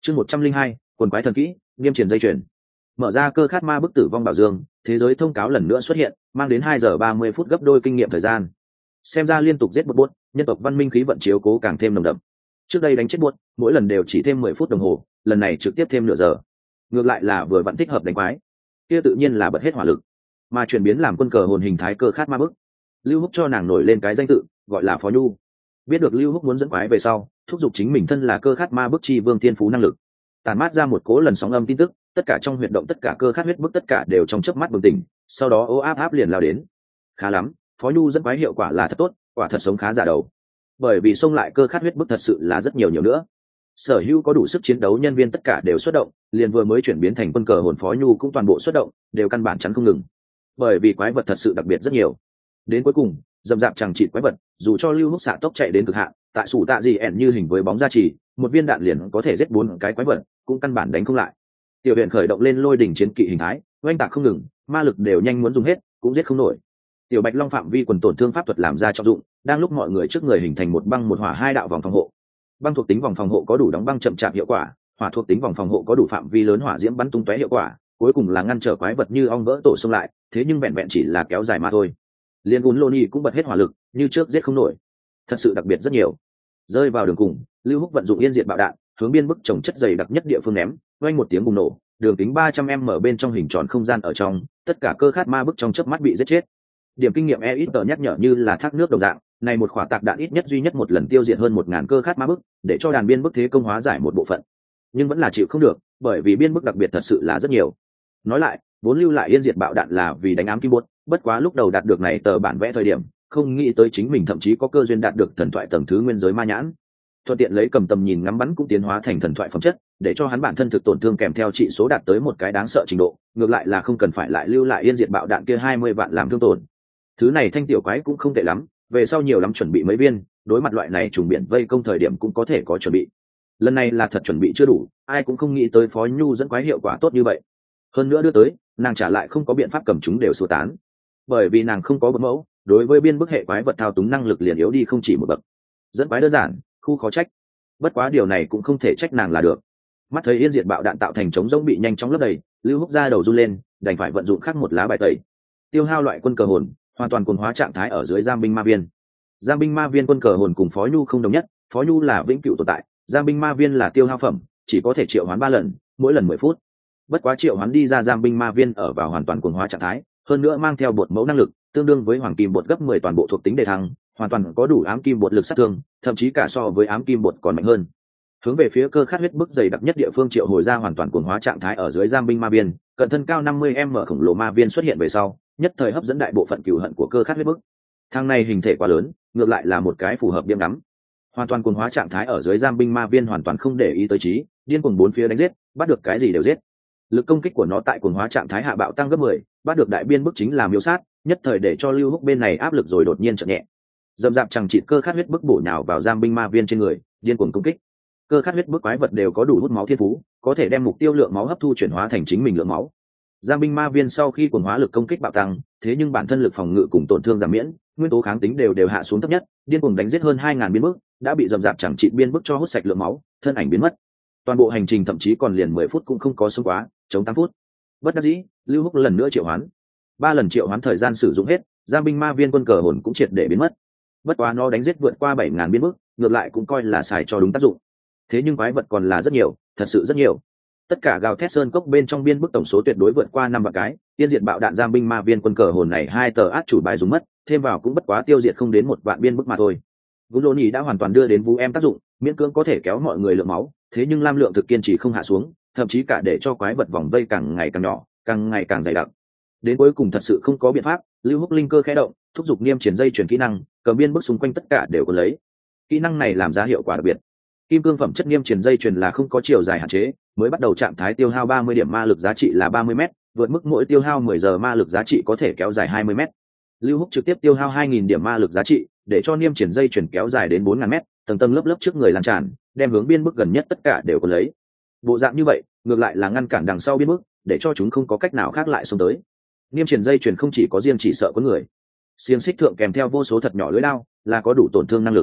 Chương 102, quần quái thần kỹ, nghiêm triển dây chuyền. Mở ra cơ khát ma bức tử vong bảo dương, thế giới thông cáo lần nữa xuất hiện, mang đến 2 giờ 30 phút gấp đôi kinh nghiệm thời gian. Xem ra liên tục giết một buốt, nhân tộc văn minh khí vận chiếu cố càng thêm nồng đậm. Trước đây đánh chết buốt, mỗi lần đều chỉ thêm 10 phút đồng hồ, lần này trực tiếp thêm nửa giờ. Ngược lại là vừa vẫn thích hợp đánh quái. Kia tự nhiên là bật hết hỏa lực, mà chuyển biến làm quân cờ hồn hình thái cơ khát ma bức. Lưu Húc cho nàng nổi lên cái danh tự, gọi là Phó Nhu. Biết được Lưu Húc muốn dẫn quái về sau, thúc giục chính mình thân là cơ khát ma bức chi vương tiên phú năng lực, tản mát ra một cố lần sóng âm tin tức, tất cả trong huyệt động tất cả cơ khát huyết bức tất cả đều trong chớp mắt bừng tỉnh, sau đó ố áp liền lao đến. Khá lắm, Phó Nhu dẫn quái hiệu quả là thật tốt, quả thật sống khá giả đầu. Bởi vì xông lại cơ khát huyết bức thật sự là rất nhiều nữa. Sở hữu có đủ sức chiến đấu nhân viên tất cả đều xuất động, liền vừa mới chuyển biến thành quân cờ hồn Phó Nhu cũng toàn bộ xuất động, đều căn bản chắn không ngừng. Bởi vì quái vật thật sự đặc biệt rất nhiều. Đến cuối cùng, dầm dạp chẳng chịt quái vật, dù cho Lưu Húc xạ tốc chạy đến cực hạn, tại sủ tạ gì ẻn như hình với bóng gia trì, một viên đạn liền có thể giết 4 cái quái vật, cũng căn bản đánh không lại. Tiểu huyện khởi động lên lôi đỉnh chiến kỵ hình thái, oanh tạc không ngừng, ma lực đều nhanh muốn dùng hết, cũng giết không nổi. Tiểu Bạch Long phạm vi quần tổn thương pháp thuật làm ra trọng dụng, đang lúc mọi người trước người hình thành một băng một hỏa 2 đạo vòng phòng hộ. Băng thuộc tính vòng phòng hộ có đủ đóng băng chậm chạp hiệu quả, hỏa thuộc tính vòng phòng hộ có đủ phạm vi lớn hỏa diễm bắn tung tóe hiệu quả, cuối cùng là ngăn trở quái vật như ong vỡ tổ xông lại, thế nhưng vẹn vẹn chỉ là kéo dài mà thôi. Liên Gun Loni cũng bật hết hỏa lực, như trước giết không nổi. Thật sự đặc biệt rất nhiều. Rơi vào đường cùng, Lưu Húc vận dụng yên diệt bạo đạn, hướng biên bức trồng chất dày đặc nhất địa phương ném, oanh một tiếng bùng nổ, đường kính 300m bên trong hình tròn không gian ở trong, tất cả cơ khát ma bức trong chớp mắt bị giết chết. Điểm kinh nghiệm ít nhắc nhở như là thác nước đồng dạng, này một quả tạc đạn ít nhất duy nhất một lần tiêu diệt hơn 1000 cơ khát ma bức, để cho đàn biên bức thế công hóa giải một bộ phận. Nhưng vẫn là chịu không được, bởi vì biên bức đặc biệt thật sự là rất nhiều. Nói lại, vốn lưu lại yên diệt bạo đạn là vì đánh ám kim bốt, bất quá lúc đầu đạt được này tờ bản vẽ thời điểm, không nghĩ tới chính mình thậm chí có cơ duyên đạt được thần thoại tầng thứ nguyên giới ma nhãn. Thuận tiện lấy cầm tầm nhìn ngắm bắn cũng tiến hóa thành thần thoại phẩm chất, để cho hắn bản thân thực tổn thương kèm theo trị số đạt tới một cái đáng sợ trình độ, ngược lại là không cần phải lại lưu lại yên diệt bạo đạn kia 20 vạn làm thương tổn. Thứ này thanh tiểu quái cũng không tệ lắm, về sau nhiều lắm chuẩn bị mấy viên, đối mặt loại này trùng biển vây công thời điểm cũng có thể có chuẩn bị. Lần này là thật chuẩn bị chưa đủ, ai cũng không nghĩ tới Phó Nhu dẫn quái hiệu quả tốt như vậy. Hơn nữa đưa tới, nàng trả lại không có biện pháp cầm chúng đều sơ tán. Bởi vì nàng không có bậc mẫu, đối với biên bức hệ quái vật thao túng năng lực liền yếu đi không chỉ một bậc. Dẫn quái đơn giản, khu khó trách. Bất quá điều này cũng không thể trách nàng là được. Mắt thấy yên diệt bạo đạn tạo thành trống rỗng bị nhanh chóng lấp đầy, Lưu Húc ra đầu run lên, đành phải vận dụng khác một lá bài tẩy. Tiêu hao loại quân cờ hồn, hoàn toàn cuồng hóa trạng thái ở dưới giam binh ma viên. Giam binh ma viên quân cờ hồn cùng Phó Nhu không đồng nhất, Phó Nhu là vĩnh cửu tồn tại, giam binh ma viên là tiêu hao phẩm, chỉ có thể triệu hoán 3 lần, mỗi lần 10 phút. Bất quá triệu hoán đi ra giam binh ma viên ở vào hoàn toàn cuồng hóa trạng thái, hơn nữa mang theo bột mẫu năng lực, tương đương với hoàng kim bột gấp 10 toàn bộ thuộc tính đề thăng, hoàn toàn có đủ ám kim bột lực sát thương, thậm chí cả so với ám kim bột còn mạnh hơn. Hướng về phía cơ khát huyết bức dày đặc nhất địa phương triệu hồi ra hoàn toàn cuồng hóa trạng thái ở dưới giam binh ma viên, cận thân cao 50m khổng lồ ma viên xuất hiện về sau, nhất thời hấp dẫn đại bộ phận cừu hận của cơ khát huyết bức. Thang này hình thể quá lớn, ngược lại là một cái phù hợp điểm ngắm. Hoàn toàn cuồng hóa trạng thái ở dưới giam binh ma viên hoàn toàn không để ý tới trí, điên cuồng bốn phía đánh giết, bắt được cái gì đều giết. Lực công kích của nó tại cuồng hóa trạng thái hạ bạo tăng gấp 10, bắt được đại biên bức chính là miêu sát, nhất thời để cho Lưu Húc bên này áp lực rồi đột nhiên chậm nhẹ. Dầm dạp chẳng chịt cơ khát huyết bức bổ nhào vào giam binh ma viên trên người, điên cuồng công kích. Cơ khát huyết bức quái vật đều có đủ hút máu thiên phú, có thể đem mục tiêu lượng máu hấp thu chuyển hóa thành chính mình lượng máu. Giam binh ma viên sau khi cuồng hóa lực công kích bạo tăng, thế nhưng bản thân lực phòng ngự cùng tổn thương giảm miễn, nguyên tố kháng tính đều hạ xuống thấp nhất, điên cuồng đánh giết hơn 2000 biên bức, đã bị dầm dạp chẳng chịt biên bức cho hút sạch lượng máu, thân ảnh biến mất. Toàn bộ hành trình thậm chí còn liền 10 phút cũng không có sống quá, chống 8 phút. Bất đắc dĩ, Lưu Húc lần nữa triệu hoán. 3 lần triệu hoán thời gian sử dụng hết, giam binh ma viên quân cờ hồn cũng triệt để biến mất. Bất quá nó đánh giết vượt qua 7000 biên bức, ngược lại cũng coi là xài cho đúng tác dụng. Thế nhưng quái vật còn là rất nhiều, thật sự rất nhiều. Tất cả gào thét sơn cốc bên trong biên bức tổng số tuyệt đối vượt qua 5 vạn cái, tiên diệt bạo đạn giam binh ma viên quân cờ hồn này 2 tờ át chủ bài dùng mất, thêm vào cũng bất quá tiêu diệt không đến 1 vạn biên bức mà thôi. Guloni đã hoàn toàn đưa đến vũ em tác dụng, miễn cưỡng có thể kéo mọi người lượng máu, thế nhưng lam lượng thực kiên trì không hạ xuống, thậm chí cả để cho quái vật vòng vây càng ngày càng nhỏ, càng ngày càng dày đặc. Đến cuối cùng thật sự không có biện pháp, Lưu Húc linh cơ khẽ động, thúc giục niêm triển dây chuyển kỹ năng, cầm biên bức xung quanh tất cả đều có lấy. Kỹ năng này làm ra hiệu quả đặc biệt. Kim cương phẩm chất niêm triển dây chuyền là không có chiều dài hạn chế, mới bắt đầu trạng thái tiêu hao 30 điểm ma lực giá trị là 30m, vượt mức mỗi tiêu hao 10 giờ ma lực giá trị có thể kéo dài 20m. Lưu Húc trực tiếp tiêu hao 2000 điểm ma lực giá trị, để cho niêm triển dây chuyền kéo dài đến 4000m, tầng tầng lớp lớp trước người lan tràn, đem hướng biên bức gần nhất tất cả đều có lấy. Bộ dạng như vậy, ngược lại là ngăn cản đằng sau biên bức, để cho chúng không có cách nào khác lại xông tới. Niêm triển dây chuyền không chỉ có riêng chỉ sợ có người, xiềng xích thượng kèm theo vô số thật nhỏ lưỡi đao, là có đủ tổn thương năng lực.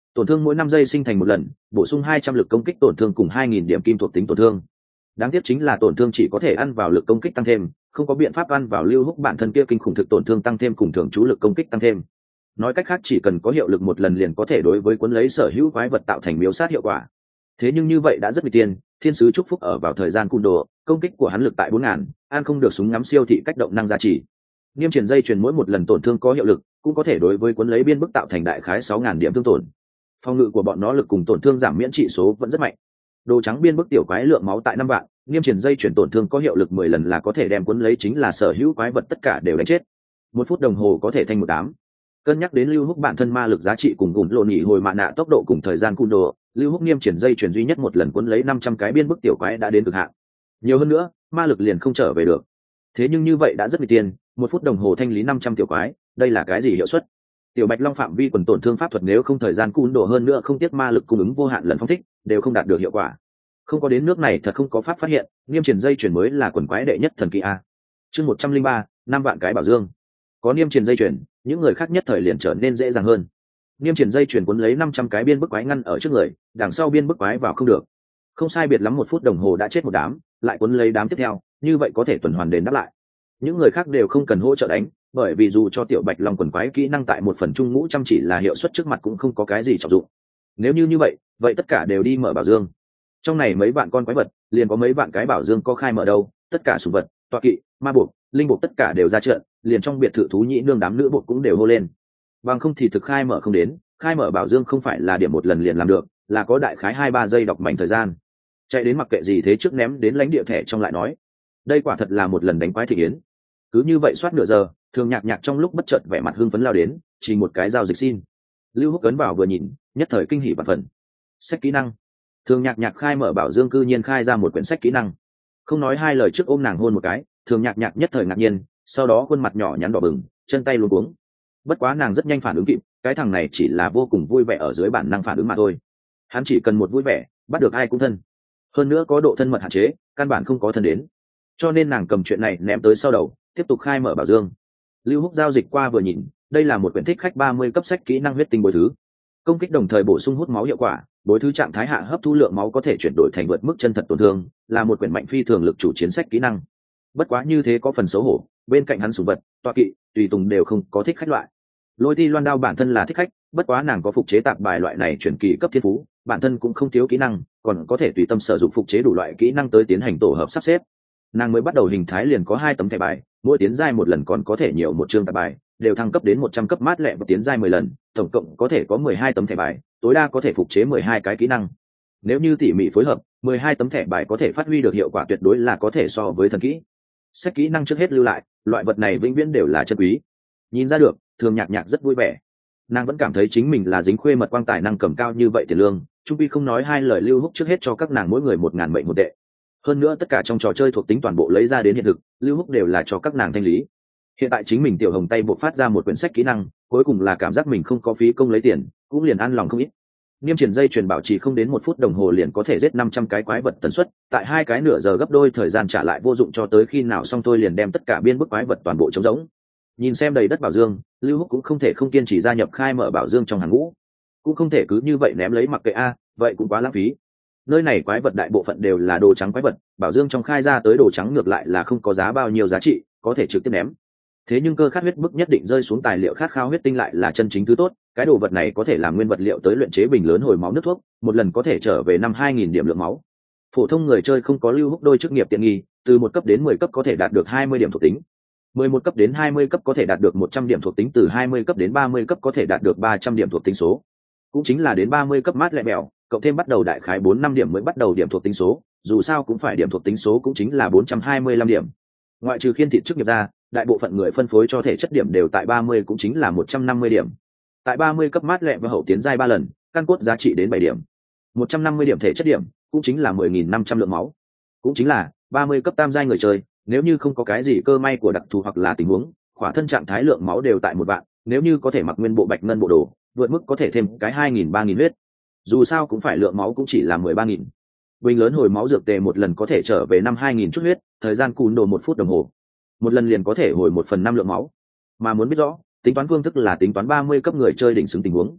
Tổn thương mỗi 5 giây sinh thành một lần, bổ sung 200 lực công kích tổn thương cùng 2000 điểm kim thuộc tính tổn thương. Đáng tiếc chính là tổn thương chỉ có thể ăn vào lực công kích tăng thêm, không có biện pháp ăn vào lưu húc bản thân kia kinh khủng thực tổn thương tăng thêm cùng thường chú lực công kích tăng thêm. Nói cách khác chỉ cần có hiệu lực một lần liền có thể đối với cuốn lấy sở hữu quái vật tạo thành miếu sát hiệu quả. Thế nhưng như vậy đã rất bị tiền, thiên sứ chúc phúc ở vào thời gian cung đồ, công kích của hắn lực tại 4000, an không được súng ngắm siêu thị cách động năng giá trị. Nghiêm triển dây truyền mỗi một lần tổn thương có hiệu lực, cũng có thể đối với cuốn lấy biên bức tạo thành đại khái 6000 điểm thương tổn. Phòng ngự của bọn nó lực cùng tổn thương giảm miễn trị số vẫn rất mạnh. Đồ trắng biên bức tiểu quái lượng máu tại 5 vạn, nghiêm triển dây chuyển tổn thương có hiệu lực 10 lần là có thể đem cuốn lấy chính là sở hữu quái vật tất cả đều đánh chết. 1 phút đồng hồ có thể thành một đám. Cân nhắc đến lưu húc bản thân ma lực giá trị cùng gùn lộn nhị hồi mạ nạ tốc độ cùng thời gian cung đồ, lưu húc nghiêm triển dây chuyển duy nhất một lần cuốn lấy 500 cái biên bức tiểu quái đã đến cực hạn. Nhiều hơn nữa, ma lực liền không trở về được. Thế nhưng như vậy đã rất bị tiền, 1 phút đồng hồ thanh lý 500 tiểu quái, đây là cái gì hiệu suất? Tiểu bạch long phạm vi quần tổn thương pháp thuật nếu không thời gian cung đồ hơn nữa không tiếc ma lực cung ứng vô hạn lần phong thích, đều không đạt được hiệu quả. Không có đến nước này thật không có pháp phát hiện, nghiêm triển dây chuyển mới là quần quái đệ nhất thần kỳ a. Chương 103, 5 vạn cái bảo dương. Có nghiêm triển dây chuyển, những người khác nhất thời liền trở nên dễ dàng hơn. Nghiêm triển dây chuyển cuốn lấy 500 cái biên bức quái ngăn ở trước người, đằng sau biên bức quái vào không được. Không sai biệt lắm 1 phút đồng hồ đã chết một đám, lại cuốn lấy đám tiếp theo, như vậy có thể tuần hoàn đền đáp lại. Những người khác đều không cần hỗ trợ đánh, bởi vì dù cho tiểu bạch long quần quái kỹ năng tại một phần trung ngũ chăm chỉ là hiệu suất trước mặt cũng không có cái gì trọng dụng. Nếu như vậy, vậy tất cả đều đi mở bảo dương. Trong này mấy vạn con quái vật, liền có mấy vạn cái bảo dương có khai mở đâu, tất cả sủng vật, tọa kỵ, ma buộc, linh buộc tất cả đều ra trận, liền trong biệt thự thú nhĩ nương đám nữ buộc cũng đều hô lên. Bằng không thì thực khai mở không đến, khai mở bảo dương không phải là điểm một lần liền làm được, là có đại khái 2-3 giây đọc mảnh thời gian. Chạy đến mặc kệ gì thế trước ném đến lãnh địa thẻ trong lại nói. Đây quả thật là một lần đánh quái thị yến. Cứ như vậy soát nửa giờ, thường nhạc nhạc trong lúc bất chợt vẻ mặt hưng phấn lao đến, chỉ một cái giao dịch xin. Lưu Húc ấn vào vừa nhìn, nhất thời kinh hỉ và phần. Sách kỹ năng. Thường nhạc nhạc khai mở bảo dương cư nhiên khai ra một quyển sách kỹ năng. Không nói hai lời trước ôm nàng hôn một cái, thường nhạc nhạc nhất thời ngạc nhiên, sau đó khuôn mặt nhỏ nhắn đỏ bừng, chân tay luống cuống. Bất quá nàng rất nhanh phản ứng kịp, cái thằng này chỉ là vô cùng vui vẻ ở dưới bản năng phản ứng mà thôi. Hắn chỉ cần một vui vẻ, bắt được ai cũng thân. Hơn nữa có độ thân mật hạn chế, căn bản không có thân đến. Cho nên nàng cầm chuyện này ném tới sau đầu, tiếp tục khai mở bảo dương. Lưu Húc giao dịch qua vừa nhìn, đây là một quyển thích khách 30 cấp sách kỹ năng huyết tinh bồi thứ. Công kích đồng thời bổ sung hút máu hiệu quả, bồi thứ trạng thái hạ hấp thu lượng máu có thể chuyển đổi thành vượt mức chân thật tổn thương, là một quyển mạnh phi thường lực chủ chiến sách kỹ năng. Bất quá như thế có phần xấu hổ, bên cạnh hắn sủng vật, tọa kỵ, tùy tùng đều không có thích khách loại. Lôi Ti Loan Đao bản thân là thích khách, bất quá nàng có phục chế tạp bài loại này chuyển kỳ cấp thiên phú, bản thân cũng không thiếu kỹ năng, còn có thể tùy tâm sử dụng phục chế đủ loại kỹ năng tới tiến hành tổ hợp sắp xếp. Nàng mới bắt đầu hình thái liền có 2 tấm thẻ bài, mỗi tiến giai một lần còn có thể nhiều một chương tạp bài, đều thăng cấp đến 100 cấp mát lẹ và tiến giai 10 lần, tổng cộng có thể có 12 tấm thẻ bài, tối đa có thể phục chế 12 cái kỹ năng. Nếu như tỉ mỉ phối hợp, 12 tấm thẻ bài có thể phát huy được hiệu quả tuyệt đối là có thể so với thần kỹ. Sách kỹ năng trước hết lưu lại, loại vật này vĩnh viễn đều là chân quý. Nhìn ra được, thường nhạc nhạc rất vui vẻ. Nàng vẫn cảm thấy chính mình là dính khuê mật quang tài năng cầm cao như vậy tiền lương, Trung Pi không nói hai lời Lưu Húc trước hết cho các nàng mỗi người 1000 mệnh một tệ. Hơn nữa tất cả trong trò chơi thuộc tính toàn bộ lấy ra đến hiện thực, Lưu Húc đều là cho các nàng thanh lý. Hiện tại chính mình tiểu hồng tay bộ phát ra một quyển sách kỹ năng, cuối cùng là cảm giác mình không có phí công lấy tiền, cũng liền an lòng không ít. Niêm triển dây truyền bảo trì không đến 1 phút đồng hồ liền có thể giết 500 cái quái vật tần suất, tại 2 cái nửa giờ gấp đôi thời gian trả lại vô dụng cho tới khi nào xong tôi liền đem tất cả biên bức quái vật toàn bộ trống rỗng. Nhìn xem đầy đất bảo dương, Lưu Húc cũng không thể không kiên trì gia nhập khai mở bảo dương trong hàng ngũ, cũng không thể cứ như vậy ném lấy mặc kệ a, vậy cũng quá lãng phí. Nơi này quái vật đại bộ phận đều là đồ trắng quái vật, bảo dương trong khai ra tới đồ trắng ngược lại là không có giá bao nhiêu giá trị, có thể trực tiếp ném. Thế nhưng cơ khát huyết bức nhất định rơi xuống tài liệu khát khao huyết tinh lại là chân chính thứ tốt, cái đồ vật này có thể làm nguyên vật liệu tới luyện chế bình lớn hồi máu nước thuốc, một lần có thể trở về 5000 điểm lượng máu. Phổ thông người chơi không có Lưu Húc đôi chức nghiệp tiện nghi, từ 1 cấp đến 10 cấp có thể đạt được 20 điểm thuộc tính. 11 cấp đến 20 cấp có thể đạt được 100 điểm thuộc tính, từ 20 cấp đến 30 cấp có thể đạt được 300 điểm thuộc tính số. Cũng chính là đến 30 cấp mát lẹ bèo, cộng thêm bắt đầu đại khái 4-5 điểm mới bắt đầu điểm thuộc tính số, dù sao cũng phải điểm thuộc tính số cũng chính là 425 điểm. Ngoại trừ khiên thịt chức nghiệp ra, đại bộ phận người phân phối cho thể chất điểm đều tại 30 cũng chính là 150 điểm. Tại 30 cấp mát lẹ và hậu tiến giai 3 lần, căn cốt giá trị đến 7 điểm. 150 điểm thể chất điểm, cũng chính là 10.500 lượng máu. Cũng chính là 30 cấp tam giai người chơi, nếu như không có cái gì cơ may của đặc thù hoặc là tình huống, khỏa thân trạng thái lượng máu đều tại 1 vạn, nếu như có thể mặc nguyên bộ bạch ngân bộ đồ, vượt mức có thể thêm cái 2.000-3.000 huyết. Dù sao cũng phải lượng máu cũng chỉ là 13.000. Bình lớn hồi máu dược tề một lần có thể trở về 5-2.000 chút huyết, thời gian cùn đồ 1 phút đồng hồ. Một lần liền có thể hồi 1/5 lượng máu. Mà muốn biết rõ, tính toán phương thức là tính toán 30 cấp người chơi đỉnh xứng tình huống.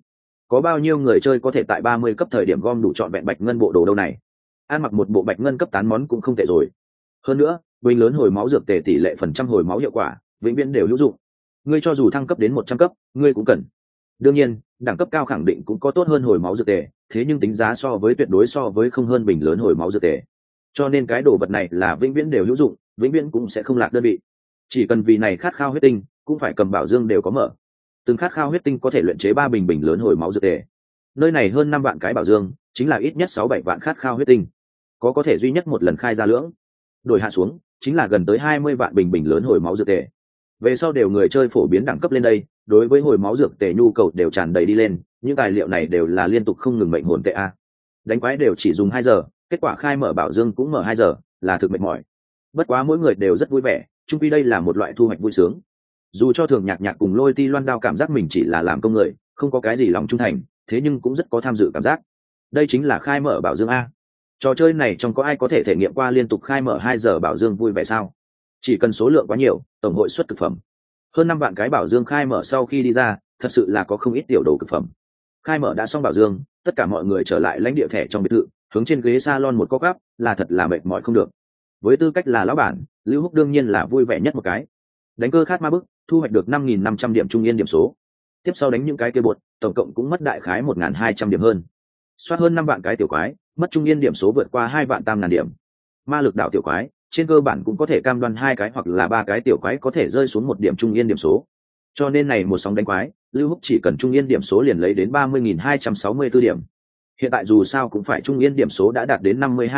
có bao nhiêu người chơi có thể tại 30 cấp thời điểm gom đủ trọn vẹn bạch ngân bộ đồ đâu này. Ăn mặc một bộ bạch ngân cấp tán món cũng không tệ rồi. Hơn nữa bình lớn hồi máu dược tề tỷ lệ phần trăm hồi máu hiệu quả vĩnh viễn đều hữu dụng. Ngươi cho dù thăng cấp đến 100 cấp ngươi cũng cần. Đương nhiên đẳng cấp cao khẳng định cũng có tốt hơn hồi máu dược tề, thế nhưng tính giá so với tuyệt đối so với không hơn bình lớn hồi máu dược tề, cho nên cái đồ vật này là vĩnh viễn đều hữu dụng, vĩnh viễn cũng sẽ không lạc đơn vị. Chỉ cần vì này khát khao huyết tinh cũng phải cầm bảo dương đều có mở. Từng khát khao huyết tinh có thể luyện chế 3 bình lớn hồi máu dược tề. Nơi này hơn 5 vạn cái bảo dương chính là ít nhất 6-7 vạn khát khao huyết tinh, có thể duy nhất một lần khai ra lưỡng. Đổi hạ xuống chính là gần tới 20 vạn bình lớn hồi máu dược tề. Về sau đều người chơi phổ biến đẳng cấp lên đây, đối với hồi máu dược tề nhu cầu đều tràn đầy đi lên, những tài liệu này đều là liên tục không ngừng mệnh hồn tệ a. Đánh quái đều chỉ dùng 2 giờ, kết quả khai mở bảo dương cũng mở 2 giờ, là thực mệt mỏi. Bất quá mỗi người đều rất vui vẻ, chung quy đây là một loại thu hoạch vui sướng. Dù cho Thường Nhạc Nhạc cùng Lôi Ti Loan Đao cảm giác mình chỉ là làm công người, không có cái gì lòng trung thành, thế nhưng cũng rất có tham dự cảm giác. Đây chính là khai mở bảo dương a. Trò chơi này trong có ai có thể thể nghiệm qua liên tục khai mở 2 giờ bảo dương vui vẻ sao? Chỉ cần số lượng quá nhiều, tổng hội suất cực phẩm. Hơn 5 vạn cái bảo dương khai mở sau khi đi ra, thật sự là có không ít tiểu đồ cực phẩm. Khai mở đã xong bảo dương, tất cả mọi người trở lại lãnh địa thẻ trong biệt thự, hướng trên ghế salon một cốc áp, là thật là mệt mỏi không được. Với tư cách là lão bản, Lưu Húc đương nhiên là vui vẻ nhất một cái. Đánh cơ khát ma bức, thu hoạch được 5.500 điểm trung yên điểm số. Tiếp sau đánh những cái kia bột, tổng cộng cũng mất đại khái 1.200 điểm hơn. Soát hơn 5 vạn cái tiểu quái, mất trung yên điểm số vượt qua 2 vạn tam ngàn điểm. Ma lực đạo tiểu quái, trên cơ bản cũng có thể cam đoan 2 cái hoặc là 3 cái tiểu quái có thể rơi xuống 1 điểm trung yên điểm số. Cho nên này một sóng đánh quái, Lưu Húc chỉ cần trung yên điểm số liền lấy đến 30.264 điểm. Hiện tại dù sao cũng phải trung yên điểm số đã đạt đến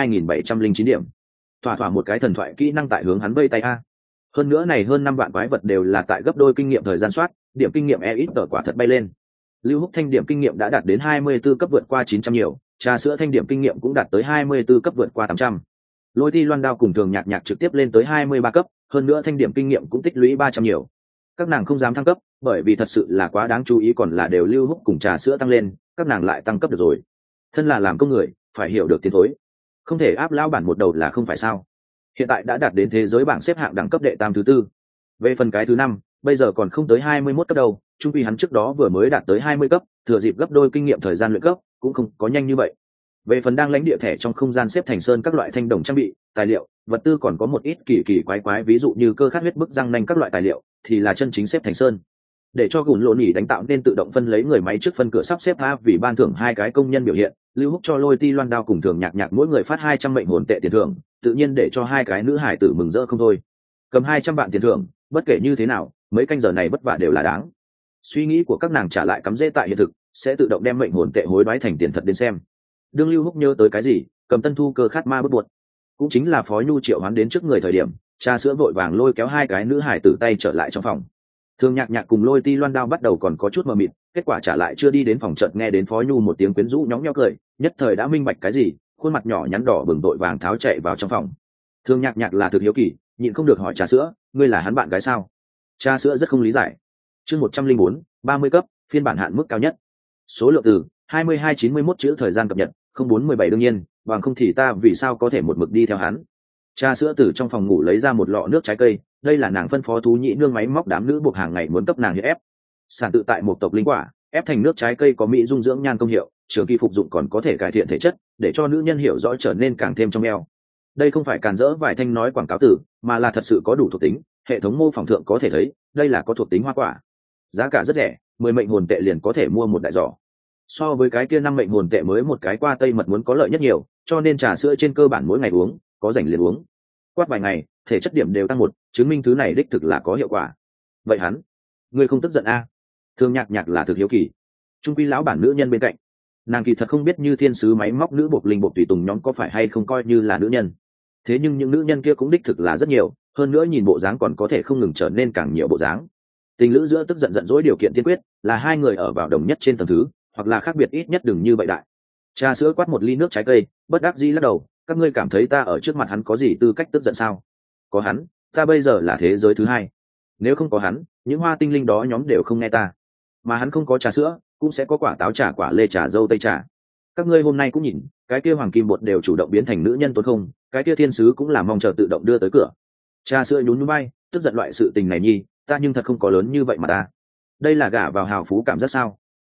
52.709 điểm. Thỏa thỏa một cái thần thoại kỹ năng tại hướng hắn vây tay a. Hơn nữa này hơn 5 vạn quái vật đều là tại gấp đôi kinh nghiệm thời gian soát, điểm kinh nghiệm ít tờ quả thật bay lên. Lưu Húc thanh điểm kinh nghiệm đã đạt đến 24 cấp vượt qua 900 nhiều, trà sữa thanh điểm kinh nghiệm cũng đạt tới 24 cấp vượt qua 800. Lôi Ti Loan Đao cùng Thường Nhạc Nhạc trực tiếp lên tới 23 cấp, hơn nữa thanh điểm kinh nghiệm cũng tích lũy 300 nhiều. Các nàng không dám thăng cấp, bởi vì thật sự là quá đáng chú ý, còn là đều Lưu Húc cùng trà sữa tăng lên, các nàng lại tăng cấp được rồi. Thân là làm công người, phải hiểu được tiến thối, không thể áp lão bản một đầu là không phải sao. Hiện tại đã đạt đến thế giới bảng xếp hạng đẳng cấp đệ tam thứ tư. Về phần cái thứ 5, bây giờ còn không tới 21 cấp đâu, chung quy hắn trước đó vừa mới đạt tới 20 cấp, thừa dịp gấp đôi kinh nghiệm thời gian luyện cấp, cũng không có nhanh như vậy. Về phần đang lãnh địa thẻ trong không gian xếp thành sơn các loại thanh đồng trang bị, tài liệu, vật tư còn có một ít kỳ kỳ quái quái, ví dụ như cơ khát huyết bức răng nanh các loại tài liệu, thì là chân chính xếp thành sơn. Để cho gùn lộn nhỉ đánh tạo nên tự động phân lấy người máy trước phân cửa sắp xếp a, vì ban thưởng 2 cái công nhân biểu hiện, Lưu Húc cho Lôi Ti Loan Đao cùng Thường Nhạc Nhạc mỗi người phát 200 mệnh hồn tệ tiền thưởng, tự nhiên để cho 2 cái nữ hải tử mừng rỡ không thôi. Cầm 200 vạn tiền thưởng, bất kể như thế nào, mấy canh giờ này vất vả đều là đáng. Suy nghĩ của các nàng trả lại cắm rễ tại hiện thực, sẽ tự động đem mệnh hồn tệ hối đoái thành tiền thật đến xem. Đương Lưu Húc nhớ tới cái gì, cầm tân thu cơ khát ma bức buột, cũng chính là Phó Nhu triệu hoán đến trước người thời điểm, trà sữa vội vàng lôi kéo 2 cái nữ hải tử tay trở lại trong phòng. Thường Nhạc Nhạc cùng Lôi Ti Loan Đao bắt đầu còn có chút mờ mịt, kết quả trả lại chưa đi đến phòng, chợt nghe đến Phó Nhu một tiếng quyến rũ nhõng nhẽo cười, nhất thời đã minh bạch cái gì, khuôn mặt nhỏ nhắn đỏ bừng vội vàng tháo chạy vào trong phòng. Thường Nhạc Nhạc là thực hiếu kỳ, nhịn không được hỏi trà sữa, ngươi là hắn bạn gái sao? Trà sữa rất không lý giải. Chương 104, 30 cấp, phiên bản hạn mức cao nhất. Số lượng từ 2291 chữ, thời gian cập nhật 0417. đương nhiên, bằng không thì ta vì sao có thể một mực đi theo hắn. Trà sữa từ trong phòng ngủ lấy ra một lọ nước trái cây, đây là nàng phân phó thú nhĩ nương máy móc đám nữ buộc hàng ngày muốn cấp nàng hiện ép. Sản tự tại một tộc linh quả, ép thành nước trái cây có mỹ dung dưỡng nhan công hiệu, trường kỳ phục dụng còn có thể cải thiện thể chất, để cho nữ nhân hiểu rõ trở nên càng thêm trong eo. Đây không phải càn rỡ vài thanh nói quảng cáo từ, mà là thật sự có đủ thuộc tính, hệ thống mô phỏng thượng có thể thấy, đây là có thuộc tính hoa quả. Giá cả rất rẻ, 10 mệnh hồn tệ liền có thể mua một đại giỏ. So với cái kia 5 mệnh hồn tệ mới một cái qua tây mật muốn có lợi nhất nhiều, cho nên trà sữa trên cơ bản mỗi ngày uống, có rảnh liền uống. Quát vài ngày, thể chất điểm đều tăng 1, chứng minh thứ này đích thực là có hiệu quả. Vậy hắn, ngươi không tức giận a? Thường Nhạc Nhạc là thực hiếu kỳ. Trung quy lão bản nữ nhân bên cạnh, nàng kỳ thật không biết như thiên sứ máy móc nữ buộc linh buộc tùy tùng nhóm có phải hay không coi như là nữ nhân. Thế nhưng những nữ nhân kia cũng đích thực là rất nhiều, hơn nữa nhìn bộ dáng còn có thể không ngừng trở nên càng nhiều bộ dáng. Tình lữ giữa tức giận giận dỗi điều kiện tiên quyết là 2 người ở vào đồng nhất trên tầng thứ, hoặc là khác biệt ít nhất đừng như vậy đại. Trà sữa quát một ly nước trái cây, bất đắc dĩ lắc đầu, các ngươi cảm thấy ta ở trước mặt hắn có gì tư cách tức giận sao? Có hắn, ta bây giờ là thế giới thứ 2. Nếu không có hắn, những hoa tinh linh đó nhóm đều không nghe ta. Mà hắn không có trà sữa, cũng sẽ có quả táo trà, quả lê trà, dâu tây trà. Các ngươi hôm nay cũng nhìn, cái kia hoàng kim bột đều chủ động biến thành nữ nhân tốt không? Cái kia thiên sứ cũng là mong chờ tự động đưa tới cửa. Trà sữa nhún nhún vai, tức giận loại sự tình này nhi, ta nhưng thật không có lớn như vậy mà ta. Đây là gả vào hào phú cảm giác sao?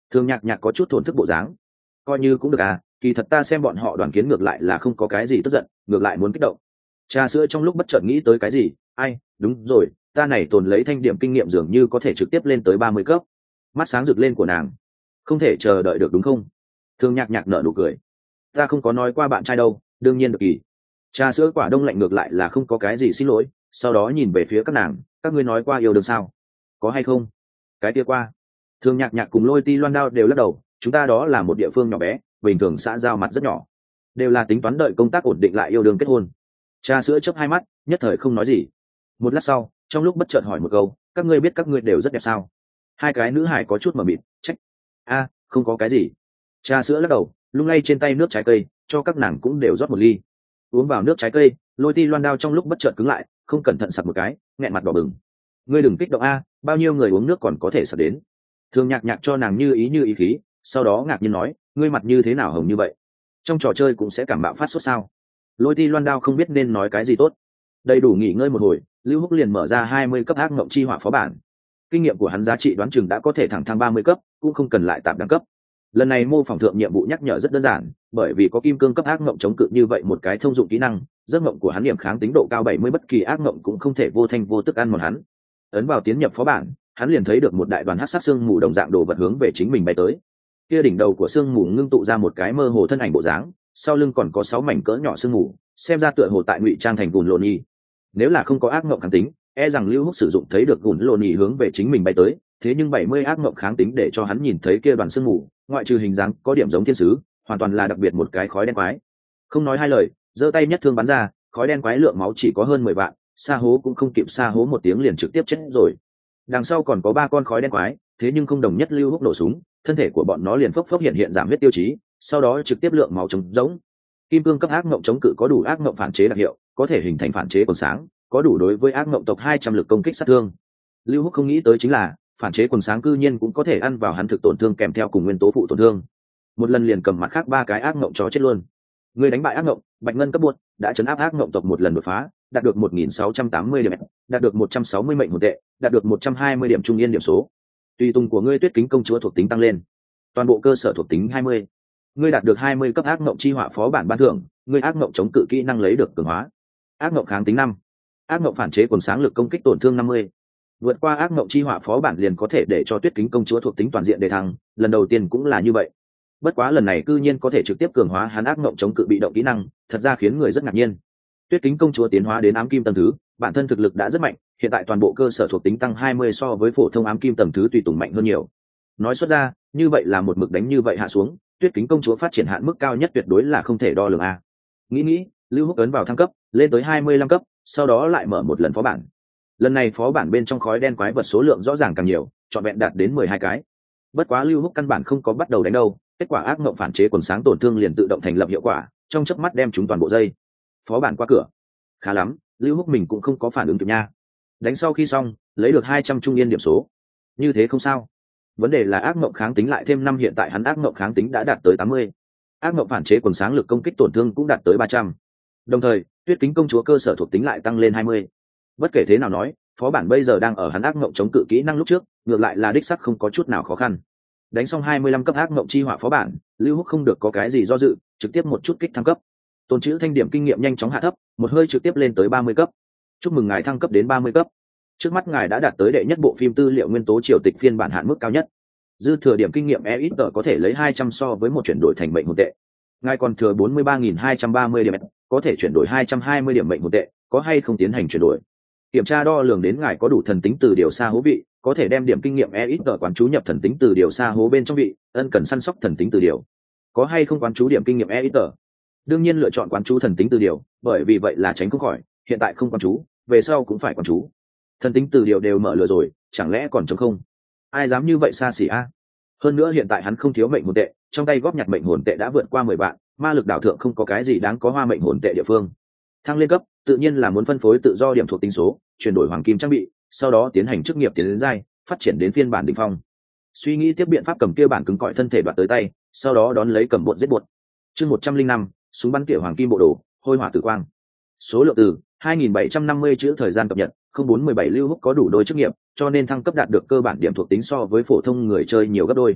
Thường Nhạc Nhạc có chút thổn thức bộ dáng. Coi như cũng được à, kỳ thật ta xem bọn họ đoàn kiến ngược lại là không có cái gì tức giận, ngược lại muốn kích động. Trà sữa trong lúc bất chợt nghĩ tới cái gì, ai, đúng rồi, ta này tồn lấy thanh điểm kinh nghiệm dường như có thể trực tiếp lên tới 30 cấp. Mắt sáng rực lên của nàng. Không thể chờ đợi được đúng không? Thường Nhạc Nhạc nở nụ cười. Ta không có nói qua bạn trai đâu, đương nhiên được kỳ. Trà sữa quả đông lạnh ngược lại là không có cái gì xin lỗi, sau đó nhìn về phía các nàng, các ngươi nói qua yêu đương sao? Có hay không? Cái kia qua. Thường Nhạc Nhạc cùng Lôi Ti Loan Đao đều lắc đầu, chúng ta đó là một địa phương nhỏ bé, bình thường xã giao mặt rất nhỏ, đều là tính toán đợi công tác ổn định lại yêu đương kết hôn. Trà sữa chớp hai mắt, nhất thời không nói gì. Một lát sau, trong lúc bất chợt hỏi một câu, các ngươi biết các ngươi đều rất đẹp sao? Hai cái nữ hải có chút mờ mịt, trách. A, không có cái gì. Trà sữa lắc đầu, lung lay trên tay nước trái cây, cho các nàng cũng đều rót một ly. Uống vào nước trái cây, Lôi Ti Loan Đao trong lúc bất chợt cứng lại, không cẩn thận sặc một cái, nghẹn mặt đỏ bừng. Ngươi đừng kích động a, bao nhiêu người uống nước còn có thể sặc đến. Thường Nhạc Nhạc cho nàng như ý khí, sau đó ngạc nhiên nói, ngươi mặt như thế nào hồng như vậy? Trong trò chơi cũng sẽ cảm bạo phát sốt sao? Lôi Ti Loan Đao không biết nên nói cái gì tốt. Đầy đủ nghỉ ngơi một hồi, Lưu Húc liền mở ra 20 cấp ác ngộng chi hỏa phó bản. Kinh nghiệm của hắn giá trị đoán chừng đã có thể thẳng thang 30 cấp, cũng không cần lại tạm đẳng cấp. Lần này mô phỏng thượng nhiệm vụ nhắc nhở rất đơn giản, bởi vì có kim cương cấp ác ngộng chống cự như vậy một cái thông dụng kỹ năng, giấc ngộng của hắn điểm kháng tính độ cao 70, bất kỳ ác ngộng cũng không thể vô thanh vô tức ăn mòn hắn. Ấn vào tiến nhập phó bản, hắn liền thấy được một đại đoàn hắc sắc xương mù đồng dạng đồ vật hướng về chính mình bay tới. Kia đỉnh đầu của xương mù ngưng tụ ra một cái mơ hồ thân ảnh bộ dáng, sau lưng còn có 6 mảnh cỡ nhỏ xương mù, xem ra tựa hồ tại ngụy trang thành gùn lộn nhì. Nếu là không có ác ngộng kháng tính, e rằng Lưu Húc sử dụng thấy được gùn lộn nhì hướng về chính mình bay tới, thế nhưng 70 ác ngộng kháng tính để cho hắn nhìn thấy kia đoàn xương mù, ngoại trừ hình dáng có điểm giống thiên sứ, hoàn toàn là đặc biệt một cái khói đen quái. Không nói hai lời, giơ tay nhất thương bắn ra, khói đen quái lượng máu chỉ có hơn 10 vạn, sa hố cũng không kịp sa hố một tiếng liền trực tiếp chết rồi. Đằng sau còn có 3 con khói đen quái, thế nhưng không đồng nhất. Lưu Húc nổ súng, thân thể của bọn nó liền phốc phốc hiện giảm huyết tiêu chí, sau đó trực tiếp lượng máu trống rỗng. Kim cương cấp ác ngộng chống cự có đủ ác ngộng phản chế đặc hiệu, có thể hình thành phản chế quần sáng, có đủ đối với ác ngộng tộc 200 lực công kích sát thương. Lưu Húc không nghĩ tới chính là, phản chế quần sáng cư nhiên cũng có thể ăn vào hắn thực tổn thương kèm theo cùng nguyên tố phụ tổn thương. Một lần liền cầm mặt khác 3 cái ác ngộng chó chết luôn. Người đánh bại ác ngộng, bạch ngân cấp buột, đã trấn áp ác ngộng tộc một lần đột phá, đạt được 1680 điểm, đạt được 160 mệnh hồn tệ, đạt được 120 điểm trung yên điểm số. Tùy tùng của ngươi Tuyết Kính công chúa thuộc tính tăng lên, toàn bộ cơ sở thuộc tính 20. Ngươi đạt được 20 cấp ác ngộng chi hỏa phó bản ban thưởng, ngươi ác ngộng chống cự kỹ năng lấy được cường hóa. Ác ngộng kháng tính 5. Ác ngộng phản chế quần sáng lực công kích tổn thương 50. Vượt qua ác ngộng chi hỏa phó bản liền có thể để cho Tuyết Kính công chúa thuộc tính toàn diện đề thăng, lần đầu tiên cũng là như vậy. Bất quá lần này cư nhiên có thể trực tiếp cường hóa hắn ác ngộng chống cự bị động kỹ năng, thật ra khiến người rất ngạc nhiên. Tuyết Kính công chúa tiến hóa đến ám kim tầng thứ, bản thân thực lực đã rất mạnh, hiện tại toàn bộ cơ sở thuộc tính tăng 20 so với phổ thông ám kim tầng thứ tùy tùng mạnh hơn nhiều. Nói xuất ra, như vậy là một mực đánh như vậy hạ xuống, Tuyết Kính công chúa phát triển hạn mức cao nhất tuyệt đối là không thể đo lường a. Nghĩ, Lưu Húc ấn vào thăng cấp, lên tới 25 cấp, sau đó lại mở một lần phó bản. Lần này phó bản bên trong khói đen quái vật số lượng rõ ràng càng nhiều, trọn vẹn đạt đến 12 cái. Bất quá Lưu Húc căn bản không có bắt đầu đánh đâu, kết quả ác ngộng phản chế quần sáng tổn thương liền tự động thành lập hiệu quả, trong chớp mắt đem chúng toàn bộ dây. Phó bản qua cửa. Khá lắm, Lưu Húc mình cũng không có phản ứng kịp nha. Đánh sau khi xong, lấy được 200 trung yên điểm số. Như thế không sao. Vấn đề là ác ngộng kháng tính lại thêm 5, hiện tại hắn ác ngộng kháng tính đã đạt tới 80. Ác ngộng phản chế quần sáng lực công kích tổn thương cũng đạt tới 300. Đồng thời, Tuyết Kính công chúa cơ sở thuộc tính lại tăng lên 20. Bất kể thế nào nói, phó bản bây giờ đang ở hắn ác ngộng chống cự kỹ năng lúc trước, ngược lại là đích sắc không có chút nào khó khăn. Đánh xong 25 cấp ác ngộng chi hỏa phó bản, Lưu Húc không được có cái gì do dự, trực tiếp một chút kích thăng cấp. Tồn trữ thanh điểm kinh nghiệm nhanh chóng hạ thấp, một hơi trực tiếp lên tới 30 cấp. Chúc mừng ngài thăng cấp đến 30 cấp. Trước mắt ngài đã đạt tới đệ nhất bộ phim tư liệu nguyên tố triều tịch phiên bản hạn mức cao nhất. Dư thừa điểm kinh nghiệm EXP có thể lấy 200 so với một chuyển đổi thành mệnh hồn tệ. Ngài còn thừa 43.230 điểm, có thể chuyển đổi 220 điểm mệnh hồn tệ, có hay không tiến hành chuyển đổi? Kiểm tra đo lường đến ngài có đủ thần tính từ điều xa hố vị, có thể đem điểm kinh nghiệm EXP quán chú nhập thần tính từ điều xa hố bên trong vị, ân cần săn sóc thần tính từ điều. Có hay không quán chú điểm kinh nghiệm EXP? Đương nhiên lựa chọn quán chú thần tính từ điều, bởi vì vậy là tránh không khỏi, hiện tại không quán chú, về sau cũng phải quán chú. Thần tính từ điều đều mở lừa rồi, chẳng lẽ còn trống không? Ai dám như vậy xa xỉ a? Hơn nữa hiện tại hắn không thiếu mệnh hồn tệ, trong tay góp nhặt mệnh hồn tệ đã vượt qua 10 vạn, ma lực đảo thượng không có cái gì đáng có hoa mệnh hồn tệ địa phương. Thăng lên cấp, tự nhiên là muốn phân phối tự do điểm thuộc tính số, chuyển đổi hoàng kim trang bị, sau đó tiến hành chức nghiệp tiến đến giai, phát triển đến phiên bản đỉnh phong. Suy nghĩ tiếp biện pháp cầm kia bản cứng cỏi thân thể đoạt tới tay, sau đó đón lấy cầm bột giết bột. Chương 105, súng bắn kiểu hoàng kim bộ đồ, hôi hỏa tử quang. Số lượng từ 2750 chữ thời gian cập nhật, 0417 Lưu Húc có đủ đôi chức nghiệp, cho nên thăng cấp đạt được cơ bản điểm thuộc tính so với phổ thông người chơi nhiều gấp đôi.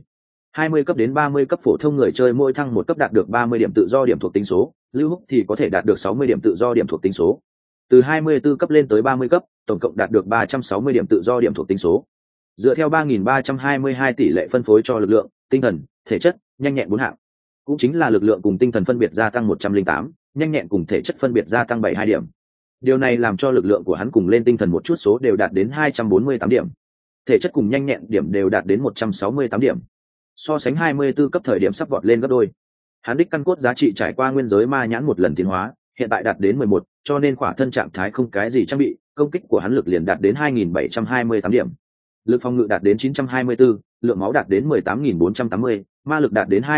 20 cấp đến 30 cấp phổ thông người chơi mỗi thăng một cấp đạt được 30 điểm tự do điểm thuộc tính số, Lưu Húc thì có thể đạt được 60 điểm tự do điểm thuộc tính số. Từ 24 cấp lên tới 30 cấp, tổng cộng đạt được 360 điểm tự do điểm thuộc tính số. Dựa theo 3.322 tỷ lệ phân phối cho lực lượng, tinh thần, thể chất, nhanh nhẹn 4 hạng. Cũng chính là lực lượng cùng tinh thần phân biệt gia tăng 108, nhanh nhẹn cùng thể chất phân biệt gia tăng 72 điểm. Điều này làm cho lực lượng của hắn cùng lên tinh thần một chút số đều đạt đến 248 điểm. Thể chất cùng nhanh nhẹn điểm đều đạt đến 168 điểm. So sánh 24 cấp thời điểm sắp vọt lên gấp đôi. Hắn đích căn cốt giá trị trải qua nguyên giới ma nhãn một lần tiến hóa, hiện tại đạt đến 11, cho nên khỏa thân trạng thái không cái gì trang bị, công kích của hắn lực liền đạt đến 2728 điểm. Lực phòng ngự đạt đến 924, lượng máu đạt đến 18480, ma lực đạt đến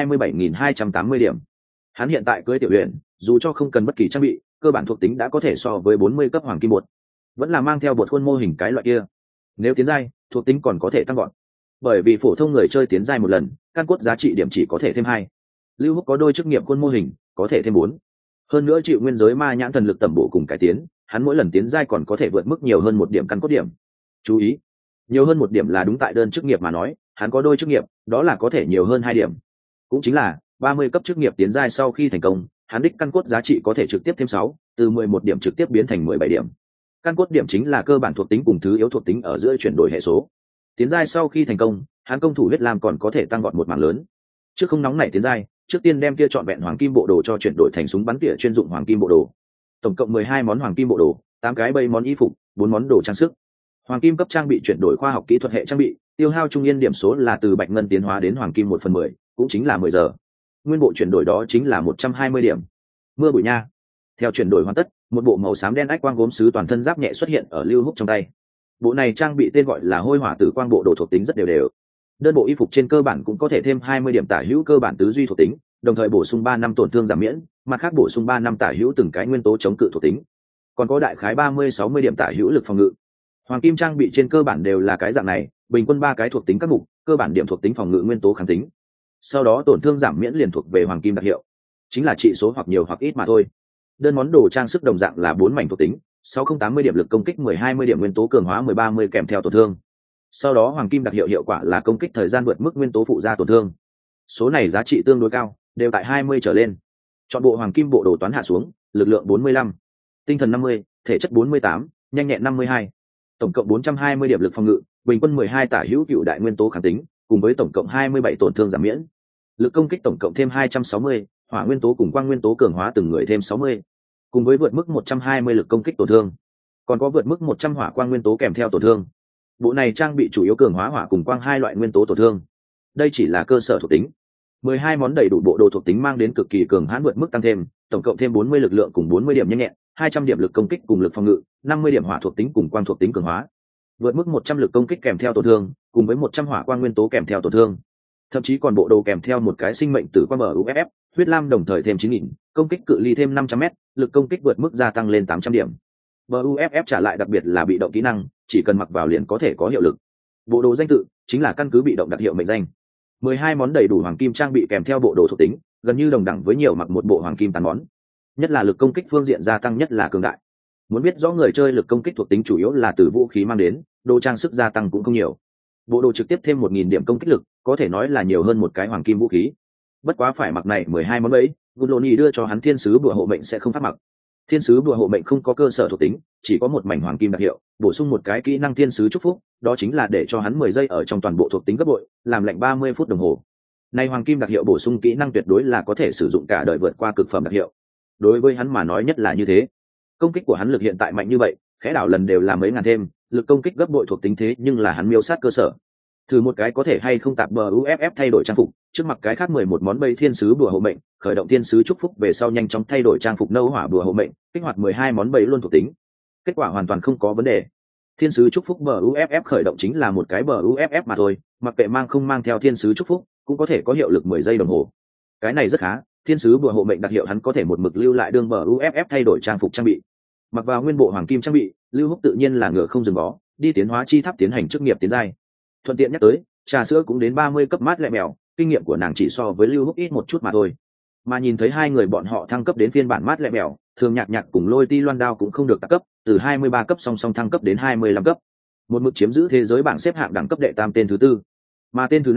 27280 điểm. Hắn hiện tại cưỡi tiểu huyền, dù cho không cần bất kỳ trang bị, cơ bản thuộc tính đã có thể so với 40 cấp hoàng kim bột. Vẫn là mang theo bột khuôn mô hình cái loại kia. Nếu tiến giai, thuộc tính còn có thể tăng gọn. Bởi vì phổ thông người chơi tiến giai một lần, căn cốt giá trị điểm chỉ có thể thêm 2. Lưu Húc có đôi chức nghiệp khuôn mô hình, có thể thêm 4. Hơn nữa chịu nguyên giới ma nhãn thần lực tẩm bổ cùng cải tiến, hắn mỗi lần tiến giai còn có thể vượt mức nhiều hơn 1 điểm căn cốt điểm. Chú ý, nhiều hơn 1 điểm là đúng tại đơn chức nghiệp mà nói, hắn có đôi chức nghiệp, đó là có thể nhiều hơn 2 điểm. Cũng chính là 30 cấp chức nghiệp tiến giai sau khi thành công, hắn đích căn cốt giá trị có thể trực tiếp thêm 6, từ 11 điểm trực tiếp biến thành 17 điểm. Căn cốt điểm chính là cơ bản thuộc tính cùng thứ yếu thuộc tính ở giữa chuyển đổi hệ số. Tiến giai sau khi thành công, hắn công thủ huyết lam còn có thể tăng vọt một mảng lớn. Trước không nóng nảy tiến giai, trước tiên đem kia chọn vẹn hoàng kim bộ đồ cho chuyển đổi thành súng bắn tỉa chuyên dụng hoàng kim bộ đồ. Tổng cộng 12 món hoàng kim bộ đồ, 8 cái bầy món y phục, 4 món đồ trang sức. Hoàng kim cấp trang bị chuyển đổi khoa học kỹ thuật hệ trang bị, tiêu hao trung yên điểm số là từ bạch ngân tiến hóa đến hoàng kim 1/10, cũng chính là 10 giờ. Nguyên bộ chuyển đổi đó chính là 120 điểm. Mưa bụi nha. Theo chuyển đổi hoàn tất, một bộ màu xám đen ách quang gốm sứ toàn thân giáp nhẹ xuất hiện ở Lưu Húc trong tay. Bộ này trang bị tên gọi là hôi hỏa tử quang bộ đồ thuộc tính rất đều đều. Đơn bộ y phục trên cơ bản cũng có thể thêm 20 điểm tả hữu cơ bản tứ duy thuộc tính, đồng thời bổ sung 3 năm tổn thương giảm miễn, mặt khác bổ sung 3 năm tả hữu từng cái nguyên tố chống cự thuộc tính. Còn có đại khái 30-60 điểm tả hữu lực phòng ngự. Hoàng kim trang bị trên cơ bản đều là cái dạng này, bình quân 3 cái thuộc tính các mục, cơ bản điểm thuộc tính phòng ngự nguyên tố kháng tính. Sau đó tổn thương giảm miễn liền thuộc về hoàng kim đặc hiệu, chính là trị số hoặc nhiều hoặc ít mà thôi. Đơn món đồ trang sức đồng dạng là 4 mảnh thuộc tính, 6080 điểm lực công kích, 10-20 điểm nguyên tố cường hóa, 10-30 kèm theo tổn thương. Sau đó hoàng kim đặc hiệu hiệu quả là công kích thời gian vượt mức nguyên tố phụ gia tổn thương. Số này giá trị tương đối cao, đều tại 20 trở lên. Chọn bộ hoàng kim bộ đồ toán hạ xuống, lực lượng 45, tinh thần 50, thể chất 48, nhanh nhẹn 52. Tổng cộng 420 điểm lực phòng ngự, bình quân 12 tả hữu cựu đại nguyên tố kháng tính, cùng với tổng cộng 27 tổn thương giảm miễn. Lực công kích tổng cộng thêm 260, hỏa nguyên tố cùng quang nguyên tố cường hóa từng người thêm 60, cùng với vượt mức 120 lực công kích tổn thương. Còn có vượt mức 100 hỏa quang nguyên tố kèm theo tổn thương. Bộ này trang bị chủ yếu cường hóa hỏa cùng quang hai loại nguyên tố tổn thương. Đây chỉ là cơ sở thuộc tính. 12 món đầy đủ bộ đồ thuộc tính mang đến cực kỳ cường hãn vượt mức tăng thêm, tổng cộng thêm 40 lực lượng cùng 40 điểm nhanh nhẹn, 200 điểm lực công kích cùng lực phòng ngự, 50 điểm hỏa thuộc tính cùng quang thuộc tính cường hóa. Vượt mức 100 lực công kích kèm theo tổn thương, cùng với 100 hỏa quang nguyên tố kèm theo tổn thương. Thậm chí còn bộ đồ kèm theo một cái sinh mệnh tử quang MUFF, huyết lam đồng thời thêm 9000, công kích cự ly thêm 500m, lực công kích vượt mức gia tăng lên 800 điểm. MUFF trả lại đặc biệt là bị động kỹ năng, chỉ cần mặc vào liền có thể có hiệu lực. Bộ đồ danh tự chính là căn cứ bị động đặc hiệu mệnh danh. 12 món đầy đủ hoàng kim trang bị kèm theo bộ đồ thuộc tính, gần như đồng đẳng với nhiều mặc một bộ hoàng kim tàn món. Nhất là lực công kích phương diện gia tăng nhất là cường đại. Muốn biết rõ người chơi lực công kích thuộc tính chủ yếu là từ vũ khí mang đến, đồ trang sức gia tăng cũng không nhiều. Bộ đồ trực tiếp thêm 1000 điểm công kích lực, có thể nói là nhiều hơn một cái hoàng kim vũ khí. Bất quá phải mặc này 12 món bẫy, Guloni đưa cho hắn thiên sứ bùa hộ mệnh sẽ không phát mặc. Thiên sứ bùa hộ mệnh không có cơ sở thuộc tính, chỉ có một mảnh hoàng kim đặc hiệu, bổ sung một cái kỹ năng thiên sứ chúc phúc, đó chính là để cho hắn 10 giây ở trong toàn bộ thuộc tính gấp bội, làm lệnh 30 phút đồng hồ. Này hoàng kim đặc hiệu bổ sung kỹ năng tuyệt đối là có thể sử dụng cả đời vượt qua cực phẩm đặc hiệu. Đối với hắn mà nói nhất là như thế. Công kích của hắn lực hiện tại mạnh như vậy, khẽ đảo lần đều là mấy ngàn thêm, lực công kích gấp bội thuộc tính thế nhưng là hắn miêu sát cơ sở. Thử một cái có thể hay không tạp MUFF thay đổi trang phục, trước mặt cái khác 11 món bây thiên sứ bùa hộ mệnh, khởi động thiên sứ chúc phúc về sau nhanh chóng thay đổi trang phục nâu hỏa bùa hộ mệnh, kích hoạt 12 món bầy luôn thuộc tính. Kết quả hoàn toàn không có vấn đề. Thiên sứ chúc phúc MUFF khởi động chính là một cái MUFF mà thôi, mặc kệ mang không mang theo thiên sứ chúc phúc, cũng có thể có hiệu lực 10 giây đồng hồ. Cái này rất khá, thiên sứ bùa hộ mệnh đặc hiệu hắn có thể một mực lưu lại đương MUFF thay đổi trang phục trang bị. Mặc vào nguyên bộ hoàng kim trang bị, Lưu Húc tự nhiên là ngựa không dừng bó, đi tiến hóa chi tháp tiến hành chức nghiệp tiến giai. Thuận tiện nhắc tới, trà sữa cũng đến 30 cấp mát lẹ mèo, kinh nghiệm của nàng chỉ so với Lưu Húc ít một chút mà thôi. Mà nhìn thấy hai người bọn họ thăng cấp đến phiên bản mát lẹ mèo, Thường Nhạc Nhạc cùng Lôi Ti Loan Đao cũng không được tăng cấp, từ 23 cấp song song thăng cấp đến 25 cấp. Một mực chiếm giữ thế giới bảng xếp hạng đẳng cấp đệ tam tên thứ tư. Mà tên thứ 5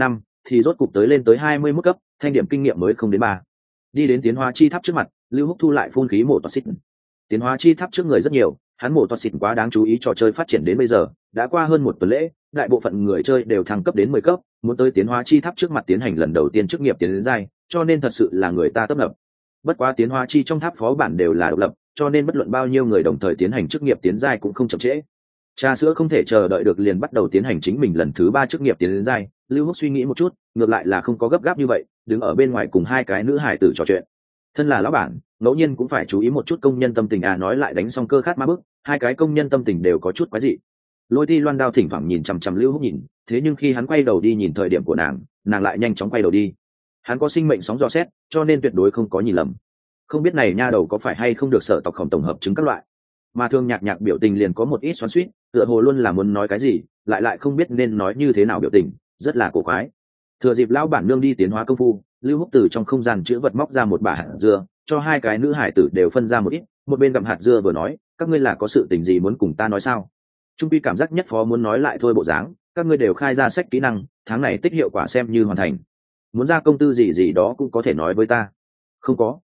thì rốt cục tới lên tới 21 cấp, thanh điểm kinh nghiệm mới không đến 3. Đi đến tiến hóa chi tháp trước mặt, Lưu Húc thu lại phun khí mổ toa xịt. Tiến hóa chi tháp trước người rất nhiều, hắn mổ toa xịt quá đáng chú ý, trò chơi phát triển đến bây giờ đã qua hơn một tuần lễ, đại bộ phận người chơi đều thăng cấp đến 10 cấp, muốn tới tiến hóa chi tháp trước mặt tiến hành lần đầu tiên chức nghiệp tiến đến giai, cho nên thật sự là người ta tấp nập. Bất quá tiến hóa chi trong tháp phó bản đều là độc lập, cho nên bất luận bao nhiêu người đồng thời tiến hành chức nghiệp tiến giai cũng không chậm trễ. Trà sữa không thể chờ đợi được liền bắt đầu tiến hành chính mình lần thứ 3 chức nghiệp tiến đến giai. Lưu Húc suy nghĩ một chút, ngược lại là không có gấp gáp như vậy, đứng ở bên ngoài cùng hai cái nữ hải tử trò chuyện. Thân là lão bản, ngẫu nhiên cũng phải chú ý một chút công nhân tâm tình à, nói lại đánh xong cơ khát ma bức, hai cái công nhân tâm tình đều có chút quái dị. Lôi Ti Loan Đao thỉnh thoảng nhìn chằm chằm Lưu Húc nhìn, thế nhưng khi hắn quay đầu đi nhìn thời điểm của nàng lại nhanh chóng quay đầu đi. Hắn có sinh mệnh sóng dò xét, cho nên tuyệt đối không có nhìn lầm. Không biết này nha đầu có phải hay không được sở tộc khổng tổng hợp chứng các loại. Mà Thương Nhạc Nhạc biểu tình liền có một ít xoắn xuýt, tựa hồ luôn là muốn nói cái gì, lại không biết nên nói như thế nào, biểu tình rất là cổ quái. Thừa dịp lão bản nương đi tiến hóa công phu, Lưu Húc từ trong không gian chữ vật móc ra một bả hạt dưa, cho hai cái nữ hải tử đều phân ra một ít, một bên gặm hạt dưa vừa nói, các ngươi là có sự tình gì muốn cùng ta nói sao? Trung Pi cảm giác nhất phó muốn nói lại thôi bộ dáng, các ngươi đều khai ra sách kỹ năng, tháng này tích hiệu quả xem như hoàn thành. Muốn ra công tư gì gì đó cũng có thể nói với ta. Không có,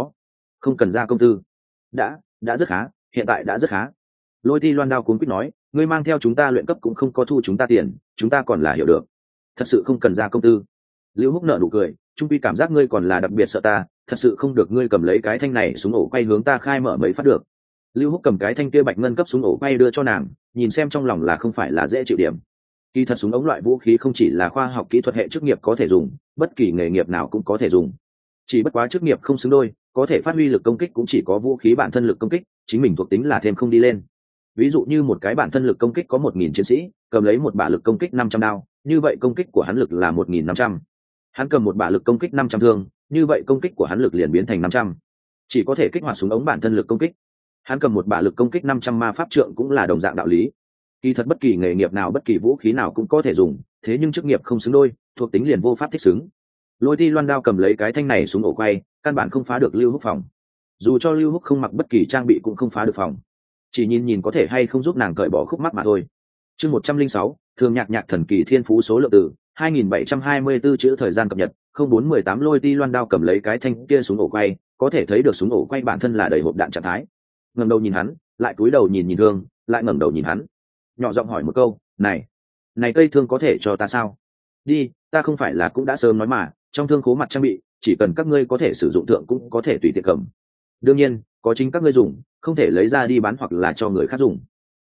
không cần ra công tư. Đã rất khá, hiện tại đã rất khá. Lôi Ti Loan Đao cuống quýt nói, ngươi mang theo chúng ta luyện cấp cũng không có thu chúng ta tiền, chúng ta còn là hiểu được. Thật sự không cần ra công tư. Lưu Húc nở nụ cười, Trung Pi cảm giác ngươi còn là đặc biệt sợ ta, thật sự không được ngươi cầm lấy cái thanh này súng ổ quay hướng ta khai mở mấy phát được. Lưu Húc cầm cái thanh kia bạch ngân cấp súng ổ quay đưa cho nàng, nhìn xem trong lòng là không phải là dễ chịu điểm. Kỳ thật súng ống loại vũ khí không chỉ là khoa học kỹ thuật hệ chức nghiệp có thể dùng, bất kỳ nghề nghiệp nào cũng có thể dùng. Chỉ bất quá chức nghiệp không xứng đôi, có thể phát huy lực công kích cũng chỉ có vũ khí bản thân lực công kích, chính mình thuộc tính là thêm không đi lên. Ví dụ như một cái bản thân lực công kích có 1000 chiến sĩ, cầm lấy một bả lực công kích 500 đao, như vậy công kích của hắn lực là 1500. Hắn cầm một bả lực công kích 500 thương, như vậy công kích của hắn lực liền biến thành 500. Chỉ có thể kích hoạt súng ống bản thân lực công kích. Hắn cầm một bả lực công kích 500 ma pháp trượng cũng là đồng dạng đạo lý. Kỳ thật bất kỳ nghề nghiệp nào, bất kỳ vũ khí nào cũng có thể dùng, thế nhưng chức nghiệp không xứng đôi, thuộc tính liền vô pháp thích xứng. Lôi Ti Loan Đao cầm lấy cái thanh này xuống ổ quay, căn bản không phá được Lưu Húc phòng. Dù cho Lưu Húc không mặc bất kỳ trang bị cũng không phá được phòng. Chỉ nhìn có thể hay không giúp nàng cởi bỏ khúc mắc mà thôi. Chương 106, Thường Nhạc Nhạc thần kỳ thiên phú số lượng từ 2724 chữ thời gian cập nhật, 0418. Lôi Ti Loan Đao cầm lấy cái thanh kia súng ổ quay, có thể thấy được súng ổ quay bản thân là đầy hộp đạn trạng thái. Ngẩng đầu nhìn hắn, lại cúi đầu nhìn Thương, lại ngẩng đầu nhìn hắn. Nhỏ giọng hỏi một câu, "Này cây thương có thể cho ta sao?" "Đi, ta không phải là cũng đã sớm nói mà, trong thương khố mặt trang bị, chỉ cần các ngươi có thể sử dụng thượng cũng có thể tùy tiện cầm. Đương nhiên, có chính các ngươi dùng, không thể lấy ra đi bán hoặc là cho người khác dùng.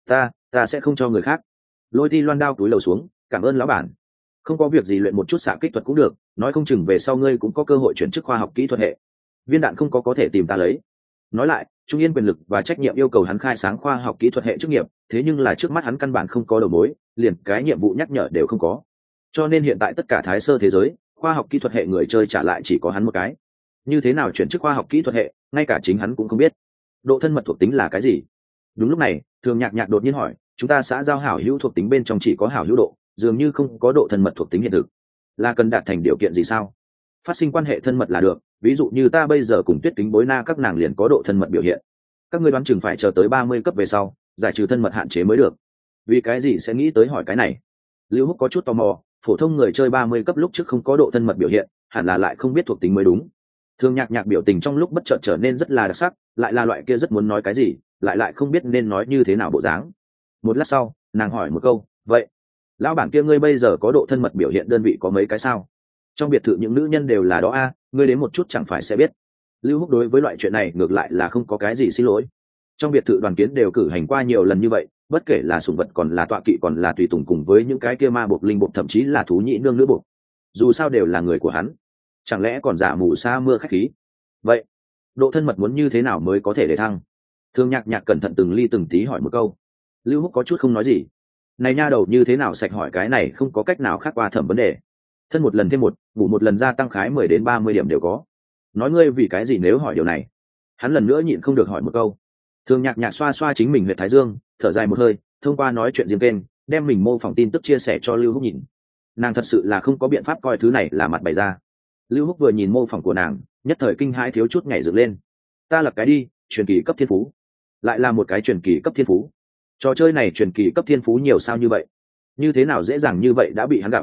Ta sẽ không cho người khác." Lôi Ti Loan Đao túi lầu xuống, "Cảm ơn lão bản. Không có việc gì, luyện một chút xạ kích thuật cũng được, nói không chừng về sau ngươi cũng có cơ hội chuyển chức khoa học kỹ thuật hệ. Viên đạn không có thể tìm ta lấy." Nói lại, Trung Yên quyền lực và trách nhiệm yêu cầu hắn khai sáng khoa học kỹ thuật hệ chức nghiệp, thế nhưng là trước mắt hắn căn bản không có đầu mối, liền cái nhiệm vụ nhắc nhở đều không có. Cho nên hiện tại tất cả thái sơ thế giới, khoa học kỹ thuật hệ người chơi trả lại chỉ có hắn một cái. Như thế nào chuyển chức khoa học kỹ thuật hệ, ngay cả chính hắn cũng không biết. Độ thân mật thuộc tính là cái gì? Đúng lúc này, Thường Nhạc Nhạc đột nhiên hỏi, chúng ta xã giao hảo hữu thuộc tính bên trong chỉ có hảo hữu độ, dường như không có độ thân mật thuộc tính hiện thực. Là cần đạt thành điều kiện gì sao? Phát sinh quan hệ thân mật là được, ví dụ như ta bây giờ cùng Tuyết Kính Bối Na các nàng liền có độ thân mật biểu hiện. Các ngươi đoán chừng phải chờ tới 30 cấp về sau, giải trừ thân mật hạn chế mới được. Vì cái gì sẽ nghĩ tới hỏi cái này? Lưu Húc có chút tò mò, phổ thông người chơi 30 cấp lúc trước không có độ thân mật biểu hiện, hẳn là lại không biết thuộc tính mới đúng. Thường Nhạc Nhạc biểu tình trong lúc bất chợt trở nên rất là đặc sắc, lại là loại kia rất muốn nói cái gì, lại không biết nên nói như thế nào bộ dáng. Một lát sau, nàng hỏi một câu, "Vậy, lão bản kia ngươi bây giờ có độ thân mật biểu hiện đơn vị có mấy cái sao? Trong biệt thự những nữ nhân đều là đó a, ngươi đến một chút chẳng phải sẽ biết." Lưu Húc đối với loại chuyện này ngược lại là không có cái gì xin lỗi. Trong biệt thự đoàn kiến đều cử hành qua nhiều lần như vậy, bất kể là sủng vật còn là tọa kỵ còn là tùy tùng cùng với những cái kia ma buộc linh buộc thậm chí là thú nhị nương nữ buộc, dù sao đều là người của hắn, chẳng lẽ còn giả mù sa mưa khách khí? Vậy độ thân mật muốn như thế nào mới có thể để thăng? Thường Nhạc Nhạc cẩn thận từng ly từng tí hỏi một câu. Lưu Húc có chút không nói gì. Này nha đầu như thế nào sạch hỏi cái này không có cách nào khác qua thẩm vấn đề. Thân một lần thêm một, ngủ một lần gia tăng khái 10 đến 30 điểm đều có. Nói ngươi vì cái gì nếu hỏi điều này? Hắn lần nữa nhịn không được hỏi một câu. Thường Nhạc Nhạc xoa xoa chính mình huyệt thái dương, thở dài một hơi, thông qua nói chuyện riêng kênh, đem mình mô phỏng tin tức chia sẻ cho Lưu Húc nhìn. Nàng thật sự là không có biện pháp coi thứ này là mặt bày ra. Lưu Húc vừa nhìn mô phỏng của nàng, nhất thời kinh hãi thiếu chút nhảy dựng lên. Ta là cái đi, truyền kỳ cấp thiên phú. Lại là một cái truyền kỳ cấp thiên phú. Trò chơi này truyền kỳ cấp thiên phú nhiều sao như vậy? Như thế nào dễ dàng như vậy đã bị hắn gặp?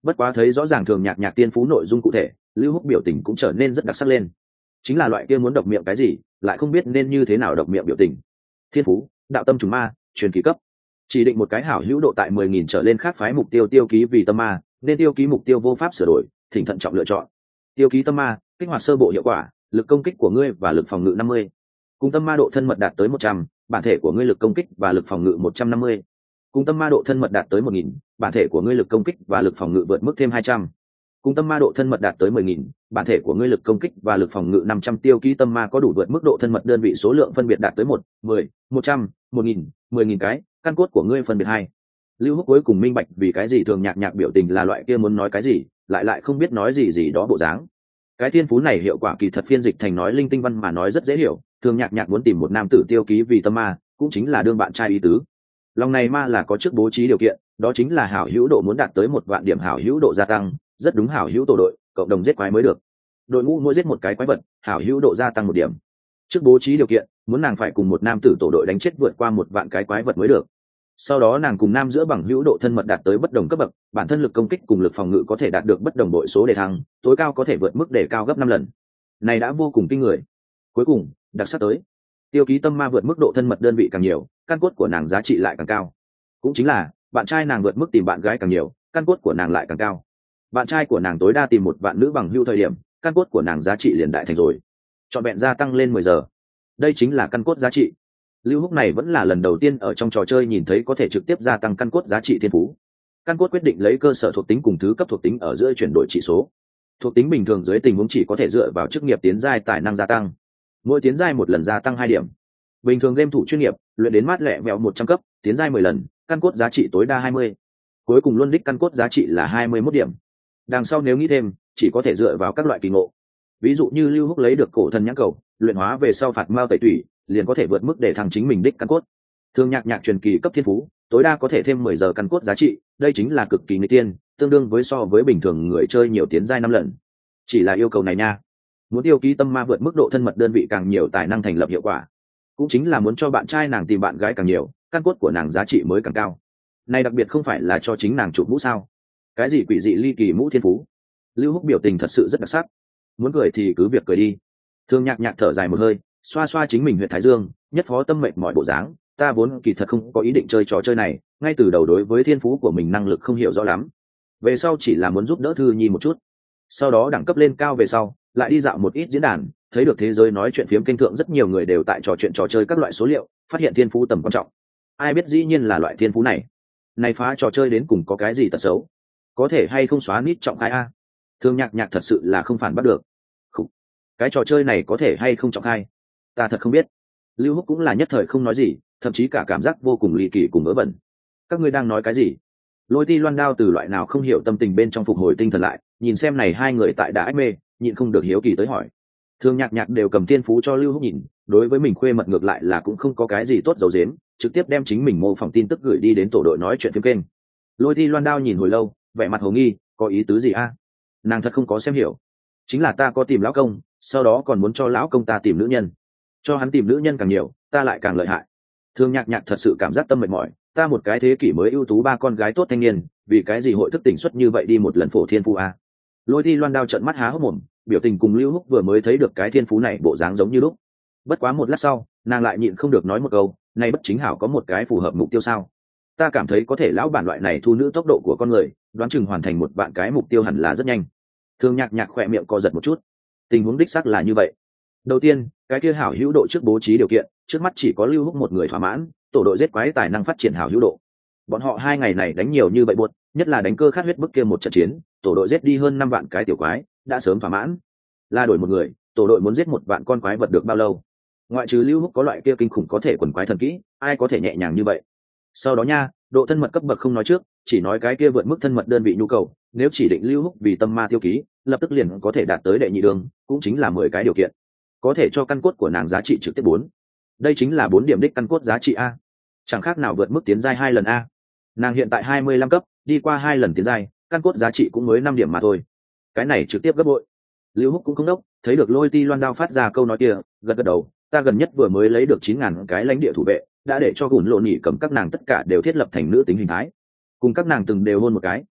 Bất quá thấy rõ ràng Thường Nhạc Nhạc tiên phú nội dung cụ thể, Lưu Húc biểu tình cũng trở nên rất đặc sắc lên. Chính là loại kia muốn độc miệng cái gì lại không biết nên như thế nào độc miệng biểu tình. Thiên phú đạo tâm trùng ma, truyền kỳ cấp, chỉ định một cái hảo hữu độ tại 10.000 trở lên khác phái mục tiêu tiêu ký vì tâm ma, nên tiêu ký mục tiêu vô pháp sửa đổi, thỉnh thận trọng lựa chọn. Tiêu ký tâm ma kích hoạt sơ bộ hiệu quả, lực công kích của ngươi và lực phòng ngự 50. Cùng tâm ma độ thân mật đạt tới 100, bản thể của ngươi lực công kích và lực phòng ngự 150. Cùng tâm ma độ thân mật đạt tới 1.000, bản thể của ngươi lực công kích và lực phòng ngự vượt mức thêm 200. Cùng tâm ma độ thân mật đạt tới 10.000, bản thể của ngươi lực công kích và lực phòng ngự 500. Tiêu ký tâm ma có đủ vượt mức độ thân mật đơn vị số lượng phân biệt đạt tới 1, 10, 100, 1.000, 10.000 cái, căn cốt của ngươi phân biệt 2. Lưu Húc cuối cùng minh bạch vì cái gì Thường Nhạc Nhạc biểu tình là loại kia muốn nói cái gì lại không biết nói gì đó bộ dáng. Cái thiên phú này hiệu quả kỳ thật phiên dịch thành nói linh tinh văn mà nói rất dễ hiểu. Thường Nhạc Nhạc muốn tìm một nam tử tiêu ký vì tâm ma, cũng chính là đương bạn trai ý tứ. Lòng này ma là có trước bố trí điều kiện, đó chính là hảo hữu độ muốn đạt tới 1.000 điểm hảo hữu độ gia tăng, rất đúng hảo hữu tổ đội, cộng đồng giết quái mới được. Đội ngũ mỗi giết một cái quái vật, hảo hữu độ gia tăng 1 điểm. Trước bố trí điều kiện, muốn nàng phải cùng một nam tử tổ đội đánh chết vượt qua 1.000 cái quái vật mới được. Sau đó nàng cùng nam giữa bằng hữu độ thân mật đạt tới bất đồng cấp bậc, bản thân lực công kích cùng lực phòng ngự có thể đạt được bất đồng bội số để thăng, tối cao có thể vượt mức để cao gấp 5 lần. Này đã vô cùng kinh người. Cuối cùng, đặc sắc tới. Tiêu ký tâm ma vượt mức độ thân mật đơn vị càng nhiều, căn cốt của nàng giá trị lại càng cao. Cũng chính là, bạn trai nàng vượt mức tìm bạn gái càng nhiều, căn cốt của nàng lại càng cao. Bạn trai của nàng tối đa tìm một bạn nữ bằng hữu thời điểm, căn cốt của nàng giá trị liền đại thành rồi. Chọn vẹn gia tăng lên 10 giờ. Đây chính là căn cốt giá trị. Lưu Húc này vẫn là lần đầu tiên ở trong trò chơi nhìn thấy có thể trực tiếp gia tăng căn cốt giá trị thiên phú. Căn cốt quyết định lấy cơ sở thuộc tính cùng thứ cấp thuộc tính ở giữa chuyển đổi chỉ số. Thuộc tính bình thường dưới tình huống chỉ có thể dựa vào chức nghiệp tiến giai tài năng gia tăng. Mỗi tiến giai một lần gia tăng 2 điểm. Bình thường game thủ chuyên nghiệp, luyện đến mát lẹ vẹo 100 cấp, tiến giai 10 lần, căn cốt giá trị tối đa 20. Cuối cùng luân đích căn cốt giá trị là 21 điểm. Đằng sau nếu nghĩ thêm, chỉ có thể dựa vào các loại kỳ ngộ. Ví dụ như Lưu Húc lấy được cổ thần nhãn cầu, luyện hóa về sau phạt mao tẩy tủy, liền có thể vượt mức để thăng chính mình đích căn cốt. Thường Nhạc Nhạc truyền kỳ cấp thiên phú, tối đa có thể thêm 10 giờ căn cốt giá trị, đây chính là cực kỳ nghịch tiên, tương đương với so với bình thường người chơi nhiều tiến giai 5 lần. Chỉ là yêu cầu này nha. Muốn tiêu ký tâm ma vượt mức độ thân mật đơn vị càng nhiều tài năng thành lập hiệu quả. Cũng chính là muốn cho bạn trai nàng tìm bạn gái càng nhiều, căn cốt của nàng giá trị mới càng cao. Này đặc biệt không phải là cho chính nàng chụp mũ sao? Cái gì quỷ dị ly kỳ mũ thiên phú? Lưu Húc biểu tình thật sự rất đặc sắc. Muốn cười thì cứ việc cười đi. Thường Nhạc Nhạc thở dài một hơi, xoa xoa chính mình huyện thái dương, nhất phó tâm mệnh mọi bộ dáng. Ta vốn kỳ thật không có ý định chơi trò chơi này, ngay từ đầu đối với thiên phú của mình năng lực không hiểu rõ lắm. Về sau chỉ là muốn giúp đỡ Thư Nhi một chút. Sau đó đẳng cấp lên cao về sau, lại đi dạo một ít diễn đàn, thấy được thế giới nói chuyện phiếm kênh thượng rất nhiều người đều tại trò chuyện trò chơi các loại số liệu, phát hiện thiên phú tầm quan trọng. Ai biết dĩ nhiên là loại thiên phú này. Này phá trò chơi đến cùng có cái gì tật xấu? Có thể hay không xóa nít trọng khai a? Thường Nhạc Nhạc thật sự là không phản bắt được. Không. Cái trò chơi này có thể hay không trọng khai? Ta thật không biết. Lưu Húc cũng là nhất thời không nói gì, thậm chí cả cảm giác vô cùng ly kỳ cùng vớ vẩn. Các ngươi đang nói cái gì? Lôi Ti Loan Đao từ loại nào không hiểu tâm tình bên trong phục hồi tinh thần lại, nhìn xem này hai người tại đã ách mê, nhịn không được hiếu kỳ tới hỏi. Thường Nhạc Nhạc đều cầm thiên phú cho Lưu Húc nhìn, đối với mình khuê mật ngược lại là cũng không có cái gì tốt giấu giếm, trực tiếp đem chính mình mô phỏng tin tức gửi đi đến tổ đội nói chuyện phim kênh. Lôi Ti Loan Đao nhìn hồi lâu, vẻ mặt hồ nghi, có ý tứ gì a? Nàng thật không có xem hiểu. Chính là ta có tìm lão công, sau đó còn muốn cho lão công ta tìm nữ nhân, cho hắn tìm nữ nhân càng nhiều, ta lại càng lợi hại. Thường Nhạc Nhạc thật sự cảm giác tâm mệt mỏi, ta một cái thế kỷ mới ưu tú 3 con gái tốt thanh niên, vì cái gì hội thức tỉnh xuất như vậy đi một lần phổ thiên phú a? Lôi Ti Loan Đao trợn mắt há hốc mồm, biểu tình cùng Lưu Húc vừa mới thấy được cái thiên phú này bộ dáng giống như lúc. Bất quá một lát sau, nàng lại nhịn không được nói một câu, này bất chính hảo có một cái phù hợp mục tiêu sao? Ta cảm thấy có thể lão bản loại này thu nữ tốc độ của con người, đoán chừng hoàn thành một vạn cái mục tiêu hẳn là rất nhanh. Thường Nhạc Nhạc khỏe miệng co giật một chút. Tình huống đích xác là như vậy. Đầu tiên, cái kia hảo hữu độ trước bố trí điều kiện, trước mắt chỉ có Lưu Húc một người thỏa mãn, tổ đội giết quái tài năng phát triển hảo hữu độ. Bọn họ 2 ngày này đánh nhiều như vậy buốt, nhất là đánh cơ khát huyết bức kia một trận chiến, tổ đội giết đi hơn 5 vạn cái tiểu quái, đã sớm thỏa mãn. La đổi một người, tổ đội muốn giết một vạn con quái vật được bao lâu? Ngoại trừ Lưu Húc có loại kia kinh khủng có thể quần quái thần kỹ, ai có thể nhẹ nhàng như vậy? Sau đó nha, độ thân mật cấp bậc không nói trước, chỉ nói cái kia vượt mức thân mật đơn vị nhu cầu, nếu chỉ định Lưu Húc vì tâm ma tiêu ký, lập tức liền có thể đạt tới đệ nhị đường, cũng chính là 10 cái điều kiện. Có thể cho căn cốt của nàng giá trị trực tiếp 4. Đây chính là 4 điểm đích căn cốt giá trị a. Chẳng khác nào vượt mức tiến giai 2 lần a. Nàng hiện tại 25 cấp, đi qua 2 lần tiến giai, căn cốt giá trị cũng mới 5 điểm mà thôi. Cái này trực tiếp gấp bội. Lưu Húc cũng không đốc, thấy được Lôi Ti Loan Đao phát ra câu nói kia, gật gật đầu, ta gần nhất vừa mới lấy được 9.000 cái lãnh địa thủ vệ, đã để cho Gùn Lộ Nhị cầm các nàng tất cả đều thiết lập thành nữ tính hình thái. Cùng các nàng từng đều hôn một cái,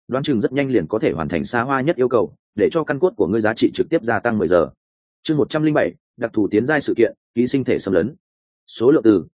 đoán chừng rất nhanh liền có thể hoàn thành xa hoa nhất yêu cầu, để cho căn cốt của ngươi giá trị trực tiếp gia tăng 10 giờ. Chương 107, đặc thù tiến giai sự kiện, ký sinh thể xâm lấn. Số lượng từ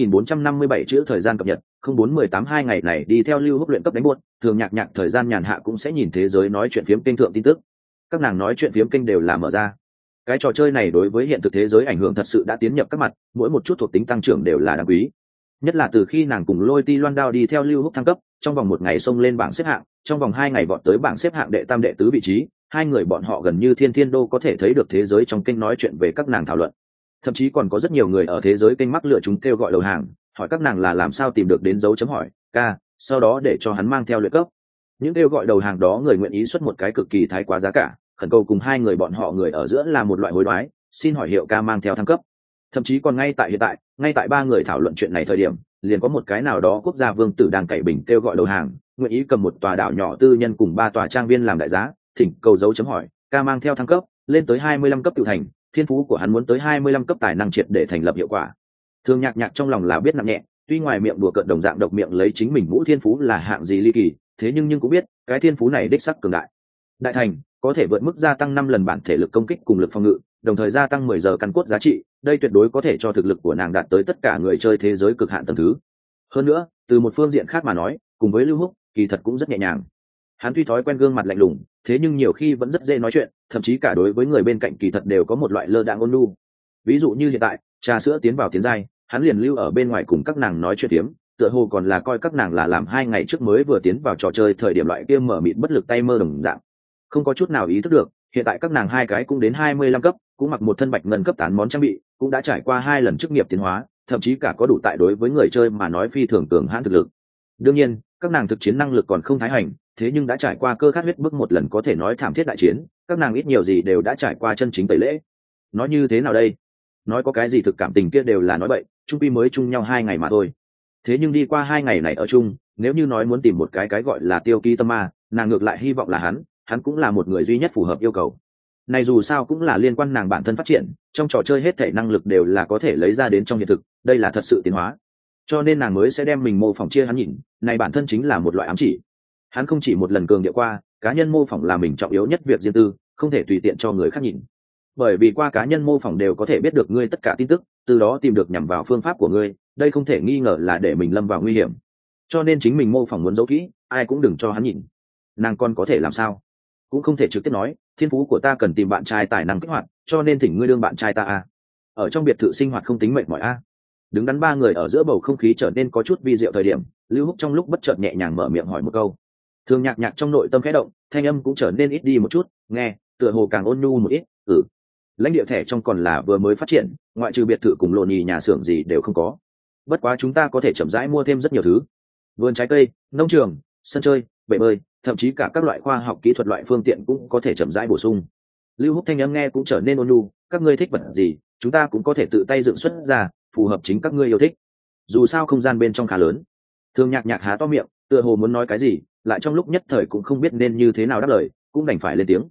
2457 chữ thời gian cập nhật, 0418 2 ngày này đi theo Lưu Húc luyện cấp đánh buốt, thường nhạc nhạc thời gian nhàn hạ cũng sẽ nhìn thế giới nói chuyện phiếm kênh thượng tin tức. Các nàng nói chuyện phiếm kênh đều là mở ra. Cái trò chơi này đối với hiện thực thế giới ảnh hưởng thật sự đã tiến nhập các mặt, mỗi một chút thuộc tính tăng trưởng đều là đáng quý. Nhất là từ khi nàng cùng Lôi Ti Loan Đao đi theo Lưu Húc thăng cấp, trong vòng một ngày xông lên bảng xếp hạng, trong vòng 2 ngày vọt tới bảng xếp hạng đệ tam đệ tứ vị trí, hai người bọn họ gần như thiên đô có thể thấy được thế giới trong kênh nói chuyện về các nàng thảo luận. Thậm chí còn có rất nhiều người ở thế giới kênh mắc lựa chúng kêu gọi đầu hàng, hỏi các nàng là làm sao tìm được đến dấu chấm hỏi ca, sau đó để cho hắn mang theo luyện cấp. Những kêu gọi đầu hàng đó người nguyện ý xuất một cái cực kỳ thái quá giá cả, khẩn cầu cùng hai người bọn họ người ở giữa là một loại hối đoái, xin hỏi hiệu ca mang theo thăng cấp. Thậm chí còn ngay tại hiện tại, ngay tại ba người thảo luận chuyện này thời điểm, liền có một cái nào đó quốc gia vương tử đang cậy bình kêu gọi đầu hàng, nguyện ý cầm một tòa đảo nhỏ tư nhân cùng 3 tòa trang viên làm đại giá, thỉnh cầu dấu chấm hỏi ca mang theo thăng cấp lên tới 25 cấp tự thành, thiên phú của hắn muốn tới 25 cấp tài năng triệt để thành lập hiệu quả. Thường nhạc nhạc trong lòng là biết nặng nhẹ, tuy ngoài miệng đùa cợt đồng dạng độc miệng lấy chính mình ngũ thiên phú là hạng gì ly kỳ, thế nhưng cũng biết cái thiên phú này đích sắc cường đại. Đại thành có thể vượt mức gia tăng 5 lần bản thể lực công kích cùng lực phòng ngự, đồng thời gia tăng 10 giờ căn cốt giá trị, đây tuyệt đối có thể cho thực lực của nàng đạt tới tất cả người chơi thế giới cực hạn tầng thứ. Hơn nữa, từ một phương diện khác mà nói, cùng với Lưu Húc, kỳ thật cũng rất nhẹ nhàng. Hắn tuy thói quen gương mặt lạnh lùng, thế nhưng nhiều khi vẫn rất dễ nói chuyện, thậm chí cả đối với người bên cạnh kỳ thật đều có một loại lơ đãng ôn nhu. Ví dụ như hiện tại, trà sữa tiến vào tiến giai, hắn liền lưu ở bên ngoài cùng các nàng nói chuyện tiếm, tựa hồ còn là coi các nàng là làm 2 ngày trước mới vừa tiến vào trò chơi thời điểm loại kia mở mịt bất lực tay mơ đồng dạng. Không có chút nào ý thức được, hiện tại các nàng hai cái cũng đến 25 cấp, cũng mặc một thân bạch ngân cấp tán món trang bị, cũng đã trải qua 2 lần chức nghiệp tiến hóa, thậm chí cả có đủ tại đối với người chơi mà nói phi thường cường hãn thực lực. Đương nhiên, các nàng thực chiến năng lực còn không thái hành, thế nhưng đã trải qua cơ khát huyết bức một lần có thể nói thảm thiết đại chiến, các nàng ít nhiều gì đều đã trải qua chân chính tẩy lễ. Nói như thế nào đây? Nói có cái gì thực cảm tình kia đều là nói bậy, chung quy mới chung nhau 2 ngày mà thôi. Thế nhưng đi qua 2 ngày này ở chung, nếu như nói muốn tìm một cái gọi là tiêu ký tâm ma, nàng ngược lại hy vọng là hắn cũng là một người duy nhất phù hợp yêu cầu. Này dù sao cũng là liên quan nàng bản thân phát triển, trong trò chơi hết thảy năng lực đều là có thể lấy ra đến trong hiện thực, đây là thật sự tiến hóa. Cho nên nàng mới sẽ đem mình mô phỏng chia hắn nhìn, này bản thân chính là một loại ám chỉ. Hắn không chỉ một lần cường điệu qua, cá nhân mô phỏng là mình trọng yếu nhất việc riêng tư, không thể tùy tiện cho người khác nhìn. Bởi vì qua cá nhân mô phỏng đều có thể biết được ngươi tất cả tin tức, từ đó tìm được nhằm vào phương pháp của ngươi, đây không thể nghi ngờ là để mình lâm vào nguy hiểm. Cho nên chính mình mô phỏng muốn giấu kỹ, ai cũng đừng cho hắn nhìn. Nàng còn có thể làm sao? Cũng không thể trực tiếp nói, thiên phú của ta cần tìm bạn trai tài năng kích hoạt, cho nên thỉnh ngươi đương bạn trai ta a. Ở trong biệt thự sinh hoạt không tính mệt mỏi a. Đứng đắn ba người ở giữa bầu không khí trở nên có chút vi diệu thời điểm, Lưu Húc trong lúc bất chợt nhẹ nhàng mở miệng hỏi một câu. Thường nhạc nhạc trong nội tâm khẽ động, thanh âm cũng trở nên ít đi một chút, nghe tựa hồ càng ôn nhu một ít. Lãnh địa thẻ trong còn là vừa mới phát triển, ngoại trừ biệt thự cùng lộn nhì nhà xưởng gì đều không có. Bất quá chúng ta có thể chậm rãi mua thêm rất nhiều thứ, vườn trái cây, nông trường, sân chơi, bể bơi, thậm chí cả các loại khoa học kỹ thuật loại phương tiện cũng có thể chậm rãi bổ sung. Lưu Húc thanh âm nghe cũng trở nên ôn nhu, các ngươi thích vật gì, chúng ta cũng có thể tự tay dựng xuất ra, phù hợp chính các ngươi yêu thích. Dù sao không gian bên trong khá lớn. Thường nhạc nhạc há to miệng, tựa hồ muốn nói cái gì, lại trong lúc nhất thời cũng không biết nên như thế nào đáp lời, cũng đành phải lên tiếng,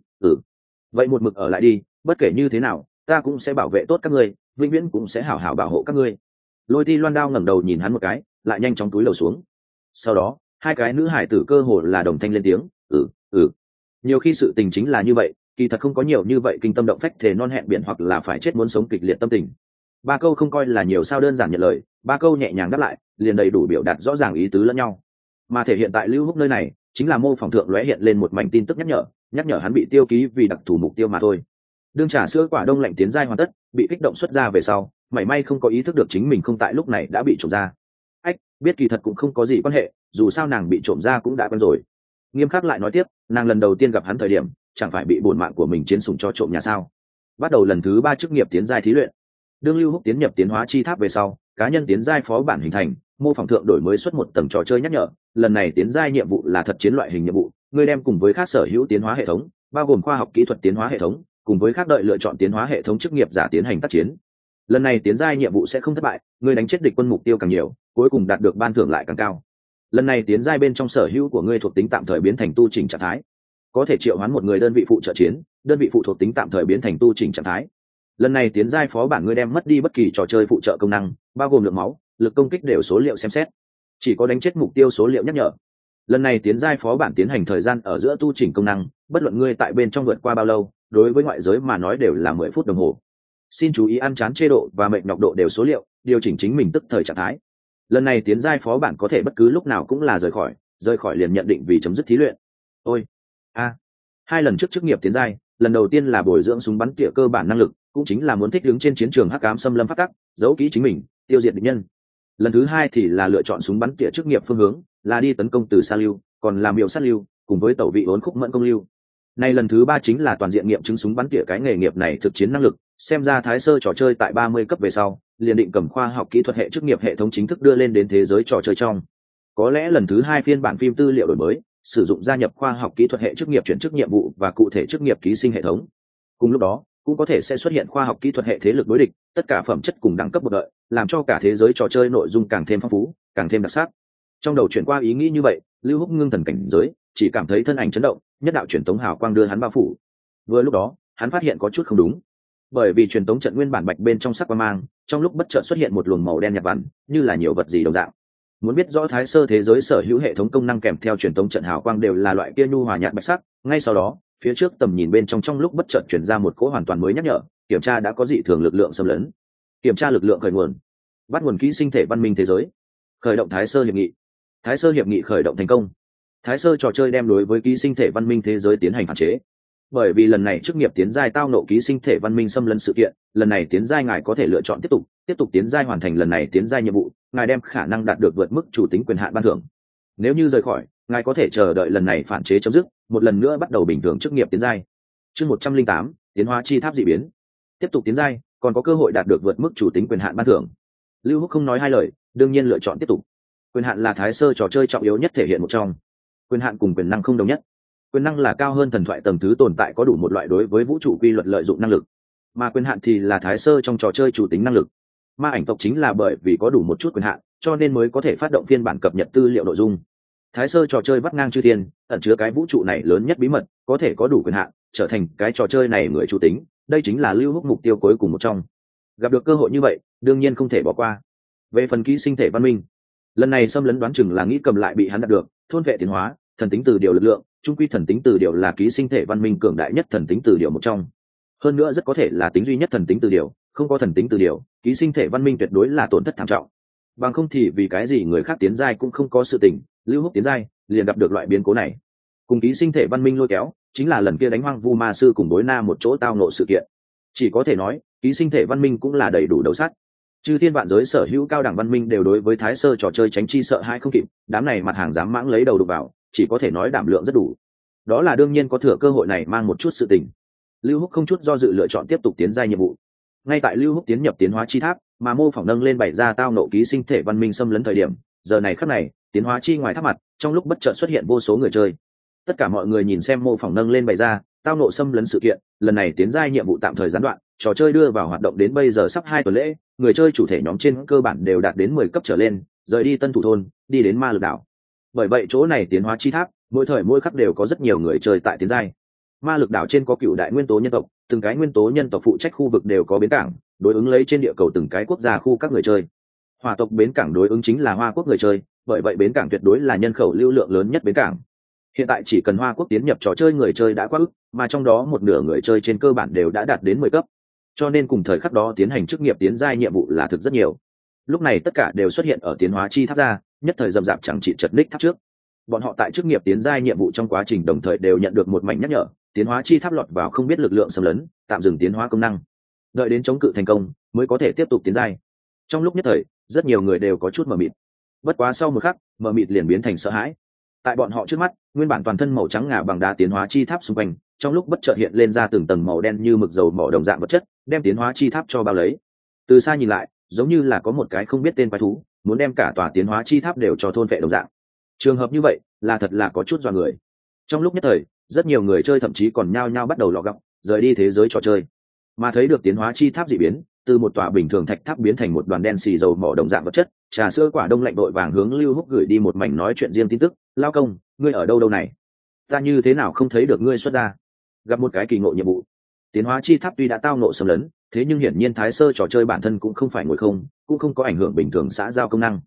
vậy một mực ở lại đi, bất kể như thế nào, ta cũng sẽ bảo vệ tốt các ngươi, vĩnh viễn cũng sẽ hảo hảo bảo hộ các ngươi. Lôi Ti Loan Đao ngẩng đầu nhìn hắn một cái, lại nhanh chóng túi lầu xuống. Sau đó, hai cái nữ hải tử cơ hồ là đồng thanh lên tiếng, nhiều khi sự tình chính là như vậy, kỳ thật không có nhiều như vậy kinh tâm động phách thề non hẹn biển hoặc là phải chết muốn sống kịch liệt tâm tình. 3 câu không coi là nhiều sao đơn giản nhận lời, 3 câu nhẹ nhàng đáp lại, liền đầy đủ biểu đạt rõ ràng ý tứ lẫn nhau. Mà thể hiện tại Lưu Húc nơi này, chính là mô phỏng thượng lóe hiện lên một mảnh tin tức nhắc nhở hắn bị tiêu ký vì đặc thù mục tiêu mà thôi. Đương trà sữa quả đông lạnh tiến giai hoàn tất, bị kích động xuất ra về sau, mảy may không có ý thức được chính mình không tại lúc này đã bị trộm ra. Biết kỳ thật cũng không có gì quan hệ, dù sao nàng bị trộm ra cũng đã quen rồi. Nghiêm khắc lại nói tiếp, nàng lần đầu tiên gặp hắn thời điểm, chẳng phải bị bổn mạng của mình chiến sủng cho trộm nhà sao? Bắt đầu lần thứ 3 chức nghiệp tiến giai thí luyện. Đương Lưu Húc tiến nhập tiến hóa chi tháp về sau, cá nhân tiến giai phó bản hình thành, mô phỏng thượng đổi mới xuất một tầng trò chơi nhắc nhở, lần này tiến giai nhiệm vụ là thật chiến loại hình nhiệm vụ, người đem cùng với các sở hữu tiến hóa hệ thống, bao gồm khoa học kỹ thuật tiến hóa hệ thống, cùng với các đợi lựa chọn tiến hóa hệ thống chức nghiệp giả tiến hành tác chiến. Lần này tiến giai nhiệm vụ sẽ không thất bại, người đánh chết địch quân mục tiêu càng nhiều, cuối cùng đạt được ban thưởng lại càng cao. Lần này tiến giai bên trong sở hữu của ngươi thuộc tính tạm thời biến thành tu chỉnh trạng thái, có thể triệu hoán một người đơn vị phụ trợ chiến, đơn vị phụ thuộc tính tạm thời biến thành tu chỉnh trạng thái. Lần này tiến giai phó bản ngươi đem mất đi bất kỳ trò chơi phụ trợ công năng, bao gồm lượng máu, lực công kích đều số liệu xem xét, chỉ có đánh chết mục tiêu số liệu nhắc nhở. Lần này tiến giai phó bản tiến hành thời gian ở giữa tu chỉnh công năng, bất luận ngươi tại bên trong vượt qua bao lâu, đối với ngoại giới mà nói đều là 10 phút đồng hồ. Xin chú ý ăn chán chế độ và mệt nhọc độ đều số liệu, điều chỉnh chính mình tức thời trạng thái. Lần này tiến giai phó bản có thể bất cứ lúc nào cũng là rời khỏi liền nhận định vì chấm dứt thí luyện. Ôi, hai lần trước chức nghiệp tiến giai, lần đầu tiên là bồi dưỡng súng bắn tỉa cơ bản năng lực, cũng chính là muốn thích ứng trên chiến trường hắc ám xâm lâm pháp tắc, giấu kỹ chính mình, tiêu diệt địch nhân. Lần thứ hai thì là lựa chọn súng bắn tỉa chức nghiệp phương hướng, là đi tấn công từ xa lưu, còn làm miểu sát lưu, cùng với tẩu vị uốn khúc mẫn công lưu. Nay lần thứ ba chính là toàn diện nghiệm chứng súng bắn tỉa cái nghề nghiệp này thực chiến năng lực, xem ra Thái Sơ trò chơi tại 30 cấp về sau, liền định cầm khoa học kỹ thuật hệ chức nghiệp hệ thống chính thức đưa lên đến thế giới trò chơi trong. Có lẽ lần thứ hai phiên bản phim tư liệu đổi mới, sử dụng gia nhập khoa học kỹ thuật hệ chức nghiệp chuyển chức nhiệm vụ và cụ thể chức nghiệp ký sinh hệ thống. Cùng lúc đó, cũng có thể sẽ xuất hiện khoa học kỹ thuật hệ thế lực đối địch, tất cả phẩm chất cùng đẳng cấp một đợi, làm cho cả thế giới trò chơi nội dung càng thêm phong phú, càng thêm đặc sắc. Trong đầu chuyển qua ý nghĩ như vậy, Lưu Húc ngưng thần cảnh giới, chỉ cảm thấy thân ảnh chấn động, nhất đạo truyền tống hào quang đưa hắn bao phủ. Vừa lúc đó, hắn phát hiện có chút không đúng, bởi vì truyền tống trận nguyên bản bạch bên trong sắc quang mang, trong lúc bất chợt xuất hiện một luồng màu đen nhạt vằn, như là nhiều vật gì đồng dạng. Muốn biết rõ Thái Sơ thế giới sở hữu hệ thống công năng kèm theo truyền tống trận hào quang đều là loại kia nhu hòa nhạt bạch sắc, ngay sau đó, phía trước tầm nhìn bên trong lúc bất chợt chuyển ra một cỗ hoàn toàn mới nhắc nhở, kiểm tra đã có dị thường lực lượng xâm lấn. Kiểm tra lực lượng khởi nguồn, bắt nguồn kỹ sinh thể văn minh thế giới, khởi động Thái Sơ hiệp nghị. Thái Sơ hiệp nghị khởi động thành công. Thái Sơ trò chơi đem đối với ký sinh thể văn minh thế giới tiến hành phản chế. Bởi vì lần này chức nghiệp tiến giai tao nộ ký sinh thể văn minh xâm lấn sự kiện, lần này tiến giai ngài có thể lựa chọn tiếp tục tiến giai hoàn thành lần này tiến giai nhiệm vụ, ngài đem khả năng đạt được vượt mức chủ tính quyền hạn ban thưởng. Nếu như rời khỏi, ngài có thể chờ đợi lần này phản chế chấm dứt, một lần nữa bắt đầu bình thường chức nghiệp tiến giai. Chương 108, tiến hóa chi tháp dị biến. Tiếp tục tiến giai, còn có cơ hội đạt được vượt mức chủ tính quyền hạn ban thưởng. Lưu Húc không nói hai lời, đương nhiên lựa chọn tiếp tục. Quyền hạn là Thái Sơ trò chơi trọng yếu nhất thể hiện một trong. Quyền hạn cùng quyền năng không đồng nhất. Quyền năng là cao hơn thần thoại tầng thứ tồn tại có đủ một loại đối với vũ trụ quy luật lợi dụng năng lực, mà quyền hạn thì là Thái Sơ trong trò chơi chủ tính năng lực. Ma ảnh tộc chính là bởi vì có đủ một chút quyền hạn, cho nên mới có thể phát động phiên bản cập nhật tư liệu nội dung. Thái Sơ trò chơi vắt ngang chư thiên, ẩn chứa cái vũ trụ này lớn nhất bí mật, có thể có đủ quyền hạn, trở thành cái trò chơi này người chủ tính, đây chính là Lưu Húc mục tiêu cuối cùng một trong. Gặp được cơ hội như vậy, đương nhiên không thể bỏ qua. Về phần ký sinh thể văn minh, lần này xâm lấn đoán chừng là nghĩ cầm lại bị hắn đạt được, thôn vệ tiến hóa, thần tính từ điều lực lượng, trung quy thần tính từ điều là ký sinh thể văn minh cường đại nhất thần tính từ điều một trong. Hơn nữa rất có thể là tính duy nhất thần tính từ điều, không có thần tính từ điều, ký sinh thể văn minh tuyệt đối là tổn thất thảm trọng. Bằng không thì vì cái gì người khác tiến giai cũng không có sự tình, Lưu Húc tiến giai liền gặp được loại biến cố này. Cùng ký sinh thể văn minh lôi kéo, chính là lần kia đánh hoang vu ma sư cùng đối na một chỗ tao nộ sự kiện. Chỉ có thể nói, ký sinh thể văn minh cũng là đầy đủ đầu sắt. Chư thiên vạn giới sở hữu cao đẳng văn minh đều đối với Thái Sơ trò chơi tránh chi sợ hai không kịp, đám này mặt hàng dám mãng lấy đầu đục vào, chỉ có thể nói đảm lượng rất đủ. Đó là đương nhiên có thừa cơ hội này mang một chút sự tình. Lưu Húc không chút do dự lựa chọn tiếp tục tiến giai nhiệm vụ. Ngay tại Lưu Húc tiến nhập tiến hóa chi tháp, mà mô phỏng nâng lên bày ra tao nộ ký sinh thể văn minh xâm lấn thời điểm, giờ này khắc này, tiến hóa chi ngoài tháp mặt, trong lúc bất chợt xuất hiện vô số người chơi. Tất cả mọi người nhìn xem mô phỏng nâng lên bày ra tao nộ xâm lấn sự kiện, lần này tiến giai nhiệm vụ tạm thời gián đoạn, trò chơi đưa vào hoạt động đến bây giờ sắp 2 tuần lễ, người chơi chủ thể nhóm trên cơ bản đều đạt đến 10 cấp trở lên, rời đi Tân Thủ thôn, đi đến Ma Lực đảo. Bởi vậy chỗ này tiến hóa chi tháp, mỗi thời mỗi khắc đều có rất nhiều người chơi tại tiến giai. Ma Lực đảo trên có cựu đại nguyên tố nhân tộc, từng cái nguyên tố nhân tộc phụ trách khu vực đều có bến cảng, đối ứng lấy trên địa cầu từng cái quốc gia khu các người chơi. Hỏa tộc bến cảng đối ứng chính là Hoa quốc người chơi, bởi vậy bến cảng tuyệt đối là nhân khẩu lưu lượng lớn nhất bến cảng. Hiện tại chỉ cần Hoa quốc tiến nhập trò chơi người chơi đã quá ức, mà trong đó một nửa người chơi trên cơ bản đều đã đạt đến 10 cấp. Cho nên cùng thời khắc đó tiến hành chức nghiệp tiến giai nhiệm vụ là thực rất nhiều. Lúc này tất cả đều xuất hiện ở tiến hóa chi tháp ra, nhất thời rầm rạp chẳng trị chật ních tháp trước. Bọn họ tại chức nghiệp tiến giai nhiệm vụ trong quá trình đồng thời đều nhận được một mảnh nhắc nhở, tiến hóa chi tháp lọt vào không biết lực lượng xâm lấn, tạm dừng tiến hóa công năng. Đợi đến chống cự thành công mới có thể tiếp tục tiến giai. Trong lúc nhất thời, rất nhiều người đều có chút mờ mịt. Bất quá sau một khắc, mờ mịt liền biến thành sợ hãi. Tại bọn họ trước mắt, nguyên bản toàn thân màu trắng ngà bằng đá tiến hóa chi tháp xung quanh, trong lúc bất chợt hiện lên ra từng tầng màu đen như mực dầu mỏ đồng dạng vật chất, đem tiến hóa chi tháp cho bao lấy. Từ xa nhìn lại, giống như là có một cái không biết tên quái thú, muốn đem cả tòa tiến hóa chi tháp đều cho thôn phệ đồng dạng. Trường hợp như vậy, là thật là có chút dọa người. Trong lúc nhất thời, rất nhiều người chơi thậm chí còn nhao nhao bắt đầu lọ gọng, rời đi thế giới trò chơi. Mà thấy được tiến hóa chi tháp dị biến, từ một tòa bình thường thạch tháp biến thành một đoàn đen xì dầu mỏ đồng dạng vật chất, trà sữa quả đông lạnh đội vàng hướng Lưu Húc gửi đi một mảnh nói chuyện riêng tin tức, lao công, ngươi ở đâu đâu này? Ta như thế nào không thấy được ngươi xuất ra? Gặp một cái kỳ ngộ nhiệm vụ. Tiến hóa chi tháp tuy đã tao nộ xâm lấn, thế nhưng hiển nhiên Thái Sơ trò chơi bản thân cũng không phải ngồi không, cũng không có ảnh hưởng bình thường xã giao công năng.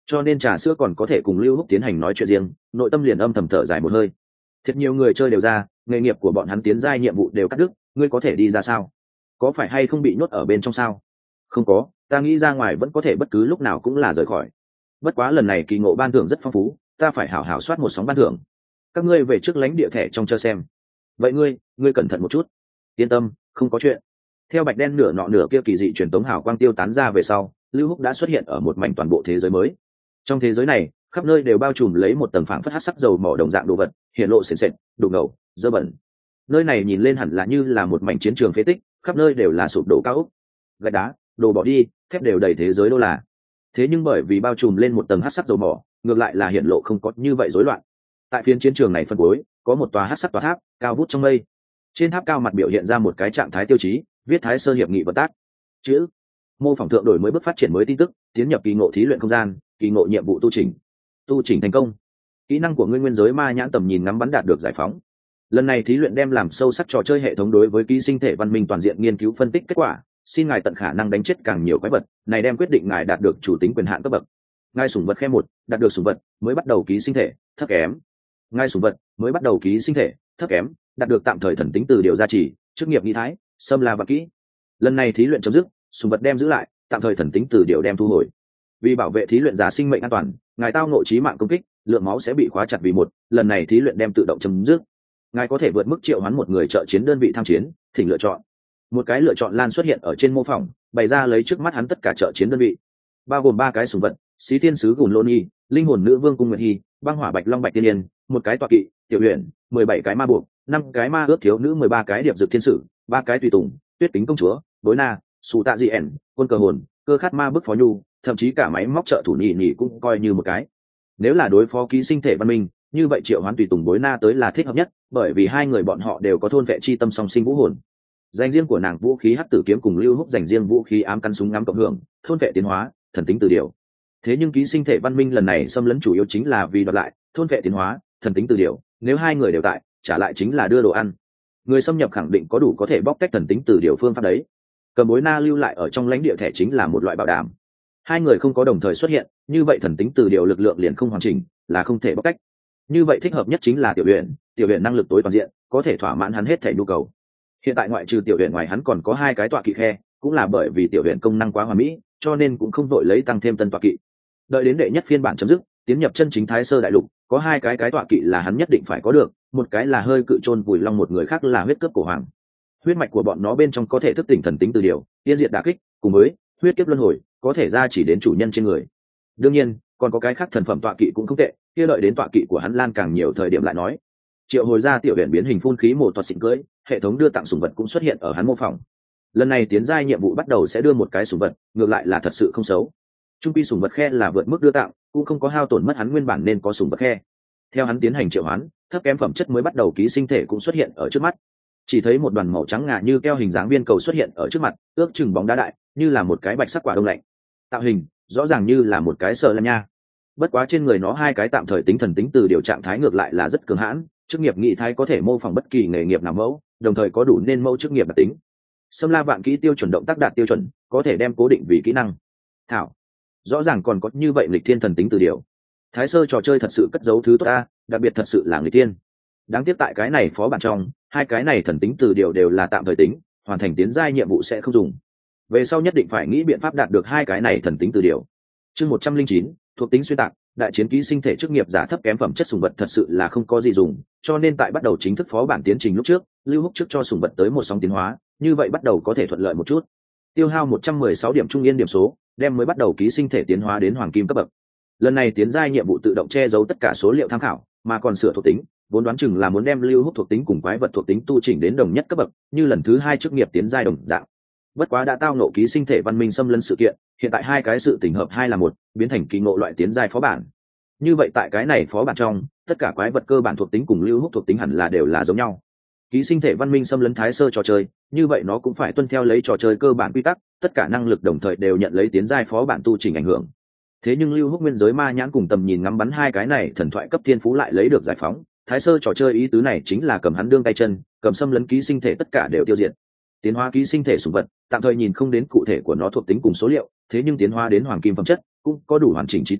cho nên trà sữa còn có thể cùng Lưu Húc tiến hành nói chuyện riêng, nội tâm liền âm thầm thở dài một hơi. Thật nhiều người chơi đều ra, nghề nghiệp của bọn hắn tiến giai nhiệm vụ đều cắt đứt, ngươi có thể đi ra sao? Có phải hay không bị nhốt ở bên trong sao? Không có, ta nghĩ ra ngoài vẫn có thể bất cứ lúc nào cũng là rời khỏi. Bất quá lần này kỳ ngộ ban thưởng rất phong phú, ta phải hảo hảo soát một sóng ban thưởng. Các ngươi về trước lãnh địa thẻ trong chờ xem. Vậy ngươi cẩn thận một chút. Yên tâm, không có chuyện. Theo bạch đen nửa nọ nửa kia kỳ dị truyền tống hào quang tiêu tán ra về sau, Lưu Húc đã xuất hiện ở một mảnh toàn bộ thế giới mới. Trong thế giới này, khắp nơi đều bao trùm lấy một tầng phảng phất hắc sắc dầu mỏ đồng dạng đồ vật, hiện lộ sền sệt, đục ngầu, dơ bẩn. Nơi này nhìn lên hẳn là như là một mảnh chiến trường phế tích, khắp nơi đều là sụp đổ cao ốc, gạch đá, đồ bỏ đi, thép đều đầy thế giới đô là. Thế nhưng bởi vì bao trùm lên một tầng hắc sắc dầu mỏ, ngược lại là hiện lộ không có như vậy rối loạn. Tại phiến chiến trường này phân cuối, có một tòa hắc sắc tòa tháp, cao vút trong mây. Trên tháp cao mặt biểu hiện ra một cái trạng thái tiêu chí, viết Thái Sơ hiệp nghị vận tác. Chữ mô phỏng thượng đổi mới bước phát triển mới tin tức, tiến nhập kỳ ngộ thí luyện không gian, kỳ ngộ nhiệm vụ tu chỉnh thành công. Kỹ năng của ngươi nguyên giới ma nhãn tầm nhìn ngắm bắn đạt được giải phóng. Lần này thí luyện đem làm sâu sắc trò chơi hệ thống đối với ký sinh thể văn minh toàn diện nghiên cứu phân tích kết quả, xin ngài tận khả năng đánh chết càng nhiều quái vật, này đem quyết định ngài đạt được chủ tính quyền hạn cấp bậc. Ngài sủng vật khe 1, đạt được sủng vật mới bắt đầu ký sinh thể, thấp kém. Ngài sủng vật mới bắt đầu ký sinh thể, thấp kém, đạt được tạm thời thần tính từ điều gia trì, chức nghiệp nghi thái, xâm la và kỹ. Lần này thí luyện chấm dứt, sủng vật đem giữ lại, tạm thời thần tính từ điều đem thu hồi. Vì bảo vệ thí luyện giả sinh mệnh an toàn, ngài tao ngộ chí mạng công kích, lượng máu sẽ bị khóa chặt vì 1, lần này thí luyện đem tự động chấm dứt. Ngài có thể vượt mức triệu hoán một người trợ chiến đơn vị tham chiến, thỉnh lựa chọn. Một cái lựa chọn lan xuất hiện ở trên mô phỏng, bày ra lấy trước mắt hắn tất cả trợ chiến đơn vị, bao gồm 3 cái sủng vật, Xí Thiên sứ Gùn Lôn Nhi, Linh hồn nữ vương Cung Nguyệt Hi, Băng Hỏa Bạch Long Bạch Tiên Yên, một cái tọa kỵ, Tiểu Huyền, 17 cái ma buộc, 5 cái ma ước thiếu nữ, 13 cái điệp dược thiên sử, 3 cái tùy tùng, Tuyết Kính công chúa, Bối Na, Sù Tạ Dị ẻn, quân cờ hồn, cơ khát ma bức phó nhu, thậm chí cả máy móc trợ thủ nhị nhị cũng coi như một cái. Nếu là đối phó ký sinh thể văn minh, như vậy triệu hoán tùy tùng Bối Na tới là thích hợp nhất, bởi vì hai người bọn họ đều có thôn vệ chi tâm song sinh vũ hồn. Dành riêng của nàng vũ khí hắc tử kiếm cùng Lưu Húc dành riêng vũ khí ám căn súng ngắm cộng hưởng, thôn vệ tiến hóa, thần tính từ điều. Thế nhưng ký sinh thể văn minh lần này xâm lấn chủ yếu chính là vì đoạt lại thôn vệ tiến hóa, thần tính từ điều, nếu hai người đều tại, trả lại chính là đưa đồ ăn. Người xâm nhập khẳng định có đủ có thể bóc tách thần tính từ điều phương pháp đấy. Cầm Bối Na lưu lại ở trong lãnh địa thẻ chính là một loại bảo đảm. Hai người không có đồng thời xuất hiện, như vậy thần tính từ điều lực lượng liền không hoàn chỉnh, là không thể bóc tách. Như vậy thích hợp nhất chính là Tiểu Huyền năng lực tối toàn diện, có thể thỏa mãn hắn hết thể nhu cầu. Hiện tại ngoại trừ Tiểu Huyền ngoài hắn còn có 2 cái tọa kỵ khe, cũng là bởi vì Tiểu Huyền công năng quá hoàn mỹ, cho nên cũng không vội lấy tăng thêm tân tọa kỵ. Đợi đến đệ nhất phiên bản chấm dứt, tiến nhập chân chính Thái Sơ đại lục, có 2 cái tọa kỵ là hắn nhất định phải có được, một cái là hơi cự chôn vùi long, một người khác là huyết cướp cổ hoàng. Huyết mạch của bọn nó bên trong có thể thức tỉnh thần tính từ điều, tiên diệt đả kích, cùng với huyết kiếp luân hồi, có thể ra chỉ đến chủ nhân trên người. Đương nhiên, còn có cái khác thần phẩm tọa kỵ cũng không tệ, kia đợi đến tọa kỵ của hắn lan càng nhiều thời điểm lại nói. Triệu hồi ra Tiểu Huyền biến hình phun khí một toa xịn cưỡi, hệ thống đưa tặng sủng vật cũng xuất hiện ở hắn mô phỏng. Lần này tiến giai nhiệm vụ bắt đầu sẽ đưa một cái sủng vật, ngược lại là thật sự không xấu. Trung pi sủng vật khe là vượt mức đưa tặng, cũng không có hao tổn mất hắn nguyên bản nên có sủng vật khe. Theo hắn tiến hành triệu hoán, thấp kém phẩm chất mới bắt đầu ký sinh thể cũng xuất hiện ở trước mắt. Chỉ thấy một đoàn màu trắng ngà như keo hình dáng viên cầu xuất hiện ở trước mặt, ước chừng bóng đá đại, như là một cái bạch sắc quả đông lạnh. Tạo hình rõ ràng như là một cái sờ lem nha. Bất quá trên người nó 2 cái tạm thời tính thần tính từ điều trạng thái ngược lại là rất cường hãn, chức nghiệp nghị thái có thể mô phỏng bất kỳ nghề nghiệp nào mẫu, đồng thời có đủ nên mẫu chức nghiệp đặc tính. Xâm la vạn kỹ tiêu chuẩn động tác đạt tiêu chuẩn, có thể đem cố định vì kỹ năng. Thảo, rõ ràng còn có như vậy lịch thiên thần tính từ điều. Thái Sơ trò chơi thật sự cất giấu thứ tốt ta, đặc biệt thật sự là người tiên. Đáng tiếc tại cái này phó bản trong, 2 cái này thần tính từ điều đều là tạm thời tính, hoàn thành tiến giai nhiệm vụ sẽ không dùng. Về sau nhất định phải nghĩ biện pháp đạt được 2 cái này thần tính từ điều. Chương 109, thuộc tính xuyên tạc, đại chiến ký sinh thể chức nghiệp giả thấp kém phẩm chất sủng vật thật sự là không có gì dùng, cho nên tại bắt đầu chính thức phó bản tiến trình lúc trước, Lưu Húc trước cho sủng vật tới một sóng tiến hóa, như vậy bắt đầu có thể thuận lợi một chút. Tiêu hao 116 điểm trung yên điểm số, đem mới bắt đầu ký sinh thể tiến hóa đến hoàng kim cấp bậc. Lần này tiến giai nhiệm vụ tự động che giấu tất cả số liệu tham khảo, mà còn sửa thuộc tính, vốn đoán chừng là muốn đem Lưu Húc thuộc tính cùng quái vật thuộc tính tu chỉnh đến đồng nhất cấp bậc, như lần thứ 2 chức nghiệp tiến giai đồng dạng. Bất quá đã tao nộ ký sinh thể văn minh xâm lấn sự kiện, hiện tại 2 cái sự tình hợp 2 là 1, biến thành kỳ ngộ loại tiến giai phó bản. Như vậy tại cái này phó bản trong, tất cả quái vật cơ bản thuộc tính cùng Lưu Húc thuộc tính hẳn là đều là giống nhau. Ký sinh thể văn minh xâm lấn Thái Sơ trò chơi, như vậy nó cũng phải tuân theo lấy trò chơi cơ bản quy tắc, tất cả năng lực đồng thời đều nhận lấy tiến giai phó bản tu chỉnh ảnh hưởng. Thế nhưng Lưu Húc nguyên giới ma nhãn cùng tầm nhìn ngắm bắn 2 cái này thần thoại cấp thiên phú lại lấy được giải phóng. Thái Sơ trò chơi ý tứ này chính là cầm hắn đương tay chân, cầm xâm lấn ký sinh thể tất cả đều tiêu diệt. Tiến hóa ký sinh thể sủng vật, tạm thời nhìn không đến cụ thể của nó thuộc tính cùng số liệu, thế nhưng tiến hóa đến hoàng kim phẩm chất, cũng có đủ hoàn chỉnh trí tuệ,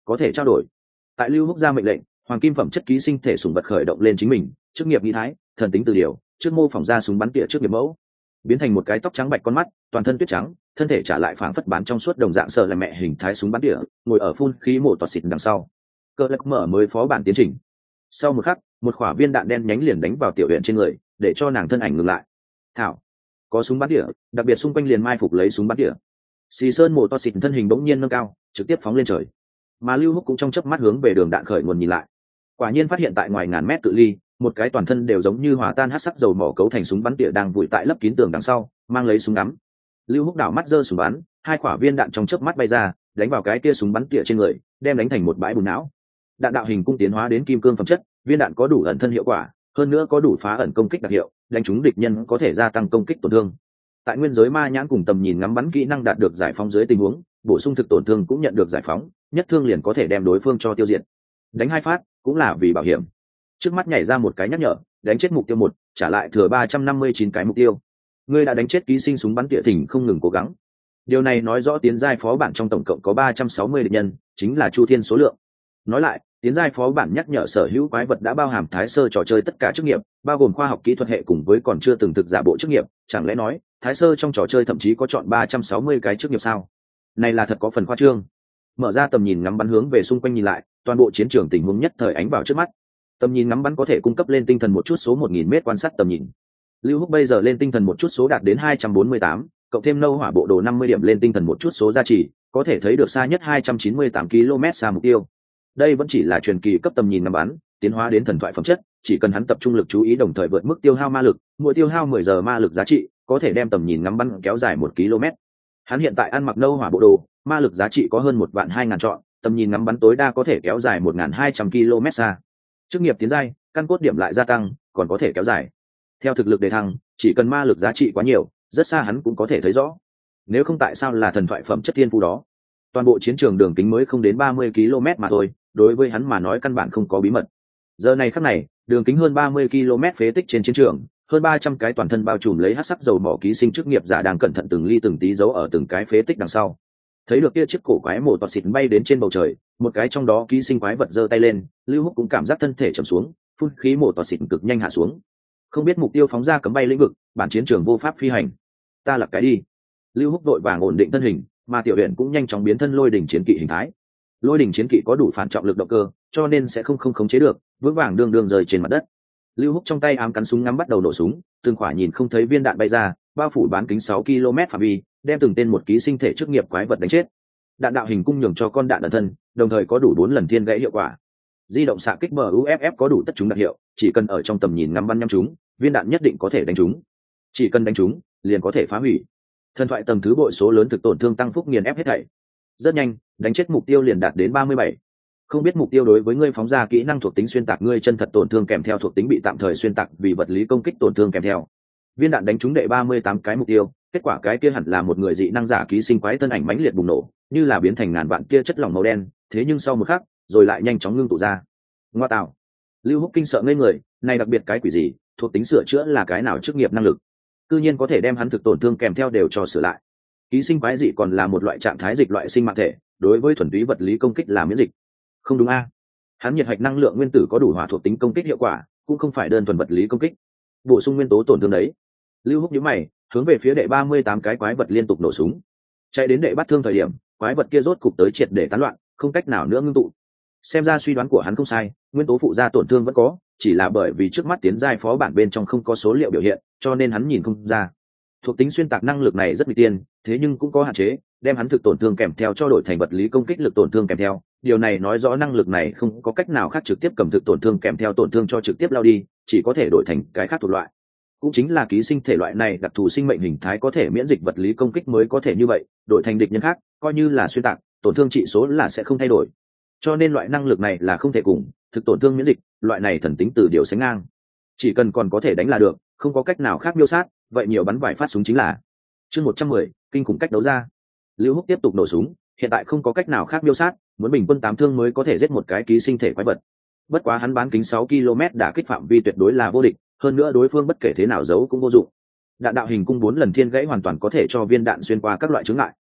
có thể trao đổi. Tại Lưu Húc ra mệnh lệnh, hoàng kim phẩm chất ký sinh thể súng bật khởi động lên chính mình, chức nghiệp nghi thái, thần tính từ điều, trước mô phỏng ra súng bắn tỉa trước nghiệp mẫu, biến thành một cái tóc trắng bạch con mắt, toàn thân tuyết trắng, thân thể trả lại phảng phất bán trong suốt đồng dạng sợ là mẹ hình thái súng bắn tỉa, ngồi ở phun khí mổ toạt xịt đằng sau. Cơ lắc mở mới phó bản tiến trình. Sau một khắc, một quả viên đạn đen nhánh liền đánh vào tiểu huyện trên người, để cho nàng thân ảnh ngừng lại. Thảo, có súng bắn tỉa, đặc biệt xung quanh liền mai phục lấy súng bắn tỉa. Xì Sơn mổ toạt xịt thân hình bỗng nhiên nâng cao, trực tiếp phóng lên trời. Mà Lưu Húc cũng trong chớp mắt hướng về đường đạn khởi nguồn nhìn lại. Quả nhiên phát hiện tại ngoài ngàn mét cự ly, một cái toàn thân đều giống như hòa tan hắc sắc dầu mỏ cấu thành súng bắn tỉa đang vùi tại lấp kín tường đằng sau, mang lấy súng ngắm. Lưu Húc đảo mắt giơ súng bắn, hai quả viên đạn trong chớp mắt bay ra, đánh vào cái kia súng bắn tỉa trên người, đem đánh thành một bãi bùn não. Đạn đạo hình cung tiến hóa đến kim cương phẩm chất, viên đạn có đủ ẩn thân hiệu quả, hơn nữa có đủ phá ẩn công kích đặc hiệu, đánh trúng địch nhân có thể gia tăng công kích tổn thương. Tại nguyên giới ma nhãn cùng tầm nhìn ngắm bắn kỹ năng đạt được giải phóng dưới tình huống, bổ sung thực tổn thương cũng nhận được giải phóng, nhất thương liền có thể đem đối phương cho tiêu diệt. Đánh hai phát cũng là vì bảo hiểm. Trước mắt nhảy ra một cái nhắc nhở, đánh chết mục tiêu một, trả lại thừa 359 cái mục tiêu. Ngươi đã đánh chết ký sinh súng bắn tỉa thỉnh không ngừng cố gắng. Điều này nói rõ tiến giai phó bản trong tổng cộng có 360 địch nhân, chính là chu thiên số lượng. Nói lại, tiến giai phó bản nhắc nhở sở hữu quái vật đã bao hàm thái sơ trò chơi tất cả chức nghiệp, bao gồm khoa học kỹ thuật hệ cùng với còn chưa từng thực giả bộ chức nghiệp, chẳng lẽ nói, thái sơ trong trò chơi thậm chí có chọn 360 cái chức nghiệp sao? Này là thật có phần khoa trương. Mở ra tầm nhìn ngắm bắn hướng về xung quanh nhìn lại, toàn bộ chiến trường tình huống nhất thời ánh vào trước mắt. Tầm nhìn ngắm bắn có thể cung cấp lên tinh thần một chút số 1000 mét quan sát tầm nhìn. Lưu Húc bây giờ lên tinh thần một chút số đạt đến 248, cộng thêm nâu hỏa bộ đồ 50 điểm lên tinh thần một chút số gia trì, có thể thấy được xa nhất 298 km xa mục tiêu. Đây vẫn chỉ là truyền kỳ cấp tầm nhìn ngắm bắn, tiến hóa đến thần thoại phẩm chất, chỉ cần hắn tập trung lực chú ý đồng thời vượt mức tiêu hao ma lực, mỗi tiêu hao 10 giờ ma lực giá trị, có thể đem tầm nhìn ngắm bắn kéo dài 1 km. Hắn hiện tại ăn mặc nâu hỏa bộ đồ, ma lực giá trị có hơn 12000 chọn, tầm nhìn ngắm bắn tối đa có thể kéo dài 1200 km xa. Chức nghiệp tiến giai, căn cốt điểm lại gia tăng, còn có thể kéo dài. Theo thực lực đề thăng, chỉ cần ma lực giá trị quá nhiều, rất xa hắn cũng có thể thấy rõ. Nếu không tại sao là thần thoại phẩm chất thiên phú đó? Toàn bộ chiến trường đường kính mới không đến 30 km mà thôi, đối với hắn mà nói căn bản không có bí mật. Giờ này khắc này, đường kính hơn 30 km phế tích trên chiến trường, hơn 300 cái toàn thân bao trùm lấy hắc sắc dầu mỏ ký sinh chức nghiệp giả đang cẩn thận từng ly từng tí giấu ở từng cái phế tích đằng sau. Thấy được kia chiếc cổ quái mổ toạt xịt bay đến trên bầu trời, một cái trong đó ký sinh quái vật giơ tay lên, Lưu Húc cũng cảm giác thân thể trầm xuống, phun khí mổ toạt xịt cực nhanh hạ xuống. Không biết mục tiêu phóng ra cấm bay lĩnh vực, bản chiến trường vô pháp phi hành. Ta lập cái đi. Lưu Húc đội vàng ổn định thân hình, mà tiểu huyện cũng nhanh chóng biến thân lôi đỉnh chiến kỵ hình thái. Lôi đỉnh chiến kỵ có đủ phản trọng lực động cơ, cho nên sẽ không khống chế được, vững vàng đương đương rơi trên mặt đất. Lưu Húc trong tay ám cắn súng ngắm bắt đầu nổ súng, từng quả nhìn không thấy viên đạn bay ra, bao phủ bán kính 6 km phạm vi, đem từng tên một ký sinh thể chức nghiệp quái vật đánh chết. Đạn đạo hình cung nhường cho con đạn ẩn thân, đồng thời có đủ 4 lần thiên gãy hiệu quả. Di động xạ kích MUFF có đủ tất chúng đặc hiệu, chỉ cần ở trong tầm nhìn ngắm bắn nhắm chúng, viên đạn nhất định có thể đánh chúng. Chỉ cần đánh chúng, liền có thể phá hủy. Thần thoại tầng thứ bội số lớn thực tổn thương tăng phúc nghiền ép hết thảy. Rất nhanh, đánh chết mục tiêu liền đạt đến 37. Không biết mục tiêu đối với ngươi phóng ra kỹ năng thuộc tính xuyên tạc ngươi chân thật tổn thương kèm theo thuộc tính bị tạm thời xuyên tạc vì vật lý công kích tổn thương kèm theo. Viên đạn đánh trúng đệ 38 cái mục tiêu, kết quả cái kia hẳn là một người dị năng giả ký sinh quái thân ảnh mãnh liệt bùng nổ, như là biến thành ngàn vạn kia chất lỏng màu đen, thế nhưng sau một khắc, rồi lại nhanh chóng ngưng tụ ra. Ngoa tạo. Lưu Húc kinh sợ ngây người, này đặc biệt cái quỷ gì, thuộc tính sửa chữa là cái nào chức nghiệp năng lực? Cư nhiên có thể đem hắn thực tổn thương kèm theo đều cho sửa lại. Ký sinh quái dị còn là một loại trạng thái dịch loại sinh mạng thể, đối với thuần túy vật lý công kích là miễn dịch. Không đúng a? Hắn nhiệt hạch năng lượng nguyên tử có đủ hỏa thuộc tính công kích hiệu quả, cũng không phải đơn thuần vật lý công kích. Bổ sung nguyên tố tổn thương đấy. Lưu Húc nhíu mày, hướng về phía đệ 38 cái quái vật liên tục nổ súng. Chạy đến đệ bắt thương thời điểm, quái vật kia rốt cục tới triệt để tán loạn, không cách nào nữa ngưng tụ. Xem ra suy đoán của hắn không sai, nguyên tố phụ gia tổn thương vẫn có, chỉ là bởi vì trước mắt tiến giai phó bản bên trong không có số liệu biểu hiện, cho nên hắn nhìn không ra. Thuộc tính xuyên tạc năng lực này rất nguy tiên, thế nhưng cũng có hạn chế, đem hắn thực tổn thương kèm theo cho đổi thành vật lý công kích lực tổn thương kèm theo. Điều này nói rõ năng lực này không có cách nào khác trực tiếp cầm thực tổn thương kèm theo tổn thương cho trực tiếp lao đi, chỉ có thể đổi thành cái khác thuộc loại. Cũng chính là ký sinh thể loại này đặc thù sinh mệnh hình thái có thể miễn dịch vật lý công kích mới có thể như vậy, đổi thành địch nhân khác, coi như là xuyên tạc, tổn thương trị số là sẽ không thay đổi. Cho nên loại năng lực này là không thể cùng thực tổn thương miễn dịch, loại này thần tính từ điều sánh ngang. Chỉ cần còn có thể đánh là được, không có cách nào khác miêu sát, vậy nhiều bắn vài phát súng chính là. Chương 110, kinh khủng cách đấu ra. Lưu Húc tiếp tục nổ súng, hiện tại không có cách nào khác miêu sát, muốn bình quân 8 thương mới có thể giết một cái ký sinh thể quái vật. Bất quá hắn bán kính 6 km đả kích phạm vi tuyệt đối là vô địch, hơn nữa đối phương bất kể thế nào giấu cũng vô dụng. Đạn đạo hình cung 4 lần thiên gãy hoàn toàn có thể cho viên đạn xuyên qua các loại chướng ngại.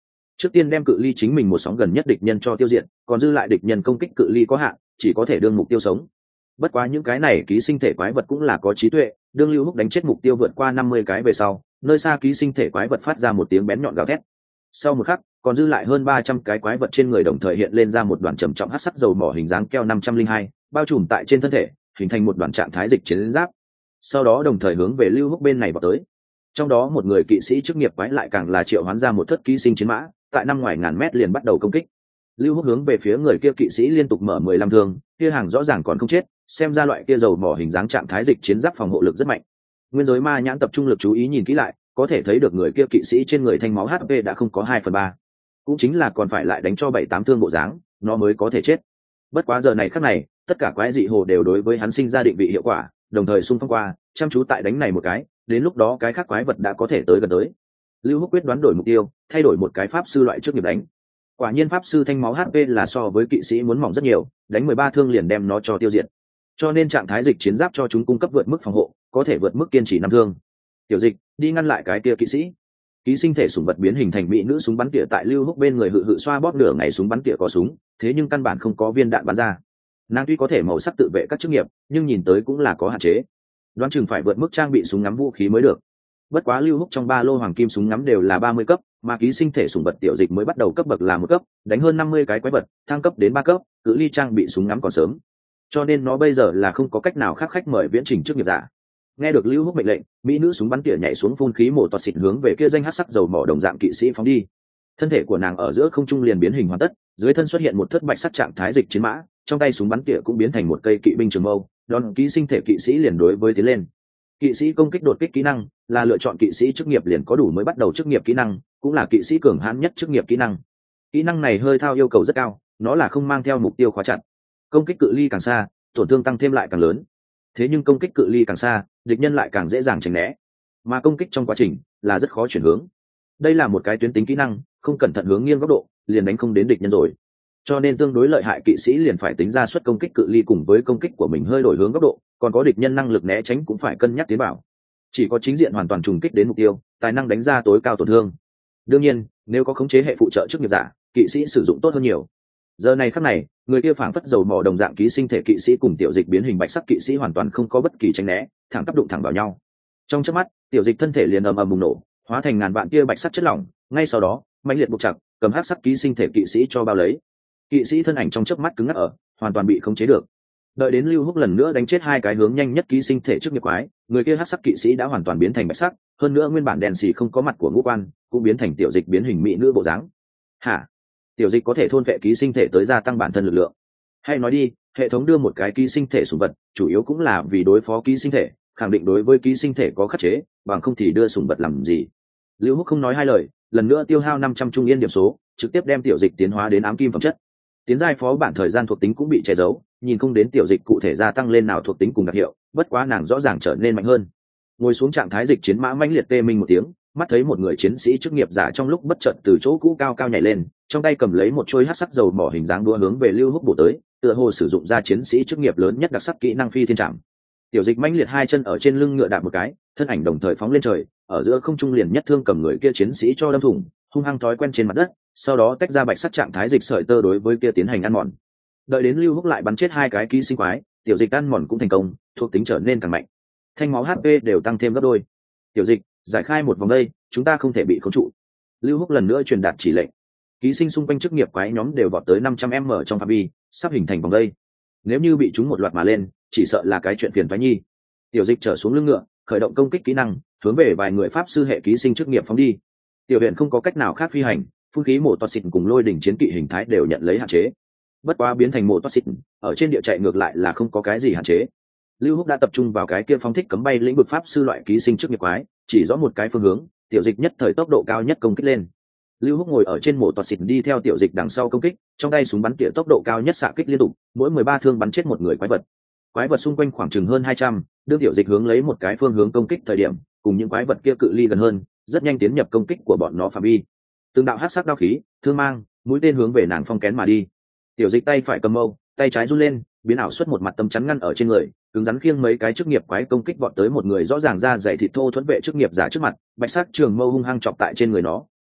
trước tiên đem cự ly chính mình một sóng gần nhất địch nhân cho tiêu diệt, còn dư lại địch nhân công kích cự ly có hạn, chỉ có thể đương mục tiêu sống. Bất quá những cái này ký sinh thể quái vật cũng là có trí tuệ, đương Lưu Húc đánh chết mục tiêu vượt qua 50 cái về sau, nơi xa ký sinh thể quái vật phát ra một tiếng bén nhọn gào thét. Sau một khắc, còn dư lại hơn 300 cái quái vật trên người đồng thời hiện lên ra một đoàn trầm trọng hắc sắc dầu mỏ hình dáng keo 502, bao trùm tại trên thân thể, hình thành một đoàn trạng thái dịch chiến giáp. Sau đó đồng thời hướng về Lưu Húc bên này vào tới. Trong đó một người kỵ sĩ chức nghiệp quái lại càng là triệu hoán ra một thất ký sinh chiến mã, tại năm ngoài ngàn mét liền bắt đầu công kích. Lưu Húc hướng về phía người kia kỵ sĩ liên tục mở 15 thương, kia hàng rõ ràng còn không chết, xem ra loại kia dầu mỏ hình dáng trạng thái dịch chiến giáp phòng hộ lực rất mạnh. Nguyên giới ma nhãn tập trung lực chú ý nhìn kỹ lại, có thể thấy được người kia kỵ sĩ trên người thanh máu HP đã không có 2/3, cũng chính là còn phải lại đánh cho 7-8 thương bộ dáng, nó mới có thể chết. Bất quá giờ này khắc này, tất cả quái dị hồ đều đối với hắn sinh ra định vị hiệu quả, đồng thời xung phong qua, chăm chú tại đánh này một cái, đến lúc đó cái khác quái vật đã có thể tới gần tới. Lưu Húc quyết đoán đổi mục tiêu, thay đổi một cái pháp sư loại trước nghiệp đánh. Quả nhiên pháp sư thanh máu HP là so với kỵ sĩ muốn mỏng rất nhiều, đánh 13 thương liền đem nó cho tiêu diệt. Cho nên trạng thái dịch chiến giáp cho chúng cung cấp vượt mức phòng hộ, có thể vượt mức kiên trì 5 thương. Tiểu Dịch, đi ngăn lại cái kia kỵ sĩ. Ký sinh thể súng vật biến hình thành mỹ nữ súng bắn tỉa tại Lưu Húc bên người hự xoa bóp nửa ngày súng bắn tỉa có súng, thế nhưng căn bản không có viên đạn bắn ra. Nàng tuy có thể màu sắc tự vệ các chức nghiệp, nhưng nhìn tới cũng là có hạn chế. Đoán chừng phải vượt mức trang bị súng ngắm vũ khí mới được. Bất quá Lưu Húc trong ba lô hoàng kim súng ngắm đều là 30 cấp, mà ký sinh thể sủng vật Tiểu Dịch mới bắt đầu cấp bậc là 1 cấp, đánh hơn 50 cái quái vật, thăng cấp đến 3 cấp, cự ly trang bị súng ngắm còn sớm. Cho nên nó bây giờ là không có cách nào khác khách mời viễn trình trước nghiệp giả. Nghe được Lưu Húc mệnh lệnh, mỹ nữ súng bắn tỉa nhảy xuống phun khí mổ toạt xịt hướng về kia danh hắc sắc dầu mỏ đồng dạng kỵ sĩ phóng đi. Thân thể của nàng ở giữa không trung liền biến hình hoàn tất, dưới thân xuất hiện một thất bạch sắc trạng thái dịch chiến mã, trong tay súng bắn tỉa cũng biến thành một cây kỵ binh trường mâu, đón ký sinh thể kỵ sĩ liền đối với tiến lên. Kỵ sĩ công kích đột kích kỹ năng là lựa chọn kỵ sĩ chức nghiệp liền có đủ mới bắt đầu chức nghiệp kỹ năng, cũng là kỵ sĩ cường hãn nhất chức nghiệp kỹ năng. Kỹ năng này hơi thao yêu cầu rất cao, nó là không mang theo mục tiêu khóa chặt, công kích cự ly càng xa, tổn thương tăng thêm lại càng lớn. Thế nhưng công kích cự ly càng xa, địch nhân lại càng dễ dàng tránh né, mà công kích trong quá trình là rất khó chuyển hướng. Đây là một cái tuyến tính kỹ năng, không cẩn thận hướng nghiêng góc độ, liền đánh không đến địch nhân rồi. Cho nên tương đối lợi hại kỵ sĩ liền phải tính ra suất công kích cự ly cùng với công kích của mình hơi đổi hướng góc độ, còn có địch nhân năng lực né tránh cũng phải cân nhắc tiến bảo. Chỉ có chính diện hoàn toàn trùng kích đến mục tiêu, tài năng đánh ra tối cao tổn thương. Đương nhiên, nếu có khống chế hệ phụ trợ chức nghiệp giả, kỵ sĩ sử dụng tốt hơn nhiều. Giờ này khắc này, người kia phảng phất dầu mỏ đồng dạng ký sinh thể kỵ sĩ cùng Tiểu Dịch biến hình bạch sắc kỵ sĩ hoàn toàn không có bất kỳ tránh né, thẳng tắp đụng thẳng vào nhau. Trong chớp mắt, Tiểu Dịch thân thể liền ầm ầm bùng nổ, hóa thành ngàn vạn tia bạch sắc chất lỏng, ngay sau đó, mãnh liệt buộc chặt, cầm hắc sắc ký sinh thể kỵ sĩ cho bao lấy. Kỵ sĩ thân ảnh trong chớp mắt cứng ngắc ở, hoàn toàn bị khống chế được. Đợi đến Lưu Húc lần nữa đánh chết hai cái hướng nhanh nhất ký sinh thể trước nghiệp quái, người kia hắc sắc kỵ sĩ đã hoàn toàn biến thành bạch sắc, hơn nữa nguyên bản đèn xì không có mặt của ngũ quan, cũng biến thành Tiểu Dịch biến hình mỹ nữ bộ dáng. Hả? Tiểu Dịch có thể thôn phệ ký sinh thể tới gia tăng bản thân lực lượng. Hay nói đi, hệ thống đưa một cái ký sinh thể sủng vật, chủ yếu cũng là vì đối phó ký sinh thể, khẳng định đối với ký sinh thể có khắc chế, bằng không thì đưa sủng vật làm gì. Lưu Húc không nói hai lời, lần nữa tiêu hao 500 trung yên điểm số, trực tiếp đem Tiểu Dịch tiến hóa đến ám kim phẩm chất. Tiến giai phó bản thời gian thuộc tính cũng bị che giấu, nhìn không đến Tiểu Dịch cụ thể gia tăng lên nào thuộc tính cùng đặc hiệu, bất quá nàng rõ ràng trở nên mạnh hơn. Ngồi xuống trạng thái dịch chiến mã mãnh liệt tê minh một tiếng, mắt thấy một người chiến sĩ chức nghiệp giả trong lúc bất chợt từ chỗ cũ cao cao nhảy lên, trong tay cầm lấy một chuôi hắc sắc dầu mỏ hình dáng đũa hướng về Lưu Húc bổ tới, tựa hồ sử dụng ra chiến sĩ chức nghiệp lớn nhất đặc sắc kỹ năng phi thiên trảm. Tiểu Dịch mãnh liệt hai chân ở trên lưng ngựa đạp một cái, thân ảnh đồng thời phóng lên trời, ở giữa không trung liền nhất thương cầm người kia chiến sĩ cho đâm thủng, hung hăng thói quen trên mặt đất, sau đó tách ra bạch sắc trạng thái dịch sợi tơ đối với kia tiến hành ăn mòn. Đợi đến Lưu Húc lại bắn chết hai cái ký sinh quái, Tiểu Dịch ăn mòn cũng thành công, thuộc tính trở nên càng mạnh, thanh máu HP đều tăng thêm gấp đôi. Tiểu Dịch, giải khai một vòng đây, chúng ta không thể bị khống trụ. Lưu Húc lần nữa truyền đạt chỉ lệnh. Ký sinh xung quanh chức nghiệp quái nhóm đều vọt tới 500m trong phạm vi, sắp hình thành vòng đây. Nếu như bị chúng một loạt mà lên, chỉ sợ là cái chuyện phiền toái nhi. Tiểu Dịch trở xuống lưng ngựa, khởi động công kích kỹ năng, hướng về vài người pháp sư hệ ký sinh chức nghiệp phóng đi. Tiểu Huyền không có cách nào khác phi hành, phun khí mổ toát xịt cùng lôi đỉnh chiến kỵ hình thái đều nhận lấy hạn chế. Bất quá biến thành mổ toát xịt, ở trên địa chạy ngược lại là không có cái gì hạn chế. Lưu Húc đã tập trung vào cái kia phóng thích cấm bay lĩnh vực pháp sư loại ký sinh chức nghiệp quái, chỉ rõ một cái phương hướng, Tiểu Dịch nhất thời tốc độ cao nhất công kích lên. Lưu Húc ngồi ở trên mổ toạt xịt đi theo Tiểu Dịch đằng sau công kích, trong tay súng bắn tỉa tốc độ cao nhất xạ kích liên tục, mỗi 13 thương bắn chết một người quái vật. Quái vật xung quanh khoảng chừng hơn 200, đương Tiểu Dịch hướng lấy một cái phương hướng công kích thời điểm, cùng những quái vật kia cự ly gần hơn, rất nhanh tiến nhập công kích của bọn nó phạm vi. Từng đạo hắc sắc đao khí, thương mang, mũi tên hướng về nàng phong kén mà đi. Tiểu Dịch tay phải cầm mâu, tay trái run lên, biến ảo xuất một mặt tấm chắn ngăn ở trên người, cứng rắn khiêng mấy cái chức nghiệp quái công kích vọt tới một người rõ ràng da dày thịt thô thuẫn vệ chức nghiệp giả trước mặt, bạch sắc trường mâu hung hăng chọc tại trên người nó,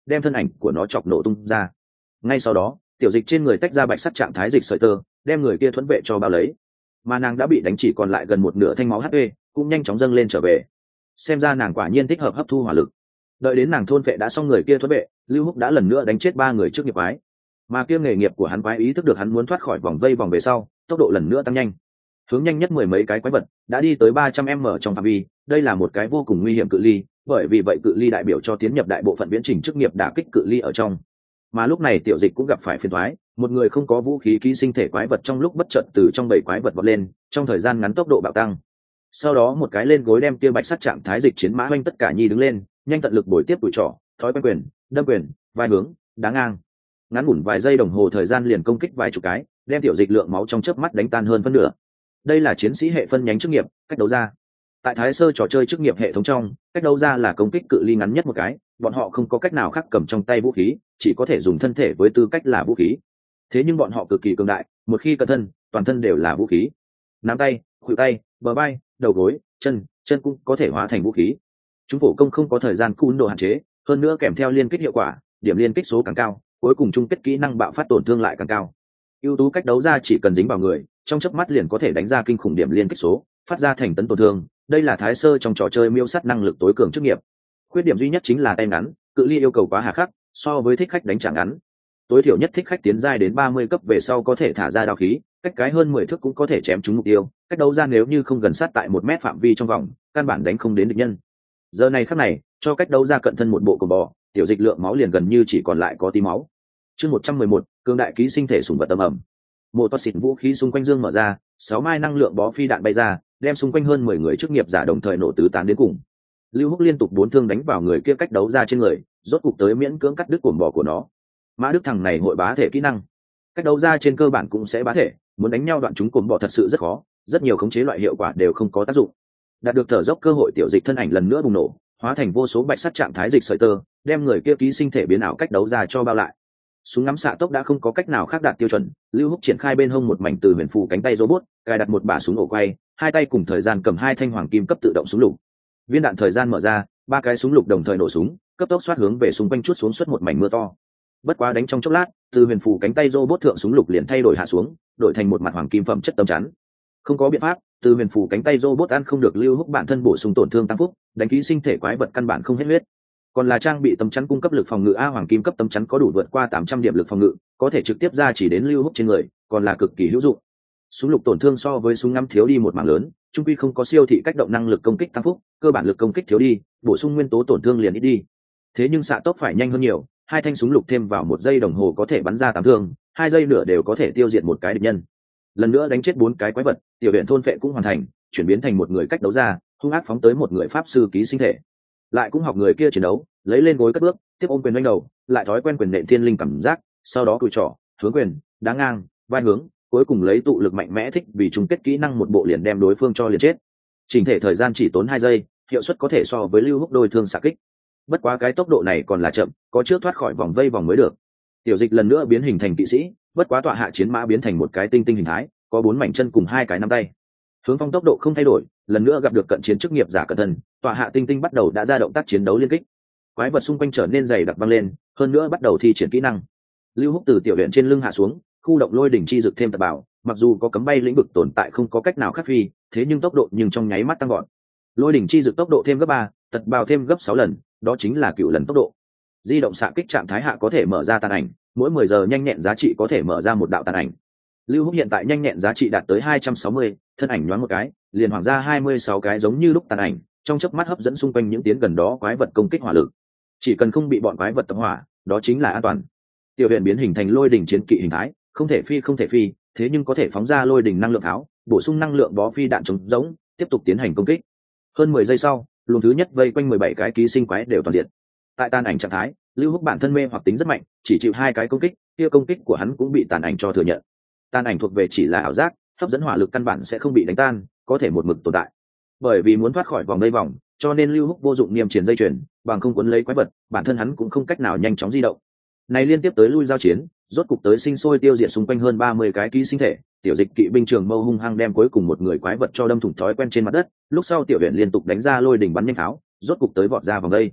đem thân ảnh của nó chọc nổ tung ra. Ngay sau đó tiểu dịch trên người tách ra bạch sắc trạng thái dịch sợi tơ, đem người kia thuẫn vệ cho bao lấy, mà nàng đã bị đánh chỉ còn lại gần một nửa thanh máu hp, cũng nhanh chóng dâng lên trở về. Xem ra nàng quả nhiên thích hợp hấp thu hỏa lực. Đợi đến nàng thôn vệ đã xong người kia thuẫn vệ, Lưu Húc đã lần nữa đánh chết 3 người trước nghiệp quái, mà kia nghề nghiệp của hắn quái ý thức được hắn muốn thoát khỏi vòng vây vòng về sau, tốc độ lần nữa tăng nhanh, hướng nhanh nhất mười mấy cái quái vật đã đi tới 300m trong phạm vi. Đây là một cái vô cùng nguy hiểm cự ly, bởi vì vậy cự ly đại biểu cho tiến nhập đại bộ phận viễn trình chức nghiệp đả kích cự ly ở trong. Mà lúc này tiểu dịch cũng gặp phải phiền toái, một người không có vũ khí ký sinh thể quái vật trong lúc bất chợt từ trong bầy quái vật vọt lên, trong thời gian ngắn tốc độ bạo tăng. Sau đó một cái lên gối đem kia bạch sắc trạng thái dịch chiến mã oanh tất cả nhi đứng lên, nhanh tận lực bồi tiếp tuổi trỏ, thói quen quyền, đâm quyền, vai hướng, đá ngang. Ngắn ngủn vài giây đồng hồ thời gian liền công kích vài chục cái, đem tiểu dịch lượng máu trong chớp mắt đánh tan hơn phân nửa. Đây là chiến sĩ hệ phân nhánh chức nghiệp, cách đấu ra. Tại thái sơ trò chơi chức nghiệp hệ thống trong, cách đấu ra là công kích cự ly ngắn nhất một cái, bọn họ không có cách nào khác cầm trong tay vũ khí, chỉ có thể dùng thân thể với tư cách là vũ khí. Thế nhưng bọn họ cực kỳ cường đại, một khi cận thân, toàn thân đều là vũ khí. Nắm tay, khuỷu tay, bờ vai, đầu gối, chân cũng có thể hóa thành vũ khí. Chúng phổ công không có thời gian cún độ hạn chế, hơn nữa kèm theo liên kích hiệu quả, điểm liên kích số càng cao, cuối cùng chung kết kỹ năng bạo phát tổn thương lại càng cao. Ưu tú cách đấu ra chỉ cần dính vào người, trong chớp mắt liền có thể đánh ra kinh khủng điểm liên kích số, phát ra thành tấn tổn thương. Đây là thái sơ trong trò chơi miêu sát năng lực tối cường chức nghiệp. Khuyết điểm duy nhất chính là tay ngắn, cự ly yêu cầu quá hà khắc, so với thích khách đánh trả ngắn. Tối thiểu nhất thích khách tiến giai đến 30 cấp về sau có thể thả ra đao khí, cách cái hơn 10 thước cũng có thể chém trúng mục tiêu. Cách đấu ra nếu như không gần sát tại 1 mét phạm vi trong vòng, căn bản đánh không đến địch nhân. Giờ này khắc này, cho cách đấu ra cận thân một bộ cồn bò, tiểu dịch lượng máu liền gần như chỉ còn lại có tí máu. Chương 111, cường đại ký sinh thể sủng vật tầm ẩm. Một toa xịt vũ khí xung quanh dương mở ra, 6 mai năng lượng bó phi đạn bay ra, đem xung quanh hơn 10 người chức nghiệp giả đồng thời nổ tứ tán đến cùng. Lưu Húc liên tục 4 thương đánh vào người kia cách đấu ra trên người, rốt cục tới miễn cưỡng cắt đứt cuồng bò của nó. Mã Đức thằng này hội bá thể kỹ năng, cách đấu ra trên cơ bản cũng sẽ bá thể, muốn đánh nhau đoạn chúng cuồng bò thật sự rất khó, rất nhiều khống chế loại hiệu quả đều không có tác dụng. Đạt được thở dốc cơ hội tiểu dịch thân ảnh lần nữa bùng nổ, hóa thành vô số bạch sắt trạng thái dịch sợi tơ, đem người kia ký sinh thể biến ảo cách đấu ra cho bao lại. Súng ngắm xạ tốc đã không có cách nào khác đạt tiêu chuẩn, Lưu Húc triển khai bên hông một mảnh từ huyền phù cánh tay robot, cài đặt một bả súng ổ quay, hai tay cùng thời gian cầm 2 thanh hoàng kim cấp tự động súng lục. Viên đạn thời gian mở ra, 3 cái súng lục đồng thời nổ súng, cấp tốc xoát hướng về xung quanh chuốt xuống suốt một mảnh mưa to. Bất quá đánh trong chốc lát, từ huyền phù cánh tay robot thượng súng lục liền thay đổi hạ xuống, đổi thành một mặt hoàng kim phẩm chất tấm chắn. Không có biện pháp, từ huyền phù cánh tay robot ăn không được Lưu Húc bản thân bổ sung tổn thương tăng phúc, đánh ký sinh thể quái vật căn bản không hết huyết. Còn là trang bị tấm chắn cung cấp lực phòng ngự a, hoàng kim cấp tấm chắn có đủ vượt qua 800 điểm lực phòng ngự, có thể trực tiếp ra chỉ đến Lưu Húc trên người, còn là cực kỳ hữu dụng. Súng lục tổn thương so với súng ngắm thiếu đi một mảng lớn, trung quy không có siêu thị cách động năng lực công kích tăng phúc, cơ bản lực công kích thiếu đi, bổ sung nguyên tố tổn thương liền ít đi. Thế nhưng xạ tốc phải nhanh hơn nhiều, 2 thanh súng lục thêm vào 1 giây đồng hồ có thể bắn ra 8 thương, 2 giây nữa đều có thể tiêu diệt một cái địch nhân. Lần nữa đánh chết 4 cái quái vật, tiểu viện thôn phệ cũng hoàn thành, chuyển biến thành một người cách đấu ra, hung ác phóng tới một người pháp sư ký sinh thể. Lại cũng học người kia chiến đấu, lấy lên gối cất bước, tiếp ôm quyền đánh đầu, lại thói quen quyền nện thiên linh cảm giác, sau đó cùi trỏ, hướng quyền, đá ngang, vai hướng, cuối cùng lấy tụ lực mạnh mẽ thích vì chung kết kỹ năng một bộ liền đem đối phương cho liền chết. Chỉnh thể thời gian chỉ tốn 2 giây, hiệu suất có thể so với Lưu Húc đôi thương xạ kích. Bất quá cái tốc độ này còn là chậm, có trước thoát khỏi vòng vây vòng mới được. Tiểu dịch lần nữa biến hình thành kỵ sĩ, bất quá tọa hạ chiến mã biến thành một cái tinh tinh hình thái, có 4 mảnh chân cùng 2 cái nắm tay. Hướng phong tốc độ không thay đổi, lần nữa gặp được cận chiến chức nghiệp giả cận thân, tọa hạ tinh tinh bắt đầu đã ra động tác chiến đấu liên kích. Quái vật xung quanh trở nên dày đặc băng lên, hơn nữa bắt đầu thi triển kỹ năng. Lưu Húc từ tiểu viện trên lưng hạ xuống, khu động lôi đỉnh chi dực thêm tật bảo, mặc dù có cấm bay lĩnh vực tồn tại không có cách nào khắc phi, thế nhưng tốc độ nhưng trong nháy mắt tăng gọn. Lôi đỉnh chi dực tốc độ thêm gấp 3, tật bảo thêm gấp 6 lần, đó chính là cựu lần tốc độ. Di động xạ kích trạng thái hạ có thể mở ra tàn ảnh, mỗi 10 giờ nhanh nhẹn giá trị có thể mở ra một đạo tàn ảnh. Lưu Húc hiện tại nhanh nhẹn giá trị đạt tới 260, thân ảnh nhoáng một cái, liền hoàng ra 26 cái giống như lúc tàn ảnh, trong chớp mắt hấp dẫn xung quanh những tiến gần đó quái vật công kích hỏa lực. Chỉ cần không bị bọn quái vật tập hỏa, đó chính là an toàn. Tiểu huyện biến hình thành lôi đỉnh chiến kỵ hình thái, không thể phi, thế nhưng có thể phóng ra lôi đỉnh năng lượng tháo, bổ sung năng lượng bó phi đạn chống giống, tiếp tục tiến hành công kích. Hơn 10 giây sau, luồng thứ nhất vây quanh 17 cái ký sinh quái đều toàn diện. Tại tàn ảnh trạng thái, Lưu Húc bản thân mê hoặc tính rất mạnh, chỉ chịu 2 cái công kích, kia công kích của hắn cũng bị tàn ảnh cho thừa nhận. Tàn ảnh thuộc về chỉ là ảo giác, hấp dẫn hỏa lực căn bản sẽ không bị đánh tan, có thể một mực tồn tại. Bởi vì muốn thoát khỏi vòng vây vòng, cho nên Lưu Húc vô dụng niêm triển dây chuyền, bằng không cuốn lấy quái vật, bản thân hắn cũng không cách nào nhanh chóng di động. Này liên tiếp tới lui giao chiến, rốt cục tới sinh sôi tiêu diệt xung quanh hơn 30 cái ký sinh thể, tiểu dịch kỵ binh trường mâu hung hăng đem cuối cùng một người quái vật cho đâm thủng thói quen trên mặt đất, lúc sau tiểu viện liên tục đánh ra lôi đỉnh bắn nhanh pháo, rốt cục tới vọt ra vòng vây.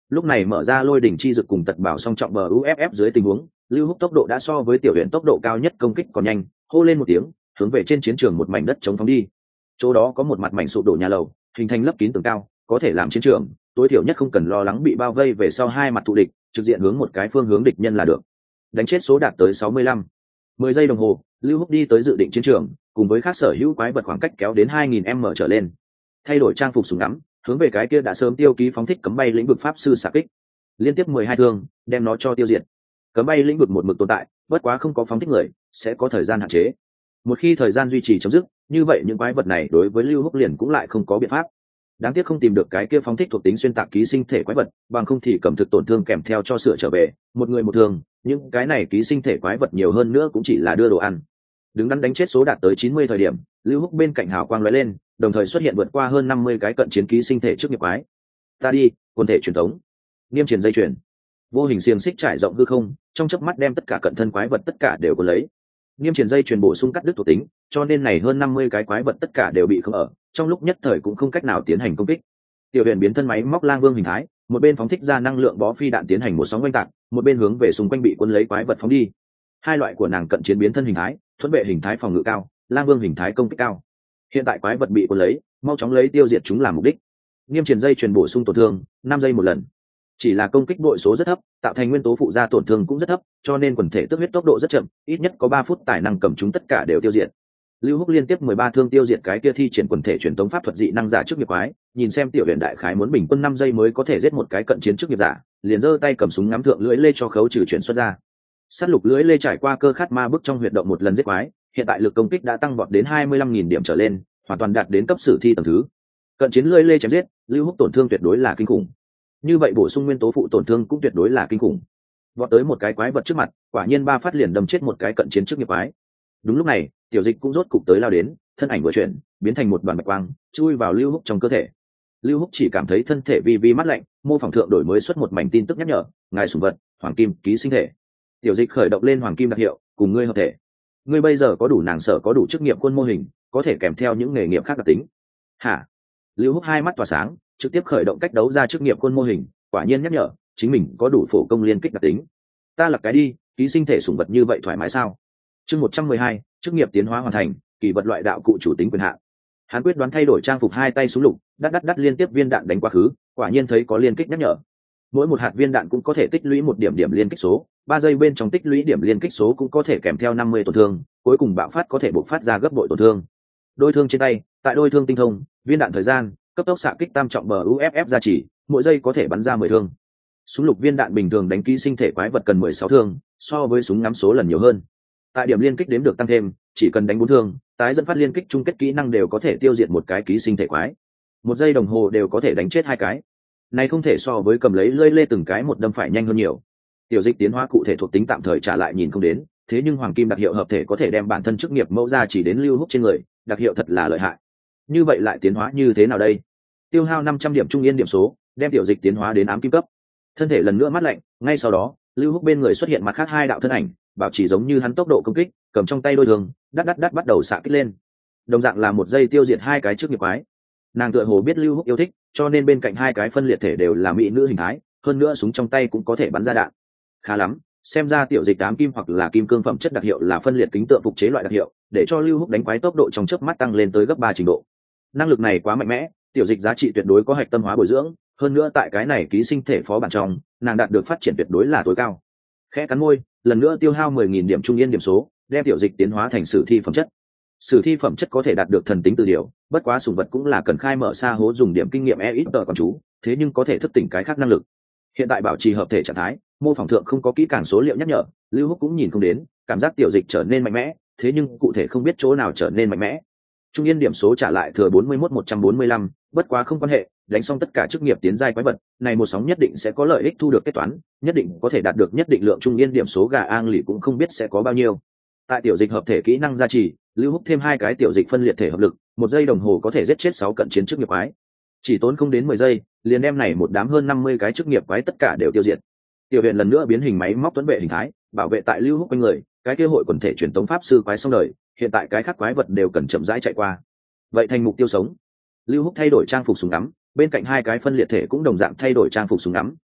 Lúc này mở ra lôi đỉnh chi dực cùng tật bảo song trọng bờ uff dưới tình huống, Lưu Húc tốc độ đã so với tiểu huyện tốc độ cao nhất công kích còn nhanh, hô lên một tiếng, hướng về trên chiến trường một mảnh đất chống phóng đi. Chỗ đó có một mặt mảnh sụp đổ nhà lầu, hình thành lấp kín tường cao, có thể làm chiến trường tối thiểu nhất không cần lo lắng bị bao vây về sau hai mặt thù địch, trực diện hướng một cái phương hướng địch nhân là được. Đánh chết số đạt tới 65. 10 giây đồng hồ, Lưu Húc đi tới dự định chiến trường, cùng với các sở hữu quái vật khoảng cách kéo đến 2000m trở lên. Thay đổi trang phục súng ngắm, hướng về cái kia đã sớm tiêu ký phóng thích cấm bay lĩnh vực pháp sư xạ kích. Liên tiếp 12 thương, đem nó cho tiêu diệt. Cấm bay lĩnh vực một mực tồn tại, bất quá không có phóng thích người, sẽ có thời gian hạn chế. Một khi thời gian duy trì chấm dứt, như vậy những quái vật này đối với Lưu Húc liền cũng lại không có biện pháp. Đáng tiếc không tìm được cái kia phóng thích thuộc tính xuyên tạc ký sinh thể quái vật, bằng không thì cầm thực tổn thương kèm theo cho sửa trở về, một người một thương, những cái này ký sinh thể quái vật nhiều hơn nữa cũng chỉ là đưa đồ ăn. Đứng đắn đánh chết số đạt tới 90 thời điểm, Lưu Húc bên cạnh hào quang lóe lên, đồng thời xuất hiện vượt qua hơn 50 cái cận chiến ký sinh thể trước nghiệp quái. Ta đi, quân thể truyền thống. Niêm truyền dây truyền. Vô hình xiềng xích trải rộng hư không, trong chớp mắt đem tất cả cận thân quái vật tất cả đều có lấy. Niêm truyền dây truyền bổ sung cắt đứt thuộc tính, cho nên này hơn 50 cái quái vật tất cả đều bị không ở, trong lúc nhất thời cũng không cách nào tiến hành công kích. Tiểu Huyền biến thân máy móc lang vương hình thái, một bên phóng thích ra năng lượng bó phi đạn tiến hành một sóng oanh tạc, một bên hướng về xung quanh bị quân lấy quái vật phóng đi. Hai loại của nàng cận chiến biến thân hình thái, thuẫn vệ hình thái phòng ngự cao, lang vương hình thái công kích cao. Hiện tại quái vật bị quân lấy, mau chóng lấy tiêu diệt chúng làm mục đích. Niêm truyền dây truyền bổ sung tổn thương 5 giây một lần, chỉ là công kích bội số rất thấp, tạo thành nguyên tố phụ gia tổn thương cũng rất thấp, cho nên quần thể tước huyết tốc độ rất chậm, ít nhất có 3 phút tài năng cầm chúng tất cả đều tiêu diệt. Lưu Húc liên tiếp 13 thương tiêu diệt cái kia thi triển quần thể truyền tống pháp thuật dị năng giả trước nghiệp quái, nhìn xem tiểu huyền đại khái muốn bình quân 5 giây mới có thể giết một cái cận chiến trước nghiệp giả, liền giơ tay cầm súng ngắm thượng lưỡi lê cho khấu trừ chuyển xuất ra. Sát lục lưỡi lê trải qua cơ khát ma bức trong huyệt động một lần giết quái, hiện tại lực công kích đã tăng vọt đến 25.000 điểm trở lên, hoàn toàn đạt đến cấp sử thi tầng thứ. Cận chiến lưỡi lê chém giết, Lưu Húc tổn thương tuyệt đối là kinh khủng. Như vậy bổ sung nguyên tố phụ tổn thương cũng tuyệt đối là kinh khủng. Vọt tới một cái quái vật trước mặt, quả nhiên 3 phát liền đâm chết một cái cận chiến trước nghiệp quái. Đúng lúc này, tiểu dịch cũng rốt cục tới lao đến, thân ảnh vừa chuyển, biến thành một đoàn bạch quang, chui vào Lưu Húc trong cơ thể. Lưu Húc chỉ cảm thấy thân thể vi vi mát lạnh, mô phỏng thượng đổi mới xuất một mảnh tin tức nhắc nhở, ngài sủng vật, hoàng kim ký sinh thể. Tiểu dịch khởi động lên hoàng kim đặc hiệu, cùng ngươi hợp thể. Ngươi bây giờ có đủ nàng sở có đủ chức nghiệp khuôn mô hình, có thể kèm theo những nghề nghiệp khác đặc tính. Hả? Lưu Húc hai mắt tỏa sáng, trực tiếp khởi động cách đấu ra chức nghiệp khuôn mô hình, quả nhiên nhắc nhở, chính mình có đủ phổ công liên kích đặc tính. Ta là cái đi, ký sinh thể sủng vật như vậy thoải mái sao? Chương 112, chức nghiệp tiến hóa hoàn thành, kỳ vật loại đạo cụ chủ tính quyền hạn. Hắn quyết đoán thay đổi trang phục hai tay súng lục, đắt liên tiếp viên đạn đánh quá khứ, quả nhiên thấy có liên kích nhắc nhở. Mỗi một hạt viên đạn cũng có thể tích lũy một điểm liên kích số, 3 giây bên trong tích lũy điểm liên kích số cũng có thể kèm theo 50 tổn thương, cuối cùng bạo phát có thể bộc phát ra gấp bội tổn thương. Đôi thương trên tay, tại đôi thương tinh thông, viên đạn thời gian, cấp tốc xạ kích tam trọng bờ uff gia trì, mỗi giây có thể bắn ra 10 thương. Súng lục viên đạn bình thường đánh ký sinh thể quái vật cần 16 thương, so với súng ngắm số lần nhiều hơn. Tại điểm liên kích đếm được tăng thêm, chỉ cần đánh 4 thương, tái dẫn phát liên kích chung kết kỹ năng đều có thể tiêu diệt một cái ký sinh thể quái. 1 giây đồng hồ đều có thể đánh chết 2 cái. Này không thể so với cầm lấy lưỡi lê từng cái một đâm phải nhanh hơn nhiều. Tiểu dịch tiến hóa cụ thể thuộc tính tạm thời trả lại nhìn không đến, thế nhưng hoàng kim đặc hiệu hợp thể có thể đem bản thân chức nghiệp mẫu ra chỉ đến Lưu Húc trên người, đặc hiệu thật là lợi hại. Như vậy lại tiến hóa như thế nào đây? Tiêu hao 500 điểm trung yên điểm số, đem tiểu dịch tiến hóa đến ám kim cấp. Thân thể lần nữa mát lạnh, ngay sau đó, Lưu Húc bên người xuất hiện mặt khác 2 đạo thân ảnh, bảo chỉ giống như hắn tốc độ công kích, cầm trong tay đôi đường, đắt bắt đầu xạ kích lên. Đồng dạng là 1 giây tiêu diệt 2 cái trước nghiệp quái. Nàng tựa hồ biết Lưu Húc yêu thích, cho nên bên cạnh 2 cái phân liệt thể đều là mỹ nữ hình thái, hơn nữa súng trong tay cũng có thể bắn ra đạn. Khá lắm, xem ra tiểu dịch ám kim hoặc là kim cương phẩm chất đặc hiệu là phân liệt kính tượng phục chế loại đặc hiệu, để cho Lưu Húc đánh quái tốc độ trong chớp mắt tăng lên tới gấp 3 trình độ. Năng lực này quá mạnh mẽ, tiểu dịch giá trị tuyệt đối có hạch tâm hóa bồi dưỡng, hơn nữa tại cái này ký sinh thể phó bản trong, nàng đạt được phát triển tuyệt đối là tối cao. Khẽ cắn môi, lần nữa tiêu hao 10.000 điểm trung yên điểm số, đem tiểu dịch tiến hóa thành sử thi phẩm chất. Sử thi phẩm chất có thể đạt được thần tính từ điều, bất quá sủng vật cũng là cần khai mở xa hố dùng điểm kinh nghiệm ít tờ còn chú, thế nhưng có thể thức tỉnh cái khác năng lực. Hiện tại bảo trì hợp thể trạng thái, mô phỏng thượng không có kỹ càng số liệu nhắc nhở, Lưu Húc cũng nhìn không đến, cảm giác tiểu dịch trở nên mạnh mẽ, thế nhưng cụ thể không biết chỗ nào trở nên mạnh mẽ. Trung yên điểm số trả lại thừa 41-145, bất quá không quan hệ, đánh xong tất cả chức nghiệp tiến giai quái vật, này một sóng nhất định sẽ có lợi ích thu được kết toán, nhất định có thể đạt được nhất định lượng trung yên điểm số gà ang lì cũng không biết sẽ có bao nhiêu. Tại tiểu dịch hợp thể kỹ năng gia trì, Lưu Húc thêm 2 cái tiểu dịch phân liệt thể hợp lực, 1 giây đồng hồ có thể giết chết 6 cận chiến chức nghiệp quái. Chỉ tốn không đến 10 giây, liền đem này một đám hơn 50 cái chức nghiệp quái tất cả đều tiêu diệt. Tiểu Huyền lần nữa biến hình máy móc tuấn vệ hình thái, bảo vệ tại Lưu Húc quanh người, cái kia hội quần thể truyền tống pháp sư quái xong đời, hiện tại cái khác quái vật đều cần chậm rãi chạy qua. Vậy thành mục tiêu sống. Lưu Húc thay đổi trang phục súng ngắm, bên cạnh 2 cái phân liệt thể cũng đồng dạng thay đổi trang phục súng ngắm,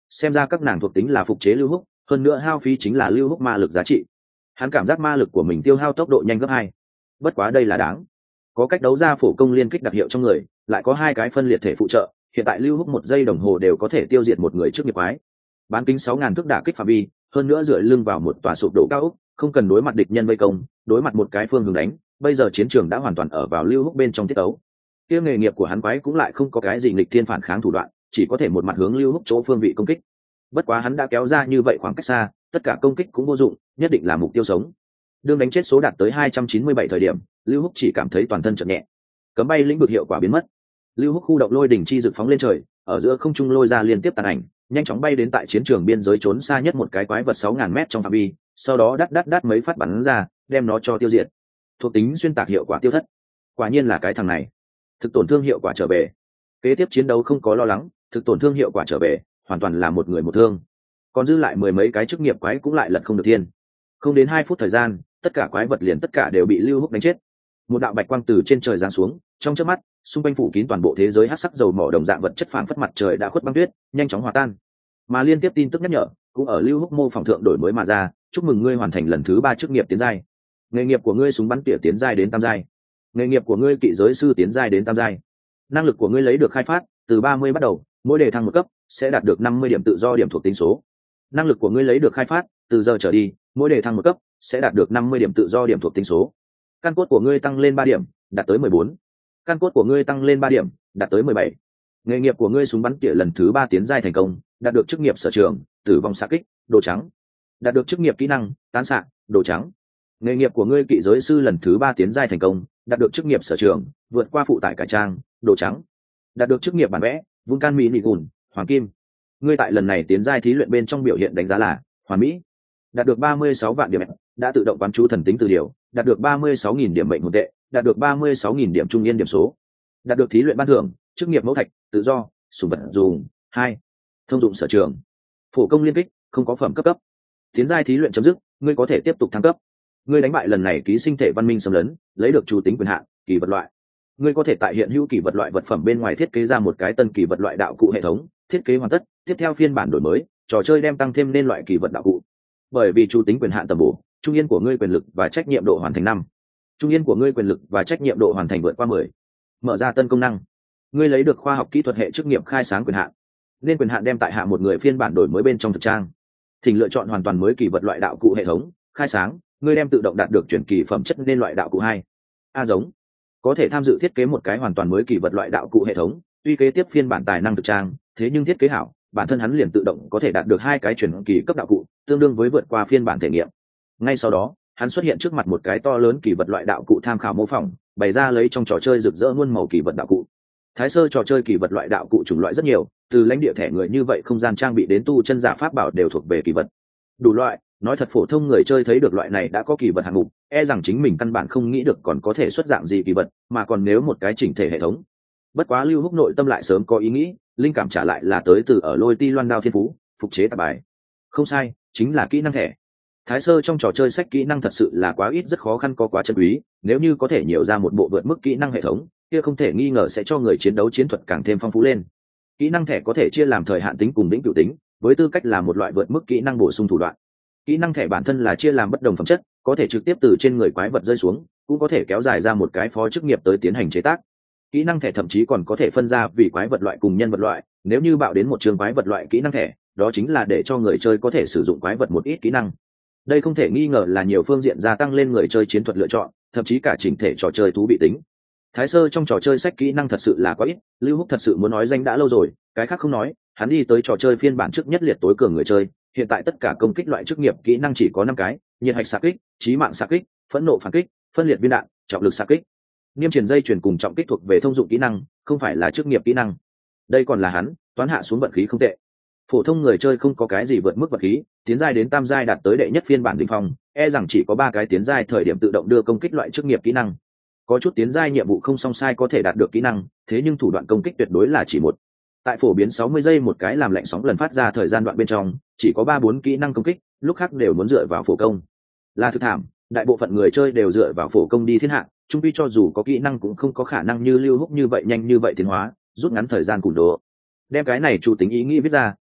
xem ra các nàng thuộc tính là phục chế lưu húc, hơn nữa hao phí chính là lưu húc ma lực giá trị. Hắn cảm giác ma lực của mình tiêu hao tốc độ nhanh gấp 2. Bất quá đây là đáng, có cách đấu ra phổ công liên kích đặc hiệu trong người, lại có 2 cái phân liệt thể phụ trợ, hiện tại lưu húc 1 giây đồng hồ đều có thể tiêu diệt một người trước nghiệp quái. Bán kính 6.000 thước đả kích phạm vi, hơn nữa dựa lưng vào một tòa sụp đổ cao ốc, không cần đối mặt địch nhân vây công, đối mặt một cái phương hướng đánh, bây giờ chiến trường đã hoàn toàn ở vào lưu húc bên trong tiết tấu. Kia nghề nghiệp của hắn quái cũng lại không có cái gì nghịch thiên phản kháng thủ đoạn, chỉ có thể một mặt hướng lưu húc chỗ phương vị công kích. Bất quá hắn đã kéo ra như vậy khoảng cách xa, tất cả công kích cũng vô dụng, nhất định là mục tiêu sống. Đương đánh chết số đạt tới 297 thời điểm, lưu húc chỉ cảm thấy toàn thân chợt nhẹ, cấm bay lĩnh vực hiệu quả biến mất. Lưu húc khu động lôi đỉnh chi rực phóng lên trời, ở giữa không trung lôi ra liên tiếp tàn ảnh, nhanh chóng bay đến tại chiến trường biên giới trốn xa nhất một cái quái vật 6.000 mét trong phạm vi, sau đó đắt mấy phát bắn ra, đem nó cho tiêu diệt. Thuộc tính xuyên tạc hiệu quả tiêu thất. Quả nhiên là cái thằng này. Thực tổn thương hiệu quả trở về. Kế tiếp chiến đấu không có lo lắng, thực tổn thương hiệu quả trở về, hoàn toàn là một người một thương. Còn dư lại 10 mấy cái chức nghiệp quái cũng lại lật không được thiên. Không đến 2 phút thời gian, tất cả quái vật liền tất cả đều bị lưu húc đánh chết. Một đạo bạch quang từ trên trời giáng xuống, trong chớp mắt, xung quanh phủ kín toàn bộ thế giới hắc sắc dầu mỏ đồng dạng vật chất phảng phất mặt trời đã khuất băng tuyết, nhanh chóng hòa tan. Mà liên tiếp tin tức nhắc nhở cũng ở lưu húc mô phỏng thượng đổi mới mà ra, chúc mừng ngươi hoàn thành lần thứ 3 chức nghiệp tiến giai. Nghề nghiệp của ngươi súng bắn tỉa tiến giai đến tam giai. Nghề nghiệp của ngươi kỵ giới sư tiến giai đến tam giai. Năng lực của ngươi lấy được khai phát, từ 30 bắt đầu, mỗi đề thăng một cấp sẽ đạt được 50 điểm tự do điểm thuộc tính số. Năng lực của ngươi lấy được khai phát, từ giờ trở đi, mỗi đề thăng một cấp sẽ đạt được 50 điểm tự do điểm thuộc tính số. Căn cốt của ngươi tăng lên 3 điểm, đạt tới 14. Căn cốt của ngươi tăng lên 3 điểm, đạt tới 17. Nghề nghiệp của ngươi súng bắn tỉa lần thứ 3 tiến giai thành công, đạt được chức nghiệp sở trường, tử vong xạ kích, đồ trắng. Đạt được chức nghiệp kỹ năng, tán xạ, đồ trắng. Nghề nghiệp của ngươi kỵ giới sư lần thứ 3 tiến giai thành công, đạt được chức nghiệp sở trường, vượt qua phụ tải cải trang, đồ trắng. Đạt được chức nghiệp bản vẽ, vulcan mỹ nị gùn, hoàng kim. Ngươi tại lần này tiến giai thí luyện bên trong biểu hiện đánh giá là hoàn mỹ. Đạt được 36 vạn điểm, đã tự động quán chú thần tính từ điều, đạt được 36.000 điểm mệnh hồn tệ, đạt được 36.000 điểm trung niên điểm số. Đạt được thí luyện ban thưởng, chức nghiệp mẫu thạch, tự do, sủng vật dùng 2. Thông dụng sở trường, phổ công liên kích, không có phẩm cấp. Tiến giai thí luyện chấm dứt, ngươi có thể tiếp tục thăng cấp. Ngươi đánh bại lần này ký sinh thể văn minh xâm lấn, lấy được chủ tính quyền hạn, kỳ vật loại. Ngươi có thể tại hiện hữu kỳ vật loại vật phẩm bên ngoài thiết kế ra một cái tân kỳ vật loại đạo cụ hệ thống, thiết kế hoàn tất, tiếp theo phiên bản đổi mới, trò chơi đem tăng thêm nên loại kỳ vật đạo cụ. Bởi vì chủ tính quyền hạn tầm bổ, trung yên của ngươi quyền lực và trách nhiệm độ hoàn thành 5. Trung yên của ngươi quyền lực và trách nhiệm độ hoàn thành vượt qua 10. Mở ra tân công năng. Ngươi lấy được khoa học kỹ thuật hệ chức nghiệp khai sáng quyền hạn. Nên quyền hạn đem tại hạ một người phiên bản đổi mới bên trong thực trang. Thỉnh lựa chọn hoàn toàn mới kỳ vật loại đạo cụ hệ thống, khai sáng, ngươi đem tự động đạt được chuyển kỳ phẩm chất nên loại đạo cụ 2. Giống. Có thể tham dự thiết kế một cái hoàn toàn mới kỳ vật loại đạo cụ hệ thống, tuy kế tiếp phiên bản tài năng thực trang, thế nhưng thiết kế hảo, bản thân hắn liền tự động có thể đạt được 2 cái chuyển kỳ cấp đạo cụ, tương đương với vượt qua phiên bản thể nghiệm. Ngay sau đó, hắn xuất hiện trước mặt một cái to lớn kỳ vật loại đạo cụ tham khảo mô phỏng, bày ra lấy trong trò chơi rực rỡ muôn màu kỳ vật đạo cụ. Thái sơ trò chơi kỳ vật loại đạo cụ chủng loại rất nhiều, từ lãnh địa thẻ người như vậy không gian trang bị đến tu chân giả pháp bảo đều thuộc về kỳ vật. Đủ loại, nói thật phổ thông người chơi thấy được loại này đã có kỳ vật hạng mục, e rằng chính mình căn bản không nghĩ được còn có thể xuất dạng gì kỳ vật, mà còn nếu một cái chỉnh thể hệ thống. Bất quá lưu húc nội tâm lại sớm có ý nghĩ, linh cảm trả lại là tới từ ở lôi ti loan đao thiên phú, phục chế tạp bài. Không sai, chính là kỹ năng thẻ. Thái sơ trong trò chơi sách kỹ năng thật sự là quá ít, rất khó khăn có quá chân quý, nếu như có thể nhiều ra một bộ vượt mức kỹ năng hệ thống, kia không thể nghi ngờ sẽ cho người chiến đấu chiến thuật càng thêm phong phú lên. Kỹ năng thẻ có thể chia làm thời hạn tính cùng lĩnh cửu tính, với tư cách là một loại vượt mức kỹ năng bổ sung thủ đoạn. Kỹ năng thẻ bản thân là chia làm bất đồng phẩm chất, có thể trực tiếp từ trên người quái vật rơi xuống, cũng có thể kéo dài ra một cái phó chức nghiệp tới tiến hành chế tác. Kỹ năng thẻ thậm chí còn có thể phân ra vì quái vật loại cùng nhân vật loại, nếu như bạo đến một trường quái vật loại kỹ năng thẻ, đó chính là để cho người chơi có thể sử dụng quái vật một ít kỹ năng. Đây không thể nghi ngờ là nhiều phương diện gia tăng lên người chơi chiến thuật lựa chọn, thậm chí cả chỉnh thể trò chơi thú vị tính. Thái sơ trong trò chơi sách kỹ năng thật sự là quá ít, lưu húc thật sự muốn nói danh đã lâu rồi, cái khác không nói, hắn đi tới trò chơi phiên bản trước nhất liệt tối cường người chơi, hiện tại tất cả công kích loại chức nghiệp kỹ năng chỉ có 5 cái, nhiệt hạch xạ kích, chí mạng xạ kích, phẫn nộ phản kích, phân liệt viên đạn, trọng lực xạ kích. Niêm truyền dây chuyển cùng trọng kích thuộc về thông dụng kỹ năng, không phải là chức nghiệp kỹ năng. Đây còn là hắn toán hạ xuống vận khí không tệ. Phổ thông người chơi không có cái gì vượt mức vật khí, tiến giai đến tam giai đạt tới đệ nhất phiên bản đỉnh phong, e rằng chỉ có 3 cái tiến giai thời điểm tự động đưa công kích loại chức nghiệp kỹ năng. Có chút tiến giai nhiệm vụ không song sai có thể đạt được kỹ năng, thế nhưng thủ đoạn công kích tuyệt đối là chỉ một. Tại phổ biến 60 giây một cái làm lạnh sóng lần phát ra thời gian đoạn bên trong, chỉ có 3-4 kỹ năng công kích, lúc khác đều muốn dựa vào phổ công. Là thực thảm, đại bộ phận người chơi đều dựa vào phổ công đi thiên hạ, chung quy cho dù có kỹ năng cũng không có khả năng như lưu húc như vậy nhanh như vậy tiến hóa, rút ngắn thời gian củng đồ. Đem cái này chủ tính ý nghĩ viết ra,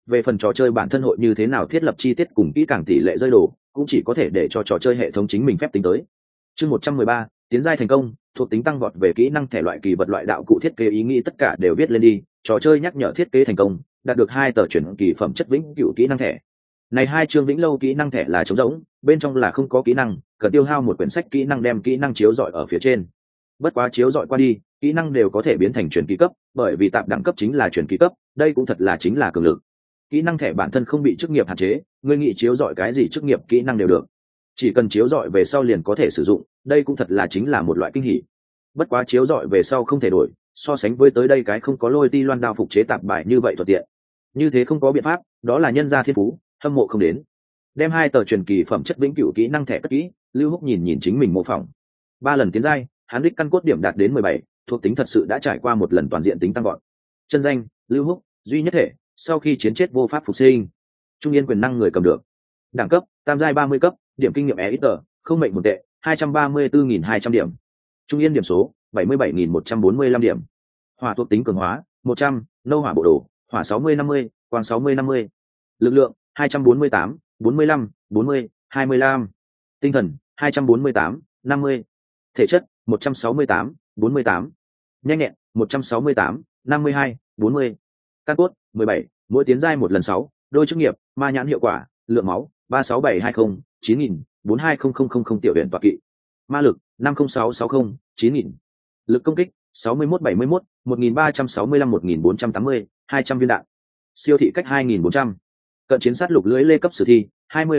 về phần trò chơi bản thân hội như thế nào thiết lập chi tiết cùng kỹ càng tỷ lệ rơi đồ cũng chỉ có thể để cho trò chơi hệ thống chính mình phép tính tới. Chương 113, tiến giai thành công, thuộc tính tăng vọt về kỹ năng thẻ loại kỳ vật loại đạo cụ thiết kế ý nghĩ tất cả đều viết lên đi, trò chơi nhắc nhở thiết kế thành công, đạt được 2 tờ chuyển kỳ phẩm chất vĩnh cửu kỹ năng thẻ. Này 2 chương vĩnh lâu kỹ năng thẻ là trống rỗng, bên trong là không có kỹ năng, cần tiêu hao một quyển sách kỹ năng đem kỹ năng chiếu rọi ở phía trên. Bất quá chiếu rọi qua đi, kỹ năng đều có thể biến thành chuyển kỳ cấp, bởi vì tạm đẳng cấp chính là chuyển kỳ cấp, đây cũng thật là chính là cường lực. Kỹ năng thẻ bản thân không bị chức nghiệp hạn chế, ngươi nghĩ chiếu rọi cái gì chức nghiệp kỹ năng đều được, chỉ cần chiếu rọi về sau liền có thể sử dụng, đây cũng thật là chính là một loại kinh hỉ. Bất quá chiếu rọi về sau không thể đổi, so sánh với tới đây cái không có lôi ti loan đao phục chế tạp bài như vậy thuận tiện, như thế không có biện pháp, đó là nhân gia thiên phú, hâm mộ không đến. Đem 2 tờ truyền kỳ phẩm chất vĩnh cửu kỹ năng thẻ cất kỹ, Lưu Húc nhìn nhìn chính mình mô phỏng. 3 lần tiến giai, hắn đích căn cốt điểm đạt đến 17, thuộc tính thật sự đã trải qua một lần toàn diện tính tăng vọt. Chân danh: Lưu Húc, duy nhất thể, sau khi chiến chết vô pháp phục sinh. Trung yên quyền năng người cầm được. Đẳng cấp: tam giai 30 cấp, điểm kinh nghiệm EXP, không mệnh một tệ, 234.200 điểm. Trung yên điểm số: 77.145 điểm. Hỏa thuộc tính cường hóa: 100, nâu hỏa bộ đồ, hỏa 60-50, quang 60-50. Lực lượng: 248, 45, 40, 25. Tinh thần: 248, 50. Thể chất: 168, 48. Nhanh nhẹn: 168, 52, 40. Căn cốt: 17, mỗi tiến giai một lần 6, đôi chức nghiệp, ma nhãn hiệu quả, lượng máu: 36720, 9000, 420000 tiểu huyền tọa kỵ. Ma lực: 50660, 9000. Lực công kích: 6171, 1365, 1480, 200 viên đạn. Siêu thị cách 2400. Cận chiến sát lục lưới lê cấp sử thi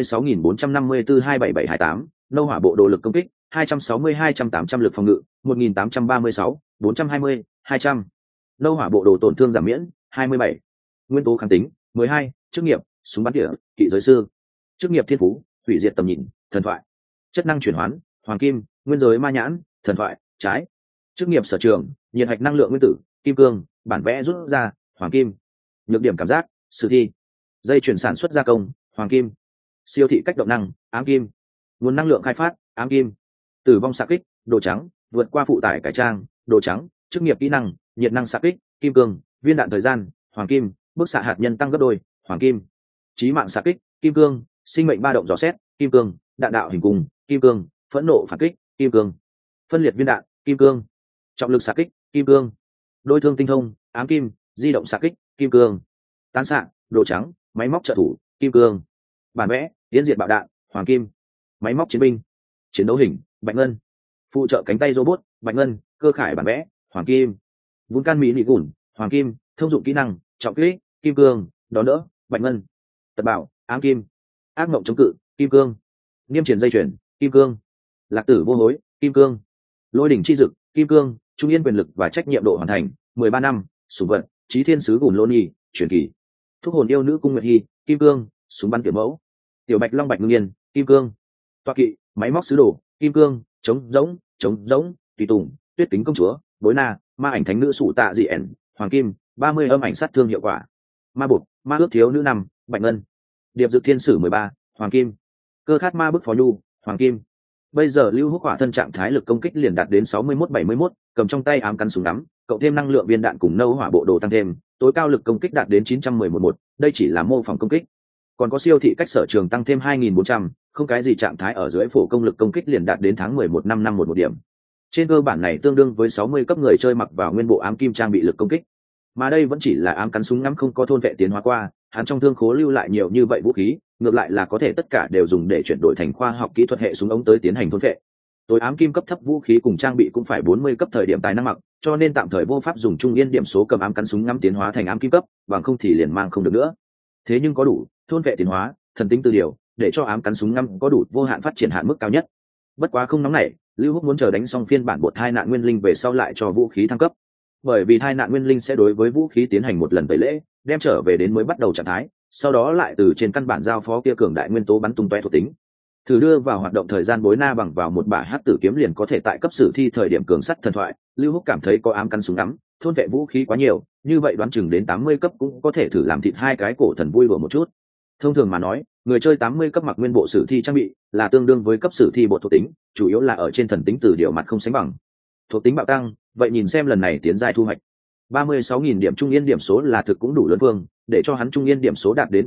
26.454 27728, nâu hỏa bộ đồ lực công kích 260-200-800 lực phòng ngự 1836, 420, 200. Nâu hỏa bộ đồ tổn thương giảm miễn 27. Nguyên tố kháng tính 12. Chức nghiệp: súng bắn tỉa, kỵ giới sư. Chức nghiệp: thiên phú: hủy diệt tầm nhìn, thần thoại. Chất năng chuyển hoán: hoàng kim, nguyên giới ma nhãn, thần thoại, trái. Chức nghiệp sở trường: nhiệt hạch năng lượng nguyên tử, kim cương, bản vẽ rút ra, hoàng kim. Nhược điểm cảm giác: sử thi. Dây chuyển sản xuất gia công, hoàng kim. Siêu thị cách động năng, ám kim. Nguồn năng lượng khai phát, ám kim. Tử vong xạ kích, đồ trắng, vượt qua phụ tải cải trang, đồ trắng. Chức nghiệp kỹ năng: nhiệt năng xạ kích, kim cương, viên đạn thời gian, hoàng kim, bức xạ hạt nhân tăng gấp đôi, hoàng kim. Chí mạng xạ kích, kim cương, sinh mệnh ba động dò xét, kim cương, đạn đạo hình cung, kim cương, phẫn nộ phản kích, kim cương. Phân liệt viên đạn, kim cương. Trọng lực xạ kích, kim cương. Đôi thương tinh thông, ám kim, di động xạ kích, kim cương. Tán xạ, đồ trắng, máy móc trợ thủ, kim cương. Bản vẽ: tiến diệt bạo đạn, hoàng kim. Máy móc chiến binh, chiến đấu hình, bạch ngân. Phụ trợ cánh tay robot, bạch ngân. Cơ khải bản vẽ, hoàng kim. Vulcan mỹ nị gùn, hoàng kim. Thông dụng kỹ năng: trọng kích, kim cương, đón đỡ, bạch ngân. Tật bảo, ám kim. Ác mộng chống cự, kim cương. Niêm triển dây chuyển, kim cương. Lạc tử vô hối, kim cương. Lôi đỉnh chi dực, kim cương. Trung yên quyền lực và trách nhiệm độ hoàn thành 13 năm. Sủng vật: chí thiên sứ gùn lôn nhi, truyền kỳ. Thúc hồn yêu nữ cung nguyệt hy, kim cương. Súng bắn tiểu mẫu. Tiểu bạch long bạch ngưng yên, kim cương. Toa kỵ: máy móc sứ đồ, kim cương. Chống rỗng, tùy tùng, tuyết kính công chúa, bối na, ma ảnh thánh nữ sụ tạ dị ẻn, hoàng kim. 30 âm ảnh sát thương hiệu quả. Ma bột, ma ước thiếu nữ 5, bạch ngân. Điệp dực thiên sử 13, hoàng kim. Cơ khát ma bức phó nhu, hoàng kim. Bây giờ Lưu Húc hỏa thân trạng thái lực công kích liền đạt đến 61-71, cầm trong tay ám cắn súng ngắm, cộng thêm năng lượng viên đạn cùng nâu hỏa bộ đồ tăng thêm, tối cao lực công kích đạt đến 911, đây chỉ là mô phỏng công kích. Còn có siêu thị cách sở trường tăng thêm 2400, không cái gì trạng thái ở dưới phổ công lực công kích liền đạt đến tháng 11 năm năm một điểm. Trên cơ bản này tương đương với 60 cấp người chơi mặc vào nguyên bộ ám kim trang bị lực công kích. Mà đây vẫn chỉ là ám cắn súng ngắm không có thôn vệ tiến hóa qua, hắn trong thương khố lưu lại nhiều như vậy vũ khí, ngược lại là có thể tất cả đều dùng để chuyển đổi thành khoa học kỹ thuật hệ súng ống tới tiến hành thôn vệ. Tối ám kim cấp thấp vũ khí cùng trang bị cũng phải 40 cấp thời điểm tài năng mặc, cho nên tạm thời vô pháp dùng trung yên điểm số cầm ám cắn súng ngắm tiến hóa thành ám kim cấp, bằng không thì liền mang không được nữa. Thế nhưng có đủ thôn vệ tiến hóa, thần tính từ điều, để cho ám cắn súng ngắm có đủ vô hạn phát triển hạn mức cao nhất. Bất quá không nóng nảy, Lưu Húc muốn chờ đánh xong phiên bản bột hai nạn nguyên linh về sau lại cho vũ khí thăng cấp. Bởi vì hai nạn nguyên linh sẽ đối với vũ khí tiến hành một lần tẩy lễ, đem trở về đến mới bắt đầu trạng thái, sau đó lại từ trên căn bản giao phó kia cường đại nguyên tố bắn tung tóe thuộc tính. Thử đưa vào hoạt động thời gian bối na bằng vào một bả hắc tử kiếm liền có thể tại cấp sử thi thời điểm cường sắt thần thoại. Lưu Húc cảm thấy có ám cắn súng ngắm, thôn vệ vũ khí quá nhiều, như vậy đoán chừng đến 80 cấp cũng có thể thử làm thịt hai cái cổ thần vui đùa một chút. Thông thường mà nói, người chơi 80 cấp mặc nguyên bộ sử thi trang bị là tương đương với cấp sử thi bộ thuộc tính, chủ yếu là ở trên thần tính từ điều mặt không sánh bằng. Thuộc tính bạo tăng, vậy nhìn xem lần này tiến giai thu hoạch. 36.000 điểm trung yên điểm số là thực cũng đủ lớn vương, để cho hắn trung yên điểm số đạt đến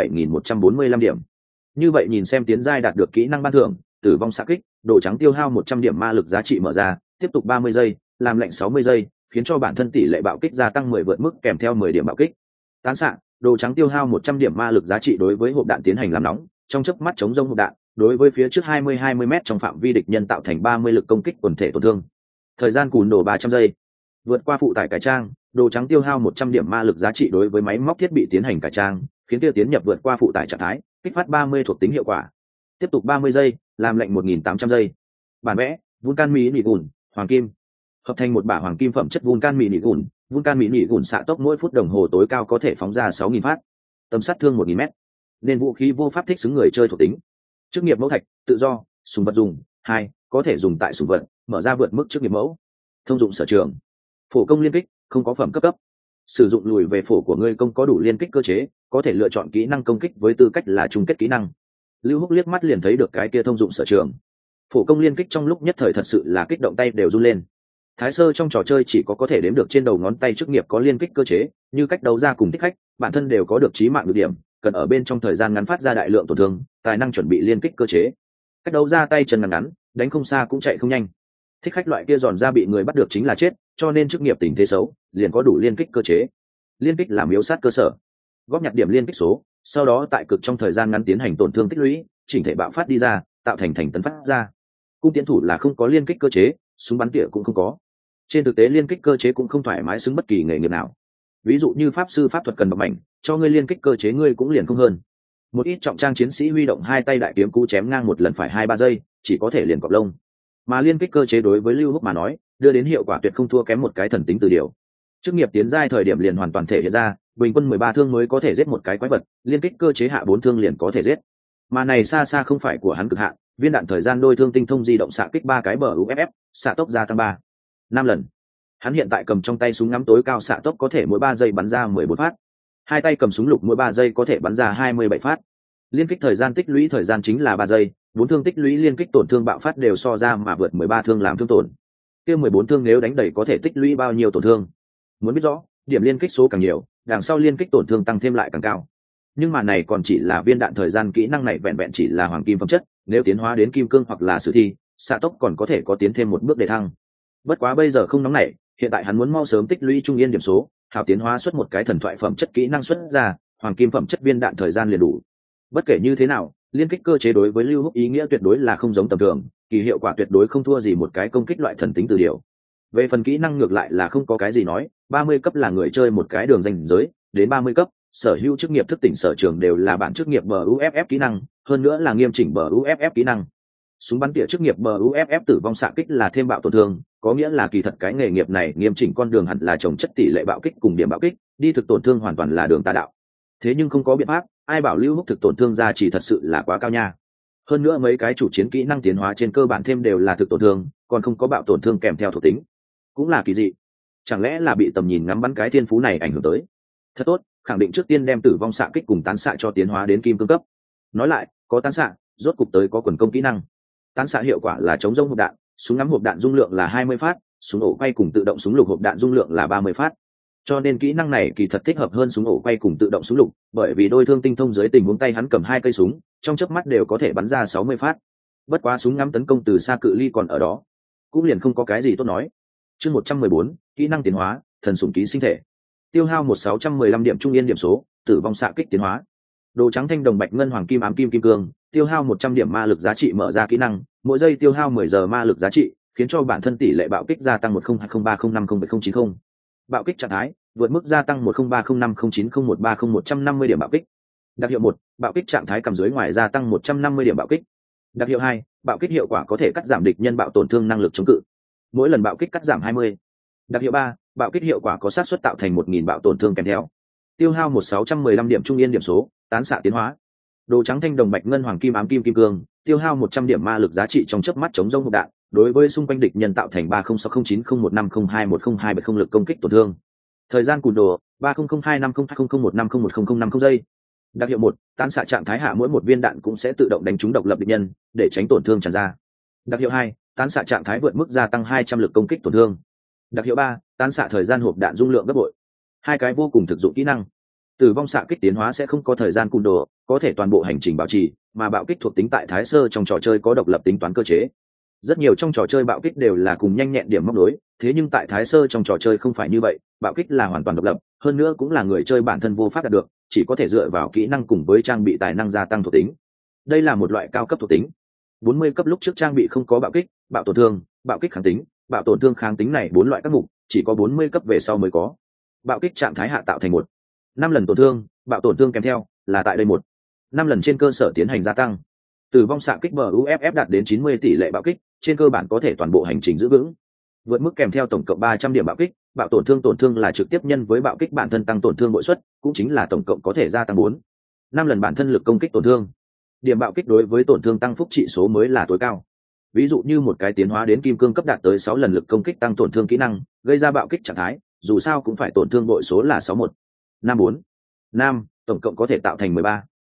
77.145 điểm. Như vậy nhìn xem tiến giai đạt được kỹ năng ban thưởng, tử vong xạ kích, đồ trắng tiêu hao 100 điểm ma lực giá trị mở ra, tiếp tục 30 giây, làm lệnh 60 giây, khiến cho bản thân tỷ lệ bạo kích gia tăng 10 vượt mức kèm theo 10 điểm bạo kích. Tán xạ, đồ trắng tiêu hao 100 điểm ma lực giá trị đối với hộp đạn tiến hành làm nóng, trong chớp mắt chống rông hộp đạn, đối với phía trước 20 m trong phạm vi địch nhân tạo thành 30 lực công kích quần thể tổn thương. Thời gian cùn đồ 300 giây. Vượt qua phụ tải cải trang, đồ trắng tiêu hao 100 điểm ma lực giá trị đối với máy móc thiết bị tiến hành cải trang, khiến tiêu tiến nhập vượt qua phụ tải trạng thái, kích phát 30 thuộc tính hiệu quả. Tiếp tục 30 giây, làm lệnh 1800 giây. Bản vẽ, Vulcan Mỹ Nị Gùn, hoàng kim. Hợp thành một bả hoàng kim phẩm chất Vulcan Mỹ Nị Gùn, Vulcan Mỹ Nị Gùn xạ tốc mỗi phút đồng hồ tối cao có thể phóng ra 6000 phát. Tầm sát thương 1000 m. Nên vũ khí vô pháp thích xứng người chơi thuộc tính. Chức nghiệp mẫu thạch, tự do, súng vật dùng, 2, có thể dùng tại súng vật, mở ra vượt mức chức nghiệp mẫu. Thông dụng sở trường. Phổ công liên kích, không có phẩm cấp. Sử dụng lùi về phổ của ngươi công có đủ liên kích cơ chế, có thể lựa chọn kỹ năng công kích với tư cách là chung kết kỹ năng. Lưu Húc liếc mắt liền thấy được cái kia thông dụng sở trường. Phổ công liên kích trong lúc nhất thời thật sự là kích động tay đều run lên. Thái sơ trong trò chơi chỉ có thể đếm được trên đầu ngón tay chức nghiệp có liên kích cơ chế, như cách đấu ra cùng thích khách, bản thân đều có được chí mạng nhược điểm, cần ở bên trong thời gian ngắn phát ra đại lượng tổn thương, tài năng chuẩn bị liên kích cơ chế. Cách đấu ra tay chân ngắn, đánh không xa cũng chạy không nhanh. Thích khách loại kia giòn ra bị người bắt được chính là chết, cho nên chức nghiệp tình thế xấu, liền có đủ liên kích cơ chế. Liên kích làm yếu sát cơ sở. Góp nhặt điểm liên kích số, sau đó tại cực trong thời gian ngắn tiến hành tổn thương tích lũy, chỉnh thể bạo phát đi ra, tạo thành tấn phát ra. Cung tiến thủ là không có liên kích cơ chế, súng bắn tỉa cũng không có. Trên thực tế liên kích cơ chế cũng không thoải mái xứng bất kỳ nghề nghiệp nào. Ví dụ như pháp sư pháp thuật cần bậc mảnh, cho ngươi liên kích cơ chế ngươi cũng liền không hơn. Một ít trọng trang chiến sĩ huy động hai tay đại kiếm cú chém ngang một lần phải 2-3 giây, chỉ có thể liền cọp lông. Mà liên kích cơ chế đối với Lưu Húc mà nói, đưa đến hiệu quả tuyệt không thua kém một cái thần tính từ điều. Chức nghiệp tiến giai thời điểm liền hoàn toàn thể hiện ra, bình quân 13 thương mới có thể giết một cái quái vật, liên kích cơ chế hạ 4 thương liền có thể giết. Mà này xa xa không phải của hắn cực hạn, viên đạn thời gian đôi thương tinh thông di động xạ kích 3 cái bờ UFF, xạ tốc gia tăng 3-5 lần. Hắn hiện tại cầm trong tay súng ngắm tối cao xạ tốc có thể mỗi 3 giây bắn ra 14 phát. Hai tay cầm súng lục mỗi 3 giây có thể bắn ra 27 phát. Liên kích thời gian tích lũy thời gian chính là 3 giây, 4 thương tích lũy liên kích tổn thương bạo phát đều so ra mà vượt 13 thương làm thương tổn. Kia 14 thương nếu đánh đầy có thể tích lũy bao nhiêu tổn thương? Muốn biết rõ, điểm liên kích số càng nhiều, đằng sau liên kích tổn thương tăng thêm lại càng cao. Nhưng mà này còn chỉ là viên đạn thời gian, kỹ năng này vẹn vẹn chỉ là hoàng kim phẩm chất, nếu tiến hóa đến kim cương hoặc là sử thi, xạ tốc còn có thể có tiến thêm một bước để thăng. Bất quá bây giờ không nóng nảy, hiện tại hắn muốn mau sớm tích lũy trung yên điểm số, hào tiến hóa xuất một cái thần thoại phẩm chất kỹ năng xuất ra, hoàng kim phẩm chất viên đạn thời gian liền đủ. Bất kể như thế nào, liên kích cơ chế đối với Lưu Húc ý nghĩa tuyệt đối là không giống tầm thường, kỳ hiệu quả tuyệt đối không thua gì một cái công kích loại thần tính từ điều. Về phần kỹ năng ngược lại là không có cái gì nói, 30 cấp là người chơi một cái đường ranh giới, đến 30 cấp, sở hữu chức nghiệp thức tỉnh sở trường đều là bản chức nghiệp bờ UFF kỹ năng, hơn nữa là nghiêm chỉnh bờ UFF kỹ năng. Súng bắn tỉa chức nghiệp bờ UFF tử vong xạ kích là thêm bạo tổn thương, có nghĩa là kỳ thật cái nghề nghiệp này nghiêm chỉnh con đường hẳn là trồng chất tỷ lệ bạo kích cùng điểm bạo kích, đi thực tổn thương hoàn toàn là đường tà đạo. Thế nhưng không có biện pháp, ai bảo Lưu Húc thực tổn thương ra chỉ thật sự là quá cao nha. Hơn nữa mấy cái chủ chiến kỹ năng tiến hóa trên cơ bản thêm đều là thực tổn thương, còn không có bạo tổn thương kèm theo thuộc tính, cũng là kỳ dị. Chẳng lẽ là bị tầm nhìn ngắm bắn cái thiên phú này ảnh hưởng tới? Thật tốt, khẳng định trước tiên đem tử vong xạ kích cùng tán xạ cho tiến hóa đến kim cương cấp. Nói lại, có tán xạ, rốt cục tới có quần công kỹ năng. Tán xạ hiệu quả là chống rông hộp đạn, súng ngắm hộp đạn dung lượng là 20 phát, súng ổ quay cùng tự động súng lục hộp đạn dung lượng là 30 phát. Cho nên kỹ năng này kỳ thật thích hợp hơn súng ổ quay cùng tự động súng lục, bởi vì đôi thương tinh thông dưới tình huống tay hắn cầm 2 cây súng, trong chớp mắt đều có thể bắn ra 60 phát. Bất quá súng ngắm tấn công từ xa cự ly còn ở đó, cũng liền không có cái gì tốt nói. Chương 114, kỹ năng tiến hóa, thần sủng ký sinh thể. Tiêu hao 1615 điểm trung yên điểm số, tử vong xạ kích tiến hóa. Đồ trắng thanh đồng bạch ngân hoàng kim ám kim kim cương, tiêu hao 100 điểm ma lực giá trị mở ra kỹ năng, mỗi giây tiêu hao 10 giờ ma lực giá trị, khiến cho bản thân tỷ lệ bạo kích gia tăng 102030507090. Bạo kích trạng thái, vượt mức gia tăng 1030590130 điểm bạo kích. Đặc hiệu 1, bạo kích trạng thái cầm dưới ngoài gia tăng 150 điểm bạo kích. Đặc hiệu 2, bạo kích hiệu quả có thể cắt giảm địch nhân bạo tổn thương năng lực chống cự. Mỗi lần bạo kích cắt giảm 20. Đặc hiệu 3, bạo kích hiệu quả có xác suất tạo thành 1000 bạo tổn thương kèm theo. Tiêu hao 1615 điểm trung yên điểm số, tán xạ tiến hóa. Đồ trắng thanh đồng bạch ngân hoàng kim ám kim kim cương, tiêu hao 100 điểm ma lực giá trị trong chớp mắt chống rông hộp đạn, đối với xung quanh địch nhân tạo thành 30609015021070 lực công kích tổn thương. Thời gian cùn đồ 3002502001501050 giây. Đặc hiệu 1, tán xạ trạng thái hạ mỗi một viên đạn cũng sẽ tự động đánh trúng độc lập địch nhân để tránh tổn thương tràn ra. Đặc hiệu 2, tán xạ trạng thái vượt mức gia tăng 200 lực công kích tổn thương. Đặc hiệu 3, tán xạ thời gian hộp đạn dung lượng gấp bội. Hai cái vô cùng thực dụng kỹ năng. Tử vong xạ kích tiến hóa sẽ không có thời gian cung đồ, có thể toàn bộ hành trình bảo trì, mà bạo kích thuộc tính tại Thái Sơ trong trò chơi có độc lập tính toán cơ chế. Rất nhiều trong trò chơi bạo kích đều là cùng nhanh nhẹn điểm móc nối, thế nhưng tại Thái Sơ trong trò chơi không phải như vậy, bạo kích là hoàn toàn độc lập, hơn nữa cũng là người chơi bản thân vô pháp đạt được, chỉ có thể dựa vào kỹ năng cùng với trang bị tài năng gia tăng thuộc tính. Đây là một loại cao cấp thuộc tính. 40 cấp lúc trước trang bị không có bạo kích, bạo tổn thương, bạo kích kháng tính, bạo tổn thương kháng tính này 4 loại các mục, chỉ có 40 cấp về sau mới có. Bạo kích trạng thái hạ tạo thành 5 lần tổn thương, bạo tổn thương kèm theo là tại đây 5 lần trên cơ sở tiến hành gia tăng. Tử vong xạ kích BUFF đạt đến 90 tỷ lệ bạo kích, trên cơ bản có thể toàn bộ hành trình giữ vững. Vượt mức kèm theo tổng cộng 300 điểm bạo kích, bạo tổn thương là trực tiếp nhân với bạo kích bản thân tăng tổn thương bội suất, cũng chính là tổng cộng có thể gia tăng 5 lần bản thân lực công kích tổn thương. Điểm bạo kích đối với tổn thương tăng phúc trị số mới là tối cao. Ví dụ như một cái tiến hóa đến kim cương cấp đạt tới 6 lần lực công kích tăng tổn thương kỹ năng, gây ra bạo kích trạng thái, dù sao cũng phải tổn thương bội số là 61, 54, 5, tổng cộng có thể tạo thành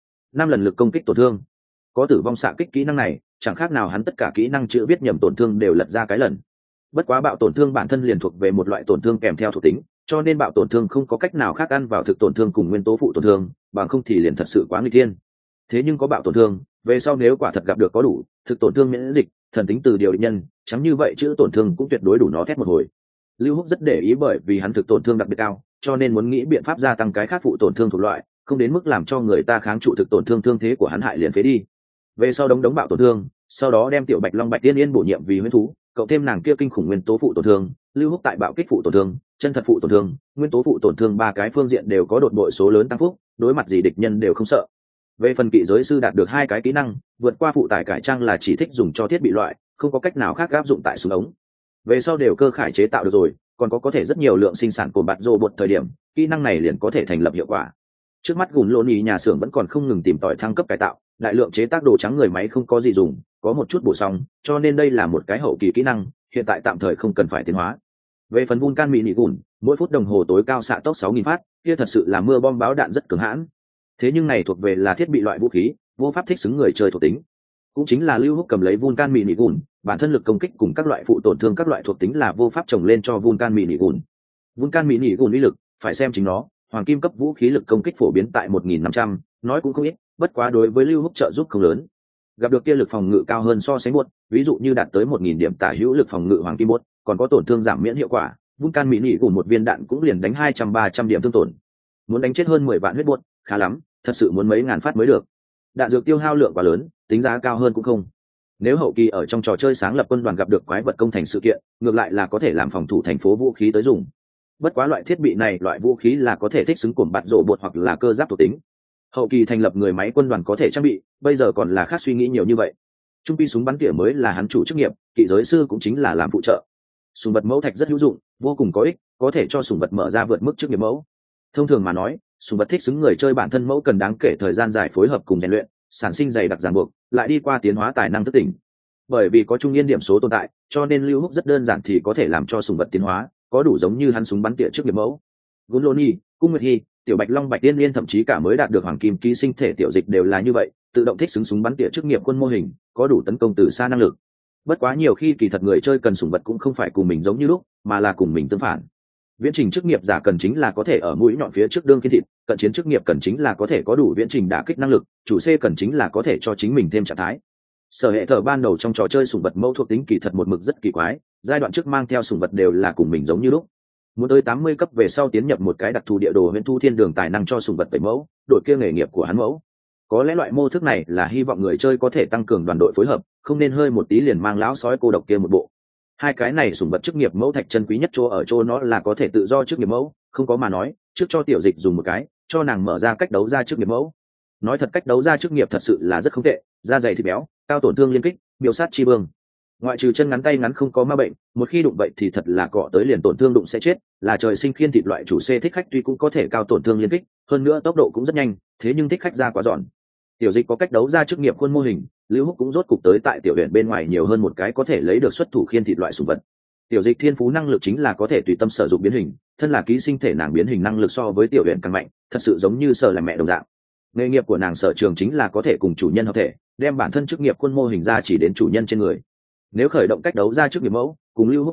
5 lần lực công kích tổn thương. Có tử vong xạ kích kỹ năng này, chẳng khác nào hắn tất cả kỹ năng chữ viết nhầm tổn thương đều lật ra cái lần. Bất quá bạo tổn thương bản thân liền thuộc về một loại tổn thương kèm theo thuộc tính, cho nên bạo tổn thương không có cách nào khác ăn vào thực tổn thương cùng nguyên tố phụ tổn thương, bằng không thì liền thật sự quá nguy thiên. Thế nhưng có bạo tổn thương, về sau nếu quả thật gặp được có đủ thực tổn thương miễn dịch, thần tính từ điều định nhân, chẳng như vậy chữ tổn thương cũng tuyệt đối đủ nó thét một hồi. Lưu Húc rất để ý bởi vì hắn thực tổn thương đặc biệt cao, cho nên muốn nghĩ biện pháp gia tăng cái khác phụ tổn thương thuộc loại, không đến mức làm cho người ta kháng trụ thực tổn thương thương thế của hắn hại liền phế đi. Về sau đống bạo tổn thương, sau đó đem tiểu Bạch Long Bạch Tiên Yên bổ nhiệm vì huyễn thú, cộng thêm nàng kia kinh khủng nguyên tố phụ tổn thương, Lưu Húc tại bạo kích phụ tổn thương, chân thật phụ tổn thương, nguyên tố phụ tổn thương ba cái phương diện đều có đột bội số lớn tăng phúc, đối mặt gì địch nhân đều không sợ. Về phần kỵ giới sư đạt được 2 cái kỹ năng, vượt qua phụ tải cải trang là chỉ thích dùng cho thiết bị loại, không có cách nào khác áp dụng tại súng ống. Về sau đều cơ khải chế tạo được rồi, còn có thể rất nhiều lượng sinh sản của bạn rô bột thời điểm, kỹ năng này liền có thể thành lập hiệu quả. Trước mắt gùn lộn ý nhà xưởng vẫn còn không ngừng tìm tòi thăng cấp cải tạo, đại lượng chế tác đồ trắng người máy không có gì dùng, có một chút bổ xong, cho nên đây là một cái hậu kỳ kỹ năng, hiện tại tạm thời không cần phải tiến hóa. Về phần Vulcan mini gùn, mỗi phút đồng hồ tối cao xạ tốc 6.000 phát, kia thật sự là mưa bom báo đạn rất cường hãn. Thế nhưng này thuộc về là thiết bị loại vũ khí, vô pháp thích xứng người chơi thuộc tính. Cũng chính là Lưu Húc cầm lấy Vulcan mini gùn, bản thân lực công kích cùng các loại phụ tổn thương các loại thuộc tính là vô pháp trồng lên cho Vulcan mini gùn. Vulcan mini gùn uy lực, phải xem chính nó, hoàng kim cấp vũ khí lực công kích phổ biến tại 1.500, nói cũng không ít, bất quá đối với Lưu Húc trợ giúp không lớn. Gặp được kia lực phòng ngự cao hơn so sánh buốt, ví dụ như đạt tới 1.000 điểm tả hữu lực phòng ngự hoàng kim buốt, còn có tổn thương giảm miễn hiệu quả, Vulcan mini gùn một viên đạn cũng liền đánh 200-300 điểm thương tổn. Muốn đánh chết hơn 10 vạn huyết buốt, khá lắm, thật sự muốn mấy ngàn phát mới được. Đạn dược tiêu hao lượng quá lớn, tính giá cao hơn cũng không. Nếu hậu kỳ ở trong trò chơi sáng lập quân đoàn gặp được quái vật công thành sự kiện, ngược lại là có thể làm phòng thủ thành phố vũ khí tới dùng. Bất quá loại thiết bị này, loại vũ khí là có thể thích xứng cuồng bạt rộ bột hoặc là cơ giáp thuộc tính. Hậu kỳ thành lập người máy quân đoàn có thể trang bị, bây giờ còn là khác suy nghĩ nhiều như vậy. Trung pi súng bắn tỉa mới là hắn chủ chức nghiệp, kỵ giới sư cũng chính là làm phụ trợ. Súng vật mẫu thạch rất hữu dụng, vô cùng có ích, có thể cho súng vật mở ra vượt mức chức nghiệp mẫu. Thông thường mà nói, súng vật thích xứng người chơi bản thân mẫu cần đáng kể thời gian dài phối hợp cùng rèn luyện, sản sinh dày đặc ràng buộc, lại đi qua tiến hóa tài năng thức tỉnh. Bởi vì có trung yên điểm số tồn tại, cho nên Lưu Húc rất đơn giản thì có thể làm cho súng vật tiến hóa, có đủ giống như hắn súng bắn tỉa trước nghiệp mẫu. Guloni, Cung Nguyệt Hi, Tiểu Bạch Long Bạch Tiên Liên thậm chí cả mới đạt được hoàng kim ký sinh thể tiểu dịch đều là như vậy, tự động thích xứng súng bắn tỉa chức nghiệp quân mô hình, có đủ tấn công từ xa năng lực. Bất quá nhiều khi kỳ thật người chơi cần súng vật cũng không phải cùng mình giống như lúc, mà là cùng mình tương phản. Viễn trình chức nghiệp giả cần chính là có thể ở mũi nhọn phía trước đương kiên thịt, cận chiến chức nghiệp cần chính là có thể có đủ viễn trình đả kích năng lực, chủ C cần chính là có thể cho chính mình thêm trạng thái. Sở hệ thờ ban đầu trong trò chơi sủng vật mẫu thuộc tính kỳ thật một mực rất kỳ quái, giai đoạn trước mang theo sủng vật đều là cùng mình giống như lúc. Muốn tới 80 cấp về sau tiến nhập một cái đặc thù địa đồ huyền thu thiên đường tài năng cho sủng vật tẩy mẫu, đội kia nghề nghiệp của hắn mẫu. Có lẽ loại mô thức này là hy vọng người chơi có thể tăng cường đoàn đội phối hợp, không nên hơi một tí liền mang lão sói cô độc kia một bộ. Hai cái này sủng vật chức nghiệp mẫu thạch chân quý nhất chỗ ở chỗ nó là có thể tự do chức nghiệp mẫu, không có mà nói, trước cho tiểu dịch dùng một cái, cho nàng mở ra cách đấu ra chức nghiệp mẫu. Nói thật cách đấu ra chức nghiệp thật sự là rất không tệ, da dày thịt béo, cao tổn thương liên kích, miêu sát chi bương. Ngoại trừ chân ngắn tay ngắn không có ma bệnh, một khi đụng vậy thì thật là cọ tới liền tổn thương đụng sẽ chết, là trời sinh khiên thịt loại chủ C thích khách tuy cũng có thể cao tổn thương liên kích, hơn nữa tốc độ cũng rất nhanh, thế nhưng thích khách ra quá giòn. Tiểu dịch có cách đấu ra chức nghiệp khuôn mô hình, Lưu Húc cũng rốt cục tới tại tiểu huyện bên ngoài nhiều hơn một cái có thể lấy được xuất thủ khiên thịt loại sủng vật. Tiểu dịch thiên phú năng lực chính là có thể tùy tâm sử dụng biến hình, thân là ký sinh thể nàng biến hình năng lực so với tiểu huyện càng mạnh, thật sự giống như Sở là mẹ đồng dạng. Nghề nghiệp của nàng sở trường chính là có thể cùng chủ nhân hợp thể, đem bản thân chức nghiệp khuôn mô hình ra chỉ đến chủ nhân trên người. Nếu khởi động cách đấu ra chức nghiệp mẫu, cùng Lưu Húc hợp thể,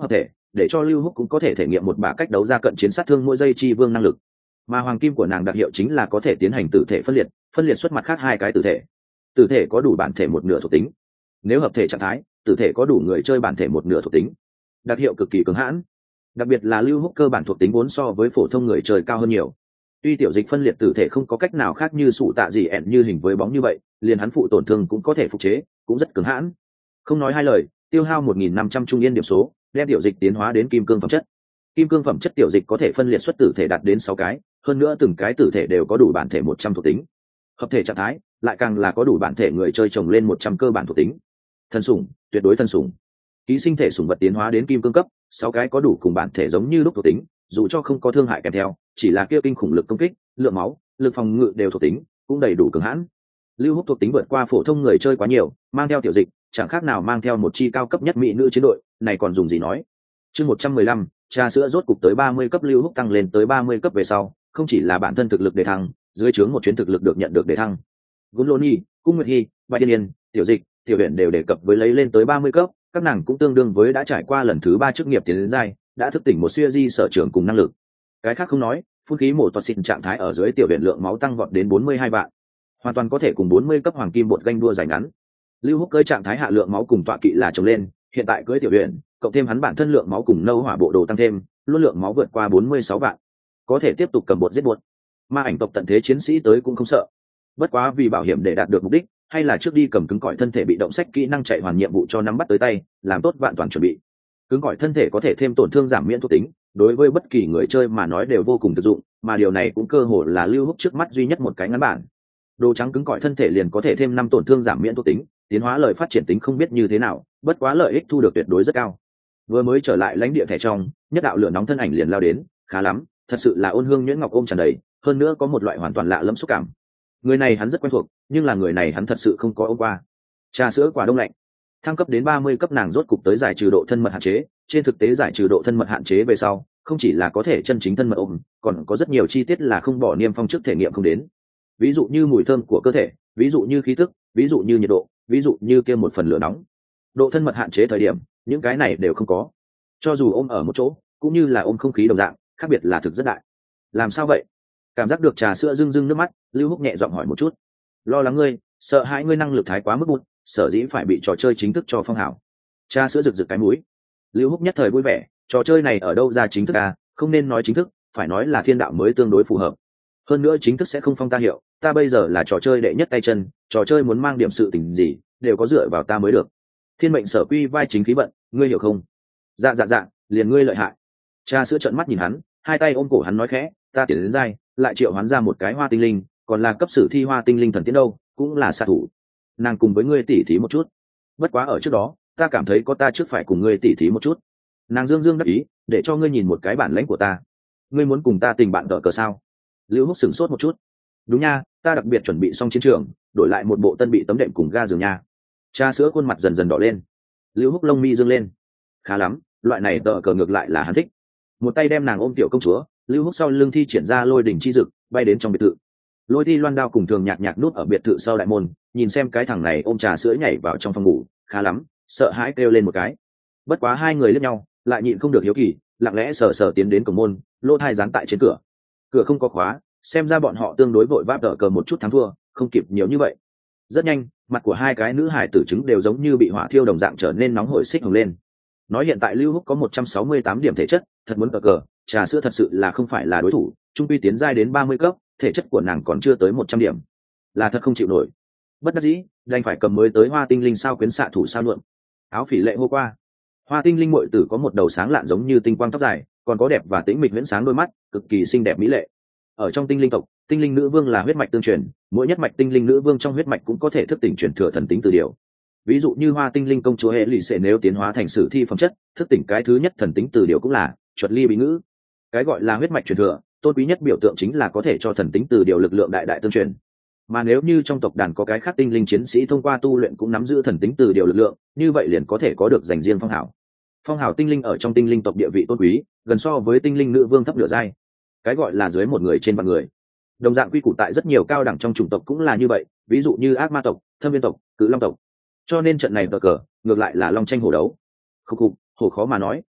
để cho Lưu Húc cũng có thể thể nghiệm một bả cách đấu ra cận chiến sát thương mỗi giây chi vương năng lực. Mà hoàng kim của nàng đặc hiệu chính là có thể tiến hành tử thể phân liệt xuất mặt khác hai cái tử thể có đủ bản thể một nửa thuộc tính. Nếu hợp thể trạng thái, tử thể có đủ người chơi bản thể một nửa thuộc tính. Đặc hiệu cực kỳ cứng hãn. Đặc biệt là Lưu Húc cơ bản thuộc tính vốn so với phổ thông người chơi cao hơn nhiều. Tuy tiểu dịch phân liệt tử thể không có cách nào khác như sụ tạ gì ẹn như hình với bóng như vậy, liền hắn phụ tổn thương cũng có thể phục chế, cũng rất cứng hãn. Không nói hai lời, tiêu hao 1.500 trung yên điểm số, đem tiểu dịch tiến hóa đến kim cương phẩm chất. Kim cương phẩm chất tiểu dịch có thể phân liệt xuất tử thể đạt đến 6 cái, hơn nữa từng cái tử thể đều có đủ bản thể 100 thuộc tính. Hợp thể trạng thái, lại càng là có đủ bản thể người chơi trồng lên 100 cơ bản thuộc tính. Thần sủng, tuyệt đối thần sủng. Ký sinh thể sủng vật tiến hóa đến kim cương cấp, 6 cái có đủ cùng bản thể giống như lúc thuộc tính, dù cho không có thương hại kèm theo, chỉ là kia kinh khủng lực công kích, lượng máu, lực phòng ngự đều thuộc tính, cũng đầy đủ cường hãn. Lưu Húc thuộc tính vượt qua phổ thông người chơi quá nhiều, mang theo tiểu dịch, chẳng khác nào mang theo một chi cao cấp nhất mỹ nữ chiến đội, này còn dùng gì nói. Chương 115, trà sữa rốt cục tới 30 cấp. Lưu Húc tăng lên tới 30 cấp về sau, không chỉ là bản thân thực lực đề thăng, dưới trướng một chuyến thực lực được nhận được đề thăng. Gumloni, Cung Nguyệt Hi, Bạch Yên, tiểu dịch, tiểu huyền đều đề cập với lấy lên tới 30 cấp, các nàng cũng tương đương với đã trải qua lần thứ 3 chức nghiệp tiến đến giai, đã thức tỉnh một siêu di sở trường cùng năng lực. Cái khác không nói, phun khí mổ toạt xịt trạng thái ở dưới tiểu huyền lượng máu tăng vọt đến 42 vạn, hoàn toàn có thể cùng 40 cấp hoàng kim bột ganh đua giành ngắn. Lưu Húc cưỡi trạng thái hạ lượng máu cùng tọa kỵ là trồng lên, hiện tại cưỡi tiểu huyền, cộng thêm hắn bản thân lượng máu cùng nâu hỏa bộ đồ tăng thêm, luôn lượng máu vượt qua 46 vạn, có thể tiếp tục cầm bột giết bột. Ma ảnh tộc tận thế chiến sĩ tới cũng không sợ. Bất quá vì bảo hiểm để đạt được mục đích, hay là trước đi cầm cứng cỏi thân thể bị động sách kỹ năng chạy hoàn nhiệm vụ cho nắm bắt tới tay, làm tốt vạn toàn chuẩn bị. Cứng cỏi thân thể có thể thêm tổn thương giảm miễn thuộc tính, đối với bất kỳ người chơi mà nói đều vô cùng thực dụng, mà điều này cũng cơ hội là Lưu Húc trước mắt duy nhất một cái ngắn bản. Đồ trắng cứng cỏi thân thể liền có thể thêm 5 tổn thương giảm miễn thuộc tính, tiến hóa lời phát triển tính không biết như thế nào, bất quá lợi ích thu được tuyệt đối rất cao. Vừa mới trở lại lãnh địa thẻ trong, nhất đạo lửa nóng thân ảnh liền lao đến, khá lắm, thật sự là ôn hương nhuyễn ngọc ôm tràn đầy, hơn nữa có một loại hoàn toàn lạ lẫm xúc cảm. Người này hắn rất quen thuộc, nhưng là người này hắn thật sự không có ôm qua. Trà sữa quả đông lạnh. Thăng cấp đến 30 cấp nàng rốt cục tới giải trừ độ thân mật hạn chế, trên thực tế giải trừ độ thân mật hạn chế về sau, không chỉ là có thể chân chính thân mật ôm, còn có rất nhiều chi tiết là không bỏ niêm phong trước thể nghiệm không đến. Ví dụ như mùi thơm của cơ thể, ví dụ như khí tức, ví dụ như nhiệt độ, ví dụ như kia một phần lửa nóng. Độ thân mật hạn chế thời điểm, những cái này đều không có. Cho dù ôm ở một chỗ, cũng như là ôm không khí đồng dạng, khác biệt là thực rất đại. Làm sao vậy? Cảm giác được trà sữa rưng rưng nước mắt, Lưu Húc nhẹ giọng hỏi một chút. Lo lắng ngươi, sợ hãi ngươi năng lực thái quá mức bụt, sở dĩ phải bị trò chơi chính thức cho phong hảo. Trà sữa rực rực cái mũi. Lưu Húc nhất thời vui vẻ, trò chơi này ở đâu ra chính thức à, không nên nói chính thức, phải nói là thiên đạo mới tương đối phù hợp. Hơn nữa chính thức sẽ không phong ta hiệu, ta bây giờ là trò chơi đệ nhất tay chân, trò chơi muốn mang điểm sự tình gì, đều có dựa vào ta mới được. Thiên mệnh sở quy vai chính khí vận, ngươi hiểu không? Dạ, liền ngươi lợi hại. Trà sữa trợn mắt nhìn hắn, hai tay ôm cổ hắn nói khẽ, ta tiến đến giai, lại triệu hoán ra một cái hoa tinh linh, còn là cấp sử thi hoa tinh linh thần tiến đâu, cũng là xạ thủ. Nàng cùng với ngươi tỉ thí một chút. Bất quá ở trước đó, ta cảm thấy có ta trước phải cùng ngươi tỉ thí một chút. Nàng dương dương đắc ý, để cho ngươi nhìn một cái bản lãnh của ta. Ngươi muốn cùng ta tình bạn đỡ cờ sao? Lưu Húc sửng sốt một chút. Đúng nha, ta đặc biệt chuẩn bị xong chiến trường, đổi lại một bộ tân bị tấm đệm cùng ga giường nha. Trà sữa khuôn mặt dần dần đỏ lên. Lưu Húc lông mi dương lên. Khá lắm, loại này đỡ cờ ngược lại là hắn thích. Một tay đem nàng ôm tiểu công chúa, Lưu Húc sau lưng thi triển ra lôi đỉnh chi dực, bay đến trong biệt thự. Lôi Thi Loan Đao cùng Thường Nhạc Nhạc núp ở biệt thự sau đại môn, nhìn xem cái thằng này ôm trà sữa nhảy vào trong phòng ngủ, khá lắm, sợ hãi kêu lên một cái. Bất quá hai người liếc nhau, lại nhịn không được hiếu kỳ, lặng lẽ sờ sờ tiến đến cổng môn, lô thai dán tại trên cửa. Cửa không có khóa, xem ra bọn họ tương đối vội vã đỡ cờ một chút thắng thua, không kịp nhiều như vậy. Rất nhanh, mặt của hai cái nữ hải tử trứng đều giống như bị hỏa thiêu đồng dạng trở nên nóng hổi xích hồng lên. Nói hiện tại Lưu Húc có 168 điểm thể chất, thật muốn cờ, trà sữa thật sự là không phải là đối thủ, trung quy tiến giai đến 30 cấp, thể chất của nàng còn chưa tới 100 điểm, là thật không chịu nổi. Bất đắc dĩ, đành phải cầm mới tới hoa tinh linh sao quyến xạ thủ sao nhuộm. Áo phỉ lệ hô qua. Hoa tinh linh muội tử có một đầu sáng lạn giống như tinh quang tóc dài, còn có đẹp và tĩnh mịch huyễn sáng đôi mắt, cực kỳ xinh đẹp mỹ lệ. Ở trong tinh linh tộc, tinh linh nữ vương là huyết mạch tương truyền, mỗi nhất mạch tinh linh nữ vương trong huyết mạch cũng có thể thức tỉnh truyền thừa thần tính từ điều. Ví dụ như hoa tinh linh công chúa hệ lụy sẽ nếu tiến hóa thành sử thi phẩm chất, thức tỉnh cái thứ nhất thần tính từ điều cũng là chuột ly bí ngữ. Cái gọi là huyết mạch truyền thừa, tôn quý nhất biểu tượng chính là có thể cho thần tính từ điều lực lượng đại đại tương truyền. Mà nếu như trong tộc đàn có cái khác tinh linh chiến sĩ thông qua tu luyện cũng nắm giữ thần tính từ điều lực lượng, như vậy liền có thể có được dành riêng phong hào. Phong hào tinh linh ở trong tinh linh tộc địa vị tôn quý, gần so với tinh linh nữ vương thấp nửa giai. Cái gọi là dưới một người trên vạn người. Đồng dạng quy củ tại rất nhiều cao đẳng trong chủng tộc cũng là như vậy, ví dụ như ác ma tộc, thâm viên tộc, cự long tộc. Cho nên trận này cờ ngược lại là long tranh hổ đấu. Khúc hổ khó mà nói,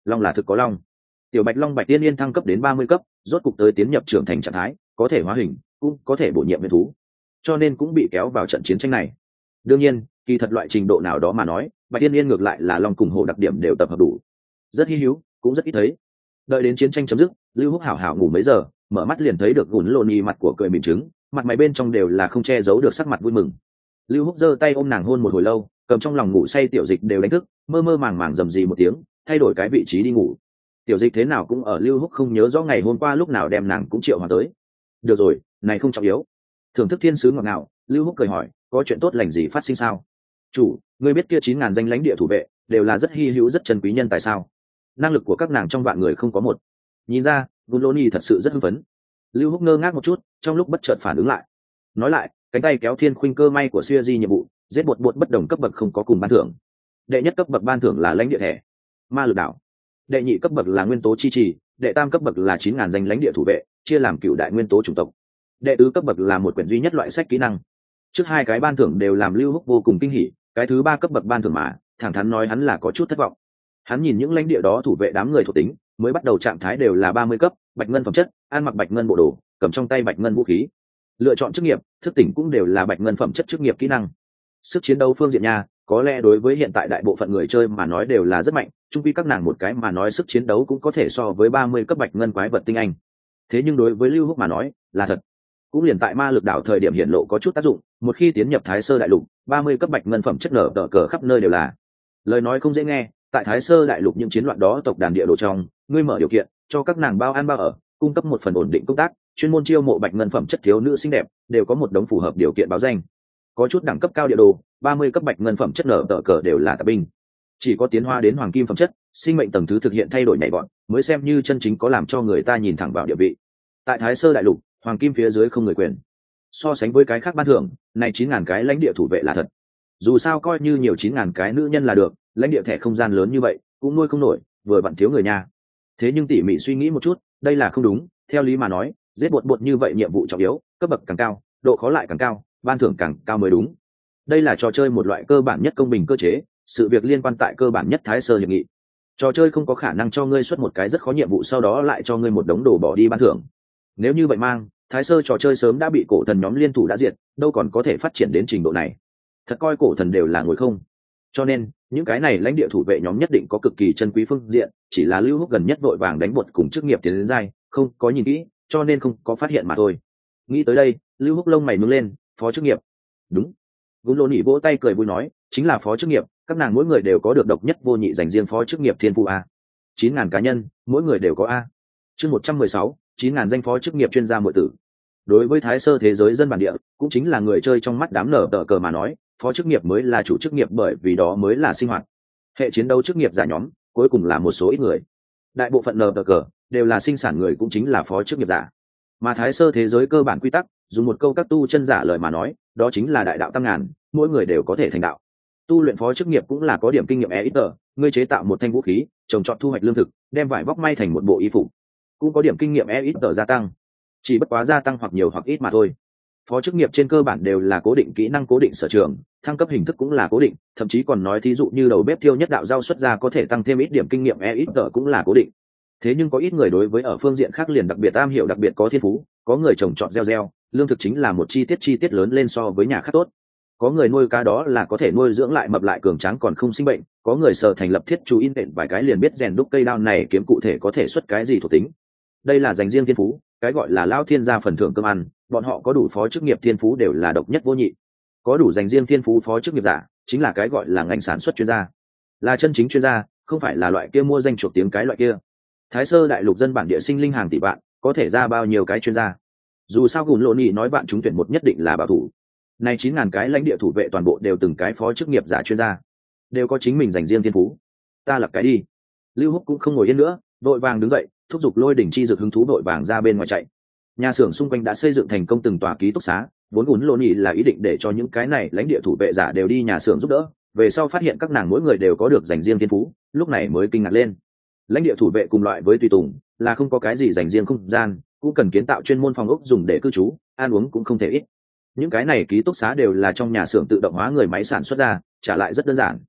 long là thực có long. Tiểu bạch long Bạch Tiên Yên thăng cấp đến 30 cấp, rốt cục tới tiến nhập trưởng thành trạng thái, có thể hóa hình, cũng có thể bổ nhiệm nguyên thú, cho nên cũng bị kéo vào trận chiến tranh này. Đương nhiên, kỳ thật loại trình độ nào đó mà nói, Bạch Tiên Yên ngược lại là long cùng hổ đặc điểm đều tập hợp đủ, rất hi hữu, cũng rất ít thấy. Đợi đến chiến tranh chấm dứt, Lưu Húc hảo hảo ngủ mấy giờ, mở mắt liền thấy được Gùn Lô Nhi mặt của cười mỉm trứng, mặt mày bên trong đều là không che giấu được sắc mặt vui mừng. Lưu Húc giơ tay ôm nàng hôn một hồi lâu, cầm trong lòng ngủ say Tiểu Dịch đều đánh thức, mơ mơ màng màng rầm rì một tiếng, thay đổi cái vị trí đi ngủ. Tiểu Dịch thế nào cũng ở Lưu Húc không nhớ rõ ngày hôm qua lúc nào đem nàng cũng triệu hoàn tới. Được rồi, này không trọng yếu. Thưởng thức thiên sứ ngọt ngào, Lưu Húc cười hỏi, có chuyện tốt lành gì phát sinh sao? Chủ, ngươi biết kia 9.000 danh lãnh địa thủ vệ đều là rất hi hữu rất chân quý nhân tại sao? Năng lực của các nàng trong vạn người không có một. Nhìn ra, Guloni thật sự rất hưng phấn. Lưu Húc ngơ ngác một chút, trong lúc bất chợt phản ứng lại. Nói lại, cánh tay kéo thiên khuynh cơ may của siêu di nhiệm vụ, giết bột bất đồng cấp bậc không có cùng ban thưởng. Đệ nhất cấp bậc ban thưởng là lãnh địa thẻ, ma lực đảo. Đệ nhị cấp bậc là nguyên tố chi trì, đệ tam cấp bậc là 9.000 danh lãnh địa thủ vệ, chia làm cựu đại nguyên tố chủng tộc. Đệ tứ cấp bậc là một quyển duy nhất loại sách kỹ năng. Trước hai cái ban thưởng đều làm Lưu Húc vô cùng kinh hỉ, cái thứ ba cấp bậc ban thưởng mà, thẳng thắn nói hắn là có chút thất vọng. Hắn nhìn những lãnh địa đó thủ vệ đám người thuộc tính, mới bắt đầu trạng thái đều là 30 cấp, bạch ngân phẩm chất, ăn mặc bạch ngân bộ đồ, cầm trong tay bạch ngân vũ khí. Lựa chọn chức nghiệp, thức tỉnh cũng đều là bạch ngân phẩm chất chức nghiệp kỹ năng. Sức chiến đấu phương diện nha, có lẽ đối với hiện tại đại bộ phận người chơi mà nói đều là rất mạnh, chung quy các nàng một cái mà nói sức chiến đấu cũng có thể so với 30 cấp bạch ngân quái vật tinh anh. Thế nhưng đối với Lưu Húc mà nói, là thật. Cũng liền tại ma lực đảo thời điểm hiện lộ có chút tác dụng, một khi tiến nhập Thái Sơ đại lục, 30 cấp bạch ngân phẩm chất nở tở cờ khắp nơi đều là. Lời nói không dễ nghe, tại Thái Sơ đại lục những chiến loạn đó tộc đàn địa đồ trong, ngươi mở điều kiện cho các nàng bao ăn bao ở, cung cấp một phần ổn định công tác, chuyên môn chiêu mộ bạch ngân phẩm chất thiếu nữ xinh đẹp, đều có một đống phù hợp điều kiện báo danh. Có chút đẳng cấp cao địa đồ, 30 cấp bạch ngân phẩm chất nở tở cờ đều là tạp binh. Chỉ có tiến hóa đến hoàng kim phẩm chất, sinh mệnh tầng thứ thực hiện thay đổi nhảy vọt, mới xem như chân chính có làm cho người ta nhìn thẳng vào địa vị. Tại Thái Sơ đại lục, hoàng kim phía dưới không người quyền. So sánh với cái khác ban thưởng, này 9.000 cái lãnh địa thủ vệ là thật. Dù sao coi như nhiều 9.000 cái nữ nhân là được, lãnh địa thẻ không gian lớn như vậy, cũng nuôi không nổi, vừa vặn thiếu người nhà. Thế nhưng tỉ mỉ suy nghĩ một chút, đây là không đúng, theo lý mà nói, giết bột như vậy nhiệm vụ trọng yếu, cấp bậc càng cao, độ khó lại càng cao, ban thưởng càng cao mới đúng. Đây là trò chơi một loại cơ bản nhất công bình cơ chế, sự việc liên quan tại cơ bản nhất Thái Sơ hiệp nghị. Trò chơi không có khả năng cho ngươi xuất một cái rất khó nhiệm vụ sau đó lại cho ngươi một đống đồ bỏ đi ban thưởng. Nếu như vậy mang, Thái Sơ trò chơi sớm đã bị cổ thần nhóm liên thủ đã diệt, đâu còn có thể phát triển đến trình độ này. Thật coi cổ thần đều là ngồi không. Cho nên, những cái này lãnh địa thủ vệ nhóm nhất định có cực kỳ chân quý phương diện, chỉ là Lưu Húc gần nhất vội vàng đánh bột cùng chức nghiệp tiến đến giai, không có nhìn kỹ, cho nên không có phát hiện mà thôi. Nghĩ tới đây, Lưu Húc lông mày nhướng lên, phó chức nghiệp. Đúng. Gún Lô Nỉ vỗ tay cười vui nói, chính là phó chức nghiệp, các nàng mỗi người đều có được độc nhất vô nhị dành riêng phó chức nghiệp thiên phú a. 9.000 cá nhân, mỗi người đều có a. Chương 116, 9.000 danh phó chức nghiệp chuyên gia muội tử. Đối với Thái Sơ thế giới dân bản địa, cũng chính là người chơi trong mắt đám nở tờ cờ mà nói, phó chức nghiệp mới là chủ chức nghiệp bởi vì đó mới là sinh hoạt. Hệ chiến đấu chức nghiệp giả nhóm, cuối cùng là một số ít người. Đại bộ phận nở tờ cờ đều là sinh sản người cũng chính là phó chức nghiệp giả. Mà Thái Sơ thế giới cơ bản quy tắc, dùng một câu các tu chân giả lời mà nói, đó chính là đại đạo tăng ngàn, mỗi người đều có thể thành đạo. Tu luyện phó chức nghiệp cũng là có điểm kinh nghiệm ít tờ, ngươi chế tạo một thanh vũ khí, trồng trọt thu hoạch lương thực, đem vải vóc may thành một bộ y phục, cũng có điểm kinh nghiệm ít tờ gia tăng. Chỉ bất quá gia tăng hoặc nhiều hoặc ít mà thôi. Phó chức nghiệp trên cơ bản đều là cố định kỹ năng cố định sở trường, thăng cấp hình thức cũng là cố định, thậm chí còn nói thí dụ như đầu bếp thiêu nhất đạo rau xuất ra có thể tăng thêm ít điểm kinh nghiệm ít tờ cũng là cố định. Thế nhưng có ít người đối với ở phương diện khác liền đặc biệt am hiểu đặc biệt có thiên phú, có người trồng trọt gieo, lương thực chính là một chi tiết lớn lên so với nhà khác tốt. Có người nuôi cá đó là có thể nuôi dưỡng lại mập lại cường tráng còn không sinh bệnh, có người sở thành lập thiết chú in đệm vài cái liền biết rèn đúc cây đao này kiếm cụ thể có thể xuất cái gì thuộc tính. Đây là dành riêng thiên phú, cái gọi là lao thiên gia phần thưởng cơm ăn, bọn họ có đủ phó chức nghiệp thiên phú đều là độc nhất vô nhị. Có đủ dành riêng thiên phú phó chức nghiệp giả, chính là cái gọi là ngành sản xuất chuyên gia, là chân chính chuyên gia, không phải là loại kia mua danh chuộc tiếng cái loại kia. Thái Sơ đại lục dân bản địa sinh linh hàng tỷ vạn, có thể ra bao nhiêu cái chuyên gia. Dù sao Gùn Lô Nỉ nói bạn chúng tuyển một nhất định là bảo thủ. Này 9.000 cái lãnh địa thủ vệ toàn bộ đều từng cái phó chức nghiệp giả chuyên gia, đều có chính mình dành riêng thiên phú. Ta lập cái đi. Lưu Húc cũng không ngồi yên nữa, vội vàng đứng dậy, thúc giục Lôi Đỉnh chi dược hứng thú vội vàng ra bên ngoài chạy. Nhà xưởng xung quanh đã xây dựng thành công từng tòa ký túc xá, vốn Gùn Lô Nỉ là ý định để cho những cái này lãnh địa thủ vệ giả đều đi nhà xưởng giúp đỡ, về sau phát hiện các nàng mỗi người đều có được dành riêng thiên phú, lúc này mới kinh ngạc lên. Lãnh địa thủ vệ cùng loại với tùy tùng, là không có cái gì dành riêng không gian, cũng cần kiến tạo chuyên môn phòng ốc dùng để cư trú, ăn uống cũng không thể ít. Những cái này ký túc xá đều là trong nhà xưởng tự động hóa người máy sản xuất ra, trả lại rất đơn giản.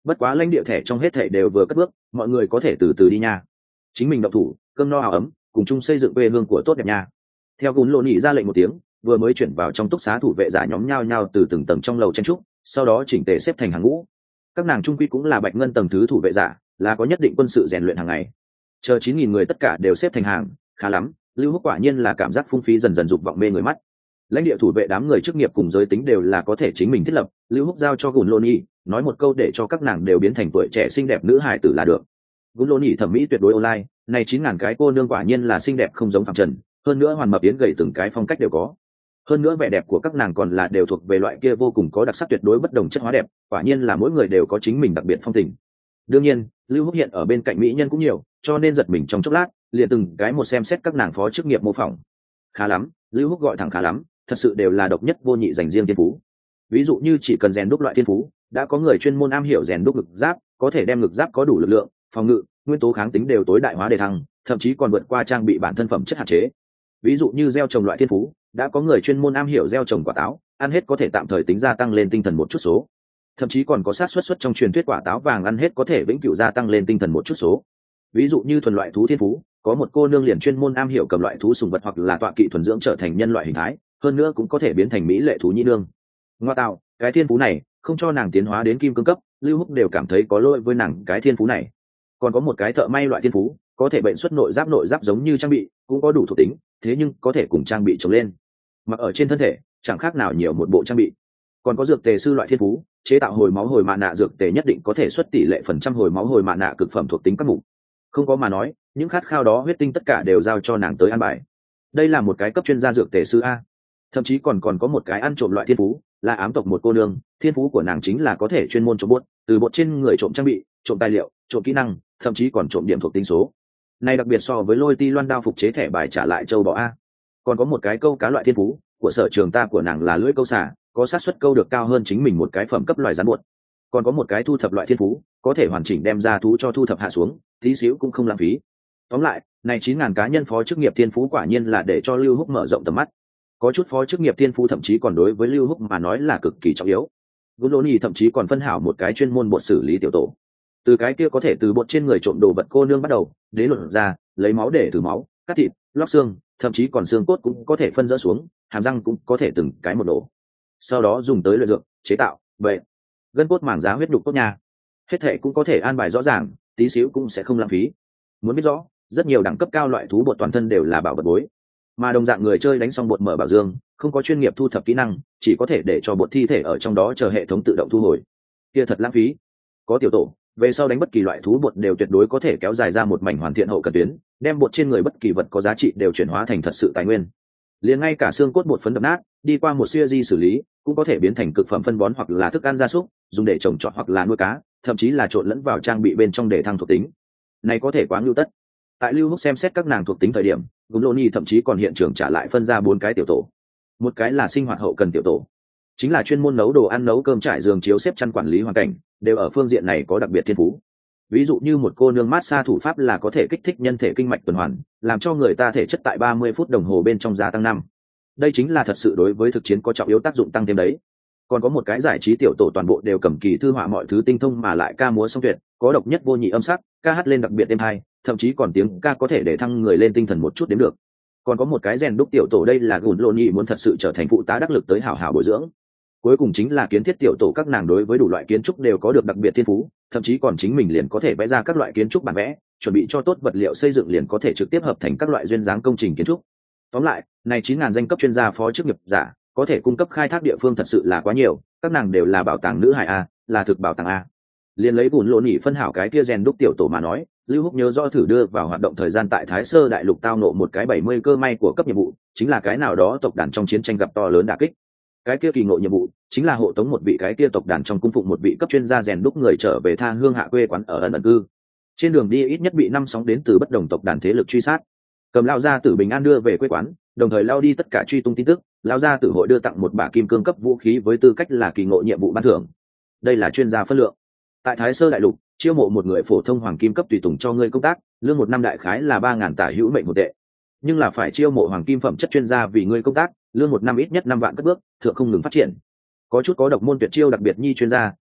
bất quá lãnh địa thẻ trong hết thẻ đều vừa cất bước, mọi người có thể từ từ đi nha, chính mình động thủ, cơm no áo ấm, cùng chung xây dựng quê hương của tốt đẹp nha. Theo gún lô nhị ra lệnh một tiếng, vừa mới chuyển vào trong túc xá thủ vệ giả nhóm nhao nhao từ từng tầng trong lầu chen trúc, sau đó chỉnh tề xếp thành hàng ngũ. Các nàng trung quy cũng là bạch ngân tầng thứ thủ vệ giả, là có nhất định quân sự rèn luyện hàng ngày. Chờ 9.000 người tất cả đều xếp thành hàng, khá lắm, Lưu Húc quả nhiên là cảm giác phung phí dần dần dục vọng mê người mắt. Lãnh địa thủ vệ đám người chức nghiệp cùng giới tính đều là có thể chính mình thiết lập, Lưu Húc giao cho gún lô nhị, nói một câu để cho các nàng đều biến thành tuổi trẻ xinh đẹp nữ hài tử là được. Gún lô nhị thẩm mỹ tuyệt đối online, này 9.000 cái cô nương quả nhiên là xinh đẹp không giống phàm trần, hơn nữa hoàn mập yến gầy từng cái phong cách đều có. Hơn nữa vẻ đẹp của các nàng còn là đều thuộc về loại kia vô cùng có đặc sắc tuyệt đối bất đồng chất hóa đẹp, quả nhiên là mỗi người đều có chính mình đặc biệt phong tình. Đương nhiên, Lưu Húc hiện ở bên cạnh mỹ nhân cũng nhiều, cho nên giật mình trong chốc lát, liền từng cái một xem xét các nàng phó chức nghiệp mô phỏng. Khá lắm, Lưu Húc gọi thẳng khá lắm, thật sự đều là độc nhất vô nhị dành riêng thiên phú. Ví dụ như chỉ cần rèn đúc loại thiên phú, đã có người chuyên môn am hiểu rèn đúc ngực giáp, có thể đem ngực giáp có đủ lực lượng, phòng ngự, nguyên tố kháng tính đều tối đại hóa để thăng, thậm chí còn vượt qua trang bị bản thân phẩm chất hạn chế. Ví dụ như gieo trồng loại thiên phú, đã có người chuyên môn am hiểu gieo trồng quả táo, ăn hết có thể tạm thời tính gia tăng lên tinh thần một chút số. Thậm chí còn có xác suất trong truyền thuyết quả táo vàng ăn hết có thể vĩnh cửu gia tăng lên tinh thần một chút số. Ví dụ như thuần loại thú thiên phú, có một cô nương liền chuyên môn am hiểu cầm loại thú sùng vật hoặc là tọa kỵ thuần dưỡng trở thành nhân loại hình thái, hơn nữa cũng có thể biến thành mỹ lệ thú nhi nương. Ngoa tạo, cái thiên phú này không cho nàng tiến hóa đến kim cương cấp, Lưu Húc đều cảm thấy có lỗi với nàng cái thiên phú này. Còn có một cái thợ may loại thiên phú, có thể bệnh xuất nội giáp giống như trang bị, cũng có đủ thuộc tính, thế nhưng có thể cùng trang bị chống lên, mặc ở trên thân thể chẳng khác nào nhiều một bộ trang bị. Còn có dược tề sư loại thiên phú, chế tạo hồi máu hồi mạ nạ dược tề nhất định có thể xuất tỷ lệ phần trăm hồi máu hồi mạ nạ cực phẩm thuộc tính các mục. Không có mà nói, những khát khao đó huyết tinh tất cả đều giao cho nàng tới ăn bài. Đây là một cái cấp chuyên gia dược tề sư a. Thậm chí còn có một cái ăn trộm loại thiên phú, là ám tộc một cô nương, thiên phú của nàng chính là có thể chuyên môn trộm bốt, từ bốt trên người trộm trang bị, trộm tài liệu, trộm kỹ năng, thậm chí còn trộm điểm thuộc tính số. Này đặc biệt so với lôi ti loan đao phục chế thẻ bài trả lại châu bò a. Còn có một cái câu cá loại thiên phú, của sở trường ta của nàng là lưỡi câu xả, có xác suất câu được cao hơn chính mình một cái phẩm cấp loài rắn buột. Còn có một cái thu thập loại thiên phú, có thể hoàn chỉnh đem ra thú cho thu thập hạ xuống, tí xíu cũng không lãng phí. Tóm lại, này 9.000 cá nhân phó chức nghiệp thiên phú quả nhiên là để cho Lưu Húc mở rộng tầm mắt. Có chút phó chức nghiệp thiên phú thậm chí còn đối với Lưu Húc mà nói là cực kỳ trọng yếu. Guloni thậm chí còn phân hảo một cái chuyên môn bột xử lý tiểu tổ. Từ cái kia có thể từ bột trên người trộm đồ vật cô nương bắt đầu, đến luận ra, lấy máu để thử máu, cắt thịt, lóc xương, thậm chí còn xương cốt cũng có thể phân dỡ xuống, hàm răng cũng có thể từng cái một đổ. Sau đó dùng tới luyện dược, chế tạo, vậy gân cốt màng giá huyết đục cốt nhà. Hết thể cũng có thể an bài rõ ràng, tí xíu cũng sẽ không lãng phí. Muốn biết rõ, rất nhiều đẳng cấp cao loại thú bột toàn thân đều là bảo vật bối, mà đồng dạng người chơi đánh xong bột mở bảo dương, không có chuyên nghiệp thu thập kỹ năng, chỉ có thể để cho bột thi thể ở trong đó chờ hệ thống tự động thu hồi, kia thật lãng phí. Có tiểu tổ, về sau đánh bất kỳ loại thú bột đều tuyệt đối có thể kéo dài ra một mảnh hoàn thiện hậu cần tuyến, đem bột trên người bất kỳ vật có giá trị đều chuyển hóa thành thật sự tài nguyên. Liền ngay cả xương cốt bột phấn đập nát, đi qua một siêu di xử lý, cũng có thể biến thành cực phẩm phân bón hoặc là thức ăn gia súc, dùng để trồng trọt hoặc là nuôi cá, thậm chí là trộn lẫn vào trang bị bên trong để thăng thuộc tính. Này có thể quá ngưu tất. Tại Lưu Húc xem xét các nàng thuộc tính thời điểm, Guloni thậm chí còn hiện trường trả lại phân ra 4 cái tiểu tổ. Một cái là sinh hoạt hậu cần tiểu tổ, chính là chuyên môn nấu đồ ăn, nấu cơm, trải giường chiếu, xếp chăn, quản lý hoàn cảnh, đều ở phương diện này có đặc biệt thiên phú. Ví dụ như một cô nương massage thủ pháp là có thể kích thích nhân thể kinh mạch tuần hoàn, làm cho người ta thể chất tại 30 phút đồng hồ bên trong gia tăng 5. Đây chính là thật sự đối với thực chiến có trọng yếu tác dụng tăng thêm đấy. Còn có một cái giải trí tiểu tổ toàn bộ đều cầm kỳ thư họa mọi thứ tinh thông mà lại ca múa song tuyệt, có độc nhất vô nhị âm sắc, ca hát lên đặc biệt êm hay, thậm chí còn tiếng ca có thể để thăng người lên tinh thần một chút đến được. Còn có một cái rèn đúc tiểu tổ, đây là Guloni muốn thật sự trở thành phụ tá đắc lực tới hảo hảo bồi dưỡng. Cuối cùng chính là kiến thiết tiểu tổ, các nàng đối với đủ loại kiến trúc đều có được đặc biệt thiên phú, thậm chí còn chính mình liền có thể vẽ ra các loại kiến trúc bản vẽ, chuẩn bị cho tốt vật liệu xây dựng liền có thể trực tiếp hợp thành các loại duyên dáng công trình kiến trúc. Tóm lại, này 9.000 danh cấp chuyên gia phó chức nghiệp giả, có thể cung cấp khai thác địa phương thật sự là quá nhiều, các nàng đều là bảo tàng nữ hài a, là thực bảo tàng a. Liên lấy bùn lộn nhỉ phân hảo cái kia rèn đúc tiểu tổ mà nói, Lưu Húc nhớ rõ thử đưa vào hoạt động thời gian tại Thái Sơ đại lục tao nộ một cái 70 cơ may của cấp nhiệm vụ, chính là cái nào đó tộc đàn trong chiến tranh gặp to lớn đả kích. Cái kia kỳ ngộ nhiệm vụ chính là hộ tống một vị cái kia tộc đàn trong cung phụng một vị cấp chuyên gia rèn đúc người trở về tha hương hạ quê quán ở ẩn cư. Trên đường đi ít nhất bị 5 sóng đến từ bất đồng tộc đàn thế lực truy sát. Cầm lao gia tử bình an đưa về quê quán, đồng thời lao đi tất cả truy tung tin tức, lao gia tử hội đưa tặng một bả kim cương cấp vũ khí với tư cách là kỳ ngộ nhiệm vụ ban thưởng. Đây là chuyên gia phân lượng. Tại Thái Sơ đại lục, chiêu mộ một người phổ thông hoàng kim cấp tùy tùng cho ngươi công tác, lương một năm đại khái là 3.000 tả hữu mệnh một tệ. Nhưng là phải chiêu mộ hoàng kim phẩm chất chuyên gia vì ngươi công tác, lương một năm ít nhất 5 vạn cất bước, thượng không ngừng phát triển. Có chút có độc môn tuyệt chiêu đặc biệt nhi chuyên gia,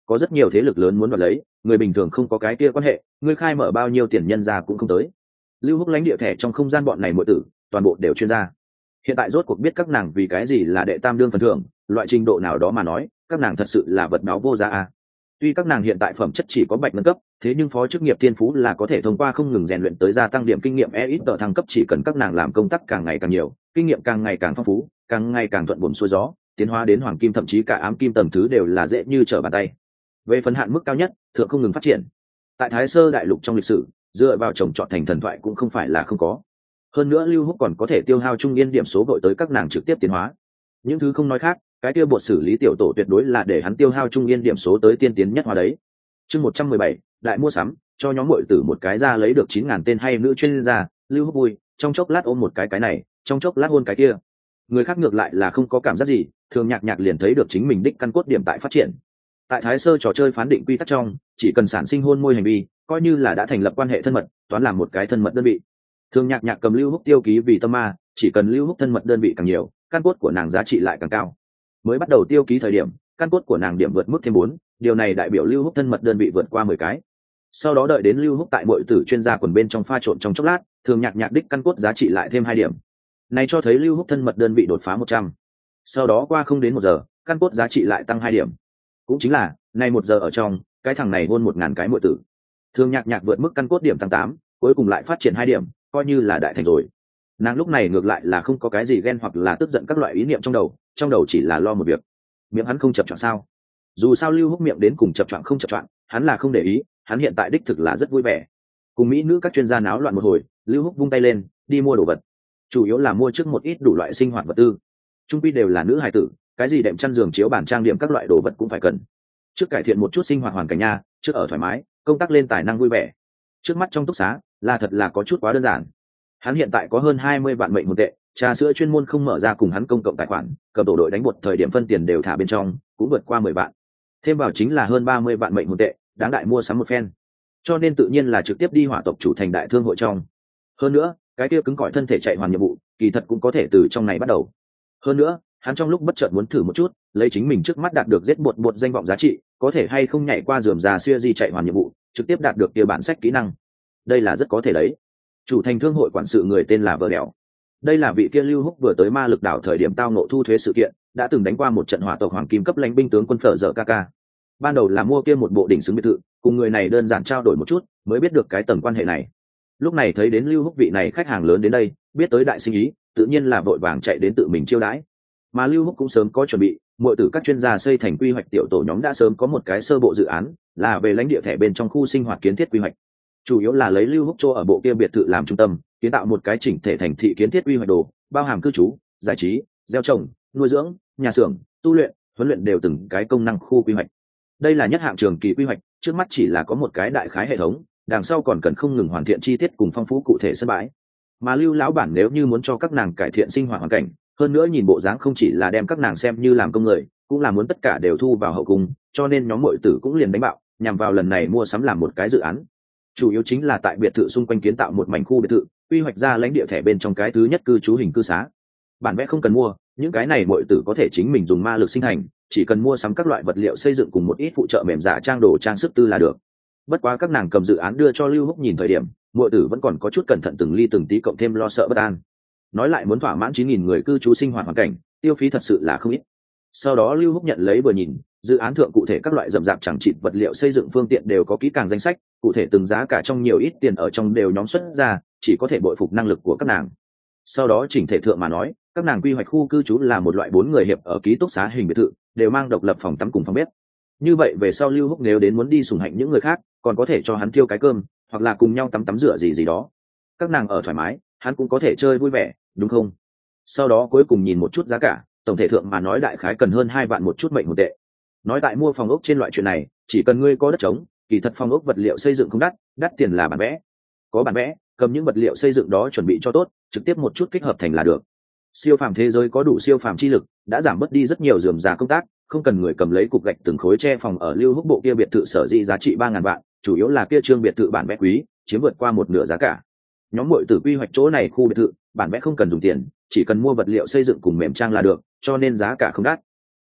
có rất nhiều thế lực lớn muốn đoạt lấy, người bình thường không có cái kia quan hệ, ngươi khai mở bao nhiêu tiền nhân ra cũng không tới. Lưu Húc lãnh địa thẻ trong không gian bọn này muội tử toàn bộ đều chuyên gia, hiện tại rốt cuộc biết các nàng vì cái gì là đệ tam đương phần thưởng, loại trình độ nào đó mà nói các nàng thật sự là vật báo vô giá à. Tuy các nàng hiện tại phẩm chất chỉ có bạch nâng cấp, thế nhưng phó chức nghiệp thiên phú là có thể thông qua không ngừng rèn luyện tới gia tăng điểm kinh nghiệm ít tờ thăng cấp, chỉ cần các nàng làm công tác càng ngày càng nhiều, kinh nghiệm càng ngày càng phong phú, càng ngày càng thuận buồm xuôi gió, tiến hóa đến hoàng kim thậm chí cả ám kim tầng thứ đều là dễ như trở bàn tay. Về phần hạn mức cao nhất, thượng không ngừng phát triển. Tại Thái Sơ đại lục trong lịch sử, dựa vào trồng trọt thành thần thoại cũng không phải là không có. Hơn nữa Lưu Húc còn có thể tiêu hao trung yên điểm số vội tới các nàng trực tiếp tiến hóa. Những thứ không nói khác, cái kia bột xử lý tiểu tổ tuyệt đối là để hắn tiêu hao trung yên điểm số tới tiên tiến nhất hóa đấy. Chương 117, đại mua sắm, cho nhóm muội tử một cái ra lấy được 9.000 tên hay nữ chuyên gia, Lưu Húc vui, trong chốc lát ôm một cái này, trong chốc lát hôn cái kia. Người khác ngược lại là không có cảm giác gì, thường nhạc nhạc liền thấy được chính mình đích căn cốt điểm tại phát triển. Tại Thái Sơ trò chơi phán định quy tắc trong, chỉ cần sản sinh hôn môi hành vi, coi như là đã thành lập quan hệ thân mật, toán làm một cái thân mật đơn vị. Thường nhạc nhạc cầm Lưu Húc tiêu ký vì tâm ma, chỉ cần Lưu Húc thân mật đơn vị càng nhiều, căn cốt của nàng giá trị lại càng cao. Mới bắt đầu tiêu ký thời điểm, căn cốt của nàng điểm vượt mức thêm 4, điều này đại biểu Lưu Húc thân mật đơn vị vượt qua 10 cái. Sau đó đợi đến Lưu Húc tại muội tử chuyên gia quần bên trong pha trộn trong chốc lát, thường nhạc nhạc đích căn cốt giá trị lại thêm 2 điểm. Này cho thấy Lưu Húc thân mật đơn vị đột phá 100. Sau đó qua không đến 1 giờ, căn cốt giá trị lại tăng 2 điểm. Cũng chính là, này 1 giờ ở trong, cái thằng này hôn 1000 cái muội tử. Thường nhạc nhạc vượt mức căn cốt điểm tăng 8, cuối cùng lại phát triển 2 điểm, coi như là đại thành rồi. Nàng lúc này ngược lại là không có cái gì ghen hoặc là tức giận các loại ý niệm trong đầu chỉ là lo một việc. Miệng hắn không chập choạng sao? Dù sao Lưu Húc miệng đến cùng chập choạng không chập choạng, hắn là không để ý, hắn hiện tại đích thực là rất vui vẻ. Cùng mỹ nữ các chuyên gia náo loạn một hồi, Lưu Húc vung tay lên, đi mua đồ vật. Chủ yếu là mua trước một ít đủ loại sinh hoạt vật tư. Trung quy đều là nữ hài tử, cái gì đệm chăn giường chiếu bàn trang điểm các loại đồ vật cũng phải cần. Trước cải thiện một chút sinh hoạt hoàn cảnh nha, trước ở thoải mái, công tác lên tài năng vui vẻ. Trước mắt trong túc xá, là thật là có chút quá đơn giản. Hắn hiện tại có hơn 20 vạn mệnh hồn tệ, trà sữa chuyên môn không mở ra cùng hắn công cộng tài khoản, cầm tổ đội đánh bột thời điểm phân tiền đều thả bên trong, cũng vượt qua 10 vạn. Thêm vào chính là hơn 30 vạn mệnh hồn tệ, đáng đại mua sắm một phen. Cho nên tự nhiên là trực tiếp đi hỏa tộc chủ thành đại thương hội trong. Hơn nữa, cái kia cứng cỏi thân thể chạy hoàn nhiệm vụ, kỳ thật cũng có thể từ trong này bắt đầu. Hơn nữa, hắn trong lúc bất chợt muốn thử một chút, lấy chính mình trước mắt đạt được giết bột danh vọng giá trị, có thể hay không nhảy qua rườm rà xưa di chạy hoàn nhiệm vụ, trực tiếp đạt được kia bản sách kỹ năng. Đây là rất có thể đấy. Chủ thành thương hội quản sự người tên là Vợ Đèo. Đây là vị kia Lưu Húc vừa tới ma lực đảo thời điểm tao ngộ thu thuế sự kiện, đã từng đánh qua một trận hỏa tộc hoàng kim cấp lãnh binh tướng quân Phở Dở Kaka. Ban đầu là mua kia một bộ đỉnh xứng biệt thự, cùng người này đơn giản trao đổi một chút, mới biết được cái tầng quan hệ này. Lúc này thấy đến Lưu Húc vị này khách hàng lớn đến đây, biết tới đại sinh ý, tự nhiên là vội vàng chạy đến tự mình chiêu đãi. Mà Lưu Húc cũng sớm có chuẩn bị, muội tử các chuyên gia xây thành quy hoạch tiểu tổ nhóm đã sớm có một cái sơ bộ dự án, là về lãnh địa thẻ bên trong khu sinh hoạt kiến thiết quy hoạch. Chủ yếu là lấy Lưu Húc chỗ ở bộ kia biệt thự làm trung tâm, kiến tạo một cái chỉnh thể thành thị kiến thiết quy hoạch đồ, bao hàm cư trú, giải trí, gieo trồng, nuôi dưỡng, nhà xưởng, tu luyện, huấn luyện đều từng cái công năng khu quy hoạch. Đây là nhất hạng trường kỳ quy hoạch, trước mắt chỉ là có một cái đại khái hệ thống, đằng sau còn cần không ngừng hoàn thiện chi tiết cùng phong phú cụ thể sân bãi. Mà Lưu lão bản nếu như muốn cho các nàng cải thiện sinh hoạt hoàn cảnh, hơn nữa nhìn bộ dáng không chỉ là đem các nàng xem như làm công người, cũng là muốn tất cả đều thu vào hậu cung, cho nên nhóm muội tử cũng liền đánh bạo, nhằm vào lần này mua sắm làm một cái dự án. Chủ yếu chính là tại biệt thự xung quanh kiến tạo một mảnh khu biệt thự, quy hoạch ra lãnh địa thẻ bên trong cái thứ nhất cư trú hình cư xá. Bản vẽ không cần mua, những cái này muội tử có thể chính mình dùng ma lực sinh thành, chỉ cần mua sắm các loại vật liệu xây dựng cùng một ít phụ trợ mềm giả trang đồ trang sức tư là được. Bất quá các nàng cầm dự án đưa cho Lưu Húc nhìn thời điểm, muội tử vẫn còn có chút cẩn thận từng ly từng tí cộng thêm lo sợ bất an. Nói lại muốn thỏa mãn 9.000 người cư trú sinh hoạt hoàn cảnh, tiêu phí thật sự là không ít. Sau đó Lưu Húc nhận lấy vừa nhìn, dự án thượng cụ thể các loại rậm rạp chẳng chịt vật liệu xây dựng phương tiện đều có kỹ càng danh sách, cụ thể từng giá cả trong nhiều ít tiền ở trong đều nhóm xuất ra, chỉ có thể bội phục năng lực của các nàng. Sau đó chỉnh thể thượng mà nói, các nàng quy hoạch khu cư trú là một loại 4 người hiệp ở ký túc xá hình biệt thự, đều mang độc lập phòng tắm cùng phòng bếp. Như vậy về sau Lưu Húc nếu đến muốn đi sủng hạnh những người khác, còn có thể cho hắn thiêu cái cơm, hoặc là cùng nhau tắm rửa gì đó. Các nàng ở thoải mái, hắn cũng có thể chơi vui vẻ, đúng không? Sau đó cuối cùng nhìn một chút giá cả, tổng thể thượng mà nói đại khái cần hơn 2 vạn một chút mệnh hồn tệ. Nói tại mua phòng ốc trên loại chuyện này, chỉ cần ngươi có đất trống, kỳ thật phòng ốc vật liệu xây dựng không đắt tiền là bản vẽ. Có bản vẽ, cầm những vật liệu xây dựng đó chuẩn bị cho tốt, trực tiếp một chút kích hợp thành là được. Siêu phàm thế giới có đủ siêu phàm chi lực, đã giảm bớt đi rất nhiều rườm rà công tác, không cần người cầm lấy cục gạch từng khối che phòng ở Lưu Húc bộ kia biệt thự sở dĩ giá trị 3.000 vạn, chủ yếu là kia trương biệt thự bản vẽ quý, chiếm vượt qua một nửa giá cả. Nhóm muội tử quy hoạch chỗ này khu biệt thự, bản vẽ không cần dùng tiền, chỉ cần mua vật liệu xây dựng cùng mềm trang là được, cho nên giá cả không đắt.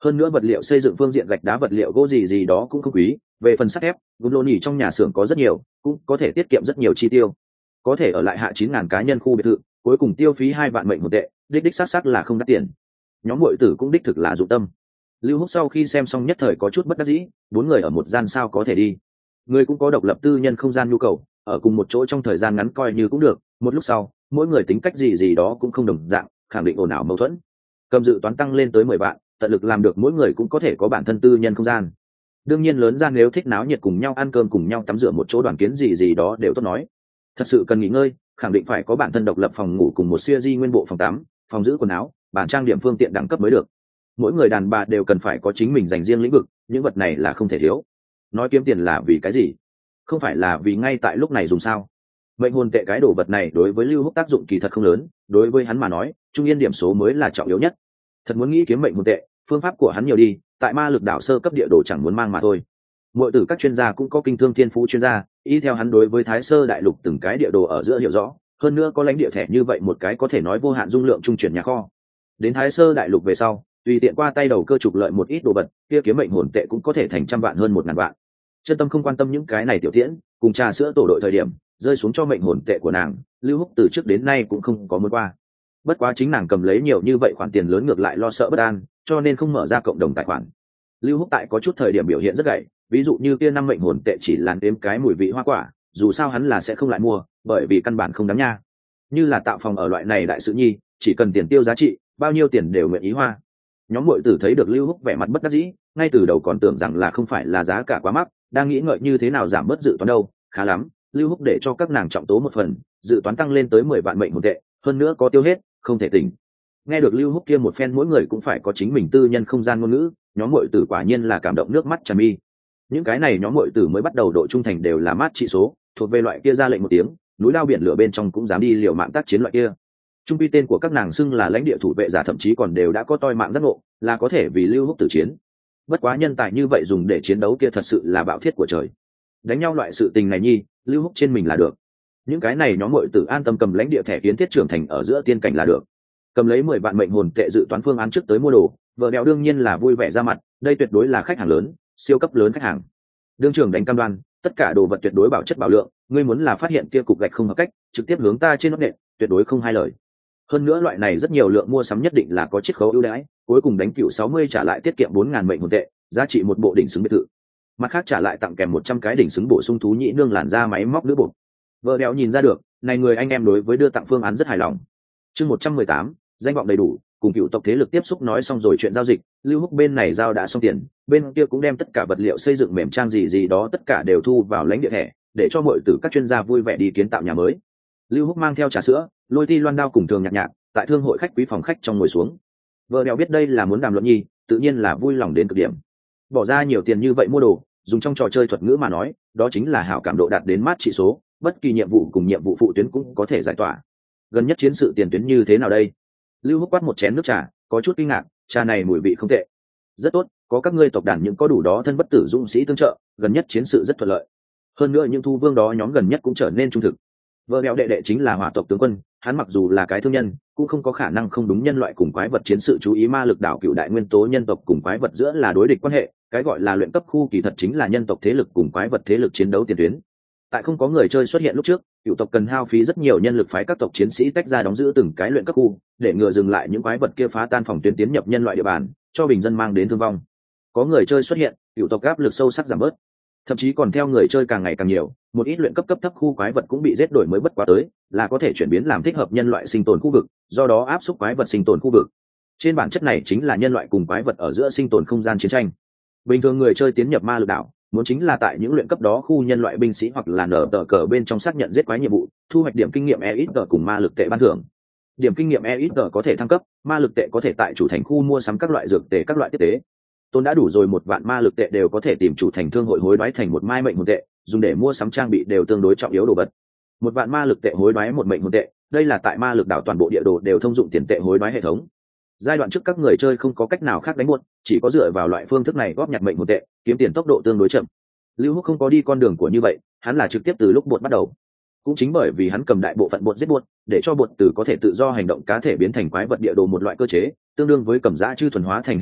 Hơn nữa vật liệu xây dựng phương diện gạch đá vật liệu gỗ gì gì đó cũng không quý, về phần sắt thép Guloni trong nhà xưởng có rất nhiều, cũng có thể tiết kiệm rất nhiều chi tiêu, có thể ở lại hạ 9.000 cá nhân khu biệt thự, cuối cùng tiêu phí 2 vạn mệnh một tệ, đích xác là không đắt tiền. Nhóm muội tử cũng đích thực là dụng tâm. Lưu Húc sau khi xem xong nhất thời có chút bất đắc dĩ, 4 người ở một gian sao có thể đi. Người cũng có độc lập tư nhân không gian nhu cầu, ở cùng một chỗ trong thời gian ngắn coi như cũng được, một lúc sau, mỗi người tính cách gì gì đó cũng không đồng dạng, khẳng định ồn ào mâu thuẫn. Cầm dự toán tăng lên tới 10 vạn, tận lực làm được mỗi người cũng có thể có bản thân tư nhân không gian. Đương nhiên lớn ra nếu thích náo nhiệt cùng nhau ăn cơm cùng nhau tắm rửa một chỗ đoàn kiến gì gì đó đều tốt nói. Thật sự cần nghỉ ngơi, khẳng định phải có bản thân độc lập phòng ngủ cùng một siêu di nguyên bộ phòng tắm, phòng giữ quần áo, bàn trang điểm phương tiện đẳng cấp mới được. Mỗi người đàn bà đều cần phải có chính mình dành riêng lĩnh vực, những vật này là không thể thiếu. Nói kiếm tiền là vì cái gì? Không phải là vì ngay tại lúc này dùng sao? Mệnh hồn tệ cái đồ vật này đối với Lưu Húc tác dụng kỳ thật không lớn, đối với hắn mà nói, trung yên điểm số mới là trọng yếu nhất. Thật muốn nghĩ kiếm mệnh hồn tệ, phương pháp của hắn nhiều đi, tại ma lực đảo sơ cấp địa đồ chẳng muốn mang mà thôi. Mọi tử các chuyên gia cũng có kinh thương thiên phú chuyên gia, y theo hắn đối với Thái Sơ đại lục từng cái địa đồ ở giữa hiểu rõ, hơn nữa có lãnh địa thẻ như vậy một cái có thể nói vô hạn dung lượng trung chuyển nhà kho. Đến Thái Sơ đại lục về sau, tùy tiện qua tay đầu cơ trục lợi một ít đồ vật, kia kiếm mệnh hồn tệ cũng có thể thành trăm vạn hơn 1.000 vạn. Chân tâm không quan tâm những cái này tiểu tiễn, cùng trà sữa tổ đội thời điểm, rơi xuống cho mệnh hồn tệ của nàng, Lưu Húc từ trước đến nay cũng không có muốn qua. Bất quá chính nàng cầm lấy nhiều như vậy khoản tiền lớn ngược lại lo sợ bất an, cho nên không mở ra cộng đồng tài khoản. Lưu Húc tại có chút thời điểm biểu hiện rất gay, ví dụ như kia 5 mệnh hồn tệ chỉ làn đếm cái mùi vị hoa quả, dù sao hắn là sẽ không lại mua, bởi vì căn bản không đáng nha. Như là tạo phòng ở loại này đại sự nhi, chỉ cần tiền tiêu giá trị, bao nhiêu tiền đều nguyện ý hoa. Nhóm muội tử thấy được Lưu Húc vẻ mặt bất đắc dĩ, ngay từ đầu còn tưởng rằng là không phải là giá cả quá mắc, đang nghĩ ngợi như thế nào giảm bớt dự toán đâu, khá lắm, Lưu Húc để cho các nàng trọng tố một phần, dự toán tăng lên tới 10 vạn mệnh hồn tệ, hơn nữa có tiêu hết, không thể tỉnh. Nghe được Lưu Húc kia một phen mỗi người cũng phải có chính mình tư nhân không gian ngôn ngữ, nhóm muội tử quả nhiên là cảm động nước mắt tràn mi. Những cái này nhóm muội tử mới bắt đầu độ trung thành đều là mát trị số, thuộc về loại kia ra lệnh một tiếng, núi lao biển lửa bên trong cũng dám đi liều mạng tác chiến loại kia. Trung quy tên của các nàng xưng là lãnh địa thủ vệ giả, thậm chí còn đều đã có toi mạng giác ngộ, là có thể vì Lưu Húc tử chiến. Bất quá nhân tài như vậy dùng để chiến đấu kia thật sự là bạo thiết của trời. Đánh nhau loại sự tình này nhi, Lưu Húc trên mình là được. Những cái này nhóm muội tử an tâm cầm lãnh địa thẻ kiến thiết trưởng thành ở giữa tiên cảnh là được. Cầm lấy 10 vạn mệnh hồn tệ dự toán phương án trước tới mua đồ, vợ đèo đương nhiên là vui vẻ ra mặt, đây tuyệt đối là khách hàng lớn, siêu cấp lớn khách hàng. Đương trưởng đánh cam đoan, tất cả đồ vật tuyệt đối bảo chất bảo lượng, ngươi muốn là phát hiện kia cục gạch không hợp cách, trực tiếp hướng ta trên nóc nện, tuyệt đối không hai lời. Hơn nữa loại này rất nhiều lượng mua sắm nhất định là có chiết khấu ưu đãi, cuối cùng đánh cựu 60 trả lại tiết kiệm 4.000 mệnh hồn tệ, giá trị một bộ đỉnh xứng biệt thự. Mặt khác trả lại tặng kèm 100 cái đỉnh xứng bổ sung thú nhĩ nương làn da máy móc nữ bột. Vợ đèo nhìn ra được, này người anh em đối với đưa tặng phương án rất hài lòng. Chương 118, danh vọng đầy đủ, cùng cựu tộc thế lực tiếp xúc nói xong rồi chuyện giao dịch, Lưu Húc bên này giao đã xong tiền, bên kia cũng đem tất cả vật liệu xây dựng mềm trang gì gì đó tất cả đều thu vào lãnh địa thẻ, để cho mọi tử các chuyên gia vui vẻ đi kiến tạo nhà mới. Lưu Húc mang theo trà sữa, lôi ti loan đao cùng thường nhạc nhạc, tại thương hội khách quý phòng khách trong ngồi xuống. Vợ đèo biết đây là muốn đàm luận nhi, tự nhiên là vui lòng đến cực điểm. Bỏ ra nhiều tiền như vậy mua đồ, dùng trong trò chơi thuật ngữ mà nói, đó chính là hảo cảm độ đạt đến mát trị số, bất kỳ nhiệm vụ cùng nhiệm vụ phụ tuyến cũng có thể giải tỏa. Gần nhất chiến sự tiền tuyến như thế nào đây? Lưu Húc quát một chén nước trà, có chút kinh ngạc, trà này mùi vị không tệ. Rất tốt, có các ngươi tộc đàn những có đủ đó thân bất tử dũng sĩ tương trợ, gần nhất chiến sự rất thuận lợi. Hơn nữa những thu vương đó nhóm gần nhất cũng trở nên trung thực. Vợ đèo đệ đệ chính là hỏa tộc tướng quân, hắn mặc dù là cái thương nhân, cũng không có khả năng không đúng nhân loại cùng quái vật chiến sự chú ý ma lực đảo cựu đại nguyên tố nhân tộc cùng quái vật giữa là đối địch quan hệ, cái gọi là luyện cấp khu kỳ thật chính là nhân tộc thế lực cùng quái vật thế lực chiến đấu tiền tuyến. Tại không có người chơi xuất hiện lúc trước, cựu tộc cần hao phí rất nhiều nhân lực phái các tộc chiến sĩ tách ra đóng giữ từng cái luyện cấp khu, để ngừa dừng lại những quái vật kia phá tan phòng tuyến tiến nhập nhân loại địa bàn, cho bình dân mang đến thương vong. Có người chơi xuất hiện, cựu tộc áp lực sâu sắc giảm bớt, thậm chí còn theo người chơi càng ngày càng nhiều, một ít luyện cấp cấp thấp khu quái vật cũng bị giết đổi mới bất quá tới, là có thể chuyển biến làm thích hợp nhân loại sinh tồn khu vực, do đó áp suất quái vật sinh tồn khu vực. Trên bản chất này chính là nhân loại cùng quái vật ở giữa sinh tồn không gian chiến tranh. Bình thường người chơi tiến nhập ma lực đảo, muốn chính là tại những luyện cấp đó khu nhân loại binh sĩ hoặc là nở tờ cờ bên trong xác nhận giết quái nhiệm vụ, thu hoạch điểm kinh nghiệm EXP cùng ma lực tệ ban thưởng. Điểm kinh nghiệm EXP có thể thăng cấp, ma lực tệ có thể tại chủ thành khu mua sắm các loại dược tệ các loại tiếp tế. Tôn đã đủ rồi 1 vạn ma lực tệ đều có thể tìm chủ thành thương hội hối đoái thành 1 mai mệnh hồn tệ, dùng để mua sắm trang bị đều tương đối trọng yếu đồ vật. 1 vạn ma lực tệ hối đoái 1 mệnh hồn tệ, đây là tại ma lực đảo toàn bộ địa đồ đều thông dụng tiền tệ hối đoái hệ thống. Giai đoạn trước các người chơi không có cách nào khác đánh buốt, chỉ có dựa vào loại phương thức này góp nhặt mệnh hồn tệ, kiếm tiền tốc độ tương đối chậm. Lưu Húc không có đi con đường của như vậy, hắn là trực tiếp từ lúc buột bắt đầu. Cũng chính bởi vì hắn cầm đại bộ phận buột giết buột, để cho buột từ có thể tự do hành động cá thể biến thành quái vật địa đồ một loại cơ chế, tương đương với cầm dã chư thuần hóa thành heo nhà,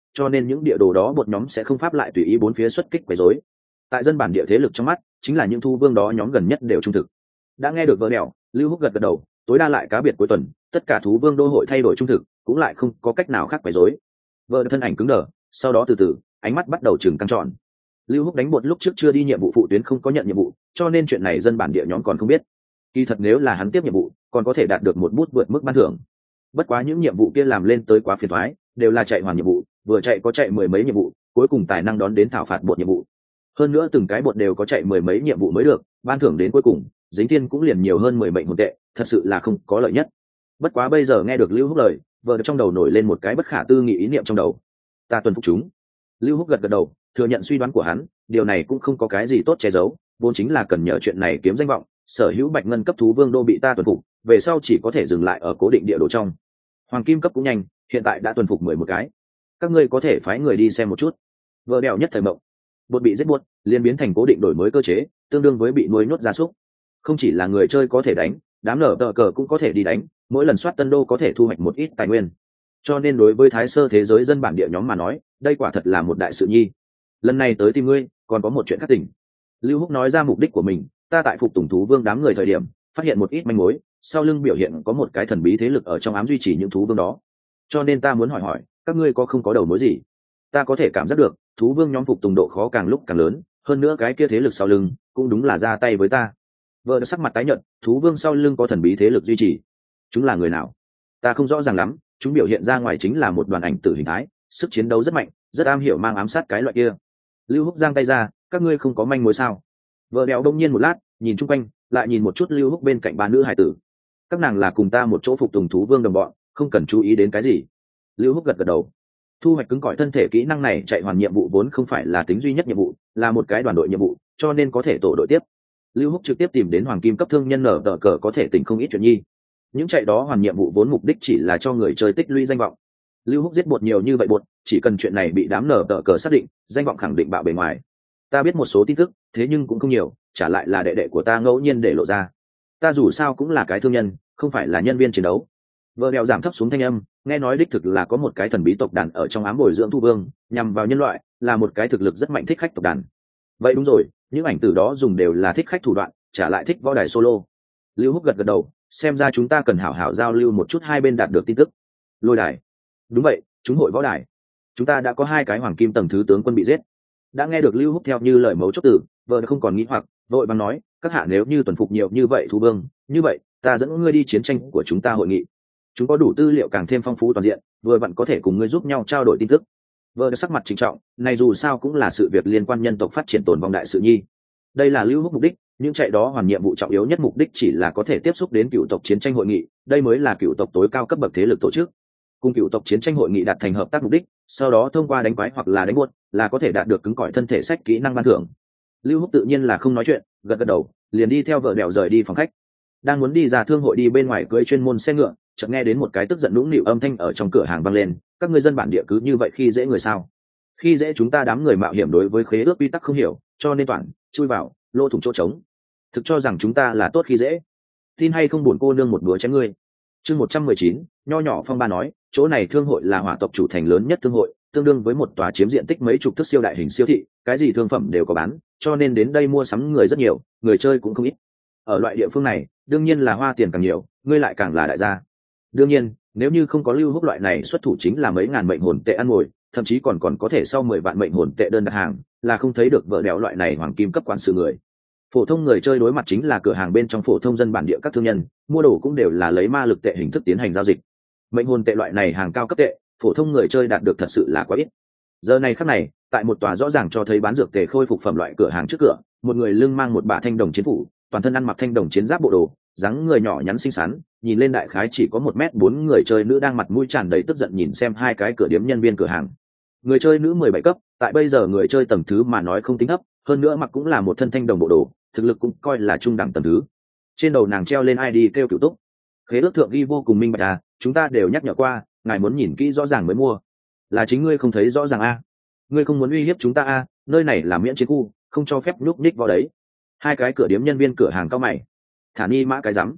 cho nên những địa đồ đó bột nhóm sẽ không pháp lại tùy ý bốn phía xuất kích quấy rối. Tại dân bản địa thế lực trong mắt chính là những thú vương đó nhóm gần nhất đều trung thực. Đã nghe được vợ đèo, Lưu Húc gật gật đầu, tối đa lại cá biệt cuối tuần tất cả thú vương đô hội thay đổi trung thực, cũng lại không có cách nào khác quấy rối. Vợ thân ảnh cứng đờ, sau đó từ từ ánh mắt bắt đầu chừng căng tròn. Lưu Húc đánh bột lúc trước chưa đi nhiệm vụ phụ tuyến, không có nhận nhiệm vụ, cho nên chuyện này dân bản địa nhóm còn không biết. Kỳ thật nếu là hắn tiếp nhiệm vụ còn có thể đạt được một bút vượt mức ban thưởng. Bất quá những nhiệm vụ kia làm lên tới quá phiền toái, đều là chạy hoàn nhiệm vụ, vừa chạy có chạy mười mấy nhiệm vụ, cuối cùng tài năng đón đến thảo phạt bột nhiệm vụ. Hơn nữa từng cái bột đều có chạy mười mấy nhiệm vụ mới được, ban thưởng đến cuối cùng dính tiên cũng liền nhiều hơn 10 mệnh hồn tệ, thật sự là không có lợi nhất. Bất quá bây giờ nghe được Lưu Húc lời, vợ trong đầu nổi lên một cái bất khả tư nghị ý niệm trong đầu. Ta tuân phục chúng. Lưu Húc gật gật đầu, thừa nhận suy đoán của hắn, điều này cũng không có cái gì tốt che giấu, vốn chính là cần nhờ chuyện này kiếm danh vọng. Sở hữu bạch ngân cấp thú vương đô bị ta tuần phục, về sau chỉ có thể dừng lại ở cố định địa đồ trong. Hoàng kim cấp cũng nhanh, hiện tại đã tuần phục 11 cái. Các ngươi có thể phái người đi xem một chút. Vợ đèo nhất thời mộng. Bột bị giết buốt, liền biến thành cố định đổi mới cơ chế, tương đương với bị nuôi nhốt gia súc. Không chỉ là người chơi có thể đánh, đám nở tờ cờ cũng có thể đi đánh, mỗi lần soát tân đô có thể thu hoạch một ít tài nguyên. Cho nên đối với thái sơ thế giới dân bản địa nhóm mà nói, đây quả thật là một đại sự nhi. Lần này tới tìm ngươi, còn có một chuyện khác tỉnh. Lưu Húc nói ra mục đích của mình, ta tại phục tùng thú vương đám người thời điểm phát hiện một ít manh mối, sau lưng biểu hiện có một cái thần bí thế lực ở trong ám duy trì những thú vương đó, cho nên ta muốn hỏi hỏi các ngươi có không có đầu mối gì. Ta có thể cảm giác được thú vương nhóm phục tùng độ khó càng lúc càng lớn, hơn nữa cái kia thế lực sau lưng cũng đúng là ra tay với ta. Vợ đã sắc mặt tái nhợt, thú vương sau lưng có thần bí thế lực duy trì, chúng là người nào ta không rõ ràng lắm, chúng biểu hiện ra ngoài chính là một đoàn ảnh tử hình thái, sức chiến đấu rất mạnh, rất am hiểu mang ám sát cái loại kia. Lưu Húc giang tay ra, các ngươi không có manh mối sao? Vợ đèo đông nhiên một lát, nhìn chung quanh, lại nhìn một chút Lưu Húc bên cạnh ba nữ hải tử. Các nàng là cùng ta một chỗ phục tùng thú vương đồng bọn, không cần chú ý đến cái gì. Lưu Húc gật gật đầu. Thu hoạch cứng cỏi thân thể kỹ năng này chạy hoàn nhiệm vụ vốn không phải là tính duy nhất nhiệm vụ, là một cái đoàn đội nhiệm vụ, cho nên có thể tổ đội tiếp. Lưu Húc trực tiếp tìm đến hoàng kim cấp thương nhân nở tờ cờ có thể tỉnh không ít chuyện nhi. Những chạy đó hoàn nhiệm vụ vốn mục đích chỉ là cho người chơi tích lũy danh vọng. Lưu Húc giết bột nhiều như vậy bột, chỉ cần chuyện này bị đám nở tờ cờ xác định, danh vọng khẳng định bạo bề ngoài. Ta biết một số tin tức, thế nhưng cũng không nhiều, trả lại là đệ đệ của ta ngẫu nhiên để lộ ra. Ta dù sao cũng là cái thương nhân, không phải là nhân viên chiến đấu. Vợ đèo giảm thấp xuống thanh âm, nghe nói đích thực là có một cái thần bí tộc đàn ở trong ám bồi dưỡng thu vương, nhằm vào nhân loại, là một cái thực lực rất mạnh thích khách tộc đàn. Vậy đúng rồi, những ảnh tử đó dùng đều là thích khách thủ đoạn, trả lại thích võ đài solo. Lưu Húc gật gật đầu, xem ra chúng ta cần hảo hảo giao lưu một chút, hai bên đạt được tin tức. Lôi đài. Đúng vậy, chúng hội võ đài. Chúng ta đã có 2 cái hoàng kim tầng thứ tướng quân bị giết. Đã nghe được Lưu Húc theo như lời mấu chốt từ, vợ không còn nghĩ hoặc, vội vàng nói, các hạ nếu như tuần phục nhiều như vậy thu vương, như vậy ta dẫn ngươi đi chiến tranh của chúng ta hội nghị. Chúng có đủ tư liệu càng thêm phong phú toàn diện, vừa vặn có thể cùng ngươi giúp nhau trao đổi tin tức. Vợ sắc mặt trịnh trọng, này dù sao cũng là sự việc liên quan nhân tộc phát triển tồn vong đại sự nhi. Đây là Lưu Húc mục đích, những chạy đó hoàn nhiệm vụ trọng yếu nhất mục đích chỉ là có thể tiếp xúc đến cựu tộc chiến tranh hội nghị, đây mới là cựu tộc tối cao cấp bậc thế lực tổ chức. Cùng cựu tộc chiến tranh hội nghị đạt thành hợp tác mục đích, sau đó thông qua đánh quái hoặc là đánh buốt là có thể đạt được cứng cỏi thân thể sách kỹ năng ban thưởng. Lưu Húc tự nhiên là không nói chuyện, gật gật đầu, liền đi theo vợ đèo rời đi phòng khách. Đang muốn đi ra thương hội đi bên ngoài cưỡi chuyên môn xe ngựa, chợt nghe đến một cái tức giận nũng nịu âm thanh ở trong cửa hàng vang lên, các ngươi dân bản địa cứ như vậy khi dễ người sao? Khi dễ chúng ta đám người mạo hiểm đối với khế ước quy tắc không hiểu, cho nên toàn chui vào lô thủng chỗ trống. Thực cho rằng chúng ta là tốt khi dễ? Tin hay không, buồn cô nương một búa chém ngươi. Chương 119, nho nhỏ phong ba nói, chỗ này thương hội là hỏa tộc chủ thành lớn nhất thương hội, tương đương với một tòa chiếm diện tích mấy chục thước siêu đại hình siêu thị, cái gì thương phẩm đều có bán, cho nên đến đây mua sắm người rất nhiều, người chơi cũng không ít. Ở loại địa phương này, đương nhiên là hoa tiền càng nhiều, ngươi lại càng là đại gia. Đương nhiên, nếu như không có Lưu Húc loại này xuất thủ chính là mấy ngàn mệnh hồn tệ ăn ngồi, thậm chí còn có thể sau 10 vạn mệnh hồn tệ đơn đặt hàng, là không thấy được vợ đéo loại này hoàng kim cấp quản sự người. Phổ thông người chơi đối mặt chính là cửa hàng bên trong phổ thông dân bản địa các thương nhân, mua đồ cũng đều là lấy ma lực tệ hình thức tiến hành giao dịch. Mệnh hồn tệ loại này hàng cao cấp tệ, phổ thông người chơi đạt được thật sự là quá ít. Giờ này khắc này, tại một tòa rõ ràng cho thấy bán dược tệ khôi phục phẩm loại cửa hàng trước cửa, một người lưng mang một bả thanh đồng chiến phủ, toàn thân ăn mặc thanh đồng chiến giáp bộ đồ, dáng người nhỏ nhắn xinh xắn, nhìn lên đại khái chỉ có 1m4 người chơi nữ đang mặt mũi tràn đầy tức giận nhìn xem hai cái cửa điếm nhân viên cửa hàng. Người chơi nữ 17 cấp, tại bây giờ người chơi tầng thứ mà nói không tính thấp, hơn nữa mặc cũng là một thân thanh đồng bộ đồ, thực lực cũng coi là trung đẳng tầng thứ. Trên đầu nàng treo lên ID kêu Cửu Túc. Khế ước thượng ghi vô cùng minh bạch à, chúng ta đều nhắc nhở qua, ngài muốn nhìn kỹ rõ ràng mới mua. Là chính ngươi không thấy rõ ràng a? Ngươi không muốn uy hiếp chúng ta a? Nơi này là miễn chiến khu, không cho phép nhúc nhích vào đấy. Hai cái cửa điếm nhân viên cửa hàng cao mày. Thả ni mã cái rắm.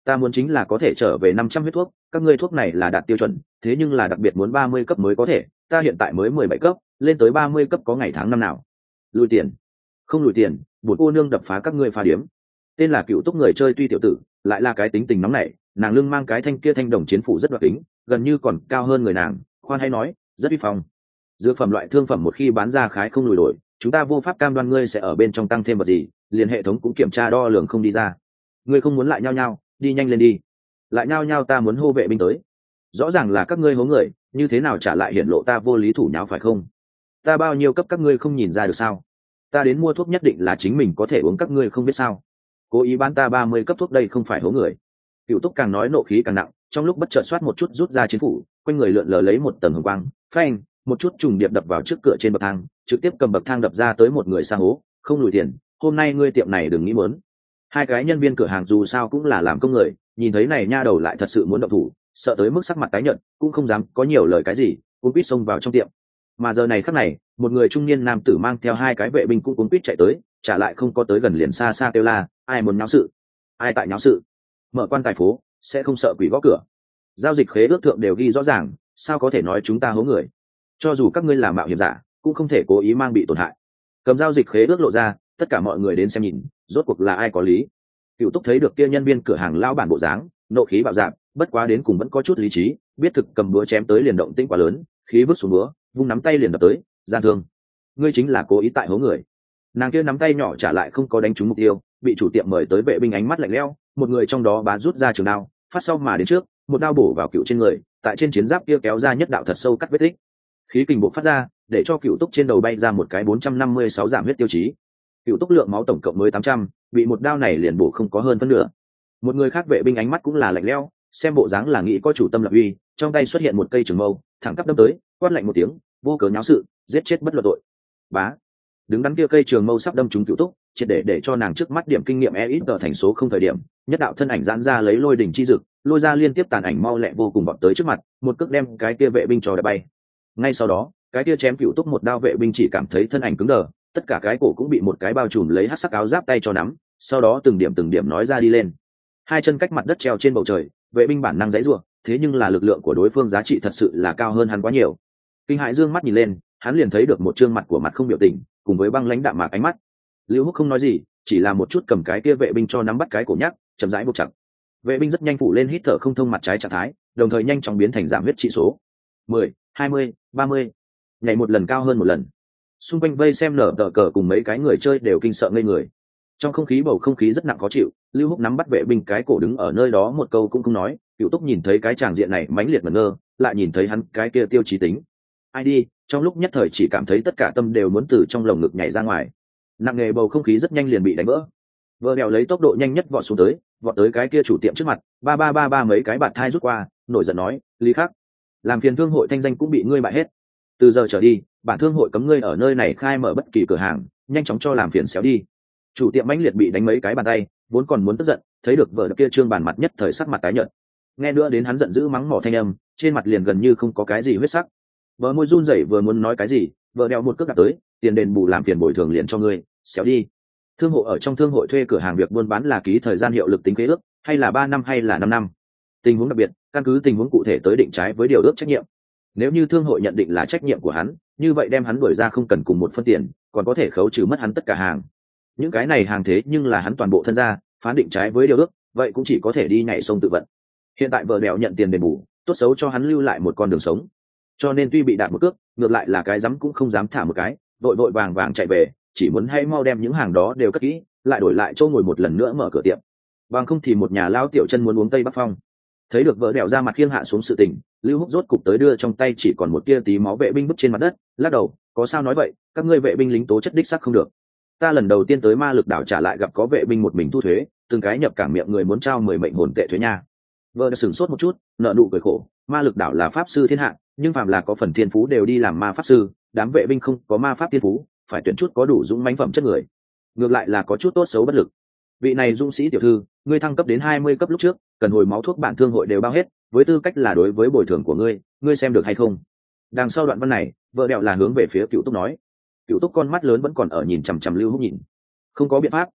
Ta muốn chính là có thể trở về 500 huyết thuốc, các ngươi thuốc này là đạt tiêu chuẩn, thế nhưng là đặc biệt muốn 30 cấp mới có thể, ta hiện tại mới 17 cấp, lên tới 30 cấp có ngày tháng năm nào. Lùi tiền. Không lùi tiền, buồn cô nương đập phá các ngươi phá điếm. Tên là Cựu Túc người chơi tuy tiểu tử, lại là cái tính tình nóng nảy, nàng lưng mang cái thanh kia thanh đồng chiến phủ rất đoạt tính, gần như còn cao hơn người nàng, khoan hay nói, rất uy phong. Dược phẩm loại thương phẩm một khi bán ra khái không lùi đổi, chúng ta vô pháp cam đoan ngươi sẽ ở bên trong tăng thêm vật gì, liền hệ thống cũng kiểm tra đo lường không đi ra. Ngươi không muốn lại nhao nhao, đi nhanh lên đi. Lại nhao nhao ta muốn hô vệ binh tới. Rõ ràng là các ngươi hố người, như thế nào trả lại hiện lộ ta vô lý thủ nháo phải không? Ta bao nhiêu cấp các ngươi không nhìn ra được sao? Ta đến mua thuốc nhất định là chính mình có thể uống, các ngươi không biết sao? Cố ý bán ta 30 cấp thuốc, đây không phải hố người. Cựu Túc càng nói nộ khí càng nặng, trong lúc bất chợt xoát một chút rút ra chiến phủ, quanh người lượn lờ lấy một tầng hồng quang, phanh, một chút trùng điệp đập vào trước cửa trên bậc thang, trực tiếp cầm bậc thang đập ra tới một người sang hố. Không lùi tiền, hôm nay ngươi tiệm này đừng nghĩ muốn. Hai cái nhân viên cửa hàng dù sao cũng là làm công người, nhìn thấy này nha đầu lại thật sự muốn động thủ, sợ tới mức sắc mặt tái nhợt, cũng không dám có nhiều lời cái gì, cuốn quýt xông vào trong tiệm. Mà giờ này khắc này, một người trung niên nam tử mang theo hai cái vệ binh cũng cuốn quýt chạy tới, trả lại không có tới gần liền xa xa kêu la, ai muốn nháo sự? Ai tại nháo sự? Mở quan tài phố, sẽ không sợ quỷ gõ cửa. Giao dịch khế ước thượng đều ghi rõ ràng, sao có thể nói chúng ta hố người? Cho dù các ngươi là mạo hiểm giả, cũng không thể cố ý mang bị tổn hại. Cầm giao dịch khế ước lộ ra, tất cả mọi người đến xem nhìn, rốt cuộc là ai có lý. Cựu Túc thấy được kia nhân viên cửa hàng lao bản bộ dáng, nộ khí bạo dạn, bất quá đến cùng vẫn có chút lý trí, biết thực cầm búa chém tới liền động tĩnh quá lớn, khí vứt xuống búa, vung nắm tay liền đập tới, gian thương. Ngươi chính là cố ý tại hố người. Nàng kia nắm tay nhỏ trả lại không có đánh trúng mục tiêu, bị chủ tiệm mời tới vệ binh ánh mắt lạnh lẽo, một người trong đó bá rút ra trường đao, phát sau mà đến trước, một đao bổ vào Cựu trên người, tại trên chiến giáp kia kéo ra nhất đạo thật sâu cắt vết tích. Khí kình bộc phát ra, để cho Cựu Túc trên đầu bay ra một cái 456 giảm huyết tiêu chí. Cựu Túc lượng máu tổng cộng mới 800, bị một đao này liền bổ không có hơn phân nửa. Một người khác vệ binh ánh mắt cũng là lạnh lẽo, xem bộ dáng là nghĩ có chủ tâm lập uy, trong tay xuất hiện một cây trường mâu, thẳng tắp đâm tới, quát lạnh một tiếng, vô cớ nháo sự, giết chết bất luận tội. Bá, đứng đắn kia cây trường mâu sắp đâm trúng Cựu Túc, triệt để cho nàng trước mắt điểm kinh nghiệm ít ở thành số không thời điểm, nhất đạo thân ảnh giãn ra lấy lôi đỉnh chi dực, lôi ra liên tiếp tàn ảnh mau lẹ vô cùng vọt tới trước mặt, một cước đem cái kia vệ binh cho đá bay. Ngay sau đó, cái kia chém Cựu Túc một đao vệ binh chỉ cảm thấy thân ảnh cứng đờ, tất cả cái cổ cũng bị một cái bao trùm lấy hắc sắc áo giáp tay cho nắm, sau đó từng điểm nói ra đi lên. Hai chân cách mặt đất treo trên bầu trời, vệ binh bản năng giãy giụa, thế nhưng là lực lượng của đối phương giá trị thật sự là cao hơn hắn quá nhiều. Kinh hãi dương mắt nhìn lên, hắn liền thấy được một trương mặt của mặt không biểu tình, cùng với băng lãnh đạm mạc ánh mắt. Lưu Húc không nói gì, chỉ là một chút cầm cái kia vệ binh cho nắm bắt cái cổ nhắc, chậm rãi buộc chặt. Vệ binh rất nhanh phủ lên hít thở không thông mặt trái trạng thái, đồng thời nhanh chóng biến thành giảm huyết trị số 10, 20, 30, nhảy một lần cao hơn một lần. Xung quanh vây xem nở tờ cờ cùng mấy cái người chơi đều kinh sợ ngây người. Trong không khí bầu không khí rất nặng khó chịu, Lưu Húc nắm bắt vệ binh cái cổ đứng ở nơi đó một câu cũng không nói. Cựu Túc nhìn thấy cái tràng diện này mãnh liệt ngẩn ngơ, lại nhìn thấy hắn cái kia tiêu chí tính ai đi, trong lúc nhất thời chỉ cảm thấy tất cả tâm đều muốn từ trong lồng ngực nhảy ra ngoài. Nặng nề bầu không khí rất nhanh liền bị đánh vỡ. Vợ đèo lấy tốc độ nhanh nhất vọt xuống tới, vọt tới cái kia chủ tiệm trước mặt, ba mấy cái bạt thai rút qua, nổi giận nói, Lý Khắc, làm phiền thương hội thanh danh cũng bị ngươi bại hết. Từ giờ trở đi, bản thương hội cấm ngươi ở nơi này khai mở bất kỳ cửa hàng, nhanh chóng cho làm phiền xéo đi. Chủ tiệm mãnh liệt bị đánh mấy cái bàn tay, vốn còn muốn tức giận, thấy được vợ kia trương bàn mặt nhất thời sắc mặt tái nhợt. Nghe nữa đến hắn giận dữ mắng mỏ thanh âm, trên mặt liền gần như không có cái gì huyết sắc. Vợ môi run rẩy vừa muốn nói cái gì, vợ đeo một cước đạp tới, tiền đền bù làm phiền bồi thường liền cho ngươi, xéo đi. Thương hộ ở trong thương hội thuê cửa hàng việc buôn bán là ký thời gian hiệu lực tính khế ước, hay là 3 năm hay là 5 năm. Tình huống đặc biệt, căn cứ tình huống cụ thể tới định trái với điều ước trách nhiệm. Nếu như thương hội nhận định là trách nhiệm của hắn, như vậy đem hắn đuổi ra không cần cùng một phân tiền, còn có thể khấu trừ mất hắn tất cả hàng. Những cái này hàng thế nhưng là hắn toàn bộ thân gia, phán định trái với điều ước, vậy cũng chỉ có thể đi nhảy sông tự vận. Hiện tại vợ đèo nhận tiền đền bù, tốt xấu cho hắn lưu lại một con đường sống. Cho nên tuy bị đạp một cước, ngược lại là cái dám cũng không dám thả một cái, vội vàng chạy về, chỉ muốn hay mau đem những hàng đó đều cất kỹ, lại đổi lại chỗ ngồi một lần nữa mở cửa tiệm. Bằng không thì một nhà lao tiểu chân muốn uống tây bắc phong. Thấy được vợ đèo ra mặt khiêng hạ xuống sự tình, Lưu Húc rốt cục tới đưa trong tay chỉ còn một tia tí máu vệ binh bứt trên mặt đất, lắc đầu, có sao nói vậy, các ngươi vệ binh lính tố chất đích xác không được. Ta lần đầu tiên tới ma lực đảo trả lại gặp có vệ binh một mình thu thuế, từng cái nhập cảng miệng người muốn trao 10 mệnh hồn tệ thuế nha. Vợ đã sửng sốt một chút, nợ nụ cười khổ, ma lực đảo là pháp sư thiên hạ, nhưng phàm là có phần thiên phú đều đi làm ma pháp sư, đám vệ binh không có ma pháp thiên phú, phải tuyển chút có đủ dũng mãnh phẩm chất người. Ngược lại là có chút tốt xấu bất lực. Vị này dũng sĩ tiểu thư, ngươi thăng cấp đến 20 cấp lúc trước, cần hồi máu thuốc bạn thương hội đều bao hết, với tư cách là đối với bồi thường của ngươi xem được hay không? Đằng sau đoạn văn này, vợ đẹo là hướng về phía Cựu Túc nói. Cựu Túc con mắt lớn vẫn còn ở nhìn chằm chằm Lưu Húc nhìn. Không có biện pháp,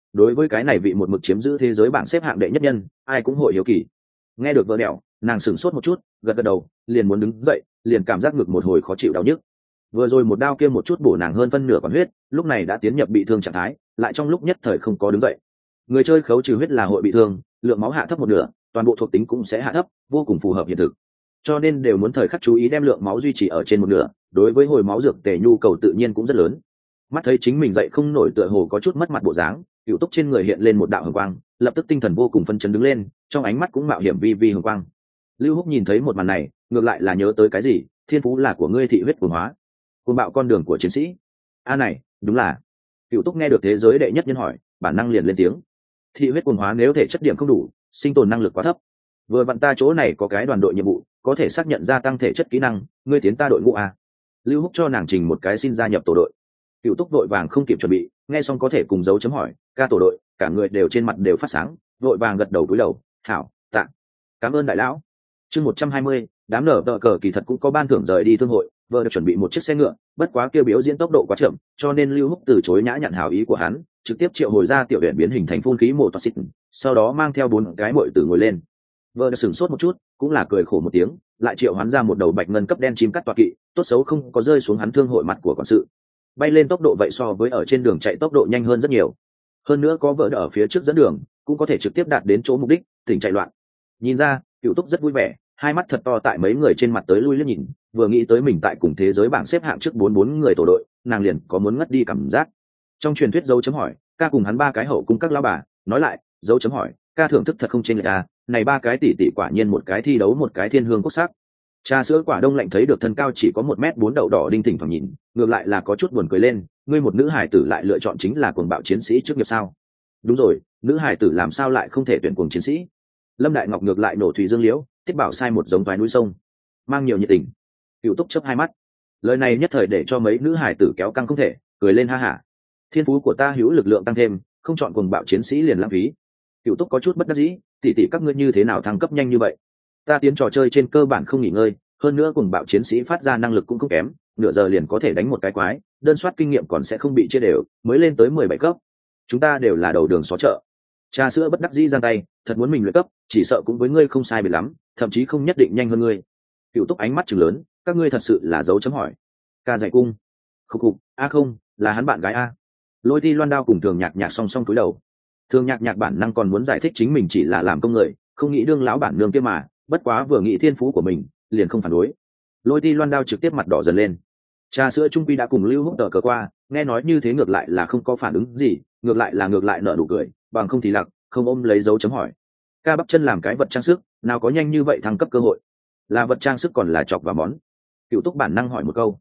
đối với cái này vị một mực chiếm giữ thế giới bảng xếp hạng đệ nhất nhân ai cũng hội hiếu kỳ. Nghe được vợ đẹo, nàng sửng sốt một chút, gật gật đầu, liền muốn đứng dậy, liền cảm giác ngực một hồi khó chịu đau nhức. Vừa rồi một đao kia một chút bổ nàng hơn phân nửa còn huyết, lúc này đã tiến nhập bị thương trạng thái, lại trong lúc nhất thời không có đứng dậy. Người chơi khấu trừ huyết là hội bị thương, lượng máu hạ thấp một nửa, toàn bộ thuộc tính cũng sẽ hạ thấp, vô cùng phù hợp hiện thực. Cho nên đều muốn thời khắc chú ý đem lượng máu duy trì ở trên một nửa, đối với hồi máu dược tề nhu cầu tự nhiên cũng rất lớn. Mắt thấy chính mình dậy không nổi, tựa hồ có chút mất mặt bộ dáng, Cửu Túc trên người hiện lên một đạo hồng quang, lập tức tinh thần vô cùng phân chấn đứng lên, trong ánh mắt cũng mạo hiểm vi vi hồng quang. Lưu Húc nhìn thấy một màn này, ngược lại là nhớ tới cái gì, thiên phú là của ngươi thị huyết cuồng hóa, cuồng bạo con đường của chiến sĩ. A này, đúng là. Cửu Túc nghe được thế giới đệ nhất nhân hỏi, bản năng liền lên tiếng. Thị huyết cuồng hóa nếu thể chất điểm không đủ, sinh tồn năng lực quá thấp. Vừa vặn ta chỗ này có cái đoàn đội nhiệm vụ, có thể xác nhận gia tăng thể chất kỹ năng, ngươi tiến ta đội ngũ a. Lưu Húc cho nàng trình một cái xin gia nhập tổ đội. Cửu Túc vội vàng không kịp chuẩn bị, nghe xong có thể cùng dấu chấm hỏi, ca tổ đội, cả người đều trên mặt đều phát sáng, vội vàng gật đầu cúi đầu, hảo, tạ, cảm ơn đại lão. Chương 120, đám nở tờ cờ kỳ thật cũng có ban thưởng rời đi thương hội, vợ được chuẩn bị một chiếc xe ngựa, bất quá kêu biểu diễn tốc độ quá chậm, cho nên Lưu Húc từ chối nhã nhặn hảo ý của hắn, trực tiếp triệu hồi ra tiểu huyện biến hình thành phun khí mộ toxic, sau đó mang theo 4 cái muội tử ngồi lên. Vợ được sửng sốt một chút, cũng là cười khổ một tiếng, lại triệu hắn ra một đầu bạch ngân cấp đen chim cắt tọa kỵ, tốt xấu không có rơi xuống hắn thương hội mặt của quản sự. Bay lên tốc độ vậy so với ở trên đường chạy tốc độ nhanh hơn rất nhiều. Hơn nữa có vợ ở phía trước dẫn đường, cũng có thể trực tiếp đạt đến chỗ mục đích, tỉnh chạy loạn. Nhìn ra, Cửu Túc rất vui vẻ, hai mắt thật to tại mấy người trên mặt tới lui liếc nhìn, vừa nghĩ tới mình tại cùng thế giới bảng xếp hạng trước 44 người tổ đội, nàng liền có muốn ngất đi cảm giác. Trong truyền thuyết dấu chấm hỏi, ca cùng hắn 3 cái hậu cung các lão bà, nói lại, dấu chấm hỏi, ca thưởng thức thật không chênh lệch à, này 3 cái tỷ tỷ quả nhiên một cái thi đấu một cái thiên hương quốc sắc. Trà sữa quả đông lạnh thấy được thân cao chỉ có 1m4 đậu đỏ đinh thỉnh thoảng nhìn, ngược lại là có chút buồn cười lên, ngươi một nữ hài tử lại lựa chọn chính là cuồng bạo chiến sĩ trước nghiệp sao? Đúng rồi, nữ hài tử làm sao lại không thể tuyển cuồng chiến sĩ? Lâm Đại Ngọc ngược lại nổ thủy dương liễu, tiết bảo sai một giống toái núi sông, mang nhiều nhiệt tình. Cửu Túc chớp hai mắt, lời này nhất thời để cho mấy nữ hài tử kéo căng không thể, cười lên ha hả. Thiên phú của ta hữu lực lượng tăng thêm, không chọn cuồng bạo chiến sĩ liền lãng phí. Cửu Túc có chút bất đắc dĩ, tỷ tỷ các ngươi như thế nào thăng cấp nhanh như vậy? Ta tiến trò chơi trên cơ bản không nghỉ ngơi, hơn nữa cuồng bạo chiến sĩ phát ra năng lực cũng không kém, nửa giờ liền có thể đánh một cái quái, đơn soát kinh nghiệm còn sẽ không bị chia đều, mới lên tới 17 cấp. Chúng ta đều là đầu đường xó chợ. Trà sữa bất đắc dĩ giang tay, thật muốn mình luyện cấp, chỉ sợ cũng với ngươi không sai biệt lắm, thậm chí không nhất định nhanh hơn ngươi. Cửu Túc ánh mắt trừng lớn, các ngươi thật sự là dấu chấm hỏi. Ca dạy cung. Khục khục, a không, là hắn bạn gái a. Lôi Ti Loan Đao cùng Thường Nhạc Nhạc song song cúi đầu. Thường Nhạc Nhạc bản năng còn muốn giải thích chính mình chỉ là làm công người, không nghĩ đương lão bản nương kia mà, bất quá vừa nghĩ thiên phú của mình, liền không phản đối. Lôi Ti Loan Đao trực tiếp mặt đỏ dần lên. Trà sữa trung quy đã cùng Lưu Húc tờ cờ qua, nghe nói như thế ngược lại là không có phản ứng gì, ngược lại nở nụ cười, bằng không thì lặc, không ôm lấy dấu chấm hỏi. Ca bắp chân làm cái vật trang sức, nào có nhanh như vậy thăng cấp cơ hội? Là vật trang sức còn là chọc vào món? Cửu Túc bản năng hỏi một câu.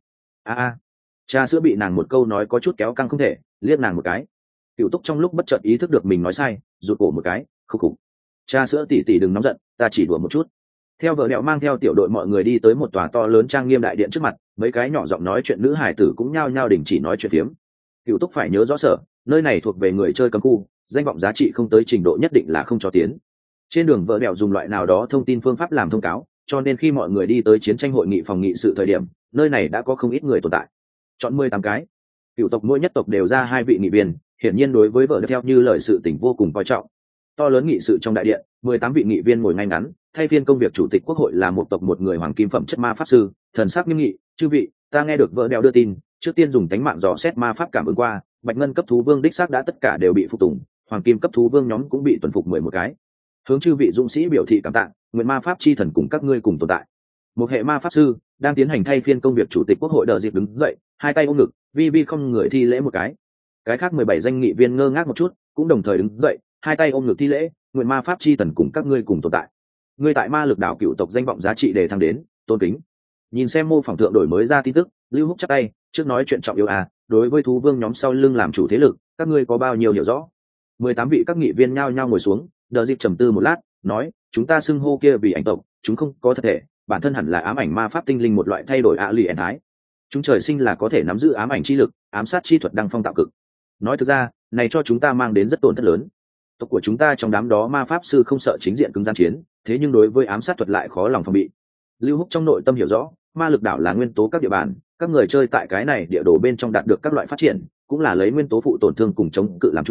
Trà sữa bị nàng một câu nói có chút kéo căng không thể, liếc nàng một cái. Cửu Túc trong lúc bất chợt ý thức được mình nói sai, rụt cổ một cái, khục khục. Trà sữa tỷ tỷ đừng nóng giận, ta chỉ đùa một chút. Theo vợ đẹo mang theo tiểu đội mọi người đi tới một tòa to lớn trang nghiêm đại điện trước mặt, mấy cái nhỏ giọng nói chuyện nữ hài tử cũng nhao nhao đình chỉ nói chuyện phiếm. Cửu Túc phải nhớ rõ sở, nơi này thuộc về người chơi cấm khu, danh vọng giá trị không tới trình độ nhất định là không cho tiến. Trên đường vợ đẹo dùng loại nào đó thông tin phương pháp làm thông cáo, cho nên khi mọi người đi tới chiến tranh hội nghị phòng nghị sự thời điểm, nơi này đã có không ít người tồn tại. Chọn 18 cái. Cửu tộc mỗi nhất tộc đều ra 2 vị nghị viên, hiển nhiên đối với vợ đẹo theo như lời sự tình vô cùng coi trọng. To lớn nghị sự trong đại điện, 18 vị nghị viên ngồi ngay ngắn, thay phiên công việc chủ tịch quốc hội là một tộc một người hoàng kim phẩm chất ma pháp sư, thần sắc nghiêm nghị, chư vị, ta nghe được vợ đẹo đưa tin, trước tiên dùng tánh mạng dò xét ma pháp cảm ứng qua, bạch ngân cấp thú vương đích xác đã tất cả đều bị phục tùng, hoàng kim cấp thú vương nhóm cũng bị tuần phục 11 cái. Hướng chư vị dũng sĩ biểu thị cảm tạ, nguyện ma pháp chi thần cùng các ngươi cùng tồn tại. Một hệ ma pháp sư đang tiến hành thay phiên công việc chủ tịch quốc hội đờ dịp đứng dậy, hai tay ôm ngực, vi không người thi lễ một cái. Cái khác 17 danh nghị viên ngơ ngác một chút, cũng đồng thời đứng dậy, hai tay ôm ngực thi lễ, nguyện ma pháp chi thần cùng các ngươi cùng tồn tại. Ngươi tại ma lực đảo cựu tộc danh vọng giá trị đề thăng đến, tôn kính. Nhìn xem mô phỏng thượng đổi mới ra tin tức, Lưu Húc chắp tay, trước nói chuyện trọng yếu đối với thú vương nhóm sau lưng làm chủ thế lực, các ngươi có bao nhiêu hiểu rõ? 18 vị các nghị viên nhao nhao ngồi xuống, đờ dịp trầm tư một lát, nói, chúng ta xưng hô kia vì ảnh tộc, chúng không có thật thể, bản thân hẳn là ám ảnh ma pháp tinh linh một loại thay đổi lì thái. Chúng trời sinh là có thể nắm giữ ám ảnh chi lực, ám sát chi thuật đăng phong tạo cực. Nói thực ra, này cho chúng ta mang đến rất tổn thất lớn. Tộc của chúng ta trong đám đó ma pháp sư không sợ chính diện cứng gian chiến, thế nhưng đối với ám sát thuật lại khó lòng phòng bị. Lưu Húc trong nội tâm hiểu rõ, ma lực đảo là nguyên tố các địa bàn, các người chơi tại cái này địa đồ bên trong đạt được các loại phát triển, cũng là lấy nguyên tố phụ tổn thương cùng chống cự làm chủ,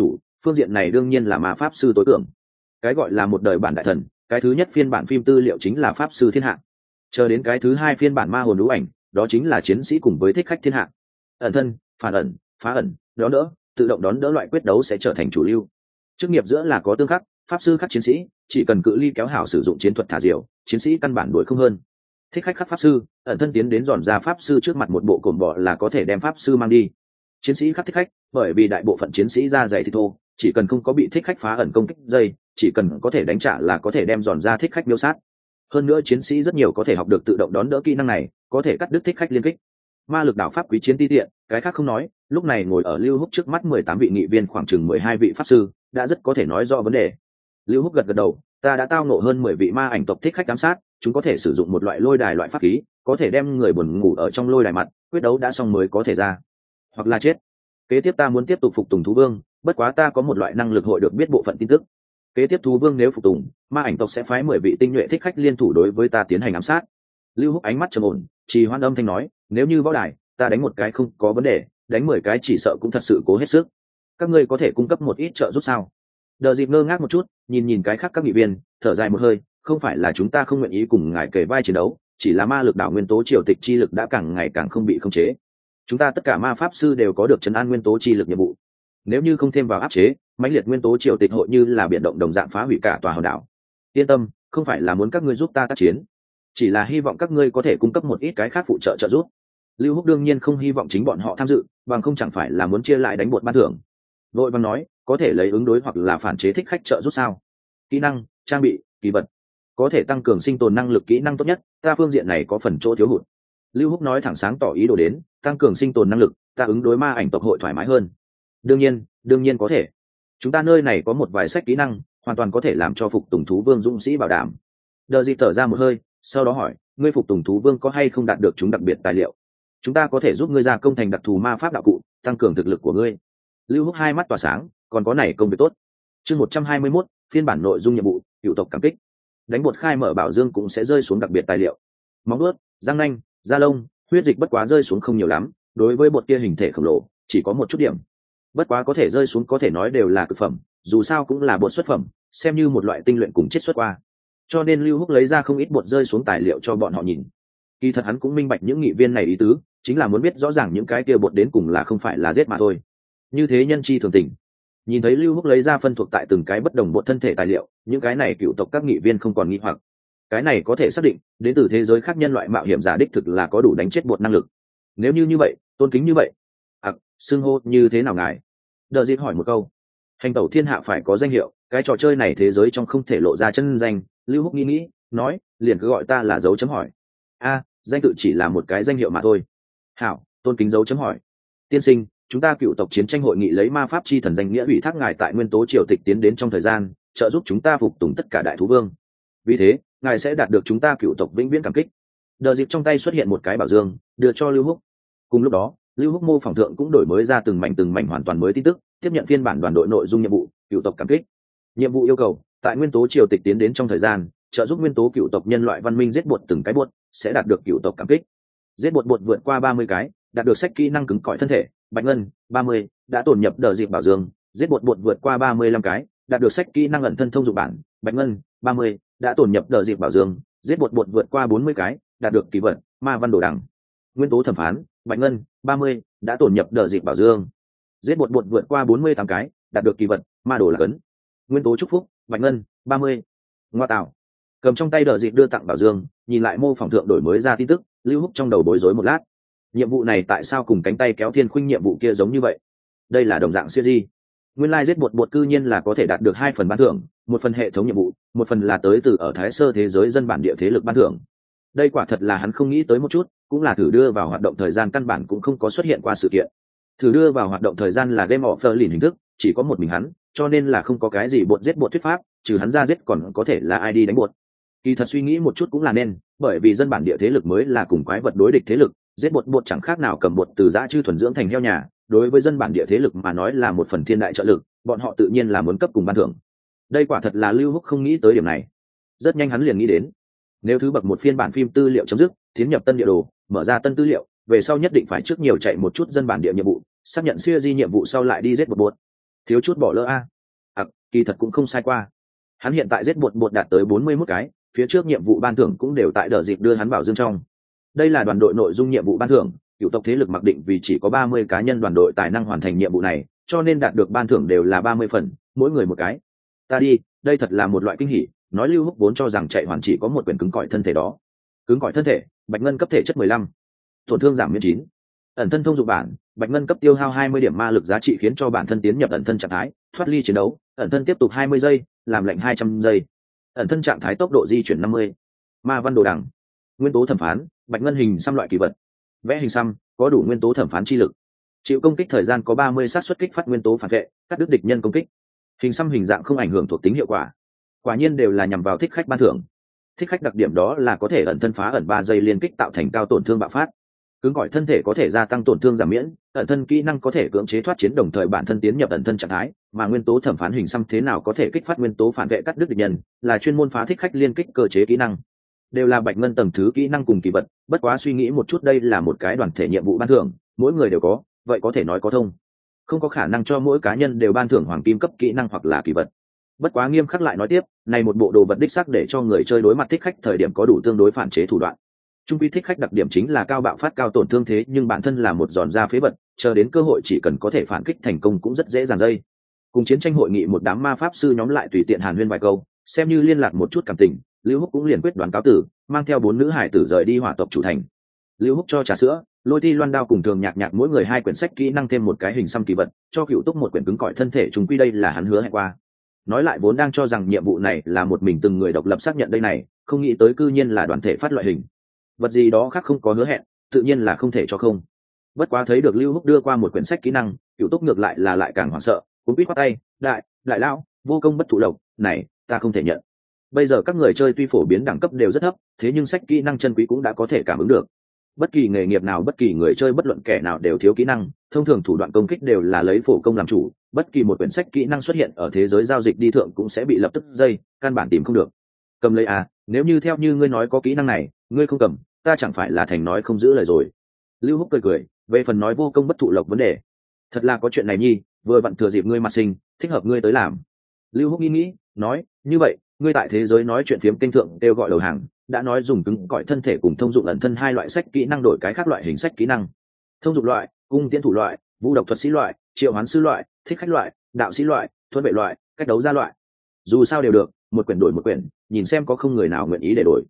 phương diện này đương nhiên là ma pháp sư tối cường. Cái gọi là một đời bản đại thần, cái thứ nhất phiên bản phim tư liệu chính là pháp sư thiên hạ, chờ đến cái thứ hai phiên bản ma hồn lũ ảnh, đó chính là chiến sĩ cùng với thích khách thiên hạ. Ẩn thân, phản ẩn, phá ẩn, đón đỡ, tự động đón đỡ loại quyết đấu sẽ trở thành chủ lưu. Chức nghiệp giữa là có tương khắc, pháp sư khắc chiến sĩ, chỉ cần cự ly kéo hảo sử dụng chiến thuật thả diều, chiến sĩ căn bản đuổi không hơn. Thích khách khắc pháp sư, ẩn thân tiến đến giòn ra pháp sư trước mặt một bộ cồn bọ là có thể đem pháp sư mang đi. Chiến sĩ khắc thích khách, bởi vì đại bộ phận chiến sĩ da dày thì thô, chỉ cần không có bị thích khách phá ẩn công kích dây, chỉ cần có thể đánh trả là có thể đem giòn ra thích khách miêu sát. Hơn nữa chiến sĩ rất nhiều có thể học được tự động đón đỡ kỹ năng này, có thể cắt đứt thích khách liên kích. Ma lực đảo pháp quý chiến ti tiện, cái khác không nói, lúc này ngồi ở Lưu Húc trước mắt 18 vị nghị viên khoảng chừng 12 vị pháp sư, đã rất có thể nói rõ vấn đề. Lưu Húc gật gật đầu, ta đã tao ngộ hơn 10 vị ma ảnh tộc thích khách giám sát, chúng có thể sử dụng một loại lôi đài loại pháp khí, có thể đem người buồn ngủ ở trong lôi đài mặt, quyết đấu đã xong mới có thể ra, hoặc là chết. Kế tiếp ta muốn tiếp tục phục tùng thú vương, bất quá ta có một loại năng lực hội được biết bộ phận tin tức. Kế tiếp thú vương nếu phục tùng, ma ảnh tộc sẽ phái 10 vị tinh nhuệ thích khách liên thủ đối với ta tiến hành ám sát. Lưu Húc ánh mắt trầm ổn, trì hoãn âm thanh nói, nếu như võ đài, ta đánh một cái không có vấn đề, đánh 10 cái chỉ sợ cũng thật sự cố hết sức. Các ngươi có thể cung cấp một ít trợ giúp sao? Đờ Dịp ngơ ngác một chút, nhìn cái khác các nghị viên, thở dài một hơi, không phải là chúng ta không nguyện ý cùng ngài kề vai chiến đấu, chỉ là ma lực đảo nguyên tố triều tịch chi lực đã càng ngày càng không bị khống chế. Chúng ta tất cả ma pháp sư đều có được trấn an nguyên tố chi lực nhiệm vụ. Nếu như không thêm vào áp chế, mãnh liệt nguyên tố triều tịch hội như là biển động đồng dạng phá hủy cả tòa hòn đảo. Yên tâm, không phải là muốn các ngươi giúp ta tác chiến, chỉ là hy vọng các ngươi có thể cung cấp một ít cái khác phụ trợ trợ giúp. Lưu Húc đương nhiên không hy vọng chính bọn họ tham dự, bằng không chẳng phải là muốn chia lại đánh bột ban thưởng. Vội vàng nói, có thể lấy ứng đối hoặc là phản chế thích khách trợ giúp sao? Kỹ năng, trang bị, kỳ vật, có thể tăng cường sinh tồn năng lực kỹ năng tốt nhất, ta phương diện này có phần chỗ thiếu hụt. Lưu Húc nói thẳng sáng tỏ ý đồ đến, tăng cường sinh tồn năng lực, ta ứng đối ma ảnh tộc hội thoải mái hơn. Đương nhiên có thể. Chúng ta nơi này có một vài sách kỹ năng, hoàn toàn có thể làm cho phục tùng thú vương dũng sĩ bảo đảm. Đờ Dịp thở ra một hơi, sau đó hỏi, ngươi phục tùng thú vương có hay không đạt được chúng đặc biệt tài liệu? Chúng ta có thể giúp ngươi gia công thành đặc thù ma pháp đạo cụ, tăng cường thực lực của ngươi. Lưu Húc hai mắt tỏa sáng, còn có này công việc tốt. Chương 121, phiên bản nội dung nhiệm vụ, cựu tộc cảm kích. Đánh bột khai mở bảo dương cũng sẽ rơi xuống đặc biệt tài liệu. Móng vuốt, răng nanh, da lông, huyết dịch bất quá rơi xuống không nhiều lắm, đối với bột kia hình thể khổng lồ, chỉ có một chút điểm. Bất quá có thể rơi xuống có thể nói đều là cực phẩm, dù sao cũng là bột xuất phẩm, xem như một loại tinh luyện cùng chiết xuất qua. Cho nên Lưu Húc lấy ra không ít bột rơi xuống tài liệu cho bọn họ nhìn. Kỳ thật hắn cũng minh bạch những nghị viên này ý tứ, chính là muốn biết rõ ràng những cái kia bột đến cùng là không phải là giết mà thôi. Như thế nhân chi thường tình. Nhìn thấy Lưu Húc lấy ra phân thuộc tại từng cái bất đồng bột thân thể tài liệu, những cái này cựu tộc các nghị viên không còn nghi hoặc. Cái này có thể xác định, đến từ thế giới khác nhân loại mạo hiểm giả đích thực là có đủ đánh chết bột năng lực. Nếu như vậy, tôn kính như vậy, xưng hô như thế nào ngài? Đờ Dịp hỏi một câu. Hành tẩu thiên hạ phải có danh hiệu, cái trò chơi này thế giới trong không thể lộ ra chân danh. Lưu Húc nghĩ, nói, liền cứ gọi ta là dấu chấm hỏi. Danh tự chỉ là một cái danh hiệu mà thôi. Hảo, tôn kính dấu chấm hỏi. Tiên sinh, chúng ta cựu tộc chiến tranh hội nghị lấy ma pháp chi thần danh nghĩa ủy thác ngài tại nguyên tố triều tịch tiến đến trong thời gian, trợ giúp chúng ta phục tùng tất cả đại thú vương. Vì thế, ngài sẽ đạt được chúng ta cựu tộc vĩnh viễn cảm kích. Đờ Dịp trong tay xuất hiện một cái bảo dương, đưa cho Lưu Húc. Cùng lúc đó, Lưu Húc mô phỏng thượng cũng đổi mới ra từng mảnh hoàn toàn mới tin tức, tiếp nhận phiên bản đoàn đội nội dung nhiệm vụ, cựu tộc cảm kích. Nhiệm vụ yêu cầu, tại nguyên tố triều tịch tiến đến trong thời gian, trợ giúp nguyên tố cựu tộc nhân loại văn minh giết bột từng cái bột, sẽ đạt được cựu tộc cảm kích. Giết bột vượt qua 30 cái, đạt được sách kỹ năng cứng cỏi thân thể, bạch ngân 30, đã tổn nhập Đờ Dịp bảo dương. Giết bột vượt qua 35 cái, đạt được sách kỹ năng ẩn thân thông dụng bản, bạch ngân 30, đã tổn nhập Đờ Dịp bảo dương. Giết bột vượt qua 40 cái, đạt được kỳ vật ma văn đồ đằng. Nguyên tố thẩm phán, bạch ngân 30, đã tổn nhập Đờ Dịp bảo dương. Giết bột vượt qua 48 cái, đạt được kỳ vật ma đồ lạc ấn. Nguyên tố chúc phúc, bạch ngân 30. Ngoa tạo. Cầm trong tay Đờ Dịp đưa tặng bảo dương, nhìn lại mô phỏng thượng đổi mới ra tin tức, Lưu Húc trong đầu bối rối một lát. Nhiệm vụ này tại sao cùng cánh tay kéo thiên khuynh nhiệm vụ kia giống như vậy? Đây là đồng dạng series. Nguyên lai giết bột cư nhiên là có thể đạt được 2 phần ban thưởng, một phần hệ thống nhiệm vụ, một phần là tới từ ở Thái Sơ thế giới dân bản địa thế lực ban thưởng. Đây quả thật là hắn không nghĩ tới một chút, cũng là thử đưa vào hoạt động thời gian căn bản cũng không có xuất hiện qua sự kiện. Thử đưa vào hoạt động thời gian là game offline hình thức, chỉ có một mình hắn, cho nên là không có cái gì bột giết bột thuyết pháp, trừ hắn ra giết còn có thể là ai đi đánh bột. Kỳ thật suy nghĩ một chút cũng là nên, bởi vì dân bản địa thế lực mới là cùng quái vật đối địch thế lực, giết bột chẳng khác nào cầm bột từ dã chư thuần dưỡng thành heo nhà, đối với dân bản địa thế lực mà nói là một phần thiên đại trợ lực, bọn họ tự nhiên là muốn cấp cùng ban thưởng. Đây quả thật là Lưu Húc không nghĩ tới điểm này. Rất nhanh hắn liền nghĩ đến, nếu thứ bậc một phiên bản phim tư liệu chấm dứt, tiến nhập tân địa đồ, mở ra tân tư liệu, về sau nhất định phải trước nhiều chạy một chút dân bản địa nhiệm vụ, xác nhận siêu di nhiệm vụ sau lại đi giết bột. Thiếu chút bỏ lỡ a. Kỳ thật cũng không sai qua. Hắn hiện tại giết bột đạt tới 41 cái, phía trước nhiệm vụ ban thưởng cũng đều tại đợt dịp đưa hắn vào dương trong. Đây là đoàn đội nội dung nhiệm vụ ban thưởng, cựu tộc thế lực mặc định vì chỉ có 30 cá nhân đoàn đội tài năng hoàn thành nhiệm vụ này, cho nên đạt được ban thưởng đều là 30 phần, mỗi người một cái. Ta đi, đây thật là một loại kinh hỉ, nói Lưu Húc vốn cho rằng chạy hoàn chỉ có một quyển cứng cỏi thân thể đó. Cứng cỏi thân thể, Bạch Ngân cấp thể chất 15, tổn thương giảm miễn 9. Ẩn thân thông dụng bản, Bạch Ngân cấp tiêu hao 20 điểm ma lực giá trị khiến cho bản thân tiến nhập ẩn thân trạng thái, thoát ly chiến đấu, ẩn thân tiếp tục 20 giây, làm lệnh 200 giây. Ẩn thân trạng thái tốc độ di chuyển 50. Ma văn đồ đằng, nguyên tố thẩm phán, Bạch Ngân hình xăm loại kỳ vật. Vẽ hình xăm, có đủ nguyên tố thẩm phán chi lực. Chịu công kích thời gian có 30 sát suất kích phát nguyên tố phản vệ, cắt đứt địch nhân công kích. Hình xăm hình dạng không ảnh hưởng thuộc tính hiệu quả. Quả nhiên đều là nhằm vào thích khách ban thưởng. Thích khách đặc điểm đó là có thể ẩn thân phá ẩn 3 giây liên kích tạo thành cao tổn thương bạo phát. Cứng cỏi thân thể có thể gia tăng tổn thương giảm miễn, ẩn thân kỹ năng có thể cưỡng chế thoát chiến đồng thời bản thân tiến nhập ẩn thân trạng thái, mà nguyên tố thẩm phán hình xăm thế nào có thể kích phát nguyên tố phản vệ cắt đứt địch nhân, là chuyên môn phá thích khách liên kích cơ chế kỹ năng. Đều là Bạch Ngân tầng thứ kỹ năng cùng kỳ vật, bất quá suy nghĩ một chút đây là một cái đoàn thể nhiệm vụ ban thưởng, mỗi người đều có, vậy có thể nói có thông. Không có khả năng cho mỗi cá nhân đều ban thưởng hoàng kim cấp kỹ năng hoặc là kỳ vật. Bất quá nghiêm khắc lại nói tiếp, này một bộ đồ vật đích xác để cho người chơi đối mặt thích khách thời điểm có đủ tương đối phản chế thủ đoạn. Trung quy thích khách đặc điểm chính là cao bạo phát cao tổn thương thế nhưng bản thân là một giòn da phế vật, chờ đến cơ hội chỉ cần có thể phản kích thành công cũng rất dễ dàng dây. Cùng chiến tranh hội nghị một đám ma pháp sư nhóm lại tùy tiện hàn huyên vài câu, xem như liên lạc một chút cảm tình, Lưu Húc cũng liền quyết đoán cáo tử, mang theo 4 nữ hải tử rời đi hỏa tộc chủ thành. Lưu Húc cho trà sữa, Lôi Ti Loan đao cùng Thường Nhạc Nhạc mỗi người 2 quyển sách kỹ năng thêm một cái hình xăm kỳ vật, cho Cựu Túc một quyển cứng cỏi thân thể chúng quy đây là hắn hứa hẹn qua. Nói lại vốn đang cho rằng nhiệm vụ này là một mình từng người độc lập xác nhận đây này, không nghĩ tới cư nhiên là đoàn thể phát loại hình. Vật gì đó khác không có hứa hẹn, tự nhiên là không thể cho không. Bất quá thấy được Lưu Húc đưa qua một quyển sách kỹ năng, Cựu Túc ngược lại là lại càng hoảng sợ, cũng biết quát tay, đại lão, vô công bất thụ lộc, này, ta không thể nhận. Bây giờ các người chơi tuy phổ biến đẳng cấp đều rất thấp, thế nhưng sách kỹ năng chân quý cũng đã có thể cảm ứng được. Bất kỳ nghề nghiệp nào, bất kỳ người chơi bất luận kẻ nào đều thiếu kỹ năng, thông thường thủ đoạn công kích đều là lấy phổ công làm chủ, bất kỳ một quyển sách kỹ năng xuất hiện ở thế giới giao dịch đi thượng cũng sẽ bị lập tức dây, căn bản tìm không được. Cầm lấy à, nếu như theo như ngươi nói có kỹ năng này, ngươi không cầm, ta chẳng phải là thành nói không giữ lời rồi. Lưu Húc cười, về phần nói vô công bất thụ lộc vấn đề, thật là có chuyện này nhi, vừa vặn thừa dịp ngươi mặt sinh, thích hợp ngươi tới làm. Lưu Húc nghĩ, nói, như vậy, ngươi tại thế giới nói chuyện phiếm kênh thượng kêu gọi đầu hàng, đã nói dùng cứng cỏi thân thể cùng thông dụng ẩn thân 2 loại sách kỹ năng đổi cái khác loại hình sách kỹ năng. Thông dụng loại, cung tiễn thủ loại, vũ độc thuật sĩ loại, triệu hoán sư loại, thích khách loại, đạo sĩ loại, thuẫn vệ loại, cách đấu gia loại. Dù sao đều được, một quyển đổi một quyển, nhìn xem có không người nào nguyện ý để đổi.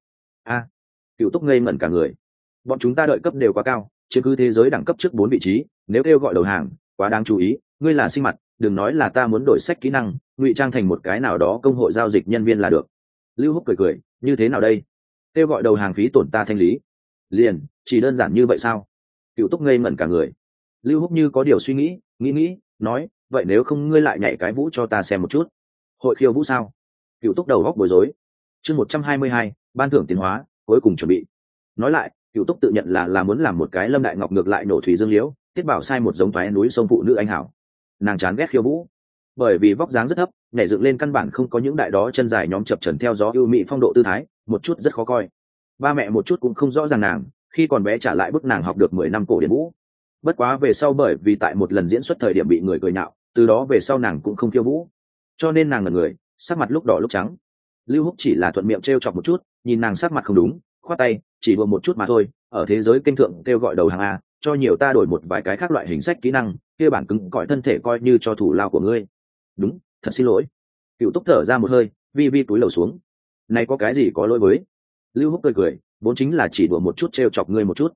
Cựu Túc ngây ngẩn cả người. Bọn chúng ta đợi cấp đều quá cao, chiếm cứ thế giới đẳng cấp trước 4 vị trí, nếu kêu gọi đầu hàng, quá đáng chú ý, ngươi là sinh mặt, đừng nói là ta muốn đổi sách kỹ năng, ngụy trang thành một cái nào đó công hội giao dịch nhân viên là được. Lưu Húc cười, như thế nào đây? Kêu gọi đầu hàng phí tổn ta thanh lý. Liền, chỉ đơn giản như vậy sao? Cựu Túc ngây ngẩn cả người. Lưu Húc như có điều suy nghĩ, nói, vậy nếu không ngươi lại nhảy cái vũ cho ta xem một chút. Hội khiêu vũ sao? Cựu Túc đầu góc bối rối. Chương 122, ban thưởng tiến hóa, cuối cùng chuẩn bị. Nói lại, Cựu Túc tự nhận là muốn làm một cái Lâm Đại Ngọc ngược lại nổ thủy dương liễu, Tiết Bảo sai một giống thoái núi sông phụ nữ anh hảo. Nàng chán ghét khiêu vũ, bởi vì vóc dáng rất thấp, nhảy dựng lên căn bản không có những đại đó chân dài nhóm chập chờn theo gió ưu mỹ phong độ tư thái, một chút rất khó coi. Ba mẹ một chút cũng không rõ ràng nàng, khi còn bé trả lại bức nàng học được 10 năm cổ điển vũ. Bất quá về sau bởi vì tại một lần diễn xuất thời điểm bị người cười nhạo, từ đó về sau nàng cũng không khiêu vũ, cho nên nàng ngẩn người, sắc mặt lúc đỏ lúc trắng. Lưu Húc chỉ là thuận miệng trêu chọc một chút, nhìn nàng sắc mặt không đúng, khoát tay, chỉ đùa một chút mà thôi, ở thế giới kênh thượng kêu gọi đầu hàng a, cho nhiều ta đổi một vài cái khác loại hình sách kỹ năng, kia bản cứng cỏi thân thể coi như cho thủ lao của ngươi. Đúng, thật xin lỗi. Cựu Túc thở ra một hơi, vi túi lầu xuống. Này có cái gì có lỗi với? Lưu Húc cười, vốn chính là chỉ đùa một chút trêu chọc ngươi một chút.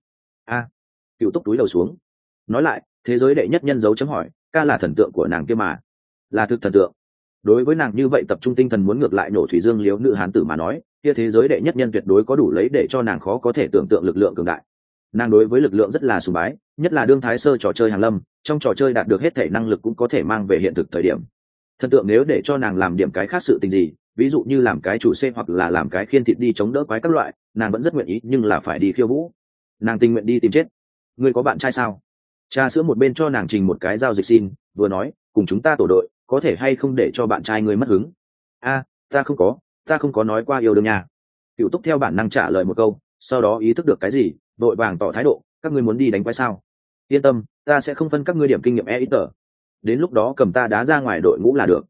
Cựu Túc túi lầu xuống. Nói lại, thế giới đệ nhất nhân dấu chấm hỏi, ca là thần tượng của nàng kia mà. Là thực thần tượng. Đối với nàng như vậy tập trung tinh thần muốn ngược lại nổ thủy dương liếu nữ hán tử mà nói, kia thế giới đệ nhất nhân tuyệt đối có đủ lấy để cho nàng khó có thể tưởng tượng lực lượng cường đại. Nàng đối với lực lượng rất là sùng bái, nhất là đương thái sơ trò chơi hàng lâm, trong trò chơi đạt được hết thể năng lực cũng có thể mang về hiện thực thời điểm. Thần tượng nếu để cho nàng làm điểm cái khác sự tình gì, ví dụ như làm cái chủ xe hoặc là làm cái khiên thịt đi chống đỡ quái các loại, nàng vẫn rất nguyện ý, nhưng là phải đi khiêu vũ. Nàng tình nguyện đi tìm chết. Ngươi có bạn trai sao? Trà sữa một bên cho nàng trình một cái giao dịch xin, vừa nói, cùng chúng ta tổ đội, có thể hay không để cho bạn trai ngươi mất hứng? Ta không có nói qua yêu đương nhà. Cựu Túc theo bản năng trả lời một câu, sau đó ý thức được cái gì, vội vàng tỏ thái độ, các ngươi muốn đi đánh quái sao? Yên tâm, ta sẽ không phân các ngươi điểm kinh nghiệm ít tờ. Đến lúc đó cầm ta đá ra ngoài đội ngũ là được.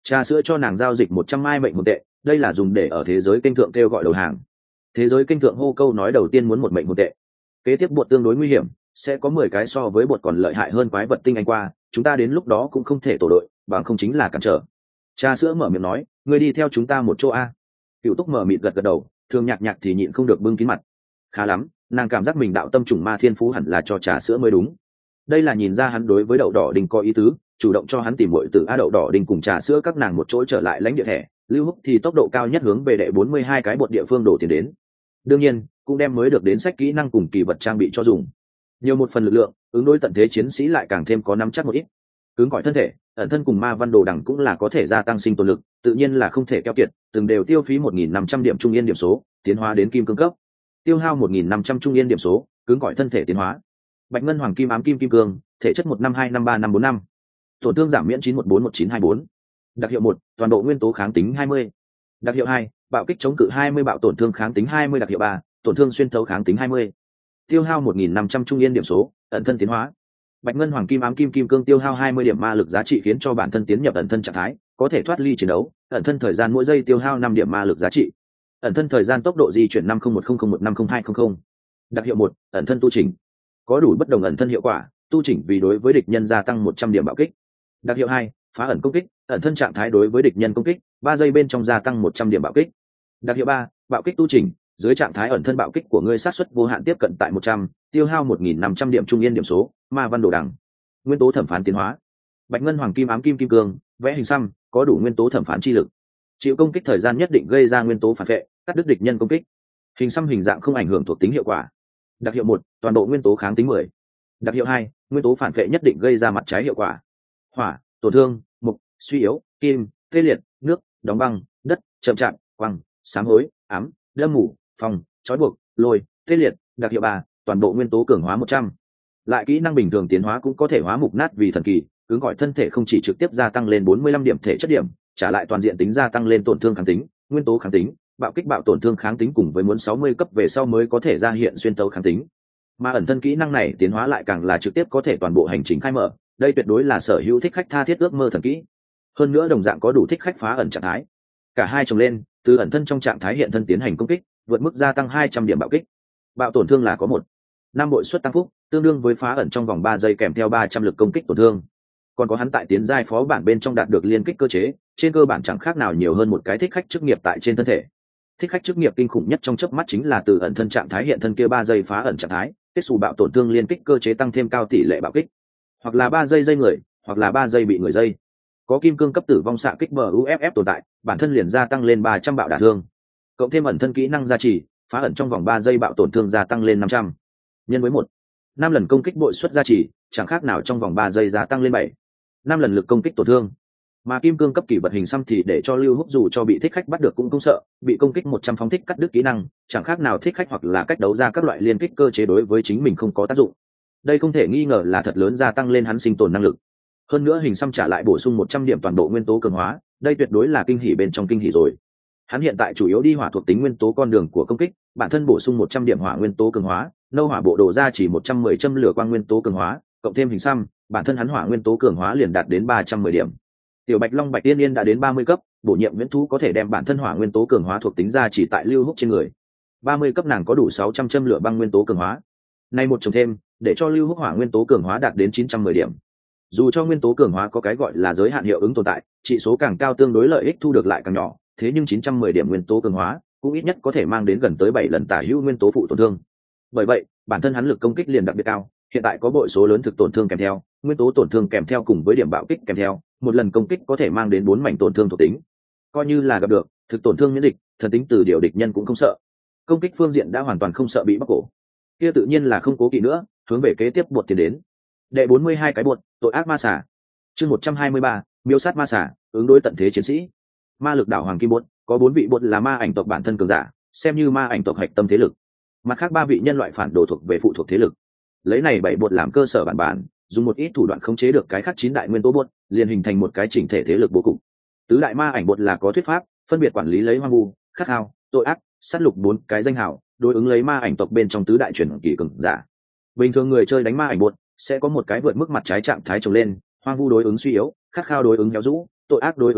Trà sữa cho nàng giao dịch 100 mai mệnh hồn tệ, đây là dùng để ở thế giới kênh thượng kêu gọi đầu hàng. Thế giới kênh thượng hô câu nói đầu tiên muốn một mệnh hồn tệ. Kế tiếp bột tương đối nguy hiểm, sẽ có 10 cái so với bột còn lợi hại hơn quái vật tinh anh qua, chúng ta đến lúc đó cũng không thể tổ đội, bằng không chính là cản trở. Trà sữa mở miệng nói, ngươi đi theo chúng ta một chỗ a. Cửu Túc mở mịt gật gật đầu, Thường Nhạc Nhạc thì nhịn không được bưng kín mặt. Khá lắm, nàng cảm giác mình đạo tâm trùng ma thiên phú hẳn là cho Trà sữa mới đúng. Đây là nhìn ra hắn đối với đậu đỏ đình có ý tứ, chủ động cho hắn tìm muội tử a. Đậu đỏ đình cùng Trà sữa các nàng một chỗ trở lại lãnh địa thẻ, Lưu Húc thì tốc độ cao nhất hướng về đệ 42 cái bột địa phương đổ tiền đến. Đương nhiên, cũng đem mới được đến sách kỹ năng cùng kỳ vật trang bị cho dùng. Nhiều một phần lực lượng, ứng đối tận thế chiến sĩ lại càng thêm có nắm chắc một ít. Cứng cỏi thân thể, ẩn thân cùng ma văn đồ đẳng cũng là có thể gia tăng sinh tồn lực, tự nhiên là không thể keo kiệt, từng đều tiêu phí 1.500 điểm trung yên điểm số, tiến hóa đến kim cương cấp. Tiêu hao 1.500 trung yên điểm số, cứng cỏi thân thể tiến hóa. Bạch ngân hoàng kim ám kim kim cương, thể chất 152534545. Tổn thương giảm miễn 9141924. Đặc hiệu 1, toàn bộ nguyên tố kháng tính 20. Đặc hiệu 2, bạo kích chống cự 20, bạo tổn thương kháng tính 20. Đặc hiệu 3, tổn thương xuyên thấu kháng tính 20. Tiêu hao 1.500 trung yên điểm số, ẩn thân tiến hóa. Bạch ngân hoàng kim ám kim kim cương tiêu hao 20 điểm ma lực giá trị khiến cho bản thân tiến nhập ẩn thân trạng thái, có thể thoát ly chiến đấu, ẩn thân thời gian mỗi giây tiêu hao 5 điểm ma lực giá trị. Ẩn thân thời gian tốc độ di chuyển 501001500200. Đặc hiệu 1, ẩn thân tu chỉnh. Có đủ bất đồng ẩn thân hiệu quả, tu chỉnh vì đối với địch nhân gia tăng 100 điểm bạo kích. Đặc hiệu 2, phá ẩn công kích, ẩn thân trạng thái đối với địch nhân công kích, 3 giây bên trong gia tăng 100 điểm bạo kích. Đặc hiệu 3, bạo kích tu chỉnh, dưới trạng thái ẩn thân bạo kích của ngươi sát suất vô hạn tiếp cận tại 100, tiêu hao 1.500 điểm trung yên điểm số, ma văn đồ đẳng. Nguyên tố thẩm phán tiến hóa. Bạch ngân hoàng kim ám kim kim cương, vẽ hình xăm, có đủ nguyên tố thẩm phán chi lực. Chịu công kích thời gian nhất định gây ra nguyên tố phản vệ, cắt đứt địch nhân công kích. Hình xăm hình dạng không ảnh hưởng thuộc tính hiệu quả. Đặc hiệu 1, toàn bộ nguyên tố kháng tính 10. Đặc hiệu 2, nguyên tố phản vệ nhất định gây ra mặt trái hiệu quả. Hỏa, tổn thương, mục, suy yếu, kim, tê liệt, nước, đóng băng, đất, chậm chạp, quăng, sám hối, ám, đâm mù, phòng, trói buộc, lôi, tê liệt. Đặc hiệu 3, toàn bộ nguyên tố cường hóa 100. Lại kỹ năng bình thường tiến hóa cũng có thể hóa mục nát vì thần kỳ, cứng gọi thân thể không chỉ trực tiếp gia tăng lên 45 điểm thể chất điểm, trả lại toàn diện tính gia tăng lên tổn thương kháng tính, nguyên tố kháng tính, bạo kích bạo tổn thương kháng tính cùng với muốn 60 cấp về sau mới có thể ra hiện xuyên tấu kháng tính. Mà ẩn thân kỹ năng này tiến hóa lại càng là trực tiếp có thể toàn bộ hành trình khai mở, đây tuyệt đối là sở hữu thích khách tha thiết ước mơ thần kỹ. Hơn nữa đồng dạng có đủ thích khách phá ẩn trạng thái. Cả hai chồng lên, từ ẩn thân trong trạng thái hiện thân tiến hành công kích, vượt mức gia tăng 200 điểm bạo kích. Bạo tổn thương là có 1/5 bội suất tăng phúc, tương đương với phá ẩn trong vòng 3 giây kèm theo 300 lực công kích tổn thương. Còn có hắn tại tiến giai phó bản bên trong đạt được liên kích cơ chế, trên cơ bản chẳng khác nào nhiều hơn một cái thích khách chức nghiệp tại trên thân thể. Thích khách chức nghiệp kinh khủng nhất trong chớp mắt chính là từ ẩn thân trạng thái hiện thân kia 3 giây phá ẩn trạng thái, kết xù bạo tổn thương liên kích cơ chế tăng thêm cao tỷ lệ bạo kích. Hoặc là 3 giây người, hoặc là 3 giây bị người dây. Có kim cương cấp tử vong xạ kích BUFF tồn tại, bản thân liền gia tăng lên 300 bạo đả thương. Cộng thêm ẩn thân kỹ năng gia trì, phá ẩn trong vòng 3 giây bạo tổn thương gia tăng lên 500. Nhân với 1/5 lần công kích bội suất gia trì, chẳng khác nào trong vòng 3 giây gia tăng lên 7/5 lần lực công kích tổn thương. Mà kim cương cấp kỷ vật hình xăm thì để cho Lưu Húc dù cho bị thích khách bắt được cũng không sợ, bị công kích 100 phóng thích cắt đứt kỹ năng, chẳng khác nào thích khách hoặc là cách đấu ra các loại liên kích cơ chế đối với chính mình không có tác dụng. Đây không thể nghi ngờ là thật lớn gia tăng lên hắn sinh tồn năng lực. Hơn nữa hình xăm trả lại bổ sung 100 điểm toàn bộ nguyên tố cường hóa, đây tuyệt đối là kinh hỉ bên trong kinh hỉ rồi. Hắn hiện tại chủ yếu đi hỏa thuộc tính nguyên tố con đường của công kích, bản thân bổ sung 100 điểm hỏa nguyên tố cường hóa, nâu hỏa bộ đồ ra chỉ 110 châm lửa quang nguyên tố cường hóa, cộng thêm hình xăm, bản thân hắn hỏa nguyên tố cường hóa liền đạt đến 310 điểm. Tiểu Bạch Long Bạch Tiên Yên đã đến 30 cấp, bổ nhiệm viễn thú có thể đem bản thân hỏa nguyên tố cường hóa thuộc tính ra chỉ tại Lưu Húc trên người. 30 cấp nàng có đủ 600 châm lửa băng nguyên tố cường hóa. Nay một chồng thêm, để cho Lưu Húc hỏa nguyên tố cường hóa đạt đến 910 điểm. Dù cho nguyên tố cường hóa có cái gọi là giới hạn hiệu ứng tồn tại, trị số càng cao tương đối lợi ích thu được lại càng nhỏ, thế nhưng 910 điểm nguyên tố cường hóa cũng ít nhất có thể mang đến gần tới 7 lần tả hữu nguyên tố phụ tổn thương. Bởi vậy, bản thân hắn lực công kích liền đặc biệt cao, hiện tại có bội số lớn thực tổn thương kèm theo, nguyên tố tổn thương kèm theo cùng với điểm bạo kích kèm theo, một lần công kích có thể mang đến 4 mảnh tổn thương thuộc tính. Coi như là gặp được thực tổn thương miễn dịch, thần tính từ điều địch nhân cũng không sợ. Công kích phương diện đã hoàn toàn không sợ bị bóc cổ. Kia tự nhiên là không cố kỵ nữa, hướng về kế tiếp buột tiến đến. Đệ 42 cái buột, tội ác ma xà. Chương 123, miêu sát ma xà, ứng đối tận thế chiến sĩ. Ma lực đảo hoàng kim buột, có 4 vị buột là ma ảnh tộc bản thân cường giả, xem như ma ảnh tộc hạch tâm thế lực. Mặt khác 3 vị nhân loại phản đồ thuộc về phụ thuộc thế lực. Lấy này 7 buột làm cơ sở bản, dùng một ít thủ đoạn khống chế được cái khác 9 đại nguyên tố buột, liền hình thành một cái chỉnh thể thế lực bố cục. Tứ đại ma ảnh buột là có thuyết pháp, phân biệt quản lý lấy hoang vu, khát khao, tội ác, sát lục 4 cái danh hào, đối ứng lấy ma ảnh tộc bên trong tứ đại truyền kỳ cường giả. Bình thường người chơi đánh ma ảnh buột sẽ có một cái vượt mức mặt trái trạng thái trồng lên, hoang vu đối ứng suy yếu, khát khao đối ứng héo rũ, tội ác đối ứng hỗn loạn,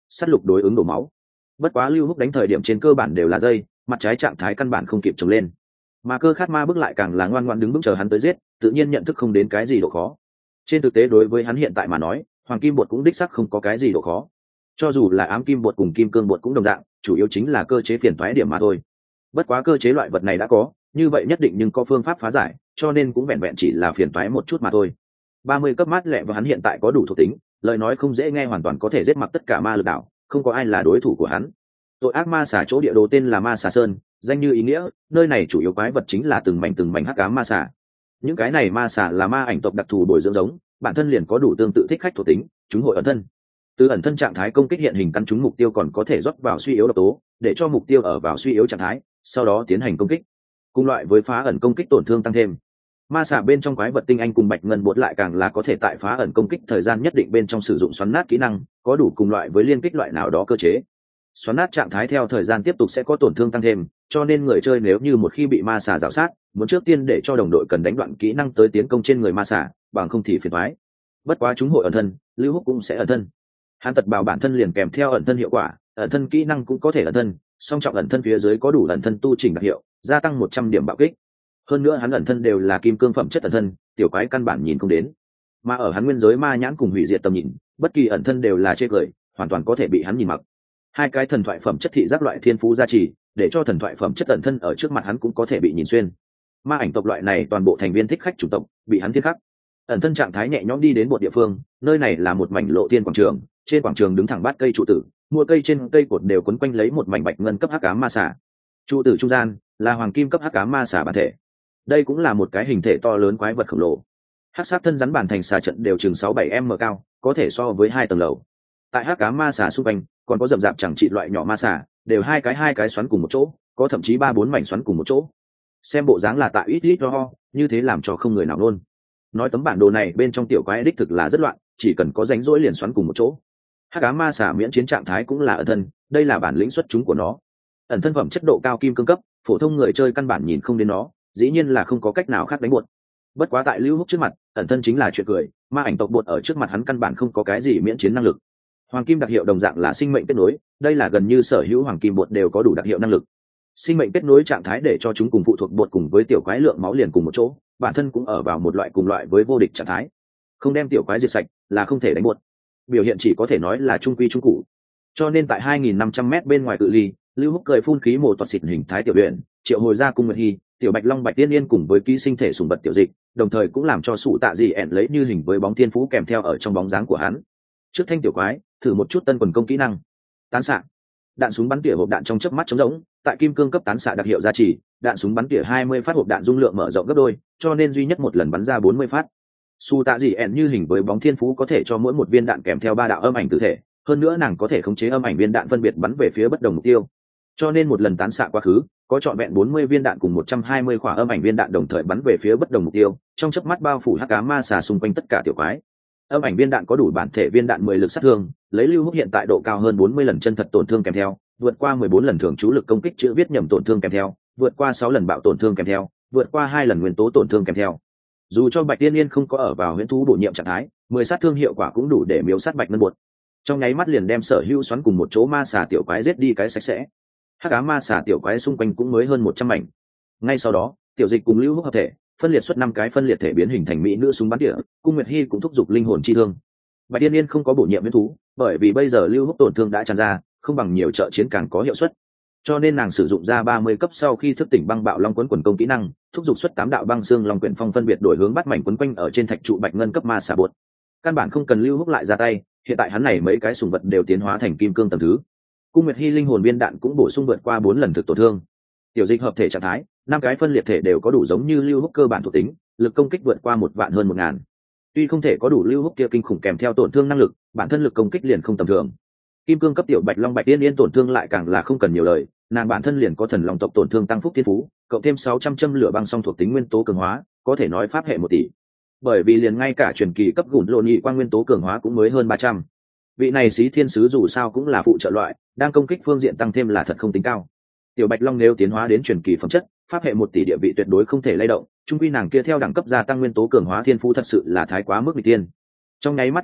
sát lục đối ứng đổ máu. Bất quá Lưu Húc đánh thời điểm trên cơ bản đều là dây, mặt trái trạng thái căn bản không kịp trồng lên, mà cơ khát ma bước lại càng là ngoan ngoãn đứng bước chờ hắn tới giết, tự nhiên nhận thức không đến cái gì độ khó. Trên thực tế đối với hắn hiện tại mà nói, hoàng kim bột cũng đích xác không có cái gì độ khó, cho dù là ám kim bột cùng kim cương bột cũng đồng dạng, chủ yếu chính là cơ chế phiền toái điểm mà thôi. Bất quá cơ chế loại vật này đã có, như vậy nhất định nhưng có phương pháp phá giải, cho nên cũng vẹn vẹn chỉ là phiền toái một chút mà thôi. 30 cấp mát lẹ và hắn hiện tại có đủ thuộc tính, lời nói không dễ nghe, hoàn toàn có thể giết mặc tất cả ma lực đảo, không có ai là đối thủ của hắn. Tội ác ma xà chỗ địa đồ tên là Ma Xà Sơn, danh như ý nghĩa, nơi này chủ yếu quái vật chính là từng mảnh hắc ám ma xà. Những cái này ma xà là ma ảnh tộc đặc thù bồi dưỡng giống, bản thân liền có đủ tương tự thích khách thuộc tính, chúng hội ẩn thân. Từ ẩn thân trạng thái công kích hiện hình căn trúng mục tiêu còn có thể rót vào suy yếu độc tố, để cho mục tiêu ở vào suy yếu trạng thái, sau đó tiến hành công kích. Cùng loại với phá ẩn công kích tổn thương tăng thêm. Ma xà bên trong quái vật tinh anh cùng bạch ngân bột lại càng là có thể tại phá ẩn công kích thời gian nhất định bên trong sử dụng xoắn nát kỹ năng, có đủ cùng loại với liên kích loại nào đó cơ chế. Xoắn nát trạng thái theo thời gian tiếp tục sẽ có tổn thương tăng thêm, cho nên người chơi nếu như một khi bị ma xà rào sát, muốn trước tiên để cho đồng đội cần đánh đoạn kỹ năng tới tiến công trên người ma xà, bằng không thì phiền toái. Bất quá chúng hội ẩn thân, Lưu Húc cũng sẽ ẩn thân. Hắn tật bảo bản thân liền kèm theo ẩn thân hiệu quả, ẩn thân kỹ năng cũng có thể ẩn thân, song trọng ẩn thân phía dưới có đủ ẩn thân tu chỉnh đặc hiệu, gia tăng 100 điểm bạo kích. Hơn nữa hắn ẩn thân đều là kim cương phẩm chất ẩn thân, tiểu quái căn bản nhìn không đến. Mà ở hắn nguyên giới ma nhãn cùng hủy diệt tầm nhìn, bất kỳ ẩn thân đều là chê cười, hoàn toàn có thể bị hắn nhìn mặc. Hai cái thần thoại phẩm chất thị giác loại thiên phú gia trì, để cho thần thoại phẩm chất ẩn thân ở trước mặt hắn cũng có thể bị nhìn xuyên. Ma ảnh tộc loại này toàn bộ thành viên thích khách chủng tộc, bị hắn thiên khắc. Ẩn thân trạng thái nhẹ nhõm đi đến một địa phương, nơi này là một mảnh lộ thiên quảng trường, trên quảng trường đứng thẳng bát cây trụ tử, mỗi cây trên cây cột đều quấn quanh lấy một mảnh bạch ngân cấp hắc ám ma xà. Trụ tử trung gian là hoàng kim cấp hắc ám ma xà bản thể. Đây cũng là một cái hình thể to lớn quái vật khổng lồ. Hắc sát thân rắn bản thành xà trận đều chừng 6-7m cao, có thể so với 2 tầng lầu. Tại hắc ám ma xà xung quanh còn có rậm rạp chẳng trị loại nhỏ ma xà, đều hai cái xoắn cùng một chỗ, có thậm chí 3-4 mảnh xoắn cùng một chỗ. Xem bộ dáng là tại ít ho, như thế làm cho không người nào luôn. Nói tấm bản đồ này bên trong tiểu quái đích thực là rất loạn, chỉ cần có rãnh rỗi liền xoắn cùng một chỗ. Hắc ám ma xà miễn chiến trạng thái cũng là ẩn thân, đây là bản lĩnh xuất chúng của nó. Ẩn thân phẩm chất độ cao kim cương cấp, phổ thông người chơi căn bản nhìn không đến nó, dĩ nhiên là không có cách nào khác đánh buột. Bất quá tại Lưu Húc trước mặt, ẩn thân chính là chuyện cười, ma ảnh tộc buột ở trước mặt hắn căn bản không có cái gì miễn chiến năng lực. Hoàng kim đặc hiệu đồng dạng là sinh mệnh kết nối, đây là gần như sở hữu hoàng kim bột đều có đủ đặc hiệu năng lực. Sinh mệnh kết nối trạng thái để cho chúng cùng phụ thuộc bột cùng với tiểu quái lượng máu liền cùng một chỗ, bản thân cũng ở vào một loại cùng loại với vô địch trạng thái. Không đem tiểu quái diệt sạch là không thể đánh buột. Biểu hiện chỉ có thể nói là trung quy trung cụ. Cho nên tại 2500m bên ngoài cự ly, Lưu Húc cười phun khí mồ toạt xịt hình thái tiểu luyện, triệu hồi ra cung nguyệt hy, tiểu bạch long bạch tiên yên cùng với ký sinh thể sùng bật tiểu dịch, đồng thời cũng làm cho sụ tạ dị ẹn lấy như hình với bóng thiên phú kèm theo ở trong bóng dáng của hắn. Trước thanh tiểu quái, thử một chút tân quần công kỹ năng. Tán xạ. Đạn súng bắn tỉa hộp đạn trong chớp mắt trống rỗng, tại kim cương cấp tán xạ đặc hiệu gia trì, đạn súng bắn tỉa 20 phát hộp đạn dung lượng mở rộng gấp đôi, cho nên duy nhất một lần bắn ra 40 phát. Sụ tạ dị ẹn như hình với bóng thiên phú có thể cho mỗi một viên đạn kèm theo 3 đạo âm ảnh tử thể, hơn nữa nàng có thể khống chế âm ảnh viên đạn phân biệt bắn về phía bất đồng mục tiêu. Cho nên một lần tán xạ quá khứ, có trọn vẹn 40 viên đạn cùng 120 quả âm ảnh viên đạn đồng thời bắn về phía bất đồng mục tiêu, trong chớp mắt bao phủ hắc ám ma xà xung quanh tất cả tiểu quái. Âm ảnh viên đạn có đủ bản thể viên đạn 10 lực sát thương, lấy Lưu Húc hiện tại độ cao hơn 40 lần chân thật tổn thương kèm theo, vượt qua 14 lần thường trú lực công kích chữ viết nhầm tổn thương kèm theo, vượt qua 6 lần bạo tổn thương kèm theo, vượt qua 2 lần nguyên tố tổn thương kèm theo. Dù cho Bạch Tiên Yên không có ở vào huyễn thú bổ nhiệm trạng thái, 10 sát thương hiệu quả cũng đủ để miêu sát Bạch Ngân Bột. Trong nháy mắt liền đem sở hữu xoắn cùng một chỗ ma xà tiểu quái giết đi cái sạch sẽ. Hắc ám ma xà tiểu quái xung quanh cũng mới hơn 100 mảnh. Ngay sau đó, tiểu dịch cùng Lưu Húc hợp thể, phân liệt xuất 5 cái phân liệt thể biến hình thành mỹ nữ súng bắn tỉa, cung nguyệt hy cũng thúc giục linh hồn chi thương. Bạch Tiên Yên không có bổ nhiệm huyễn thú, bởi vì bây giờ Lưu Húc tổn thương đã tràn ra, không bằng nhiều trợ chiến càng có hiệu suất. Cho nên nàng sử dụng ra 30 cấp sau khi thức tỉnh băng bạo long quấn quần công kỹ năng, thúc giục xuất 8 đạo băng xương long quyển phong phân biệt đổi hướng bắt mảnh quấn quanh ở trên thạch trụ bạch ngân cấp ma xà bột. Căn bản không cần Lưu Húc lại ra tay, hiện tại hắn này mấy cái sùng vật đều tiến hóa thành kim cương tầng thứ. Cung Nguyệt Hy linh hồn viên đạn cũng bổ sung vượt qua 4 lần thực tổn thương. Tiểu dịch hợp thể trạng thái, 5 cái phân liệt thể đều có đủ giống như Lưu Húc cơ bản thuộc tính, lực công kích vượt qua 1 vạn hơn 1000. Tuy không thể có đủ Lưu Húc kia kinh khủng kèm theo tổn thương năng lực, bản thân lực công kích liền không tầm thường. Kim cương cấp tiểu bạch long bạch tiên yên tổn thương lại càng là không cần nhiều lời, nàng bản thân liền có thần long tộc tổn thương tăng phúc thiên phú, cộng thêm 600 châm lửa băng song thuộc tính nguyên tố cường hóa, có thể nói pháp hệ 1 tỷ. Bởi vì liền ngay cả truyền kỳ cấp gùn lộn nhị quan nguyên tố cường hóa cũng mới hơn 300. Vị này xí thiên sứ dù sao cũng là phụ trợ loại, đang công kích phương diện tăng thêm là thật không tính cao. Tiểu bạch long nếu tiến hóa đến truyền kỳ phẩm chất, pháp hệ 1 tỷ địa vị tuyệt đối không thể lay động, trung quy nàng kia theo đẳng cấp gia tăng nguyên tố cường hóa thiên phú thật sự là thái quá mức nghịch tiên. Trong nháy mắt mà thôi,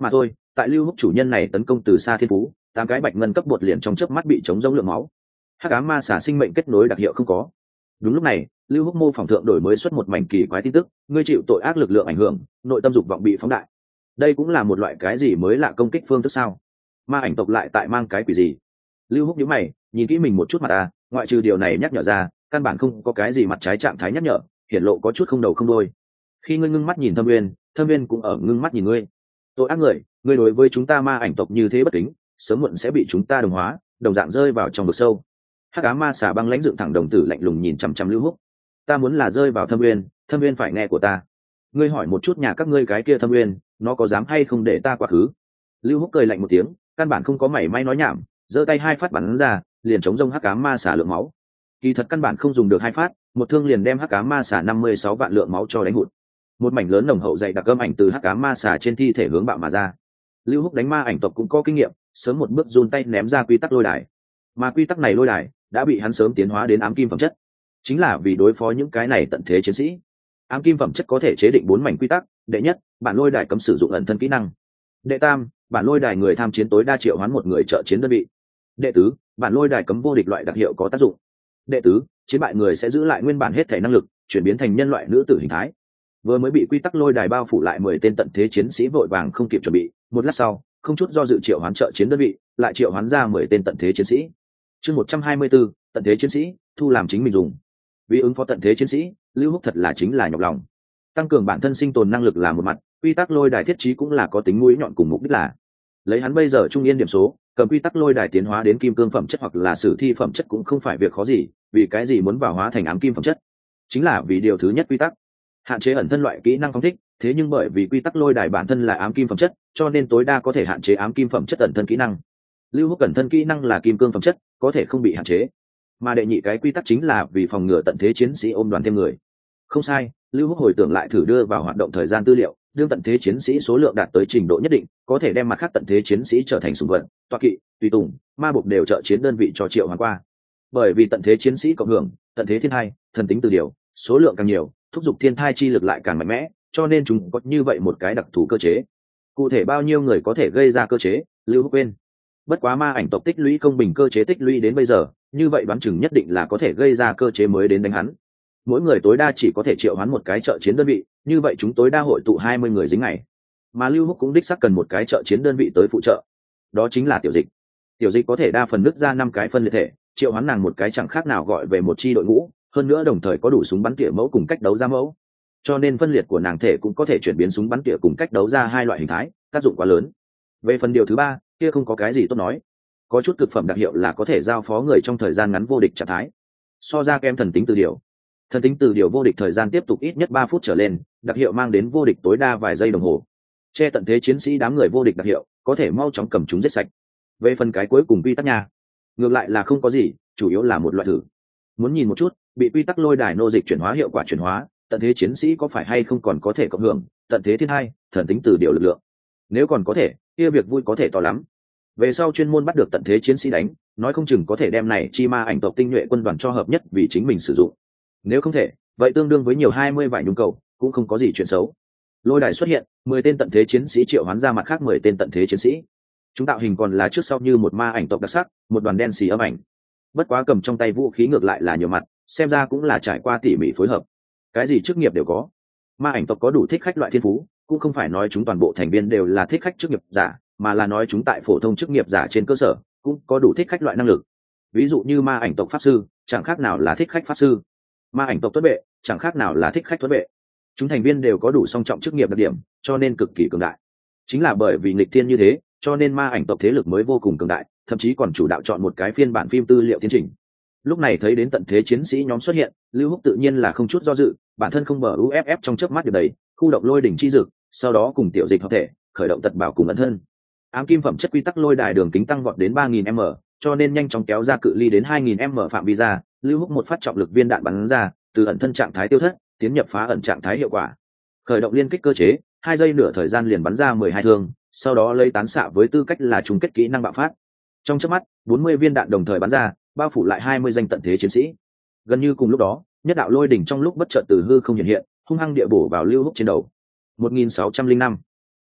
tại Lưu Húc chủ nhân này tấn công từ xa thiên phú, 8 cái bạch ngân cấp bột liền trong chớp mắt bị chống rỗng lượng máu. Hắc ám ma xà sinh mệnh kết nối đặc hiệu không có. Đúng lúc này, Lưu Húc mô phỏng thượng đổi mới xuất một mảnh kỳ quái tin tức, ngươi chịu tội ác lực lượng ảnh hưởng, nội tâm dục vọng bị phóng đại. Đây cũng là một loại cái gì mới lạ công kích phương thức sao? Ma ảnh tộc lại tại mang cái quỷ gì? Lưu Húc nhíu mày, nhìn kỹ mình một chút mặt ngoại trừ điều này nhắc nhở ra, căn bản không có cái gì mặt trái trạng thái nhắc nhở, hiển lộ có chút không đầu không đuôi. Khi ngươi ngưng mắt nhìn Thâm Nguyên cũng ở ngưng mắt nhìn ngươi. Tội ác người, ngươi đối với chúng ta ma ảnh tộc như thế bất kính, sớm muộn sẽ bị chúng ta đồng hóa, đồng dạng rơi vào trong vực sâu. Hắc ám ma xà băng lãnh dựng thẳng đồng tử lạnh lùng nhìn chằm chằm Lưu Húc. Ta muốn là rơi vào Thâm Nguyên phải nghe của ta. Ngươi hỏi một chút nhà các ngươi cái kia Thâm Nguyên, nó có dám hay không để ta quá khứ? Lưu Húc cười lạnh một tiếng, căn bản không có mảy may nói nhảm, giơ tay hai phát bắn ra, liền chống rông hắc ám ma xà lượng máu. Kỳ thật căn bản không dùng được hai phát, một thương liền đem hắc ám ma xà 56 vạn lượng máu cho đánh hụt. Một mảnh lớn nồng hậu dày đặc âm ảnh từ hắc ám ma xà trên thi thể hướng bạo mà ra. Lưu Húc đánh ma ảnh tộc cũng có kinh nghiệm, sớm một bước run tay ném ra quy tắc lôi đài. Mà quy tắc này lôi đài đã bị hắn sớm tiến hóa đến ám kim phẩm chất, chính là vì đối phó những cái này tận thế chiến sĩ. Ám kim phẩm chất có thể chế định 4 mảnh quy tắc. Đệ nhất, bản lôi đài cấm sử dụng ẩn thân kỹ năng. Đệ tam, bản lôi đài người tham chiến tối đa triệu hoán một người trợ chiến đơn vị. Đệ tứ, bản lôi đài cấm vô địch loại đặc hiệu có tác dụng. Đệ tứ, chiến bại người sẽ giữ lại nguyên bản hết thể năng lực, chuyển biến thành nhân loại nữ tử hình thái. Vừa mới bị quy tắc lôi đài bao phủ lại 10 tên tận thế chiến sĩ vội vàng không kịp chuẩn bị, một lát sau, không chút do dự triệu hoán trợ chiến đơn vị, lại triệu hoán ra 10 tên tận thế chiến sĩ. Chương 124, tận thế chiến sĩ, thu làm chính mình dùng. Vì ứng phó tận thế chiến sĩ, Lưu Húc thật là chính là nhọc lòng. Tăng cường bản thân sinh tồn năng lực là một mặt, quy tắc lôi đài thiết trí cũng là có tính mũi nhọn cùng mục đích là lấy hắn bây giờ trung yên điểm số, cầm quy tắc lôi đài tiến hóa đến kim cương phẩm chất hoặc là sử thi phẩm chất cũng không phải việc khó gì, vì cái gì muốn vào hóa thành ám kim phẩm chất? Chính là vì điều thứ nhất quy tắc hạn chế ẩn thân loại kỹ năng phóng thích, thế nhưng bởi vì quy tắc lôi đài bản thân là ám kim phẩm chất, cho nên tối đa có thể hạn chế ám kim phẩm chất ẩn thân kỹ năng. Lưu Húc ẩn thân kỹ năng là kim cương phẩm chất, có thể không bị hạn chế. Mà đệ nhị cái quy tắc chính là vì phòng ngừa tận thế chiến sĩ ôm đoàn thêm người. Không sai, Lưu Húc hồi tưởng lại thử đưa vào hoạt động thời gian tư liệu, đương tận thế chiến sĩ số lượng đạt tới trình độ nhất định, có thể đem mặt khác tận thế chiến sĩ trở thành sủng vật, tọa kỵ, tùy tùng, ma buộc đều trợ chiến đơn vị cho triệu hoàn qua. Bởi vì tận thế chiến sĩ cộng hưởng, tận thế thiên thai, thần tính từ điều, số lượng càng nhiều, thúc giục thiên thai chi lực lại càng mạnh mẽ, cho nên chúng có như vậy một cái đặc thù cơ chế. Cụ thể bao nhiêu người có thể gây ra cơ chế, Lưu Húc quên. Bất quá ma ảnh tộc tích lũy công bình cơ chế tích lũy đến bây giờ, như vậy đoán chừng nhất định là có thể gây ra cơ chế mới đến đánh hắn. Mỗi người tối đa chỉ có thể triệu hoán một cái trợ chiến đơn vị, như vậy chúng tối đa hội tụ 20 người dính ngày. Mà Lưu Húc cũng đích xác cần một cái trợ chiến đơn vị tới phụ trợ, đó chính là tiểu dịch. Tiểu dịch có thể đa phần nứt ra 5 cái phân liệt thể, triệu hoán nàng một cái chẳng khác nào gọi về một chi đội ngũ, hơn nữa đồng thời có đủ súng bắn tỉa mẫu cùng cách đấu ra mẫu, cho nên phân liệt của nàng thể cũng có thể chuyển biến súng bắn tỉa cùng cách đấu ra hai loại hình thái, tác dụng quá lớn. Về phần điều thứ ba, kia không có cái gì tốt nói, có chút cực phẩm đặc hiệu là có thể giao phó người trong thời gian ngắn vô địch trạng thái, so ra kém thần tính từ điều. Thần tính từ điều vô địch thời gian tiếp tục ít nhất 3 phút trở lên, đặc hiệu mang đến vô địch tối đa vài giây đồng hồ. Che tận thế chiến sĩ đám người vô địch đặc hiệu, có thể mau chóng cầm chúng giết sạch. Về phần cái cuối cùng quy tắc nha, ngược lại là không có gì, chủ yếu là một loại thử. Muốn nhìn một chút, bị quy tắc lôi đài nô dịch chuyển hóa hiệu quả chuyển hóa, tận thế chiến sĩ có phải hay không còn có thể cộng hưởng tận thế thiên hai, thần tính từ điều lực lượng. Nếu còn có thể, kia việc vui có thể to lắm. Về sau chuyên môn bắt được tận thế chiến sĩ đánh, nói không chừng có thể đem này chi ma ảnh tộc tinh nhuệ quân đoàn cho hợp nhất vì chính mình sử dụng. Nếu không thể, vậy tương đương với nhiều 20 vài nhu cầu, cũng không có gì chuyện xấu. Lôi đài xuất hiện, 10 tên tận thế chiến sĩ triệu hoán ra mặt khác 10 tên tận thế chiến sĩ. Chúng tạo hình còn là trước sau như một ma ảnh tộc đặc sắc, một đoàn đen xì âm ảnh. Bất quá cầm trong tay vũ khí ngược lại là nhiều mặt, xem ra cũng là trải qua tỉ mỉ phối hợp. Cái gì chức nghiệp đều có. Ma ảnh tộc có đủ thích khách loại thiên phú, cũng không phải nói chúng toàn bộ thành viên đều là thích khách chức nghiệp giả, mà là nói chúng tại phổ thông chức nghiệp giả trên cơ sở cũng có đủ thích khách loại năng lực. Ví dụ như ma ảnh tộc pháp sư, chẳng khác nào là thích khách pháp sư. Ma ảnh tộc tuất vệ, chẳng khác nào là thích khách tuất vệ. Chúng thành viên đều có đủ song trọng chức nghiệp đặc điểm, cho nên cực kỳ cường đại. Chính là bởi vì nghịch thiên như thế, cho nên ma ảnh tộc thế lực mới vô cùng cường đại, thậm chí còn chủ đạo chọn một cái phiên bản phim tư liệu tiến trình. Lúc này thấy đến tận thế chiến sĩ nhóm xuất hiện, Lưu Húc tự nhiên là không chút do dự, bản thân không bờ UFF trong chớp mắt được đầy, khu động lôi đỉnh chi dực, sau đó cùng tiểu dịch hợp thể, khởi động tật bảo cùng ẩn thân. Ám kim phẩm chất quy tắc lôi đài đường kính tăng vọt đến 3000m, cho nên nhanh chóng kéo ra cự ly đến 2000m phạm vi ra, Lưu Húc một phát trọng lực viên đạn bắn ra, từ ẩn thân trạng thái tiêu thất, tiến nhập phá ẩn trạng thái hiệu quả. Khởi động liên kích cơ chế, 2 giây nửa thời gian liền bắn ra 12 thương, sau đó lấy tán xạ với tư cách là chung kết kỹ năng bạo phát. Trong chớp mắt, 40 viên đạn đồng thời bắn ra, bao phủ lại 20 danh tận thế chiến sĩ. Gần như cùng lúc đó, nhất đạo lôi đỉnh trong lúc bất chợt từ hư không hiện hiện, hung hăng địa bổ vào Lưu Húc trên đầu. 1605.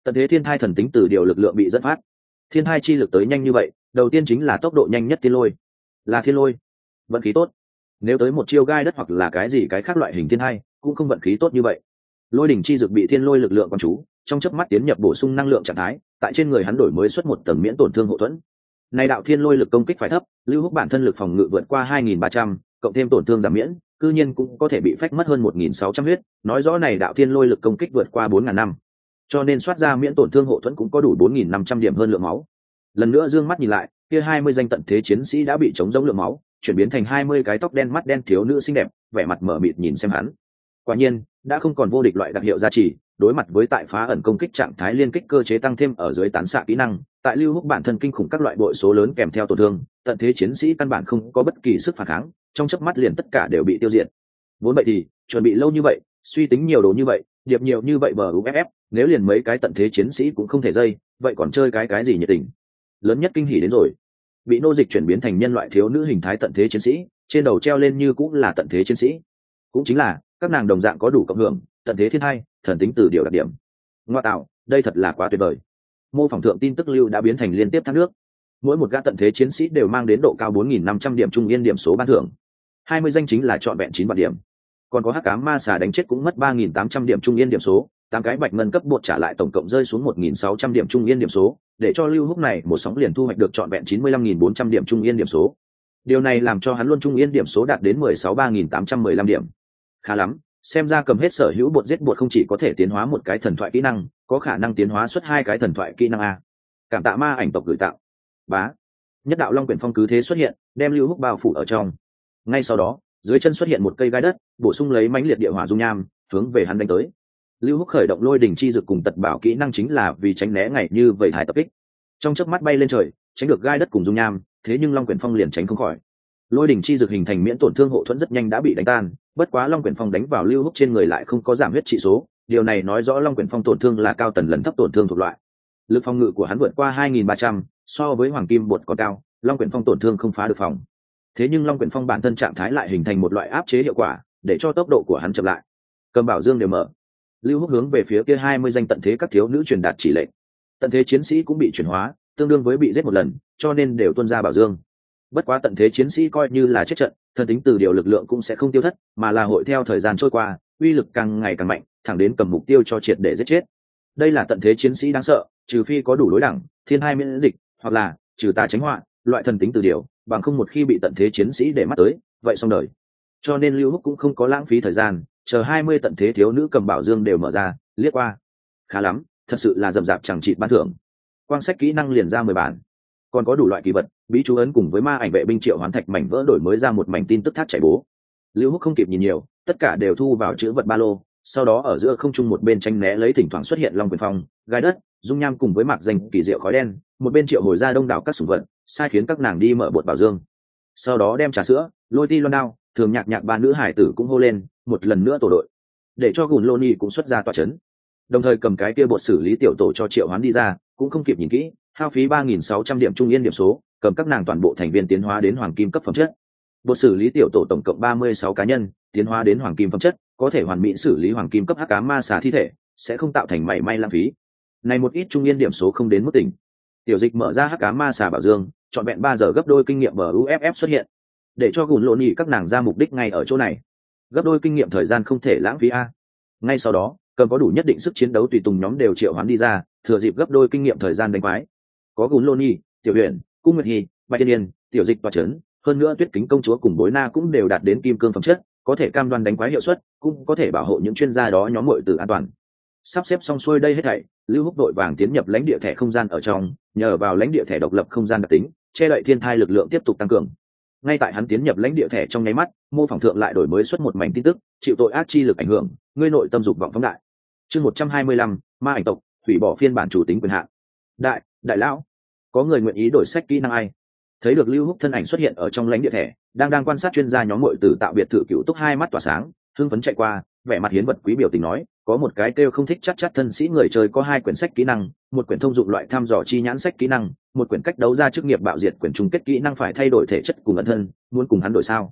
Tận thế thiên thai thần tính từ điều lực lượng bị dẫn phát. Thiên thai chi lực tới nhanh như vậy, đầu tiên chính là tốc độ nhanh nhất thiên lôi. Là thiên lôi, vận khí tốt. Nếu tới một chiêu gai đất hoặc là cái gì cái khác loại hình thiên thai, cũng không vận khí tốt như vậy. Lôi đỉnh chi dược bị thiên lôi lực lượng quán chú, trong chớp mắt tiến nhập bổ sung năng lượng trạng thái, tại trên người hắn đổi mới xuất một tầng miễn tổn thương hộ thuẫn. Này đạo thiên lôi lực công kích phải thấp, Lưu Húc bản thân lực phòng ngự vượt qua 2300, cộng thêm tổn thương giảm miễn, cư nhiên cũng có thể bị phách mất hơn 1600 huyết, nói rõ này đạo thiên lôi lực công kích vượt qua 4000 năm. Cho nên soát ra miễn tổn thương hộ thuẫn cũng có đủ 4500 điểm hơn lượng máu. Lần nữa dương mắt nhìn lại, kia 20 danh tận thế chiến sĩ đã bị chống giống lượng máu, chuyển biến thành 20 cái tóc đen mắt đen thiếu nữ xinh đẹp, vẻ mặt mở mịt nhìn xem hắn. Quả nhiên, đã không còn vô địch loại đặc hiệu gia trì, đối mặt với tại phá ẩn công kích trạng thái liên kích cơ chế tăng thêm ở dưới tán xạ kỹ năng, tại Lưu Húc bản thân kinh khủng các loại bội số lớn kèm theo tổn thương, tận thế chiến sĩ căn bản không có bất kỳ sức phản kháng, trong chớp mắt liền tất cả đều bị tiêu diệt. Vốn vậy thì, chuẩn bị lâu như vậy, suy tính nhiều đồ như vậy, điệp nhiều như vậy bờ UFF, nếu liền mấy cái tận thế chiến sĩ cũng không thể dây, vậy còn chơi cái gì nhiệt tình. Lớn nhất kinh hỉ đến rồi. Bị nô dịch chuyển biến thành nhân loại thiếu nữ hình thái tận thế chiến sĩ, trên đầu treo lên như cũng là tận thế chiến sĩ. Cũng chính là, các nàng đồng dạng có đủ cộng hưởng, tận thế thiên hai, thần tính từ điều đặc điểm. Ngoa tạo, đây thật là quá tuyệt vời. Mô phỏng thượng tin tức lưu đã biến thành liên tiếp thác nước. Mỗi một gã tận thế chiến sĩ đều mang đến độ cao 4500 điểm trung yên điểm số ban thưởng. 20 danh chính là trọn vẹn 9 vạn điểm. Còn có hắc ám ma xà đánh chết cũng mất 3800 điểm trung yên điểm số, 8 cái bạch ngân cấp bột trả lại tổng cộng rơi xuống 1600 điểm trung yên điểm số, để cho Lưu Húc này một sóng liền thu hoạch được trọn vẹn 95400 điểm trung yên điểm số. Điều này làm cho hắn luôn trung yên điểm số đạt đến 163815 điểm. Khá lắm, xem ra cầm hết sở hữu bột giết bột không chỉ có thể tiến hóa một cái thần thoại kỹ năng, có khả năng tiến hóa xuất 2 cái thần thoại kỹ năng a. Cảm tạ ma ảnh tộc gửi tạo. Bá. Nhất đạo long quyển phong cứ thế xuất hiện, đem Lưu Húc bao phủ ở trong. Ngay sau đó, dưới chân xuất hiện một cây gai đất, bổ sung lấy mãnh liệt địa hỏa dung nham, hướng về hắn đánh tới. Lưu Húc khởi động lôi đỉnh chi dược cùng tật bảo kỹ năng chính là vì tránh né ngày như vậy hải tập kích. Trong chớp mắt bay lên trời, tránh được gai đất cùng dung nham, thế nhưng long quyển phong liền tránh không khỏi. Lôi đỉnh chi dược hình thành miễn tổn thương hộ thuẫn rất nhanh đã bị đánh tan, bất quá long quyển phong đánh vào Lưu Húc trên người lại không có giảm huyết trị số, điều này nói rõ long quyển phong tổn thương là cao tần lần thấp tổn thương thuộc loại. Lực phòng ngự của hắn vượt qua 2300, so với hoàng kim bột còn cao, long quyển phong tổn thương không phá được phòng. Thế nhưng long quyển phong bản thân trạng thái lại hình thành một loại áp chế hiệu quả, để cho tốc độ của hắn chậm lại. Cầm bảo dương đều mở. Lưu Húc hướng về phía kia 20 danh tận thế các thiếu nữ truyền đạt chỉ lệnh. Tận thế chiến sĩ cũng bị chuyển hóa, tương đương với bị giết một lần, cho nên đều tuôn ra bảo dương. Bất quá tận thế chiến sĩ coi như là chết trận, thần tính từ điều lực lượng cũng sẽ không tiêu thất, mà là hội theo thời gian trôi qua, uy lực càng ngày càng mạnh, thẳng đến cầm mục tiêu cho triệt để giết chết. Đây là tận thế chiến sĩ đáng sợ, trừ phi có đủ đối đẳng, thiên hai miễn dịch, hoặc là trừ tà tránh họa, loại thần tính từ điều, bằng không một khi bị tận thế chiến sĩ để mắt tới, vậy xong đời. Cho nên Lưu Húc cũng không có lãng phí thời gian, chờ 20 tận thế thiếu nữ cầm bảo dương đều mở ra, liếc qua. Khá lắm, thật sự là rậm rạp chẳng chịt ban thưởng. Quang sách kỹ năng liền ra 10 bản. Còn có đủ loại kỳ vật, bí chú ấn cùng với ma ảnh vệ binh triệu hoán thạch mảnh vỡ đổi mới ra một mảnh tin tức thác chảy bố. Lưu Húc không kịp nhìn nhiều, tất cả đều thu vào chữ vật ba lô, sau đó ở giữa không trung một bên tranh né lấy thỉnh thoảng xuất hiện long quyền phong, gai đất, dung nham cùng với mạc danh kỳ diệu khói đen, một bên triệu hồi ra đông đảo các sủng vật, sai khiến các nàng đi mở bột bảo dương. Sau đó đem trà sữa, lôi ti loan đao, thường nhạc nhạc ba nữ hải tử cũng hô lên, một lần nữa tổ đội, để cho gùn lô ni cũng xuất ra tọa chấn. Đồng thời cầm cái kia bột xử lý tiểu tổ cho triệu hoán đi ra, cũng không kịp nhìn kỹ, hao phí 3600 điểm trung yên điểm số, cầm các nàng toàn bộ thành viên tiến hóa đến hoàng kim cấp phẩm chất. Bột xử lý tiểu tổ tổng cộng 36 cá nhân, tiến hóa đến hoàng kim phẩm chất, có thể hoàn mỹ xử lý hoàng kim cấp hắc ám ma xà thi thể, sẽ không tạo thành mảy may lãng phí. Này một ít trung yên điểm số không đến mức tỉnh. Tiểu dịch mở ra hắc ám ma xà bảo dương, chọn vẹn 3 giờ gấp đôi kinh nghiệm bờ UFF xuất hiện, để cho gùn lộn nhị các nàng ra mục đích ngay ở chỗ này. Gấp đôi kinh nghiệm thời gian không thể lãng phí a. Ngay sau đó, cầm có đủ nhất định sức chiến đấu tùy tùng nhóm đều triệu hoán đi ra, thừa dịp gấp đôi kinh nghiệm thời gian đánh quái. Có gùn lộn nhị, tiểu huyền, cung nguyệt hy, bạch tiên yên, tiểu dịch và trấn, hơn nữa tuyết kính công chúa cùng bối na cũng đều đạt đến kim cương phẩm chất, có thể cam đoan đánh quái hiệu suất, cũng có thể bảo hộ những chuyên gia đó nhóm muội tử an toàn. Sắp xếp xong xuôi đây hết thảy, Lưu Húc đội vàng tiến nhập lãnh địa thẻ không gian ở trong, nhờ vào lãnh địa thẻ độc lập không gian đặc tính, che đậy thiên thai lực lượng tiếp tục tăng cường. Ngay tại hắn tiến nhập lãnh địa thẻ trong nháy mắt, mô phỏng thượng lại đổi mới xuất một mảnh tin tức, chịu tội ác chi lực ảnh hưởng, ngươi nội tâm dục vọng phóng đại. Chương 125, ma ảnh tộc, hủy bỏ phiên bản chủ tính quyền hạn. Đại lão, có người nguyện ý đổi sách kỹ năng ai? Thấy được Lưu Húc thân ảnh xuất hiện ở trong lãnh địa thẻ, đang quan sát chuyên gia nhóm muội tử tạo biệt thự cựu túc hai mắt tỏa sáng, hưng phấn chạy qua, vẻ mặt hiến vật quý biểu tình nói, có một cái kêu không thích chắc thân sĩ người chơi có 2 quyển sách kỹ năng, một quyển thông dụng loại thăm dò chi nhãn sách kỹ năng, một quyển cách đấu ra chức nghiệp bạo diệt quyển chung kết kỹ năng phải thay đổi thể chất cùng ẩn thân, muốn cùng hắn đổi sao?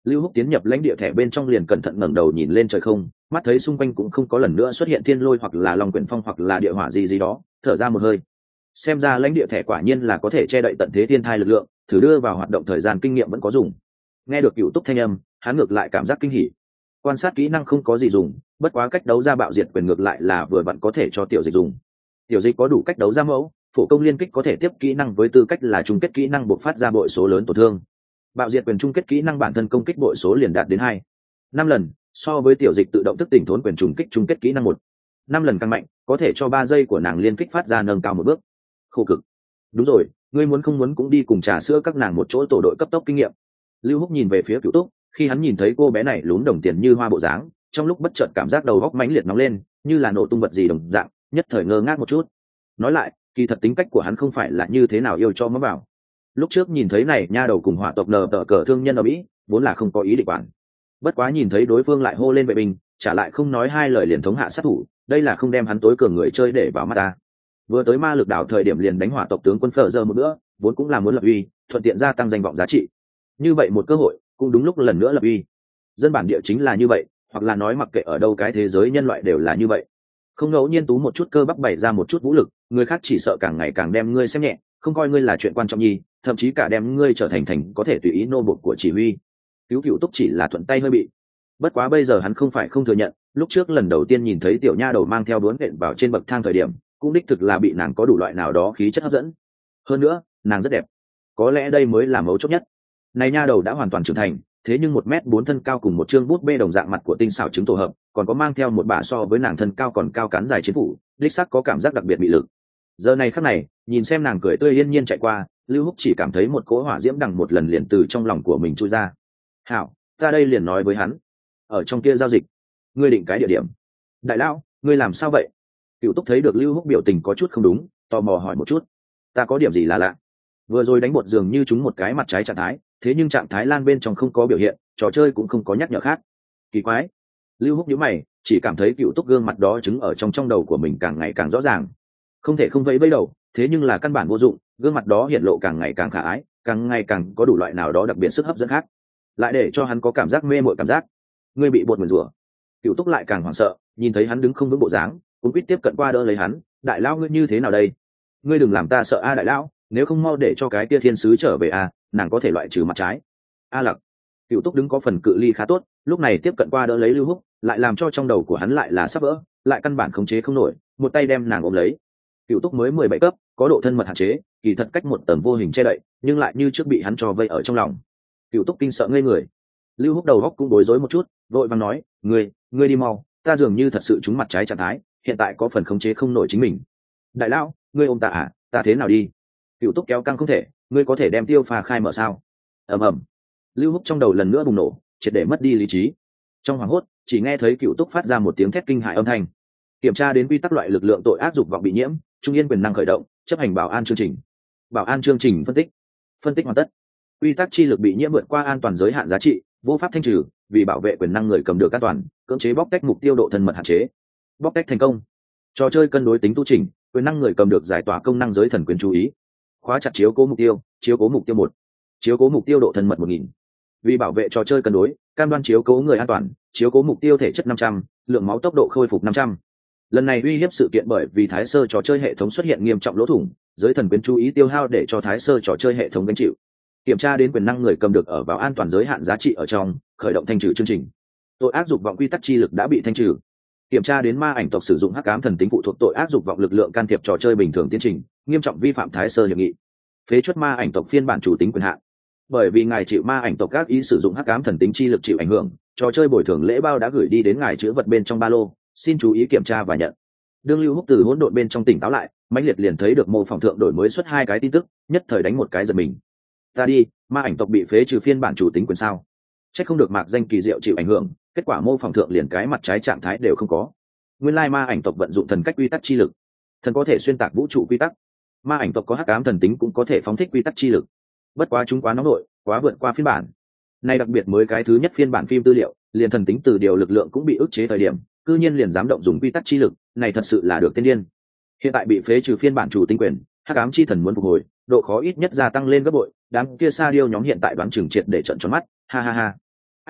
Lưu Húc tiến nhập lãnh địa thẻ bên trong liền cẩn thận ngẩng đầu nhìn lên trời không, mắt thấy xung quanh cũng không có lần nữa xuất hiện thiên lôi hoặc là long quyển phong hoặc là địa hỏa gì đó, thở ra một hơi. Xem ra lãnh địa thẻ quả nhiên là có thể che đậy tận thế thiên thai lực lượng, thử đưa vào hoạt động thời gian kinh nghiệm vẫn có dùng. Nghe được Cửu Túc thanh âm, hắn ngược lại cảm giác kinh hỉ. Quan sát kỹ năng không có gì dùng, bất quá cách đấu ra bạo diệt quyền ngược lại là vừa vặn có thể cho tiểu dịch dùng. Tiểu dịch có đủ cách đấu ra mẫu, phổ công liên kích có thể tiếp kỹ năng với tư cách là chung kết kỹ năng buộc phát ra bội số lớn tổn thương. Bạo diệt quyền chung kết kỹ năng bản thân công kích bội số liền đạt đến 2-5 lần, so với tiểu dịch tự động thức tỉnh thốn quyền chung kết kỹ năng 1-5 lần càng mạnh, có thể cho 3 giây của nàng liên kích phát ra nâng cao một bước. Khổ cực. Đúng rồi, ngươi muốn không muốn cũng đi cùng trà sữa các nàng một chỗ tổ đội cấp tốc kinh nghiệm. Lưu Húc nhìn về phía Cửu Túc, khi hắn nhìn thấy cô bé này lún đồng tiền như hoa bộ dáng, trong lúc bất chợt cảm giác đầu óc mãnh liệt nóng lên, như là nổ tung vật gì đồng dạng, nhất thời ngơ ngác một chút. Nói lại, kỳ thật tính cách của hắn không phải là như thế nào yêu cho mắm vào. Lúc trước nhìn thấy này nha đầu cùng hỏa tộc nờ tờ cờ thương nhân ở Mỹ, vốn là không có ý định quản. Bất quá nhìn thấy đối phương lại hô lên vệ binh, trả lại không nói hai lời liền thống hạ sát thủ, đây là không đem hắn tối cường người chơi để vào mắt ta. Vừa tới ma lực đảo thời điểm liền đánh hỏa tộc tướng quân phở giờ một bữa, vốn cũng là muốn lập uy, thuận tiện gia tăng danh vọng giá trị. Như vậy một cơ hội, cũng đúng lúc lần nữa lập uy. Dân bản địa chính là như vậy, hoặc là nói mặc kệ ở đâu cái thế giới nhân loại đều là như vậy. Không ngẫu nhiên tú một chút cơ bắp bày ra một chút vũ lực, người khác chỉ sợ càng ngày càng đem ngươi xem nhẹ, không coi ngươi là chuyện quan trọng gì, thậm chí cả đem ngươi trở thành có thể tùy ý nô bộc của chỉ huy. Cửu Túc chỉ là thuận tay hơi bị. Bất quá bây giờ hắn không phải không thừa nhận, lúc trước lần đầu tiên nhìn thấy tiểu nha đầu mang theo đuốn đệm vào trên bậc thang thời điểm, cũng đích thực là bị nàng có đủ loại nào đó khí chất hấp dẫn. Hơn nữa, nàng rất đẹp. Có lẽ đây mới là mấu chốt nhất. Này nha đầu đã hoàn toàn trưởng thành, thế nhưng 1m4 thân cao cùng một chương bút bê đồng dạng mặt của tinh xảo trứng tổ hợp, còn có mang theo một bả so với nàng thân cao còn cao cán dài chiến phủ, đích xác có cảm giác đặc biệt mị lực. Giờ này khắc này, nhìn xem nàng cười tươi yên nhiên chạy qua, Lưu Húc chỉ cảm thấy một cỗ hỏa diễm đằng một lần liền từ trong lòng của mình trôi ra. Hảo, ta đây liền nói với hắn, ở trong kia giao dịch, ngươi định cái địa điểm. Đại lão, ngươi làm sao vậy? Cửu Túc thấy được Lưu Húc biểu tình có chút không đúng, tò mò hỏi một chút. Ta có điểm gì là lạ? Vừa rồi đánh bột dường như trúng một cái mặt trái trạng thái, thế nhưng trạng thái lan bên trong không có biểu hiện, trò chơi cũng không có nhắc nhở khác. Kỳ quái. Lưu Húc nhíu mày, chỉ cảm thấy Cửu Túc gương mặt đó chứng ở trong đầu của mình càng ngày càng rõ ràng. Không thể không vẫy vẫy đầu, thế nhưng là căn bản vô dụng, gương mặt đó hiện lộ càng ngày càng khả ái, càng ngày càng có đủ loại nào đó đặc biệt sức hấp dẫn khác, lại để cho hắn có cảm giác mê mội cảm giác. Ngươi bị bột nguyền rủa. Cửu Túc lại càng hoảng sợ, nhìn thấy hắn đứng không vững bộ dáng, cũng quýt tiếp cận qua đỡ lấy hắn. Đại lão, ngươi như thế nào đây? Ngươi đừng làm ta sợ a đại lão, nếu không mau để cho cái tia thiên sứ trở về a, nàng có thể loại trừ mặt trái. A Lặc. Cửu Túc đứng có phần cự ly khá tốt, lúc này tiếp cận qua đỡ lấy Lưu Húc, lại làm cho trong đầu của hắn lại là sắp vỡ, lại căn bản khống chế không nổi, một tay đem nàng ôm lấy. Cửu Túc mới 17 cấp, có độ thân mật hạn chế, kỳ thật cách một tầng vô hình che đậy, nhưng lại như trước bị hắn cho vây ở trong lòng. Cửu Túc kinh sợ ngây người. Lưu Húc đầu góc cũng bối rối một chút, vội vàng nói, ngươi đi mau, ta dường như thật sự trúng mặt trái trạng thái, hiện tại có phần khống chế không nổi chính mình. Đại lão, ngươi ôm ta à, ta thế nào đi? Cửu Túc kéo căng không thể, ngươi có thể đem tiêu pha khai mở sao? Ầm ầm. Lưu Húc trong đầu lần nữa bùng nổ, triệt để mất đi lý trí. Trong hoảng hốt, chỉ nghe thấy Cửu Túc phát ra một tiếng thét kinh hãi âm thanh. Kiểm tra đến quy tắc loại lực lượng tội ác dục vọng bị nhiễm, trung yên quyền năng khởi động, chấp hành bảo an chương trình. Bảo an chương trình phân tích hoàn tất. Quy tắc chi lực bị nhiễm vượt qua an toàn giới hạn giá trị, vô pháp thanh trừ, vì bảo vệ quyền năng người cầm được an toàn, cưỡng chế bóc tách mục tiêu độ thân mật hạn chế. Bóc tách thành công. Trò chơi cân đối tính tu chỉnh, quyền năng người cầm được giải tỏa công năng giới thần quyền chú ý. Khóa chặt chiếu cố mục tiêu 1, chiếu cố mục tiêu độ thân mật 1000. Vì bảo vệ trò chơi cân đối, cam đoan chiếu cố người an toàn, chiếu cố mục tiêu thể chất 500, lượng máu tốc độ khôi phục 500. Lần này uy hiếp sự kiện bởi vì thái sơ trò chơi hệ thống xuất hiện nghiêm trọng lỗ thủng, giới thần quyền chú ý tiêu hao để cho thái sơ trò chơi hệ thống gánh chịu. Kiểm tra đến quyền năng người cầm được ở vào an toàn giới hạn giá trị ở trong, khởi động thanh trừ chương trình. Tội ác dục vọng quy tắc chi lực đã bị thanh trừ. Kiểm tra đến ma ảnh tộc sử dụng hắc ám thần tính phụ thuộc tội ác dục vọng lực lượng can thiệp trò chơi bình thường tiến trình, nghiêm trọng vi phạm thái sơ hiệp nghị. Phế chuất ma ảnh tộc phiên bản chủ tính quyền hạn. Bởi vì ngài chịu ma ảnh tộc các ý sử dụng hắc ám thần tính chi lực chịu ảnh hưởng, trò chơi bồi thường lễ bao đã gửi đi đến ngài chứa vật bên trong ba lô, xin chú ý kiểm tra và nhận. Đương Lưu Húc từ hỗn độn bên trong tỉnh táo lại, mãnh liệt liền thấy được mô phỏng thượng đổi mới xuất 2 cái tin tức, nhất thời đánh một cái giật mình. Ta đi, ma ảnh tộc bị phế trừ phiên bản chủ tính quyền sao? Chắc không được mạc danh kỳ diệu chịu ảnh hưởng, kết quả mô phỏng thượng liền cái mặt trái trạng thái đều không có. Nguyên lai ma ảnh tộc vận dụng thần cách quy tắc chi lực, thần có thể xuyên tạc vũ trụ quy tắc. Ma ảnh tộc có hắc ám thần tính cũng có thể phóng thích quy tắc chi lực. Bất quá chúng quá nóng nổi, quá vượt qua phiên bản. Nay đặc biệt mới cái thứ nhất phiên bản phim tư liệu, liền thần tính từ điều lực lượng cũng bị ức chế thời điểm, cư nhiên liền dám động dùng quy tắc chi lực, này thật sự là được tiên điên. Hiện tại bị phế trừ phiên bản chủ tính quyền, hắc ám chi thần muốn phục hồi, độ khó ít nhất gia tăng lên gấp bội, đám kia sa điêu nhóm hiện tại đoán chừng triệt để trận tròn mắt, ha ha ha.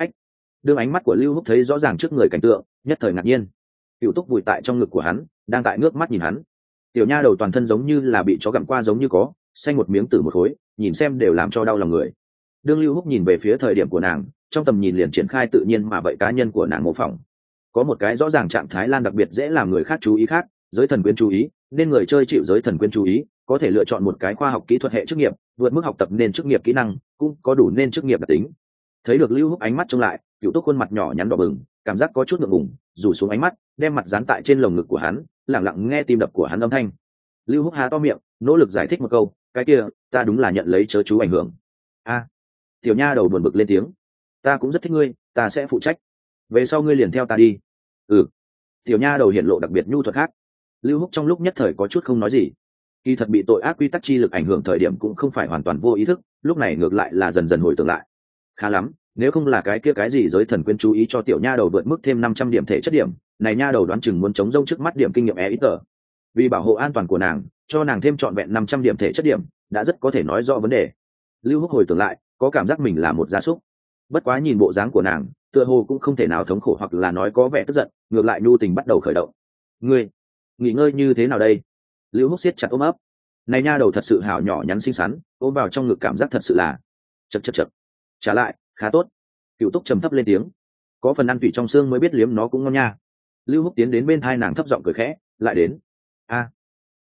đương ánh mắt của Lưu Húc thấy rõ ràng trước người cảnh tượng, nhất thời ngạc nhiên. Cựu Túc vùi tại trong ngực của hắn, đang tại ngước mắt nhìn hắn. Tiểu nha đầu toàn thân giống như là bị chó gặm qua giống như có xanh một miếng tử một khối, nhìn xem đều làm cho đau lòng người. Đương Lưu Húc nhìn về phía thời điểm của nàng, trong tầm nhìn liền triển khai tự nhiên mà vậy cá nhân của nàng mô phỏng. Có một cái rõ ràng trạng thái lan đặc biệt dễ làm người khác chú ý khác, giới thần quyến chú ý, nên người chơi chịu giới thần quyến chú ý, có thể lựa chọn một cái khoa học kỹ thuật hệ chức nghiệp, vượt mức học tập nên chức nghiệp kỹ năng, cũng có đủ nên chức nghiệp đặc tính. Thấy được Lưu Húc ánh mắt trông lại, Cựu Túc khuôn mặt nhỏ nhắn đỏ bừng, cảm giác có chút ngượng ngùng, rủ xuống ánh mắt, đem mặt dán tại trên lồng ngực của hắn, lặng lặng nghe tim đập của hắn âm thanh. Lưu Húc há to miệng, nỗ lực giải thích một câu, cái kia, ta đúng là nhận lấy chớ chú ảnh hưởng. A, tiểu nha đầu buồn bực lên tiếng, ta cũng rất thích ngươi, ta sẽ phụ trách. Về sau ngươi liền theo ta đi. Ừ. Tiểu nha đầu hiện lộ đặc biệt nhu thuật khác. Lưu Húc trong lúc nhất thời có chút không nói gì. Kỳ thật bị tội ác quy tắc chi lực ảnh hưởng thời điểm cũng không phải hoàn toàn vô ý thức, lúc này ngược lại là dần dần hồi tưởng lại. Khá lắm, nếu không là cái kia cái gì giới thần quyến chú ý cho tiểu nha đầu vượt mức thêm 500 điểm thể chất điểm, này nha đầu đoán chừng muốn chống rông trước mắt điểm kinh nghiệm ít tờ. Vì bảo hộ an toàn của nàng, cho nàng thêm trọn vẹn 500 điểm thể chất điểm, đã rất có thể nói rõ vấn đề. Lưu Húc hồi tưởng lại, có cảm giác mình là một gia súc. Bất quá nhìn bộ dáng của nàng, tựa hồ cũng không thể nào thống khổ hoặc là nói có vẻ tức giận, ngược lại nhu tình bắt đầu khởi động. Ngươi nghỉ ngơi như thế nào đây? Lưu Húc siết chặt ôm ấp. Này nha đầu thật sự hảo nhỏ nhắn xinh xắn, ôm vào trong ngực cảm giác thật sự là chật chật chật. Trả lại khá tốt. Cựu Túc trầm thấp lên tiếng, có phần ăn tủy trong xương mới biết liếm nó cũng ngon nha. Lưu Húc tiến đến bên thai nàng thấp giọng cười khẽ, lại đến. A,